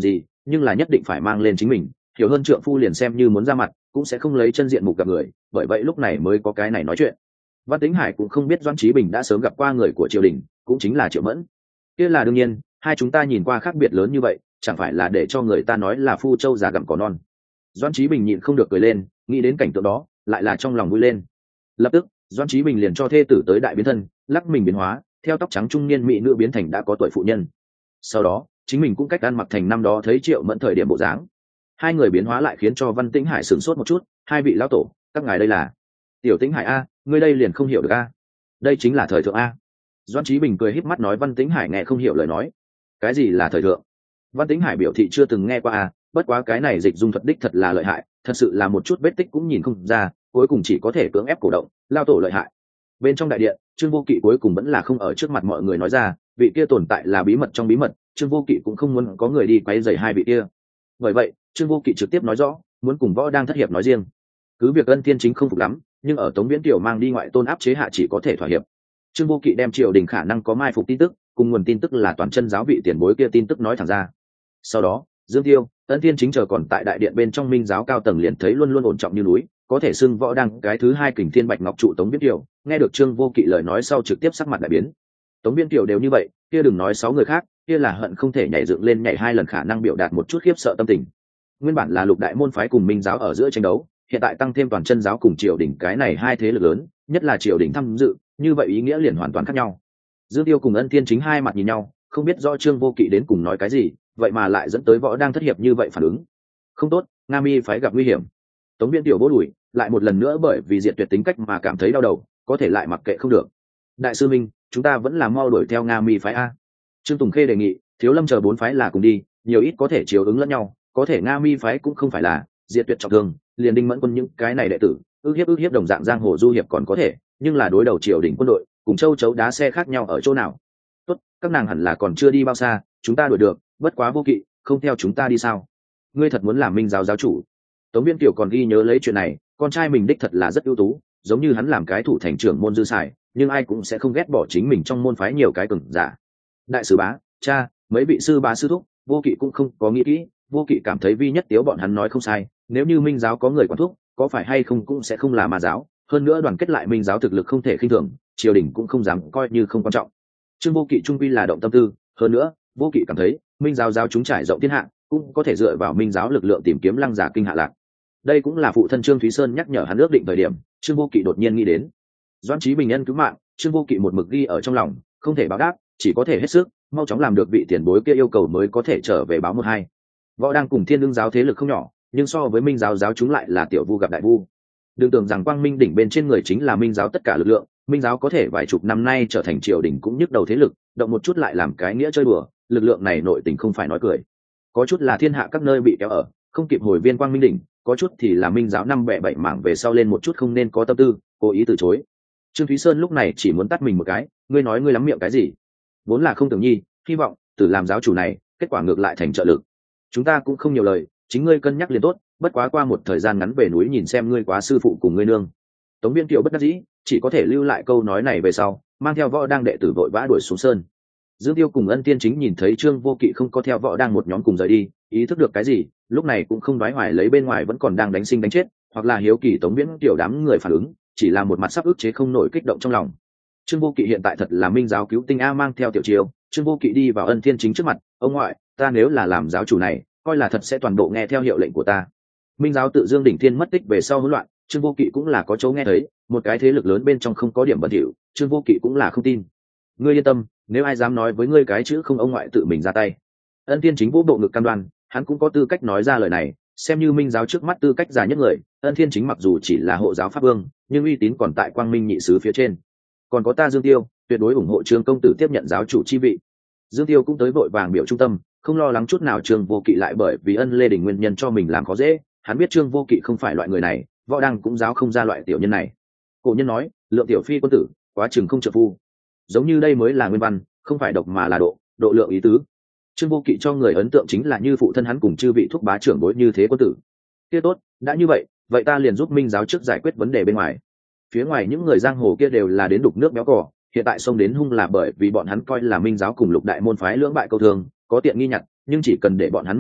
nhưng là nhất định phải mang lên chính mình, hiểu hơn trượng phu liền xem như muốn ra mặt cũng sẽ không lấy chân diện mục gặp người, bởi vậy lúc này mới có cái này nói chuyện. Văn Tĩnh Hải cũng không biết Doãn Chí Bình đã sớm gặp qua người của triều đình, cũng chính là Triệu Mẫn. Kia là đương nhiên, hai chúng ta nhìn qua khác biệt lớn như vậy, chẳng phải là để cho người ta nói là phu châu già gặm cỏ non. Doãn Chí Bình nhịn không được cười lên, nghĩ đến cảnh tượng đó, lại là trong lòng vui lên. Lập tức, Doãn Chí Bình liền cho thê tử tới đại biến thân, lắc mình biến hóa, theo tóc trắng trung niên mỹ nữ biến thành đã có tuổi phụ nhân. Sau đó, chính mình cũng cách ăn mặc thành năm đó thấy Triệu Mẫn thời điểm bộ dáng. Hai người biến hóa lại khiến cho Văn Tĩnh Hải sửng sốt một chút, hai vị lão tổ, các ngài đây là? Tiểu Tĩnh Hải a, ngươi đây liền không hiểu được a? Đây chính là thời thượng a. Doãn Chí Bình cười híp mắt nói. Văn Tĩnh Hải nghe không hiểu lời nói. Cái gì là thời thượng? Văn Tĩnh Hải biểu thị chưa từng nghe qua a, bất quá cái này dịch dung thuật đích thật là lợi hại, thật sự là một chút vết tích cũng nhìn không ra, cuối cùng chỉ có thể cưỡng ép cổ động, lao tổ lợi hại. Bên trong đại điện, Trương Vô Kỵ cuối cùng vẫn là không ở trước mặt mọi người nói ra, vị kia tồn tại là bí mật trong bí mật, Trương Vô Kỵ cũng không muốn có người đi quấy rầy hai vị kia. Bởi vậy, Trương Vô Kỵ trực tiếp nói rõ, muốn cùng Võ Đang thất hiệp nói riêng. Cứ việc Ân Thiên Chính không phục lắm, nhưng ở Tống Viễn Tiểu mang đi ngoại tôn áp chế hạ chỉ có thể thỏa hiệp. Trương Vô Kỵ đem triều đình khả năng có mai phục tin tức, cùng nguồn tin tức là toàn chân giáo vị tiền bối kia tin tức nói thẳng ra. Sau đó, Dương Tiêu, Ân Thiên Chính chờ còn tại đại điện bên trong minh giáo cao tầng liền thấy luôn luôn ổn trọng như núi, có thể xưng Võ Đang cái thứ hai kình thiên bạch ngọc trụ Tống Viễn Tiểu, nghe được Trương Vô Kỵ lời nói sau trực tiếp sắc mặt đại biến. Tống Viễn Tiểu đều như vậy, kia đừng nói 6 người khác, kia là hận không thể nhảy dựng lên nhảy 2 lần khả năng biểu đạt một chút khiếp sợ tâm tình. Nguyên bản là lục đại môn phái cùng minh giáo ở giữa tranh đấu, hiện tại tăng thêm toàn chân giáo cùng triều đình cái này hai thế lực lớn, nhất là triều đình tham dự, như vậy ý nghĩa liền hoàn toàn khác nhau. Dương Tiêu cùng Ân Thiên Chính hai mặt nhìn nhau, không biết do Trương Vô Kỵ đến cùng nói cái gì, vậy mà lại dẫn tới Võ Đang thất hiệp như vậy phản ứng. Không tốt, Nga Mi phái gặp nguy hiểm. Tống Viễn Tiểu vỗ đùi, lại một lần nữa bởi vì diệt tuyệt tính cách mà cảm thấy đau đầu, có thể lại mặc kệ không được. Đại sư Minh, chúng ta vẫn là mau đuổi theo Nga Mi phái a. Trương Tùng Khê đề nghị, Thiếu Lâm chờ 4 phái là cùng đi, nhiều ít có thể chiếu ứng lẫn nhau, có thể Nga Mi phái cũng không phải là diệt tuyệt trọng thương, liền Đinh Mẫn Quân những cái này đệ tử, ước hiếp đồng dạng giang hồ du hiệp còn có thể, nhưng là đối đầu triều đình quân đội, cùng châu chấu đá xe khác nhau ở chỗ nào? Tốt, các nàng hẳn là còn chưa đi bao xa, chúng ta đuổi được, bất quá Vô Kỵ, không theo chúng ta đi sao? Ngươi thật muốn làm minh giáo giáo chủ? Tống Viễn Kiều còn ghi nhớ lấy chuyện này, con trai mình đích thật là rất ưu tú, giống như hắn làm cái thủ thành trưởng môn dư xài, nhưng ai cũng sẽ không ghét bỏ chính mình trong môn phái nhiều cái cứng giả. Đại sư bá, cha, mấy vị sư bá sư thúc, Vô Kỵ cũng không có nghĩ kỹ, Vô Kỵ cảm thấy Vi Nhất Tiếu bọn hắn nói không sai, nếu như minh giáo có người quản thúc, có phải hay không cũng sẽ không là ma giáo, hơn nữa đoàn kết lại minh giáo thực lực không thể khinh thường, triều đình cũng không dám coi như không quan trọng. Trương Vô Kỵ trung quy là động tâm tư, hơn nữa, Vô Kỵ cảm thấy, minh giáo giáo chúng trải rộng thiên hạ, cũng có thể dựa vào minh giáo lực lượng tìm kiếm lăng giả kinh hạ lạc. Đây cũng là phụ thân Trương Thúy Sơn nhắc nhở hắn ước định thời điểm, Trương Vô Kỵ đột nhiên nghĩ đến. Doãn Chí Bình nhân cứu mạng, Trương Vô Kỵ một mực ghi ở trong lòng, không thể báo đáp, chỉ có thể hết sức, mau chóng làm được vị tiền bối kia yêu cầu mới có thể trở về báo một hai. Võ Đang cùng Thiên Lương giáo thế lực không nhỏ, nhưng so với minh giáo giáo chúng lại là tiểu vu gặp đại vu. Đừng tưởng rằng quang minh đỉnh bên trên người chính là minh giáo tất cả lực lượng, minh giáo có thể vài chục năm nay trở thành triều đình cũng nhức đầu thế lực, động một chút lại làm cái nghĩa chơi đùa, lực lượng này nội tình không phải nói cười. Có chút là thiên hạ các nơi bị kéo ở, không kịp hồi viên quang minh đỉnh, có chút thì là minh giáo năm bẻ bảy mảng về sau lên một chút không nên có tâm tư, cố ý từ chối. Trương Thúy Sơn lúc này chỉ muốn tắt mình một cái, ngươi nói ngươi lắm miệng cái gì? Vốn là không tưởng nhi, hy vọng từ làm giáo chủ này, kết quả ngược lại thành trợ lực. Chúng ta cũng không nhiều lời, chính ngươi cân nhắc liền tốt, bất quá qua một thời gian ngắn về núi nhìn xem ngươi quá sư phụ cùng ngươi nương. Tống Biên Kiều bất đắc dĩ, chỉ có thể lưu lại câu nói này về sau, mang theo Võ Đang đệ tử vội vã đuổi xuống sơn. Dương Tiêu cùng Ân Tiên Chính nhìn thấy Trương Vô Kỵ không có theo Võ Đang một nhóm cùng rời đi, ý thức được cái gì, lúc này cũng không đoái hoài lấy bên ngoài vẫn còn đang đánh sinh đánh chết, hoặc là hiếu kỳ Tống Viễn Kiều đám người phản ứng, chỉ là một mặt sắp ức chế không nổi kích động trong lòng. Trương Vô Kỵ hiện tại thật là minh giáo cứu tinh a, mang theo Tiểu Chiêu, Trương Vô Kỵ đi vào Ân Thiên Chính trước mặt, ông ngoại, ta nếu là làm giáo chủ này, coi là thật sẽ toàn bộ nghe theo hiệu lệnh của ta. Minh giáo tự Dương Đỉnh Thiên mất tích về sau hỗn loạn, Trương Vô Kỵ cũng là có chỗ nghe thấy, một cái thế lực lớn bên trong không có điểm bẩn thỉu, Trương Vô Kỵ cũng là không tin. Ngươi yên tâm, nếu ai dám nói với ngươi cái chữ không, ông ngoại tự mình ra tay. Ân Thiên Chính vũ bộ ngực cam đoan, hắn cũng có tư cách nói ra lời này, xem như minh giáo trước mắt tư cách già nhất người. Ân Thiên Chính mặc dù chỉ là hộ giáo pháp vương, nhưng uy tín còn tại Quang Minh nhị sứ phía trên. Còn có ta Dương Tiêu, tuyệt đối ủng hộ Trương công tử tiếp nhận giáo chủ chi vị. Dương Tiêu cũng tới vội vàng biểu trung tâm, không lo lắng chút nào Trương Vô Kỵ lại bởi vì Ân Lê Đình nguyên nhân cho mình làm khó dễ. Hắn biết Trương Vô Kỵ không phải loại người này, Võ Đang cũng giáo không ra loại tiểu nhân này. Cổ nhân nói, lượng tiểu phi quân tử, quá chừng không trợ phu. Giống như đây mới là nguyên văn, không phải độc mà là độ lượng ý tứ. Trương Vô Kỵ cho người ấn tượng chính là như phụ thân hắn cùng chư vị thúc bá trưởng bối như thế quân tử. Kia tốt, đã như vậy ta liền giúp minh giáo trước giải quyết vấn đề bên ngoài. Phía ngoài những người giang hồ kia đều là đến đục nước béo cỏ, hiện tại xông đến hung là bởi vì bọn hắn coi là minh giáo cùng lục đại môn phái lưỡng bại câu thường, có tiện nghi nhặt, nhưng chỉ cần để bọn hắn minh bạch,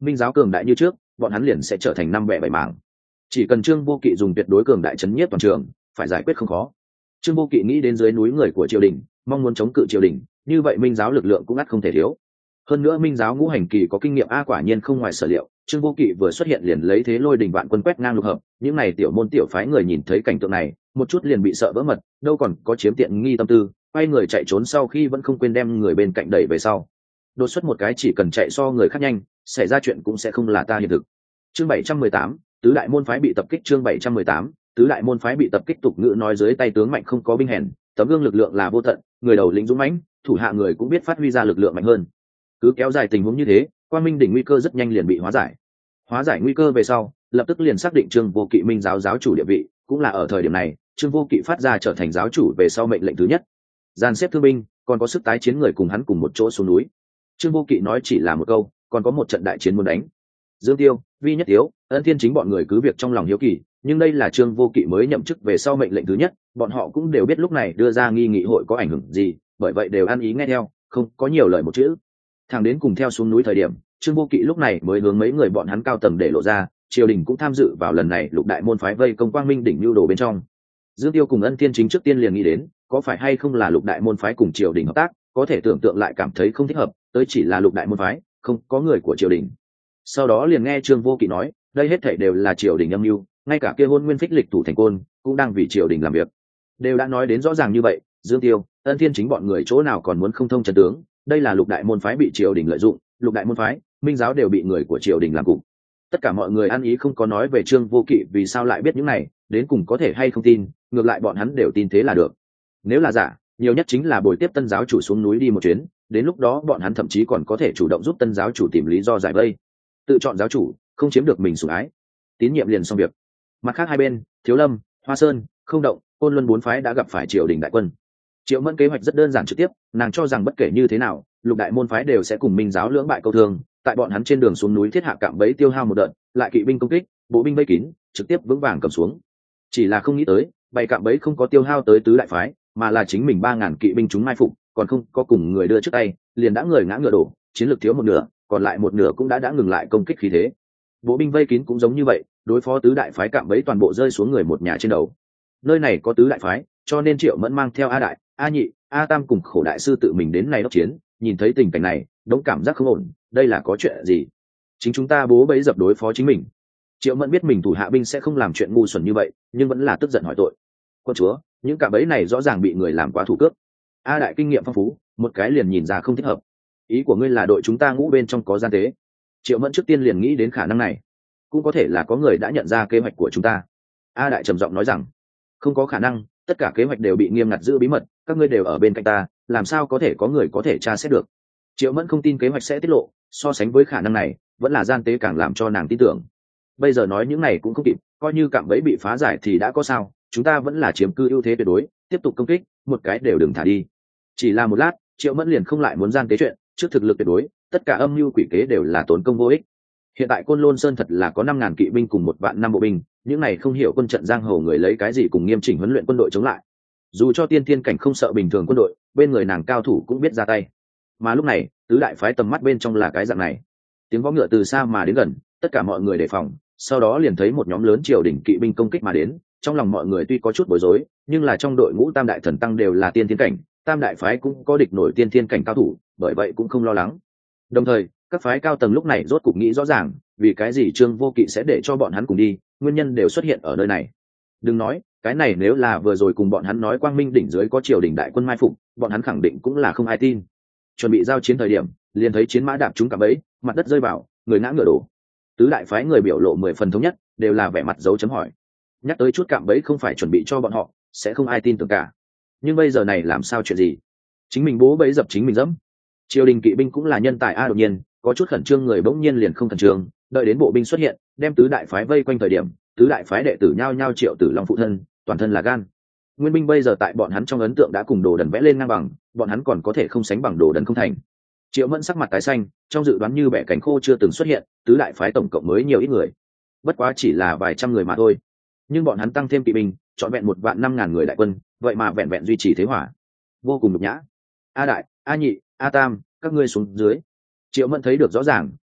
minh giáo cường đại như trước, bọn hắn liền sẽ trở thành năm bẻ bảy mảng. Chỉ cần Trương Vô Kỵ dùng tuyệt đối cường đại chấn nhiếp toàn trường, phải giải quyết không khó. Trương Vô Kỵ nghĩ đến dưới núi người của triều đình, mong muốn chống cự triều đình, như vậy minh giáo lực lượng cũng ắt không thể thiếu. Hơn nữa minh giáo ngũ hành kỳ có kinh nghiệm quả nhiên không ngoài sở liệu. Trương Vô Kỵ vừa xuất hiện liền lấy thế lôi đình vạn quân quét ngang lục hợp, những này tiểu môn tiểu phái người nhìn thấy cảnh tượng này, một chút liền bị sợ vỡ mật, đâu còn có chiếm tiện nghi tâm tư, quay người chạy trốn, sau khi vẫn không quên đem người bên cạnh đẩy về sau. Đột xuất một cái chỉ cần chạy so người khác nhanh, xảy ra chuyện cũng sẽ không là ta hiện thực. Chương 718, tứ đại môn phái bị tập kích. Chương 718, tứ đại môn phái bị tập kích. Tục ngữ nói dưới tay tướng mạnh không có binh hèn, tấm gương lực lượng là vô tận, người đầu lĩnh dũng mãnh, thủ hạ người cũng biết phát huy ra lực lượng mạnh hơn. Cứ kéo dài tình huống như thế, Quang Minh đỉnh nguy cơ rất nhanh liền bị hóa giải. Hóa giải nguy cơ về sau, lập tức liền xác định Trương Vô Kỵ minh giáo giáo chủ địa vị, cũng là ở thời điểm này, Trương Vô Kỵ phát ra trở thành giáo chủ về sau mệnh lệnh thứ nhất. Dàn xếp thương binh, còn có sức tái chiến người cùng hắn cùng một chỗ xuống núi. Trương Vô Kỵ nói chỉ là một câu, còn có một trận đại chiến muốn đánh. Dương Tiêu, Vi Nhất Tiếu, Ân Thiên Chính bọn người cứ việc trong lòng hiếu kỳ, nhưng đây là Trương Vô Kỵ mới nhậm chức về sau mệnh lệnh thứ nhất, bọn họ cũng đều biết lúc này đưa ra nghi nghị hội có ảnh hưởng gì, bởi vậy đều ăn ý nghe theo, không có nhiều lời một chữ. Thằng đến cùng theo xuống núi thời điểm, Trương Vô Kỵ lúc này mới hướng mấy người bọn hắn cao tầng để lộ ra, triều đình cũng tham dự vào lần này lục đại môn phái vây công Quang Minh đỉnh lưu đồ bên trong. Dương Tiêu cùng Ân Thiên Chính trước tiên liền nghĩ đến, có phải hay không là lục đại môn phái cùng triều đình hợp tác, có thể tưởng tượng lại cảm thấy không thích hợp, tới chỉ là lục đại môn phái, không có người của triều đình. Sau đó liền nghe Trương Vô Kỵ nói, đây hết thảy đều là triều đình âm mưu, ngay cả kia Hôn Nguyên Phích Lịch thủ thành côn cũng đang vì triều đình làm việc. Đều đã nói đến rõ ràng như vậy, Dương Tiêu, Ân Thiên Chính bọn người chỗ nào còn muốn không thông chân tướng, đây là lục đại môn phái bị triều đình lợi dụng, lục đại môn phái, minh giáo đều bị người của triều đình làm cục. Tất cả mọi người ăn ý không có nói về Trương Vô Kỵ vì sao lại biết những này, đến cùng có thể hay không tin, ngược lại bọn hắn đều tin thế là được. Nếu là giả, nhiều nhất chính là bồi tiếp tân giáo chủ xuống núi đi một chuyến, đến lúc đó bọn hắn thậm chí còn có thể chủ động giúp tân giáo chủ tìm lý do giải vây. Tự chọn giáo chủ, không chiếm được mình sủng ái, tín nhiệm liền xong việc. Mặt khác hai bên, Thiếu Lâm, Hoa Sơn, Không Động, Côn Luân bốn phái đã gặp phải triều đình đại quân. Triệu Mẫn kế hoạch rất đơn giản trực tiếp, nàng cho rằng bất kể như thế nào, lục đại môn phái đều sẽ cùng minh giáo lưỡng bại câu thương, tại bọn hắn trên đường xuống núi thiết hạ cạm bẫy tiêu hao một đợt, lại kỵ binh công kích, bộ binh vây kín, trực tiếp vững vàng cầm xuống. Chỉ là không nghĩ tới, bày cạm bẫy không có tiêu hao tới tứ đại phái, mà là chính mình 3000 kỵ binh chúng mai phục, còn không có cùng người đưa trước tay, liền đã người ngã ngựa đổ, chiến lược thiếu một nửa, còn lại một nửa cũng đã ngừng lại công kích khí thế. Bộ binh vây kín cũng giống như vậy, đối phó tứ đại phái cạm bẫy toàn bộ rơi xuống người một nhà trên đầu. Nơi này có tứ đại phái, cho nên Triệu Mẫn mang theo A Đại, A Nhị, A Tam cùng Khổ đại sư tự mình đến này đốc chiến, nhìn thấy tình cảnh này, đống cảm giác không ổn, đây là có chuyện gì? Chính chúng ta bố bẫy dập đối phó chính mình. Triệu Mẫn biết mình thủ hạ binh sẽ không làm chuyện ngu xuẩn như vậy, nhưng vẫn là tức giận hỏi tội. Quân chúa, những cạm bẫy này rõ ràng bị người làm quá thủ cướp. A Đại kinh nghiệm phong phú, một cái liền nhìn ra không thích hợp. Ý của ngươi là đội chúng ta ngũ bên trong có gian tế? Triệu Mẫn trước tiên liền nghĩ đến khả năng này, cũng có thể là có người đã nhận ra kế hoạch của chúng ta. A Đại trầm giọng nói rằng, không có khả năng, tất cả kế hoạch đều bị nghiêm ngặt giữ bí mật, các ngươi đều ở bên cạnh ta, làm sao có thể có người có thể tra xét được? Triệu Mẫn không tin kế hoạch sẽ tiết lộ, so sánh với khả năng này, vẫn là gian tế càng làm cho nàng tin tưởng. Bây giờ nói những này cũng không kịp, coi như cạm bẫy bị phá giải thì đã có sao, chúng ta vẫn là chiếm cư ưu thế tuyệt đối, tiếp tục công kích, một cái đều đừng thả đi. Chỉ là một lát, Triệu Mẫn liền không lại muốn gian tế chuyện, trước thực lực tuyệt đối, tất cả âm mưu quỷ kế đều là tốn công vô ích. Hiện tại Côn Lôn Sơn thật là có 5000 kỵ binh cùng 1.500.000 bộ binh, những này không hiểu quân trận giang hồ người lấy cái gì cùng nghiêm chỉnh huấn luyện quân đội chống lại. Dù cho tiên thiên cảnh không sợ bình thường quân đội, bên người nàng cao thủ cũng biết ra tay. Mà lúc này, tứ đại phái tầm mắt bên trong là cái dạng này. Tiếng vó ngựa từ xa mà đến gần, tất cả mọi người đề phòng, sau đó liền thấy một nhóm lớn triều đình kỵ binh công kích mà đến, trong lòng mọi người tuy có chút bối rối, nhưng là trong đội ngũ tam đại thần tăng đều là tiên thiên cảnh, tam đại phái cũng có địch nổi tiên thiên cảnh cao thủ, bởi vậy cũng không lo lắng. Đồng thời, các phái cao tầng lúc này rốt cục nghĩ rõ ràng, vì cái gì Trương Vô Kỵ sẽ để cho bọn hắn cùng đi, nguyên nhân đều xuất hiện ở nơi này. Đừng nói, cái này nếu là vừa rồi cùng bọn hắn nói Quang Minh đỉnh dưới có triều đình đại quân mai phục, bọn hắn khẳng định cũng là không ai tin. Chuẩn bị giao chiến thời điểm, liền thấy chiến mã đạp trúng cả bẫy, mặt đất rơi vào, người ngã ngựa đổ. Tứ đại phái người biểu lộ 10 phần thống nhất, đều là vẻ mặt dấu chấm hỏi. Nhắc tới chút cạm bẫy không phải chuẩn bị cho bọn họ, sẽ không ai tin tưởng cả. Nhưng bây giờ này làm sao chuyện gì? Chính mình bố bẫy dập chính mình dẫm. Triều đình kỵ binh cũng là nhân tài a, đột nhiên có chút khẩn trương người bỗng nhiên liền không khẩn trương, đợi đến bộ binh xuất hiện, đem tứ đại phái vây quanh thời điểm, tứ đại phái đệ tử nhao nhao Triệu Tử Long phụ thân, toàn thân là gan. Nguyên binh bây giờ tại bọn hắn trong ấn tượng đã cùng Đồ Đần vẽ lên ngang bằng, bọn hắn còn có thể không sánh bằng Đồ Đần không thành. Triệu Mẫn sắc mặt tái xanh, trong dự đoán như bẻ cánh khô chưa từng xuất hiện, tứ đại phái tổng cộng mới nhiều ít người, bất quá chỉ là vài trăm người mà thôi, nhưng bọn hắn tăng thêm kỵ binh, trọn vẹn 1.500.000 người đại quân, vậy mà vẹn vẹn duy trì thế hỏa, vô cùng nhục nhã. A Đại, A Nhị, A Tam, các ngươi xuống dưới. Triệu Mẫn thấy được rõ ràng,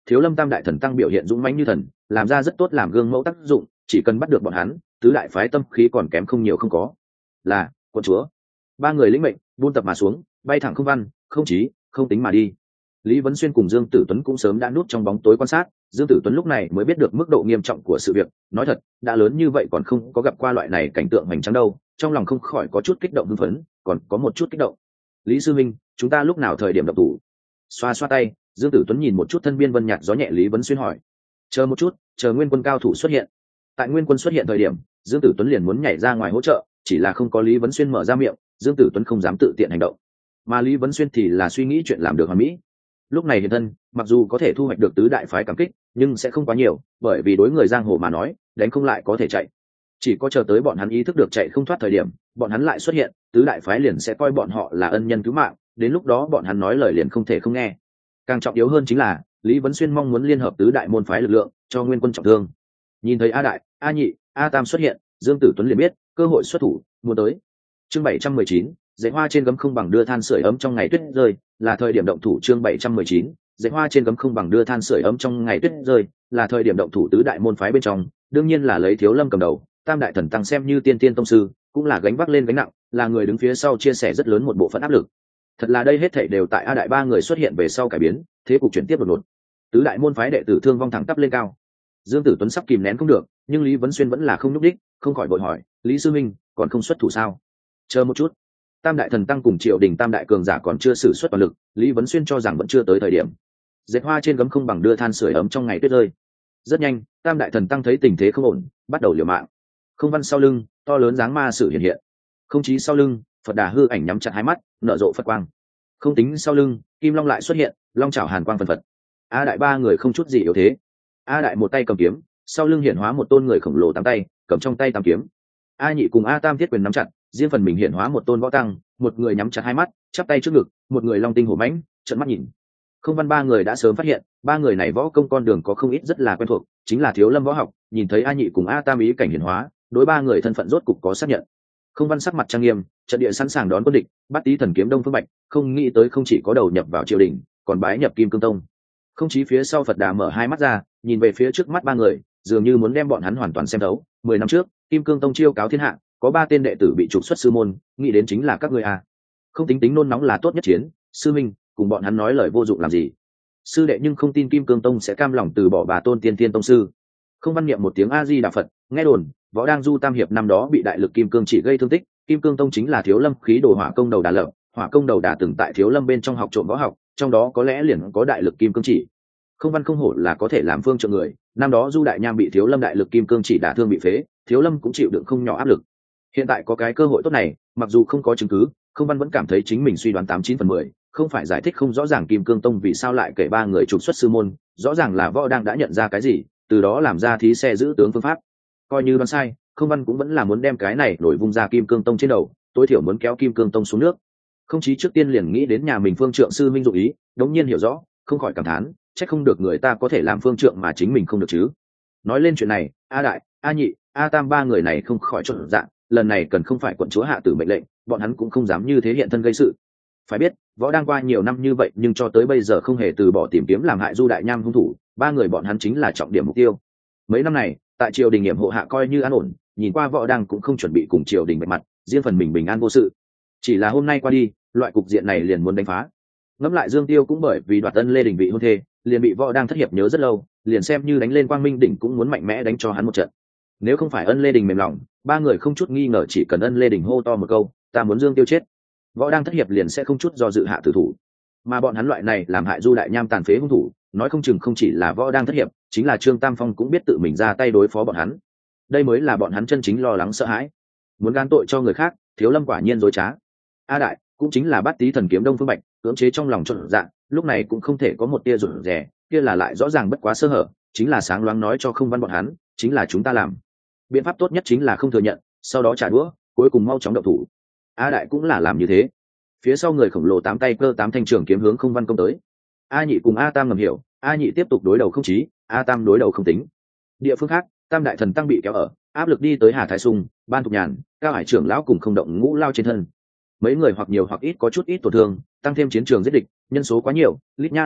Thiếu Lâm tam đại thần tăng biểu hiện dũng mãnh như thần, làm ra rất tốt làm gương mẫu tác dụng, chỉ cần bắt được bọn hắn, tứ đại phái tâm khí còn kém không nhiều không có. Là, quân chúa. Ba người lĩnh mệnh, buôn tập mà xuống, bay thẳng không văn, không chí, không tính mà đi. Lý Vấn Xuyên cùng Dương Tử Tuấn cũng sớm đã núp trong bóng tối quan sát, Dương Tử Tuấn lúc này mới biết được mức độ nghiêm trọng của sự việc, nói thật, đã lớn như vậy còn không có gặp qua loại này cảnh tượng hoành tráng đâu, trong lòng không khỏi có chút kích động hưng phấn, còn có một chút kích động. Lý sư minh, chúng ta lúc nào thời điểm động thủ? Xoa xoa tay, Dương Tử Tuấn nhìn một chút thân biên vân nhạt gió nhẹ Lý Vấn Xuyên hỏi. Chờ một chút, chờ Nguyên Quân cao thủ xuất hiện. Tại Nguyên Quân xuất hiện thời điểm, Dương Tử Tuấn liền muốn nhảy ra ngoài hỗ trợ, chỉ là không có Lý Vấn Xuyên mở ra miệng, Dương Tử Tuấn không dám tự tiện hành động. Mà Lý Vấn Xuyên thì là suy nghĩ chuyện làm được hoàn mỹ. Lúc này hiện thân, mặc dù có thể thu hoạch được tứ đại phái cảm kích, nhưng sẽ không quá nhiều, bởi vì đối người giang hồ mà nói, đánh không lại có thể chạy. Chỉ có chờ tới bọn hắn ý thức được chạy không thoát thời điểm, bọn hắn lại xuất hiện, tứ đại phái liền sẽ coi bọn họ là ân nhân cứu mạng, đến lúc đó bọn hắn nói lời liền không thể không nghe. Càng trọng yếu hơn chính là, Lý Vấn Xuyên mong muốn liên hợp tứ đại môn phái lực lượng, cho Nguyên Quân trọng thương. Nhìn thấy A Đại, A Nhị, A Tam xuất hiện, Dương Tử Tuấn liền biết, cơ hội xuất thủ, muốn tới. Chương 719, dãy hoa trên gấm không bằng đưa than sưởi ấm trong ngày tuyết rơi, là thời điểm động thủ. Chương 719, dãy hoa trên gấm không bằng đưa than sưởi ấm trong ngày tuyết rơi, là thời điểm động thủ. Tứ đại môn phái bên trong, đương nhiên là lấy Thiếu Lâm cầm đầu, tam đại thần tăng xem như tiên tiên tông sư, cũng là gánh vác lên gánh nặng, là người đứng phía sau chia sẻ rất lớn một bộ phận áp lực. Thật là đây hết thảy đều tại A Đại ba người xuất hiện về sau cải biến, thế cục chuyển tiếp đột ngột. Tứ đại môn phái đệ tử thương vong thẳng tắp lên cao. Dương Tử Tuấn sắp kìm nén không được, nhưng Lý Vấn Xuyên vẫn là không nhúc đích, không khỏi vội hỏi, Lý sư minh, còn không xuất thủ sao? Chờ một chút. Tam đại thần tăng cùng Triệu Đình tam đại cường giả còn chưa sử xuất toàn lực, Lý Vấn Xuyên cho rằng vẫn chưa tới thời điểm. Dệt hoa trên gấm không bằng đưa than sưởi ấm trong ngày tuyết rơi. Rất nhanh, tam đại thần tăng thấy tình thế không ổn, bắt đầu liều mạng. Không văn sau lưng, to lớn dáng ma sử hiện hiện. Không chí sau lưng, Phật Đà hư ảnh nhắm chặt hai mắt, nở rộ Phật quang. Không tính sau lưng, Kim Long lại xuất hiện, long chảo hàn quang phần phật. A Đại ba người không chút gì yếu thế. A Đại một tay cầm kiếm, sau lưng hiện hóa một tôn người khổng lồ tám tay, cầm trong tay tám kiếm. A Nhị cùng A Tam thiết quyền nắm chặt, riêng phần mình hiện hóa một tôn võ tăng, một người nhắm chặt hai mắt, chắp tay trước ngực, một người long tinh hổ mãnh, trợn mắt nhìn. Không văn ba người đã sớm phát hiện, ba người này võ công con đường có không ít rất là quen thuộc, chính là Thiếu Lâm võ học. Nhìn thấy A Nhị cùng A Tam ý cảnh hiển hóa, đối ba người thân phận rốt cục có xác nhận. Không văn sắc mặt trang nghiêm, trận địa sẵn sàng đón quân địch, bắt tý thần kiếm Đông Phương Bạch, không nghĩ tới không chỉ có đầu nhập vào triều đình, còn bái nhập Kim Cương Tông. Không chí phía sau Phật Đà mở hai mắt ra, nhìn về phía trước mắt ba người, dường như muốn đem bọn hắn hoàn toàn xem thấu. 10 năm trước, Kim Cương Tông chiêu cáo thiên hạ, có 3 tên đệ tử bị trục xuất sư môn, nghĩ đến chính là các ngươi à? Không tính tính nôn nóng là tốt nhất chiến, sư minh, cùng bọn hắn nói lời vô dụng làm gì? Sư đệ nhưng không tin Kim Cương Tông sẽ cam lòng từ bỏ bà tôn tiên tiên tông sư. Không văn niệm một tiếng A Di Đà Phật, nghe đồn, võ đang du tam hiệp năm đó bị đại lực kim cương chỉ gây thương tích, Kim Cương Tông chính là Thiếu Lâm khí đồ hỏa công đầu đà lập, hỏa công đầu đà từng tại Thiếu Lâm bên trong học trộm võ học, trong đó có lẽ liền có đại lực kim cương chỉ. Không văn không hổ là có thể làm phương trợ người, năm đó du đại nham bị Thiếu Lâm đại lực kim cương chỉ đả thương bị phế, Thiếu Lâm cũng chịu đựng không nhỏ áp lực. Hiện tại có cái cơ hội tốt này, mặc dù không có chứng cứ, không văn vẫn cảm thấy chính mình suy đoán 89/10, không phải giải thích không rõ ràng Kim Cương Tông vì sao lại kể 3 người trục xuất sư môn, rõ ràng là võ đang đã nhận ra cái gì, từ đó làm ra thí xe giữ tướng phương pháp. Coi như đoán sai, không văn cũng vẫn là muốn đem cái này nổi vung ra Kim Cương Tông trên đầu, tối thiểu muốn kéo Kim Cương Tông xuống nước. Không chí trước tiên liền nghĩ đến nhà mình phương trượng sư minh dụng ý, đống nhiên hiểu rõ, không khỏi cảm thán, trách không được người ta có thể làm phương trượng mà chính mình không được chứ. Nói lên chuyện này, A Đại, A Nhị, A Tam ba người này không khỏi trộn dạng, lần này cần không phải quận chúa hạ tử mệnh lệnh, bọn hắn cũng không dám như thế hiện thân gây sự. Phải biết, võ đang qua nhiều năm như vậy nhưng cho tới bây giờ không hề từ bỏ tìm kiếm làm hại du đại nham hung thủ, ba người bọn hắn chính là trọng điểm mục tiêu. Mấy năm này, tại triều đình nghiệm hộ hạ coi như an ổn, nhìn qua võ đang cũng không chuẩn bị cùng triều đình bạch mặt, riêng phần mình bình an vô sự. Chỉ là hôm nay qua đi, loại cục diện này liền muốn đánh phá. Ngẫm lại Dương Tiêu cũng bởi vì đoạt ân Lê Đình vị hôn thê, liền bị võ đang thất hiệp nhớ rất lâu, liền xem như đánh lên Quang Minh đỉnh cũng muốn mạnh mẽ đánh cho hắn một trận. Nếu không phải ân Lê Đình mềm lòng, ba người không chút nghi ngờ chỉ cần ân Lê Đình hô to một câu, ta muốn Dương Tiêu chết, võ đang thất hiệp liền sẽ không chút do dự hạ tử thủ. Mà bọn hắn loại này làm hại du đại nham tàn phế hung thủ, nói không chừng không chỉ là võ đang thất hiệp, chính là Trương Tam Phong cũng biết tự mình ra tay đối phó bọn hắn. Đây mới là bọn hắn chân chính lo lắng sợ hãi, muốn gan tội cho người khác. Thiếu Lâm quả nhiên dối trá. A Đại cũng chính là bát tý thần kiếm Đông Phương Bạch, cưỡng chế trong lòng trộn dạng, lúc này cũng không thể có một tia rụt rè, kia là lại rõ ràng bất quá sơ hở, chính là sáng loáng nói cho không văn bọn hắn, chính là chúng ta làm. Biện pháp tốt nhất chính là không thừa nhận, sau đó trả đũa, cuối cùng mau chóng động thủ. A Đại cũng là làm như thế. Phía sau người khổng lồ 8 tay cơ 8 thanh trường kiếm hướng không văn công tới. A Nhị cùng A Tam ngầm hiểu, A Nhị tiếp tục đối đầu không chí, A Tam đối đầu không tính. Địa phương khác, tam đại thần tăng bị kéo ở, áp lực đi tới Hà Thái Sung, Ban Thục Nhàn, Cao Hải trưởng lão cùng không động ngũ lao trên thân. Mấy người hoặc nhiều hoặc ít có chút ít tổn thương, tăng thêm chiến trường giết địch, nhân số quá nhiều, lít nha lít nhít,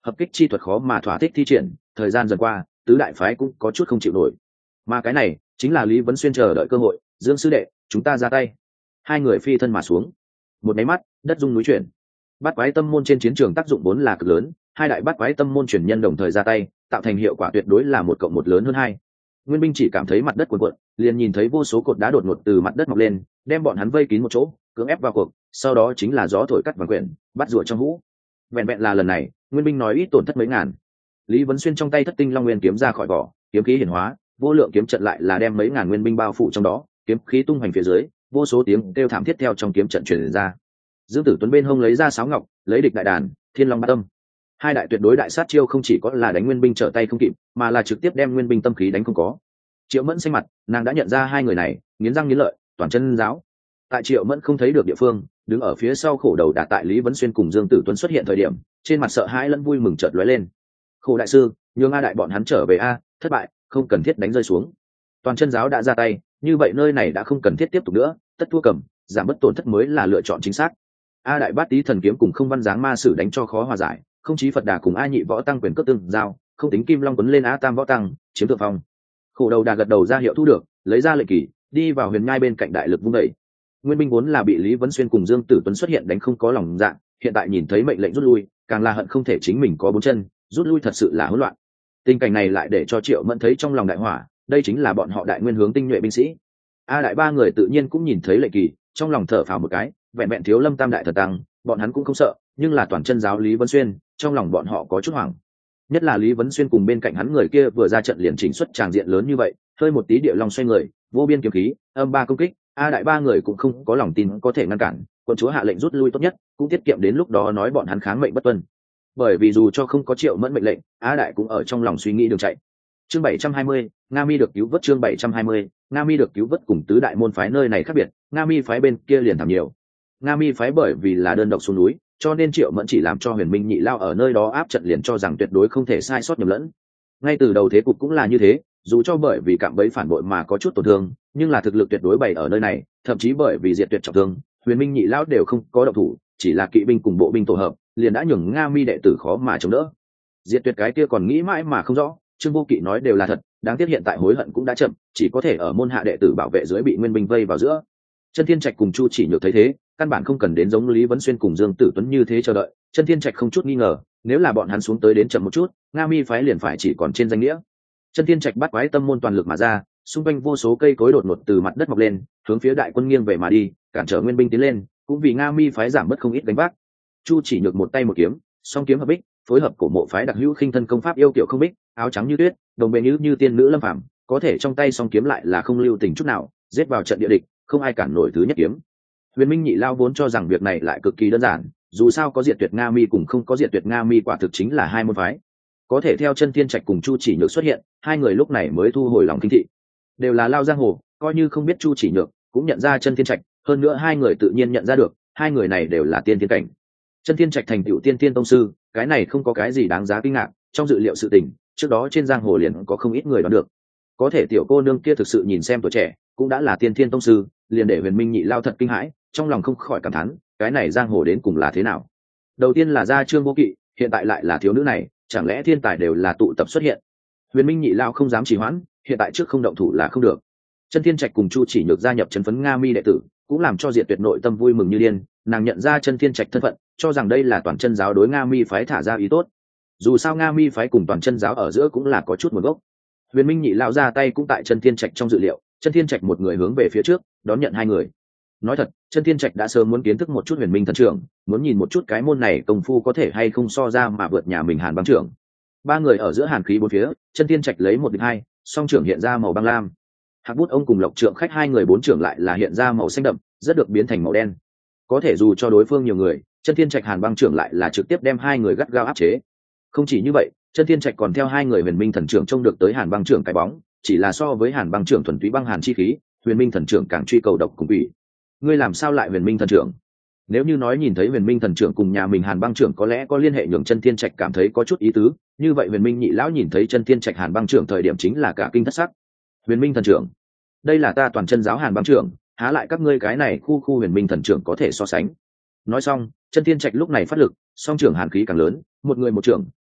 hợp kích chi thuật khó mà thỏa thích thi triển, thời gian dần qua tứ đại phái cũng có chút không chịu nổi, mà cái này chính là Lý Vấn Xuyên chờ đợi cơ hội. Dương sư đệ, chúng ta ra tay. Hai người phi thân mà xuống, một máy mắt đất rung núi chuyển. Bát quái tâm môn trên chiến trường tác dụng vốn là cực lớn, hai đại bát quái tâm môn truyền nhân đồng thời ra tay, tạo thành hiệu quả tuyệt đối là 1+1 lớn hơn 2. Nguyên binh chỉ cảm thấy mặt đất cuộn cuộn, liền nhìn thấy vô số cột đá đột ngột từ mặt đất mọc lên, đem bọn hắn vây kín một chỗ, cưỡng ép vào cuộc. Sau đó chính là gió thổi cắt vàng quyển, bắt rùa trong hũ. Vẹn vẹn là lần này, Nguyên binh nói ít tổn thất mấy ngàn. Lý Vấn Xuyên trong tay Thất Tinh Long Nguyên kiếm ra khỏi vỏ, kiếm khí hiển hóa, vô lượng kiếm trận lại là đem mấy ngàn nguyên binh bao phủ trong đó, kiếm khí tung hoành phía dưới, vô số tiếng kêu thảm thiết theo trong kiếm trận truyền ra. Dương Tử Tuấn bên hông lấy ra sáo ngọc, lấy địch đại đàn, Thiên Long Bát Tâm. Hai đại tuyệt đối đại sát chiêu không chỉ có là đánh nguyên binh trở tay không kịp, mà là trực tiếp đem nguyên binh tâm khí đánh không có. Triệu Mẫn xanh mặt, nàng đã nhận ra hai người này, nghiến răng nghiến lợi, toàn chân giáo. Tại Triệu Mẫn không thấy được địa phương, đứng ở phía sau khổ đầu đả tại Lý Vấn Xuyên cùng Dương Tử Tuấn xuất hiện thời điểm, trên mặt sợ hãi lẫn vui mừng chợt lóe lên. Khổ đại sư, nhường A đại bọn hắn trở về a, thất bại, không cần thiết đánh rơi xuống. Toàn chân giáo đã ra tay, như vậy nơi này đã không cần thiết tiếp tục nữa, tất thua cầm, giảm bất tổn thất mới là lựa chọn chính xác. A đại bát tý thần kiếm cùng không văn dáng ma sử đánh cho khó hòa giải, không chí Phật đà cùng A nhị võ tăng quyền cước tương giao, không tính Kim Long Tuấn lên A tam võ tăng chiếm thượng phong. Khổ đầu đà gật đầu ra hiệu thu được, lấy ra lệnh kỳ, đi vào huyền nhai bên cạnh đại lực vung đẩy. Nguyên binh vốn là bị Lý Vấn Xuyên cùng Dương Tử Tuấn xuất hiện đánh không có lòng dạ, hiện tại nhìn thấy mệnh lệnh rút lui, càng là hận không thể chính mình có bốn chân, rút lui thật sự là hỗn loạn. Tình cảnh này lại để cho Triệu Mẫn thấy trong lòng đại hỏa, đây chính là bọn họ đại nguyên hướng tinh nhuệ binh sĩ. A đại ba người tự nhiên cũng nhìn thấy lệnh kỳ, trong lòng thở phào một cái, vẹn vẹn thiếu Lâm Tam đại thần tăng, bọn hắn cũng không sợ, nhưng là toàn chân giáo Lý Vấn Xuyên, trong lòng bọn họ có chút hoảng. Nhất là Lý Vấn Xuyên cùng bên cạnh hắn người kia vừa ra trận liền chỉnh xuất tràng diện lớn như vậy, hơi một tí địa long xoay người, vô biên kiếm khí, âm ba công kích, A đại ba người cũng không có lòng tin có thể ngăn cản, quân chúa hạ lệnh rút lui tốt nhất, cũng tiết kiệm đến lúc đó nói bọn hắn kháng mệnh bất tuân. Bởi vì dù cho không có Triệu Mẫn mệnh lệnh, A đại cũng ở trong lòng suy nghĩ đường chạy. Chương 720, Nga Mi được cứu vớt. Chương 720, Nga Mi được cứu vớt. Cùng tứ đại môn phái nơi này khác biệt, Nga Mi phái bên kia liền thảm nhiều. Nga Mi phái bởi vì là đơn độc xuống núi, cho nên Triệu Mẫn chỉ làm cho Huyền Minh Nhị Lao ở nơi đó áp trận liền cho rằng tuyệt đối không thể sai sót nhầm lẫn. Ngay từ đầu thế cục cũng là như thế, dù cho bởi vì cạm bẫy phản bội mà có chút tổn thương, nhưng là thực lực tuyệt đối bày ở nơi này, thậm chí bởi vì diệt tuyệt trọng thương, Huyền Minh Nhị Lao đều không có động thủ, chỉ là kỵ binh cùng bộ binh tổ hợp, liền đã nhường Nga Mi đệ tử khó mà chống đỡ. Diệt tuyệt cái kia còn nghĩ mãi mà không rõ, Trương Vô Kỵ nói đều là thật, đáng tiếc hiện tại hối hận cũng đã chậm, chỉ có thể ở môn hạ đệ tử bảo vệ dưới bị nguyên binh vây vào giữa. Chân Thiên Trạch cùng Chu Chỉ Nhược thấy thế, căn bản không cần đến giống Lý Vấn Xuyên cùng Dương Tử Tuấn như thế chờ đợi. Chân Thiên Trạch không chút nghi ngờ, nếu là bọn hắn xuống tới đến chậm một chút, Nga Mi phái liền phải chỉ còn trên danh nghĩa. Chân Thiên Trạch bắt quái tâm môn toàn lực mà ra, xung quanh vô số cây cối đột ngột từ mặt đất mọc lên, hướng phía đại quân nghiêng về mà đi, cản trở nguyên binh tiến lên, cũng vì Nga Mi phái giảm bớt không ít gánh vác. Chu Chỉ Nhược một tay một kiếm, song kiếm hợp bích, phối hợp cổ mộ phái đặc hữu khinh thân công pháp yêu kiểu không bích, áo trắng như tuyết, đồng bề như tiên nữ lâm phàm, có thể trong tay song kiếm lại là không lưu tình chút nào, giết vào trận địa địch, không ai cản nổi thứ nhất kiếm. Huyền Minh Nhị Lao vốn cho rằng việc này lại cực kỳ đơn giản, dù sao có diệt tuyệt Nga Mi cùng không có diệt tuyệt Nga Mi quả thực chính là hai môn phái. Có thể theo Chân Thiên Trạch cùng Chu Chỉ Nhược xuất hiện, hai người lúc này mới thu hồi lòng kinh thị. Đều là lao giang hồ, coi như không biết Chu Chỉ Nhược, cũng nhận ra Chân Thiên Trạch, hơn nữa hai người tự nhiên nhận ra được, hai người này đều là tiên thiên cảnh. Chân Thiên Trạch thành tựu tiên thiên tông sư, cái này không có cái gì đáng giá kinh ngạc, trong dự liệu sự tình, trước đó trên giang hồ liền có không ít người đoán được. Có thể tiểu cô nương kia thực sự nhìn xem tuổi trẻ, cũng đã là tiên thiên tông sư, liền để Huyền Minh Nhị Lao thật kinh hãi, trong lòng không khỏi cảm thán, cái này giang hồ đến cùng là thế nào? Đầu tiên là gia Trương Vô Kỵ, hiện tại lại là thiếu nữ này, chẳng lẽ thiên tài đều là tụ tập xuất hiện? Huyền Minh Nhị Lao không dám trì hoãn, hiện tại trước không động thủ là không được. Chân Thiên Trạch cùng Chu Chỉ Nhược gia nhập trấn phấn Nga Mi đệ tử, cũng làm cho Diệt Tuyệt nội tâm vui mừng như điên, nàng nhận ra Chân Thiên Trạch thân phận, cho rằng đây là toàn chân giáo đối Nga Mi phái thả ra ý tốt. Dù sao Nga Mi phái cùng toàn chân giáo ở giữa cũng là có chút nguồn gốc. Huyền Minh Nhị Lao ra tay cũng tại Chân Thiên Trạch trong dự liệu, Chân Thiên Trạch một người hướng về phía trước, đón nhận hai người. Nói thật, Chân Thiên Trạch đã sớm muốn kiến thức một chút Huyền Minh thần trưởng, muốn nhìn một chút cái môn này công phu có thể hay không so ra mà vượt nhà mình Hàn Băng trưởng. Ba người ở giữa hàn khí bốn phía, Chân Thiên Trạch lấy 1 địch 2, song trưởng hiện ra màu băng lam. Hạc Bút ông cùng Lộc Trượng khách hai người bốn trưởng lại là hiện ra màu xanh đậm, rất được biến thành màu đen. Có thể dù cho đối phương nhiều người, Chân Thiên Trạch Hàn Băng trưởng lại là trực tiếp đem hai người gắt gao áp chế. Không chỉ như vậy, Chân Thiên Trạch còn theo hai người Huyền Minh thần trưởng trông được tới Hàn Băng trưởng cái bóng, chỉ là so với Hàn Băng trưởng thuần túy băng hàn chi khí, Huyền Minh thần trưởng càng truy cầu độc cùng quỷ. Ngươi làm sao lại Huyền Minh thần trưởng? Nếu như nói nhìn thấy Huyền Minh thần trưởng cùng nhà mình Hàn Băng trưởng có lẽ có liên hệ, nhường Chân Thiên Trạch cảm thấy có chút ý tứ, như vậy Huyền Minh Nhị Lão nhìn thấy Chân Thiên Trạch Hàn Băng trưởng thời điểm chính là cả kinh thất sắc. Huyền Minh thần trưởng, đây là ta toàn chân giáo Hàn Băng trưởng, há lại các ngươi cái này khu Huyền Minh thần trưởng có thể so sánh. Nói xong, Chân Thiên Trạch lúc này phát lực, song trưởng hàn khí càng lớn, một người một trưởng,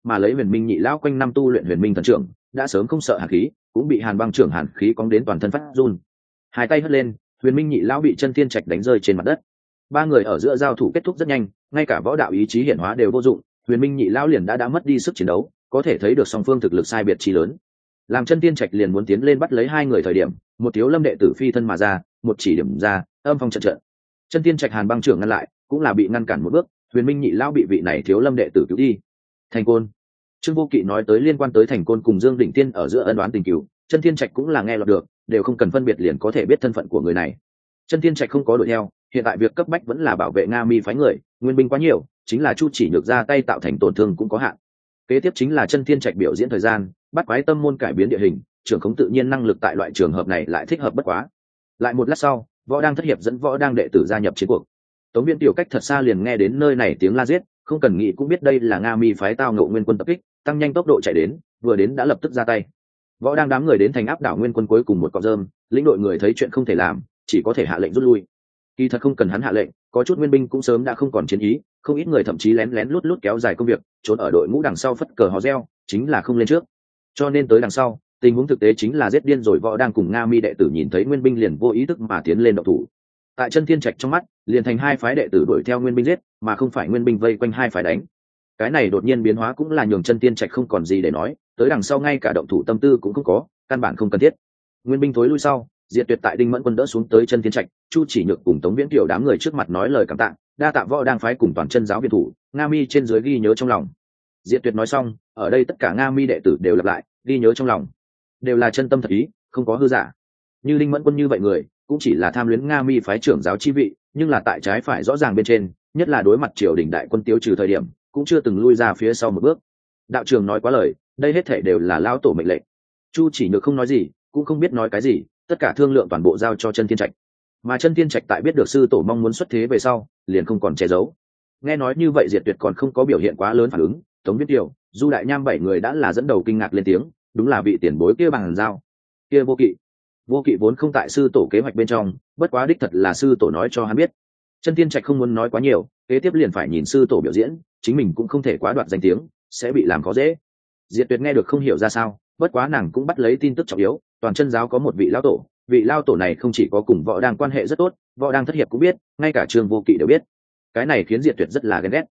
mà lấy huyền minh nhị lão quanh năm tu luyện huyền minh thần trưởng đã sớm không sợ hàn khí, cũng bị hàn băng trưởng hàn khí cóng đến toàn thân phát run. Hai tay hất lên, huyền minh nhị lão bị chân thiên trạch đánh rơi trên mặt đất. Ba người ở giữa giao thủ kết thúc rất nhanh, ngay cả võ đạo ý chí hiển hóa đều vô dụng, huyền minh nhị lão liền đã mất đi sức chiến đấu, có thể thấy được song phương thực lực sai biệt chi lớn. Làm chân thiên trạch liền muốn tiến lên bắt lấy hai người thời điểm, một thiếu lâm đệ tử phi thân mà ra, một chỉ điểm ra, âm phong trận trận. Chân thiên trạch hàn băng trưởng ngăn lại, cũng là bị ngăn cản một bước, huyền minh nhị lão bị vị này thiếu lâm đệ tử cứu đi. Thành Côn. Trương Vô Kỵ nói tới liên quan tới Thành Côn cùng Dương Đỉnh Tiên ở giữa ân oán tình cửu, chân thiên trạch cũng là nghe lọt được, đều không cần phân biệt liền có thể biết thân phận của người này. Chân thiên trạch không có đuổi theo, hiện tại việc cấp bách vẫn là bảo vệ Nga Mi phái người, nguyên binh quá nhiều, chính là Chu Chỉ Nhược ra tay tạo thành tổn thương cũng có hạn. Kế tiếp chính là chân thiên trạch biểu diễn thời gian, bắt quái tâm môn cải biến địa hình, trưởng khống tự nhiên năng lực tại loại trường hợp này lại thích hợp bất quá. Lại một lát sau, võ đang thất hiệp dẫn võ đang đệ tử gia nhập chiến cuộc. Tống Viễn tiểu cách thật xa liền nghe đến nơi này tiếng la giết, không cần nghĩ cũng biết đây là Nga Mi phái tao ngộ nguyên quân tập kích, tăng nhanh tốc độ chạy đến, vừa đến đã lập tức ra tay. Võ đang đám người đến thành áp đảo nguyên quân cuối cùng một cọng rơm, lĩnh đội người thấy chuyện không thể làm, chỉ có thể hạ lệnh rút lui. Kỳ thật không cần hắn hạ lệnh, có chút nguyên binh cũng sớm đã không còn chiến ý, không ít người thậm chí lén lén lút lút kéo dài công việc, trốn ở đội ngũ đằng sau phất cờ hò reo, chính là không lên trước. Cho nên tới đằng sau, tình huống thực tế chính là giết điên rồi. Võ đang cùng Nga Mi đệ tử nhìn thấy nguyên binh liền vô ý thức mà tiến lên động thủ. Tại chân thiên trạch trong mắt, liền thành hai phái đệ tử đuổi theo nguyên binh giết, mà không phải nguyên binh vây quanh hai phái đánh. Cái này đột nhiên biến hóa cũng là nhường chân thiên trạch không còn gì để nói, tới đằng sau ngay cả động thủ tâm tư cũng không có, căn bản không cần thiết. Nguyên binh thối lui sau, Diệt Tuyệt tại Đinh Mẫn Quân đỡ xuống tới chân thiên trạch, Chu Chỉ Nhược cùng Tống Viễn Kiều đám người trước mặt nói lời cảm tạ, đa tạ võ đang phái cùng toàn chân giáo viện thủ, Nga Mi trên dưới ghi nhớ trong lòng. Diệt Tuyệt nói xong, ở đây tất cả Nga Mi đệ tử đều lặp lại, ghi nhớ trong lòng, đều là chân tâm thật ý, không có hư giả. Như Đinh Mẫn Quân như vậy người, cũng chỉ là tham luyến Nga Mi phái trưởng giáo chi vị, nhưng là tại trái phải rõ ràng bên trên, nhất là đối mặt triều đình đại quân tiêu trừ thời điểm, cũng chưa từng lui ra phía sau một bước. Đạo trường nói quá lời, đây hết thảy đều là lão tổ mệnh lệnh. Chu Chỉ Nhược không nói gì, cũng không biết nói cái gì, tất cả thương lượng toàn bộ giao cho chân thiên trạch. Mà chân thiên trạch tại biết được sư tổ mong muốn xuất thế về sau, liền không còn che giấu. Nghe nói như vậy Diệt Tuyệt còn không có biểu hiện quá lớn phản ứng, Tống Viễn Kiều, Du Đại Nham bảy người đã là dẫn đầu kinh ngạc lên tiếng, đúng là vị tiền bối kia bằng giao. Kia Vô Kỵ. Vô Kỵ vốn không tại sư tổ kế hoạch bên trong, bất quá đích thật là sư tổ nói cho hắn biết. Chân thiên trạch không muốn nói quá nhiều, kế tiếp liền phải nhìn sư tổ biểu diễn, chính mình cũng không thể quá đoạt danh tiếng, sẽ bị làm khó dễ. Diệt Tuyệt nghe được không hiểu ra sao, bất quá nàng cũng bắt lấy tin tức trọng yếu, toàn chân giáo có một vị lão tổ, vị lão tổ này không chỉ có cùng võ đang quan hệ rất tốt, võ đang thất hiệp cũng biết, ngay cả Trương Vô Kỵ đều biết. Cái này khiến Diệt Tuyệt rất là ghen ghét.